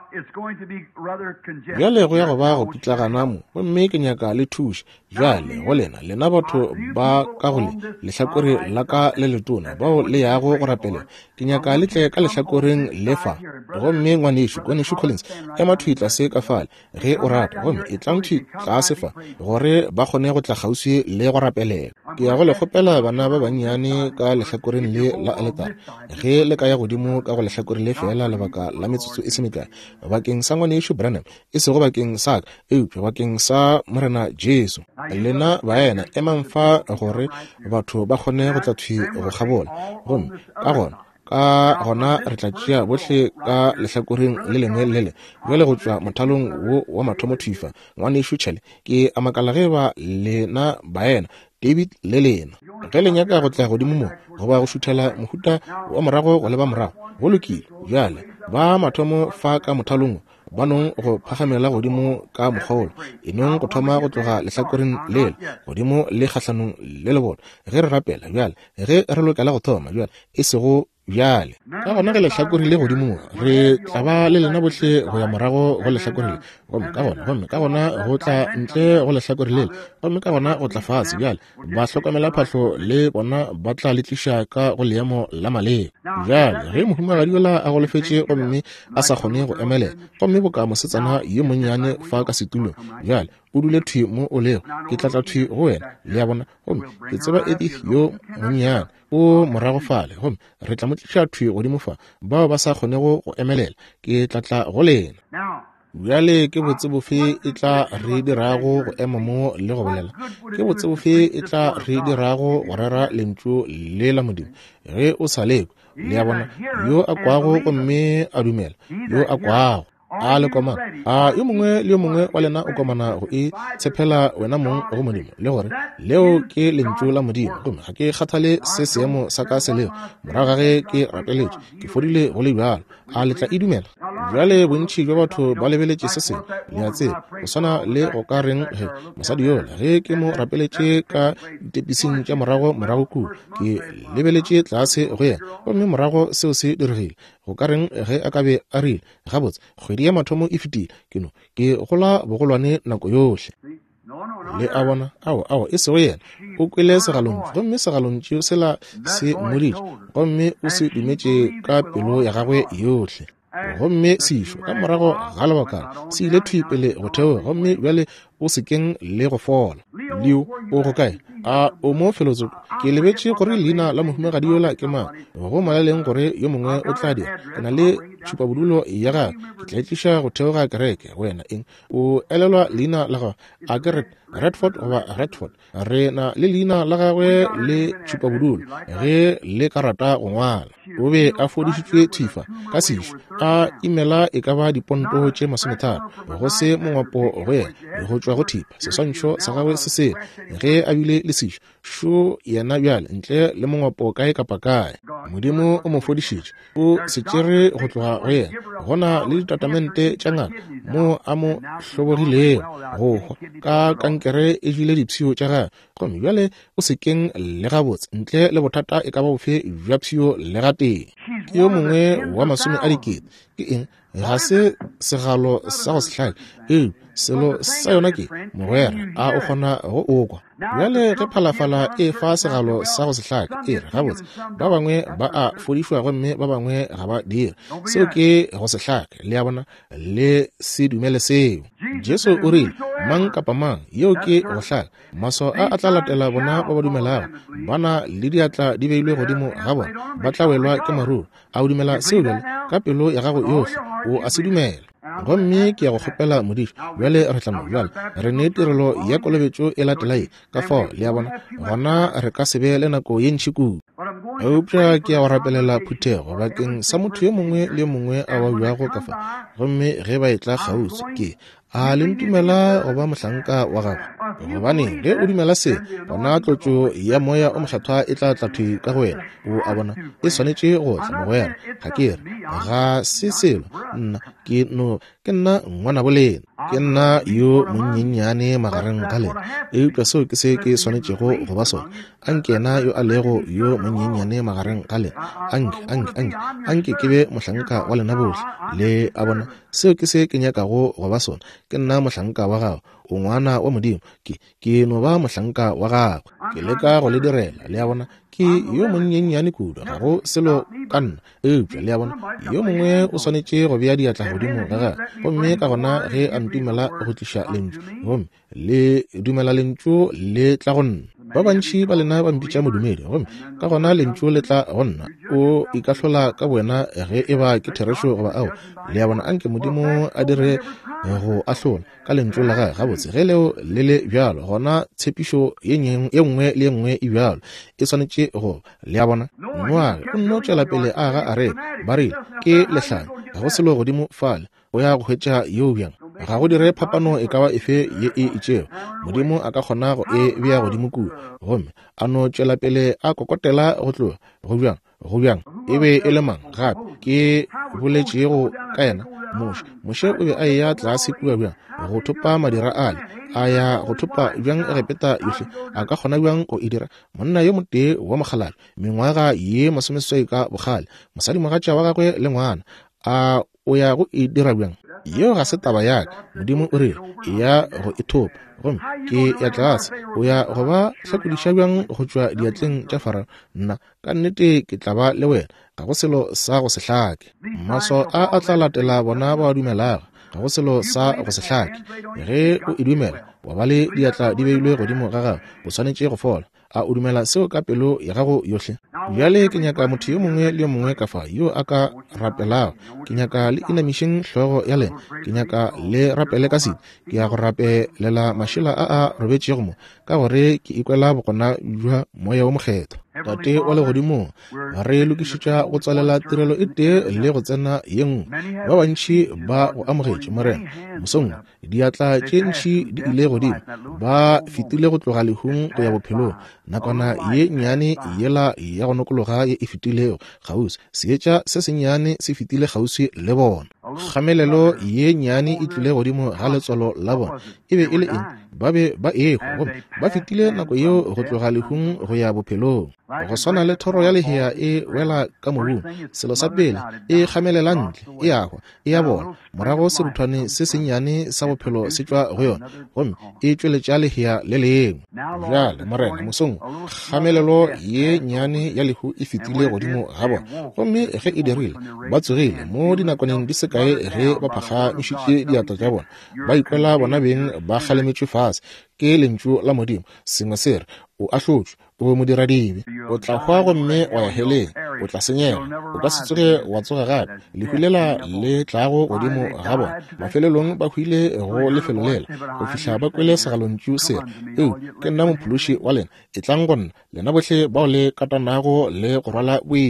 Bjale go ya go ba go pitlagana mo gomme ke nyaka le thuše bjale go lena lena batho ba ka gole lehlakore la ka le letona bao le yago go rapela. Ke nyaka le tle ka lehlakoreng le fa gomme ngwanešo ngwanešo Collins e mathwitla se ka fale ge o rata gomme e tlang thwi tla se fa gore ba kgone go tla gausi le go rapelela. Ke ya go le kgopela bana ba bannyane ka lehlakoreng le la altar ge le ka ya godimo ka go lehlakore le fela lebaka la metsotso e semeka bakeng sa ngwanešo Branham e sego bakeng sa eupša bakeng sa morena Jesu. Lena baena emang fa gore batho ba kgone go tla thwi go gabola gomme ka gona ka gona re tla tšea bohle ka lehlakoreng le lengwe le le bjale go tšwa mothalong wo wa mathomo thifa ngwanešo tšhele ke a makala ge ba lena baena David le lena ge le nyaka go tla godimo mo go ba go šuthela mohuta wa morago go le ba morago go lokile. Bjale ba mathomo fa ka mothalong ba nong go phagamela godimo ka mogolo e nong go thoma go tloga lehlakoreng lele godimo le kgatlhanong le lebolo ge re rapela bjale ge re lokela go thoma bjale e sego bjale ka gona ge lehlakore le godimo re tla ba le lena bohle go ya morago go lehlakore le gomme ka gona gomme ka gona go tla ntle go lehlakore lele gomme ka gona go tla fatshe bjale ba hlokomela phatlho le bona ba tla le tliša ka go leemo la maleba. Bjale ge mohumagadi yola a go lefetše gomme a sa kgone go emelela gomme boka mosetsana yo monnyane fa ka setulong bjale o dule thwi mo o lego ke tlatla thwi go wena le ya bona gomme ke tseba Edith yo monnyane o morago fale gomme re tla mo tliša thwi godimo fa bao ba sa kgonego go emelela ke tlatla go lena. Bjale ke botse bofe e tla re dirago go ema mo le go bolela? Ke botse bofe e tla re dirago go rera lentšu le la Modimo ge o sa leko le ya bona yo a kwago gomme a dumela yo a kwago a le komana a yo mongwe le yo mongwe wa lena o komana go e tshepela wena mong go Modimo le gore leo ke lentšu la Modimo gomme ga ke kgathale se seemo sa ka se leo morago ga ge ke rapeletše ke fodile go le bjalo a letla e dumela. Bjale bontši jwa batho ba lebeletše se sengwe le a tseba go swana le go ka reng ge mosadi yola ge ke mo rapeletše ka ditepising tša morago morago kudu ke lebeletše tlase go yena gomme morago seo se diregile go ka reng ge a ka be a rile gabotse kgwedi ya mathomo e fetile ke no ke gola bogolwane nako yohle le a bona ao ao e sego yena o kwele segalontši gomme segalontši sela se moditše gomme o se dumetše ka pelo ya gagwe yohle gomme sešo ka morago ga lebakana se ile thwipele go theoga gomme bjale o sekeng le go fola. Leo o go kae a o mo felotso ke lebetše gore leina la mohumagadi yola ke mang go malaleng gore yo mongwe o tla dira ke na le tšhupabodulo ya ga ke tla tliša go theoga kereke wena eng o elelwa leina la ga a ke Redford goba Redford re na le leina la gagwe le tšhupabodulo ge le karata go ngwala o be a fodišitšwe thifa ka sešo a imela e ka ba diponto tše masometharo go se mongwapo go yena go tšwa go thipa seswantšho sa gagwe se se ge a bile le sešo šo yena bjale ntle le mongwapo kae kapa kae. Modimo o mo fodišitše, o se tšere go tloga go yena. Gona le ditatamente tša ngaka mo a mo hlobogilego go hwa ka kankere e jile dipshio tša gagwe. Gomme bjale o sekeng le gabotse ntle le bothata e ka ba bofe bja phio le ga teng. Ke yo mongwe wa masome a dikete. Ke eng? Ga se segalo sa go se hlake. Ee, selo sa yona ke mogwera a o kgona go okwa. Bjale ge phalafala e fa segalo sa go se hlake, e re gabotse ba bangwe ba a fodišwa gomme ba bangwe ga ba dira. Seo ke go se hlake le ya bona le se dumele seo. Jesu o rile mang kapa mang yeo ke go hlaka, maso a a tla latela bona ba ba dumelago bana le diatla di beilwe godimo ga bona, ba tla welwa ke maruru. A o dumela seo bjale ka pelo ya gago yohle, o a se dumela. Gomme ke ya go kgopela modiši bjale re tla mo bjale re ne tirelo ya kolobetšo e latela ye ka fao le ya bona gona re ka se be le nako ye ntšhi kudu. Eupša ke ya go rapelela phuthego bakeng sa motho yo mongwe le mongwe a ba bjago ka fa. Gomme ge ba e tla kgauswi ke a le ntumela go ba mohlanka wa gago, gobane ge o dumela se gona tlotšo ya moya o mohlathwa e tla tlathwe ka go wena. O a bona e swanetše go tla mogwera. Ga ke re ga se selo nna ke no ke nna ngwana bolena, ke nna yo monnyenyane magareng ka lena. Eupša seo ke se ke swanetšego go ba sona. Anke yena yo a lego yo monnyenyane magareng ka lena, anke anke anke anke ke be mohlanka wa lena bohle. Le a bona seo ke se ke nyakago go ba sona, ke nna mohlanka wa gago. O ngwana wa Modimo, ke ke no ba mohlanka wa gago. Ke leka go le direla le a bona ke yo monnyenyane kudu, ga go selo ka nna. Eupša le a bona yo mongwe o swanetše go bea diatla godimo ga gagwe. Gomme ka gona ge a ntumela go tliša lentšu, gomme le dumela lentšu le tla go nna. Ba bantši ba lena ba mpitša modumedi, gomme ka gona lentšu le tla go nna. O ikahlola ka buena ge e ba ke therešo goba ao le a bona anke Modimo a dire go ahlola ka lentšu la gagwe gabotse. Ge leo le le bjalo gona tshepišo ye nngwe le ye nngwe e bjalo e swanetše go le a bona. Ngwage o nno tšwela pele a ga a re ba rile ke lehlano ga go selo godimo fale o ya go hwetša yeo bjang. Ga go dire phapano e ka ba efe ye e itšego, Modimo a ka kgona go e bea godimo kudu. Gomme a no tšwela pele a kokotela go tloga go bjang go bjang e be e le mang gape ke boletšego ka yena. Moše moše o be a eya tlase kua bjang go thopa madira ale a ya go thopa bjang e repeta yohle a ka kgona bjang go e dira. Monna yo motee wa mogalabi mengwaga ye masomeswai ka bogale, mosadi mogatša wa gagwe le ngwana a o ya go e dira bjang. Yeo ga se taba yaka, Modimo o rile e ya go e thopa. Gomme ke ya tlase o ya go ba hlakodiša bjang go tšwa diatleng tša Farao. Nna ka nnete ke tla ba le wena, ga go selo sa go se hlake. Maso a a tla latela bona ba dumelago, ga go selo sa go se hlake. Ge o e dumela wa ba le diatla di beilwe godimo ga gago, o swanetše go fola. A o dumela seo ka pelo ya gago yohle. Bjale ke nyaka motho yo mongwe le yo mongwe ka fa yo a ka rapelago. Ke nyaka le inamišeng hlogo ya lena, ke nyaka le rapele ka sedi. Ke ya go rapelela mašela a a robetšego mo ka gore ke ikwela bokgona bja moya wo mokgetho. Tate wa legodimo re lokišetša go tswalela tirelo e tee le go tsena ye nngwe. Ba bantši ba go amogetše morena mosong diatla tše ntši di ile godimo, ba fetile go tloga lehung go ya bophelong. Nakwana ye nnyane yela ya go nokologa ye e fetilego kgauswi, seetša se sennyane se fetile kgauswi le bona. Kgamelelo ye nnyane e tlile godimo ga letswalo la bona e be e le eng, ba be ba ekgwa gomme ba fetile nako yeo go tloga lehung go ya bophelong. Go swana le thoro ya lehea e wela ka mobung, selo sa pele e kgamelela ntle e agwa e ya bona, morago seruthwane se sennyane sa bophelo se tšwa go yona gomme e tšweletša lehea le lengwe. Bjale morena mosong kgamelelo ye nnyane ya lehu e fetile godimo ga bona, gomme ge e dirile ba tsogile mo dinakwaneng di sekae ge ba phagamišitše diatla tša bona, ba ikwela bona beng ba kgalemetšwe fase ke lentšu la Modimo. Sengwe se re o ahlotšwe o moderadibe, o tla hwa gomme wa ya heleng, o tla senyega, o ka se tsoge wa tsoga gape. Lehulela le tlago godimo ga bona, mafelelong ba hwile go lefelo lela go fihla ba kwele segalontšu sere eo ke nna mophološi wa lena, e tlang go nna lena bohle bao le katanago le go rwala boima.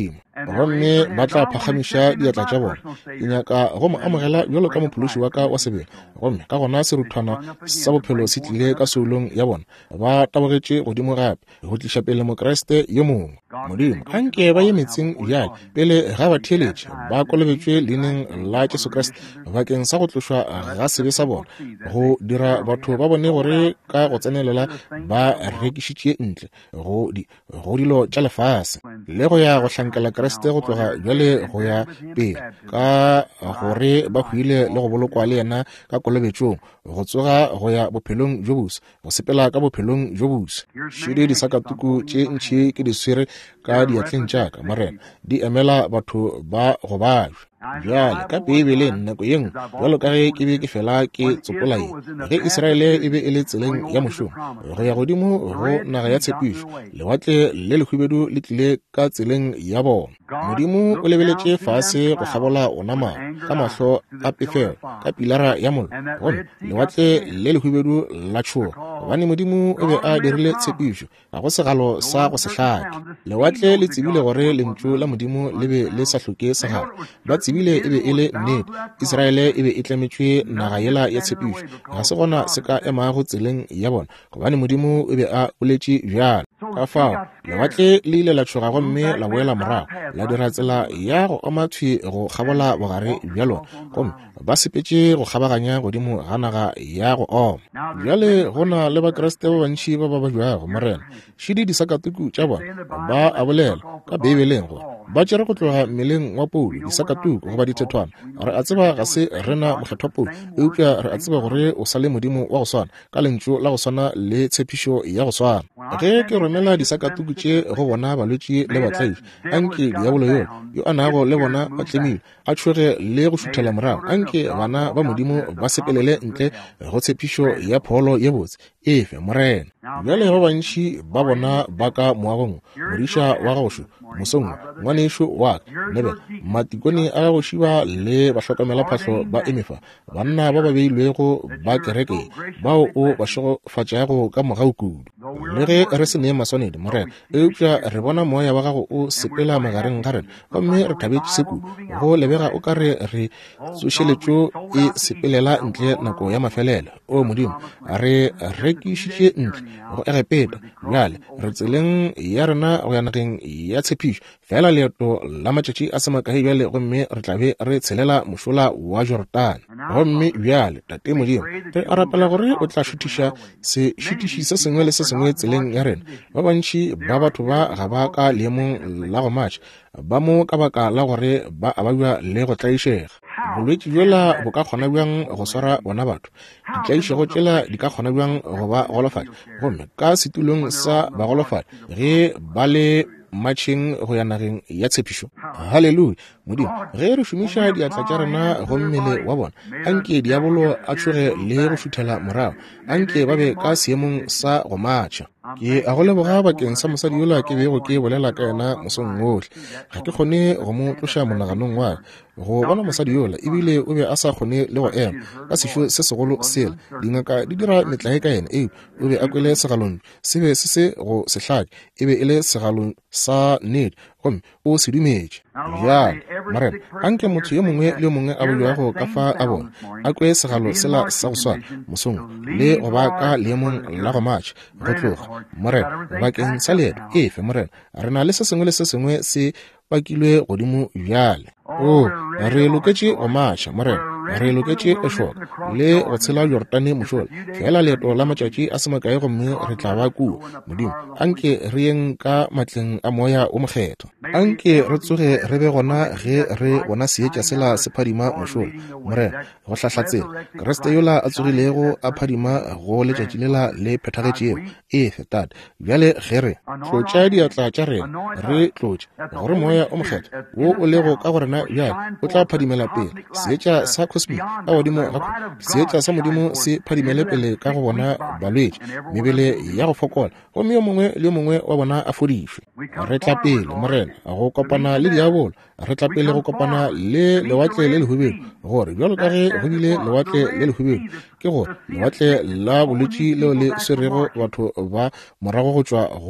gomme ba tla phagamiša diatla tša bona. Ke nyaka go mo amogela bjalo ka mophološi wa ka wa sebele, gomme ka gona seruthwana sa bophelo se tlile ka soulong ya bona. Ba tabogetše godimo gape go tliša pele mokreste yo mongwe. Modimo a nke ba ye metseng bjale pele ga ba theeletše ba kolobetšwe leineng la Jesu Kriste bakeng sa go tlošwa ga sebe sa bona, go dira batho ba bone gore ka go tsenelela ba rekišitše ntle go dilo tša lefase, le go ya go hlankela Kriste go tloga bjale go ya pele ka gore ba hwile le go bolokwa le yena ka kolobetšong, go tsoga go ya bophelong jo bose, go sepela ka bophelong jo bose. Šede disakatuku tše ntšhi ke di swere ka diatleng tšaka, marena di emela batho ba go bajwa. Bjale ka Bibele nako yengwe bjalo ka ge ke be ke fela ke tsopola ye, ge Iseraele e be e le tseleng ya mošomo go ya godimo go naga ya tshepišo, lewatle le lehwibedu le tlile ka tseleng ya bona. Modimo o lebeletše fase go gabola ona mago ka mahlo a pefelo ka pilara ya mollo, gomme lewatle le lehwibedu la tšhoga, gobane Modimo o be a dirile tshepišo ga go segalo sa go se hlake. Lewatle le tsebile gore lentšu la Modimo le be le sa hloke segalo, ba tsebile e be e le nnete. Iseraele e be e tlemetšwe naga yela ya tshepišo, ga se gona se ka emago tseleng ya bona, gobane Modimo o be a boletše bjalo. Ka fao lewatle le ile la tšhoga gomme la boela morago la dira tsela ya go oma thwi go gabola bogare bjalo, gomme ba sepetše go kgabaganya godimo ga naga ya go oma. Bjale go na le bakreste ba bantšhi ba ba ba jwago, marena šidi disakatuku tša bona ba a bolela ka Bibeleng gore ba tšere go tloga mmeleng wa Paulo disakatuku goba dithethwana. Re a tseba ga se rena mokgethwa Paulo, eupša re a tseba gore o sa le modimo wa go swana ka lentšu la go swana le tshepišo ya go swana. Ge ke romela disakatuku tše go bona balwetši le batlaiši, anke diabolo yo yo a nago le bona ba tlemile a tšhoge le go šuthela morago, anke bana ba Modimo ba sepelele ntle go tshepišo ya pholo ye botse efe, morena. Bjale ba bantšhi ba bona ba ka moagong moriša wa gagošo mosongwe ngwanešo wa ka nebe matikone a go šiba le bahlokomela phahlo ba emefa, banna ba ba beilwego ba kereke bao o ba šogofatšago ka mogau kudu. Le ge re se nee maswanedi, morena eupša re bona moya wa gago o sepela magareng ga rena, gomme re thabetše seku go lebega o ka re re tsošeletšo e sepelela ntle nako ya mafelelo. O Modimo re rekišitše ntle go egepeta, bjale re tseleng ya rena go ya nageng ya tshepišo, fela leeto la matšatši a semakae bjale, gomme re tlabe re tshelela mošola wa Jordane. Gomme bjale tate Modimo re a rapela gore o tla šuthiša sešutiši se sengwe le se sengwe tseleng ya rena. Ba bantši ba batho ba ga ba ka leemong la go matša, ba mo ka baka la gore ba abajwa le go tlaišega. Bolwetši bjola bo ka kgona bjang go swara bona batho, ditlaišego tšela di ka kgona bjang go ba golofala, gomme ka setulong sa bagolofala ge ba le matšheng go ya nageng ya tshepišo. Halleluja. Modimo ge re šomiša diatla tša rena go mmele wa bona, anke diabolo a tšhoge le go šuthela morago, anke ba be ka seemong sa go matša. Ke a go leboga bakeng sa mosadi yola ke bego ke bolela ka yena mosong ohle, ga ke kgone go mo tloša monaganong wa go bona mosadi yola, ebile o be a sa kgone le go ema ka sešo se segolo sela. Dingaka di dira metlae ka yena eo, o be a kwele segalong se be se se go sehlake, e be e le segalong sa nnete, gomme o se dumetše. Bjale marena anke motho yo mongwe le yo mongwe a bolwago ka fa a bona a kwe segalo sela sa go swana mosong le go ba ka leemong la go matša go tloga, morena bakeng sa leeto efe, morena re na le se sengwe le se sengwe se bakilwe godimo bjale. O re loketše go matša, morena re loketše ešoka le go tshela Jordane mošola, fela leeto la matšatši a semakae gomme re tla ba kua. Modimo anke re yeng ka matleng a moya o mokgetho, anke re tsoge re be gona ge re bona seetša sela se phadima mošola, morena go hlahlatsela Kriste yola a tsogilego a phadima go letšatši lela le phethagetšego efe tate. Bjale ge re tlotša diatla tša rena re tlotša gore moya o mokgetho wo o lego ka gorena bjale o tla phadimela pele seetša sa cosmic ka godimo ga seetša sa Modimo se phadimele pele ka go bona balwetši mebele ya go fokola, gomme yo mongwe le yo mongwe wa bona a fodišwe. Re tla pele morena go kopana le diabolo, re tla pele go kopana le lewatle le lehubelo, gore bjalo ka ge go bile lewatle le lehubelo ke gore lewatle la bolwetši leo le swerego batho ba morago go tšwa go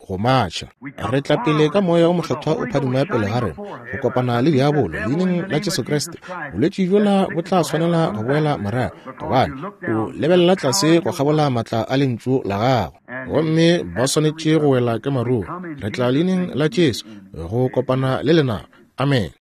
go matšha. Re tla pele ka moya o mokgethwa o phadimo ya pele ga rena go kopana le diabolo leineng la Jesu Kriste. Bolwetse jola bo tla tshwanela go boela morago gobane o lebelela tlase go gabola matla a lentšu la gago, gomme ba swanetše go wela ke maruo. Re tla leineng la Jesu go kopana le lena. Amen.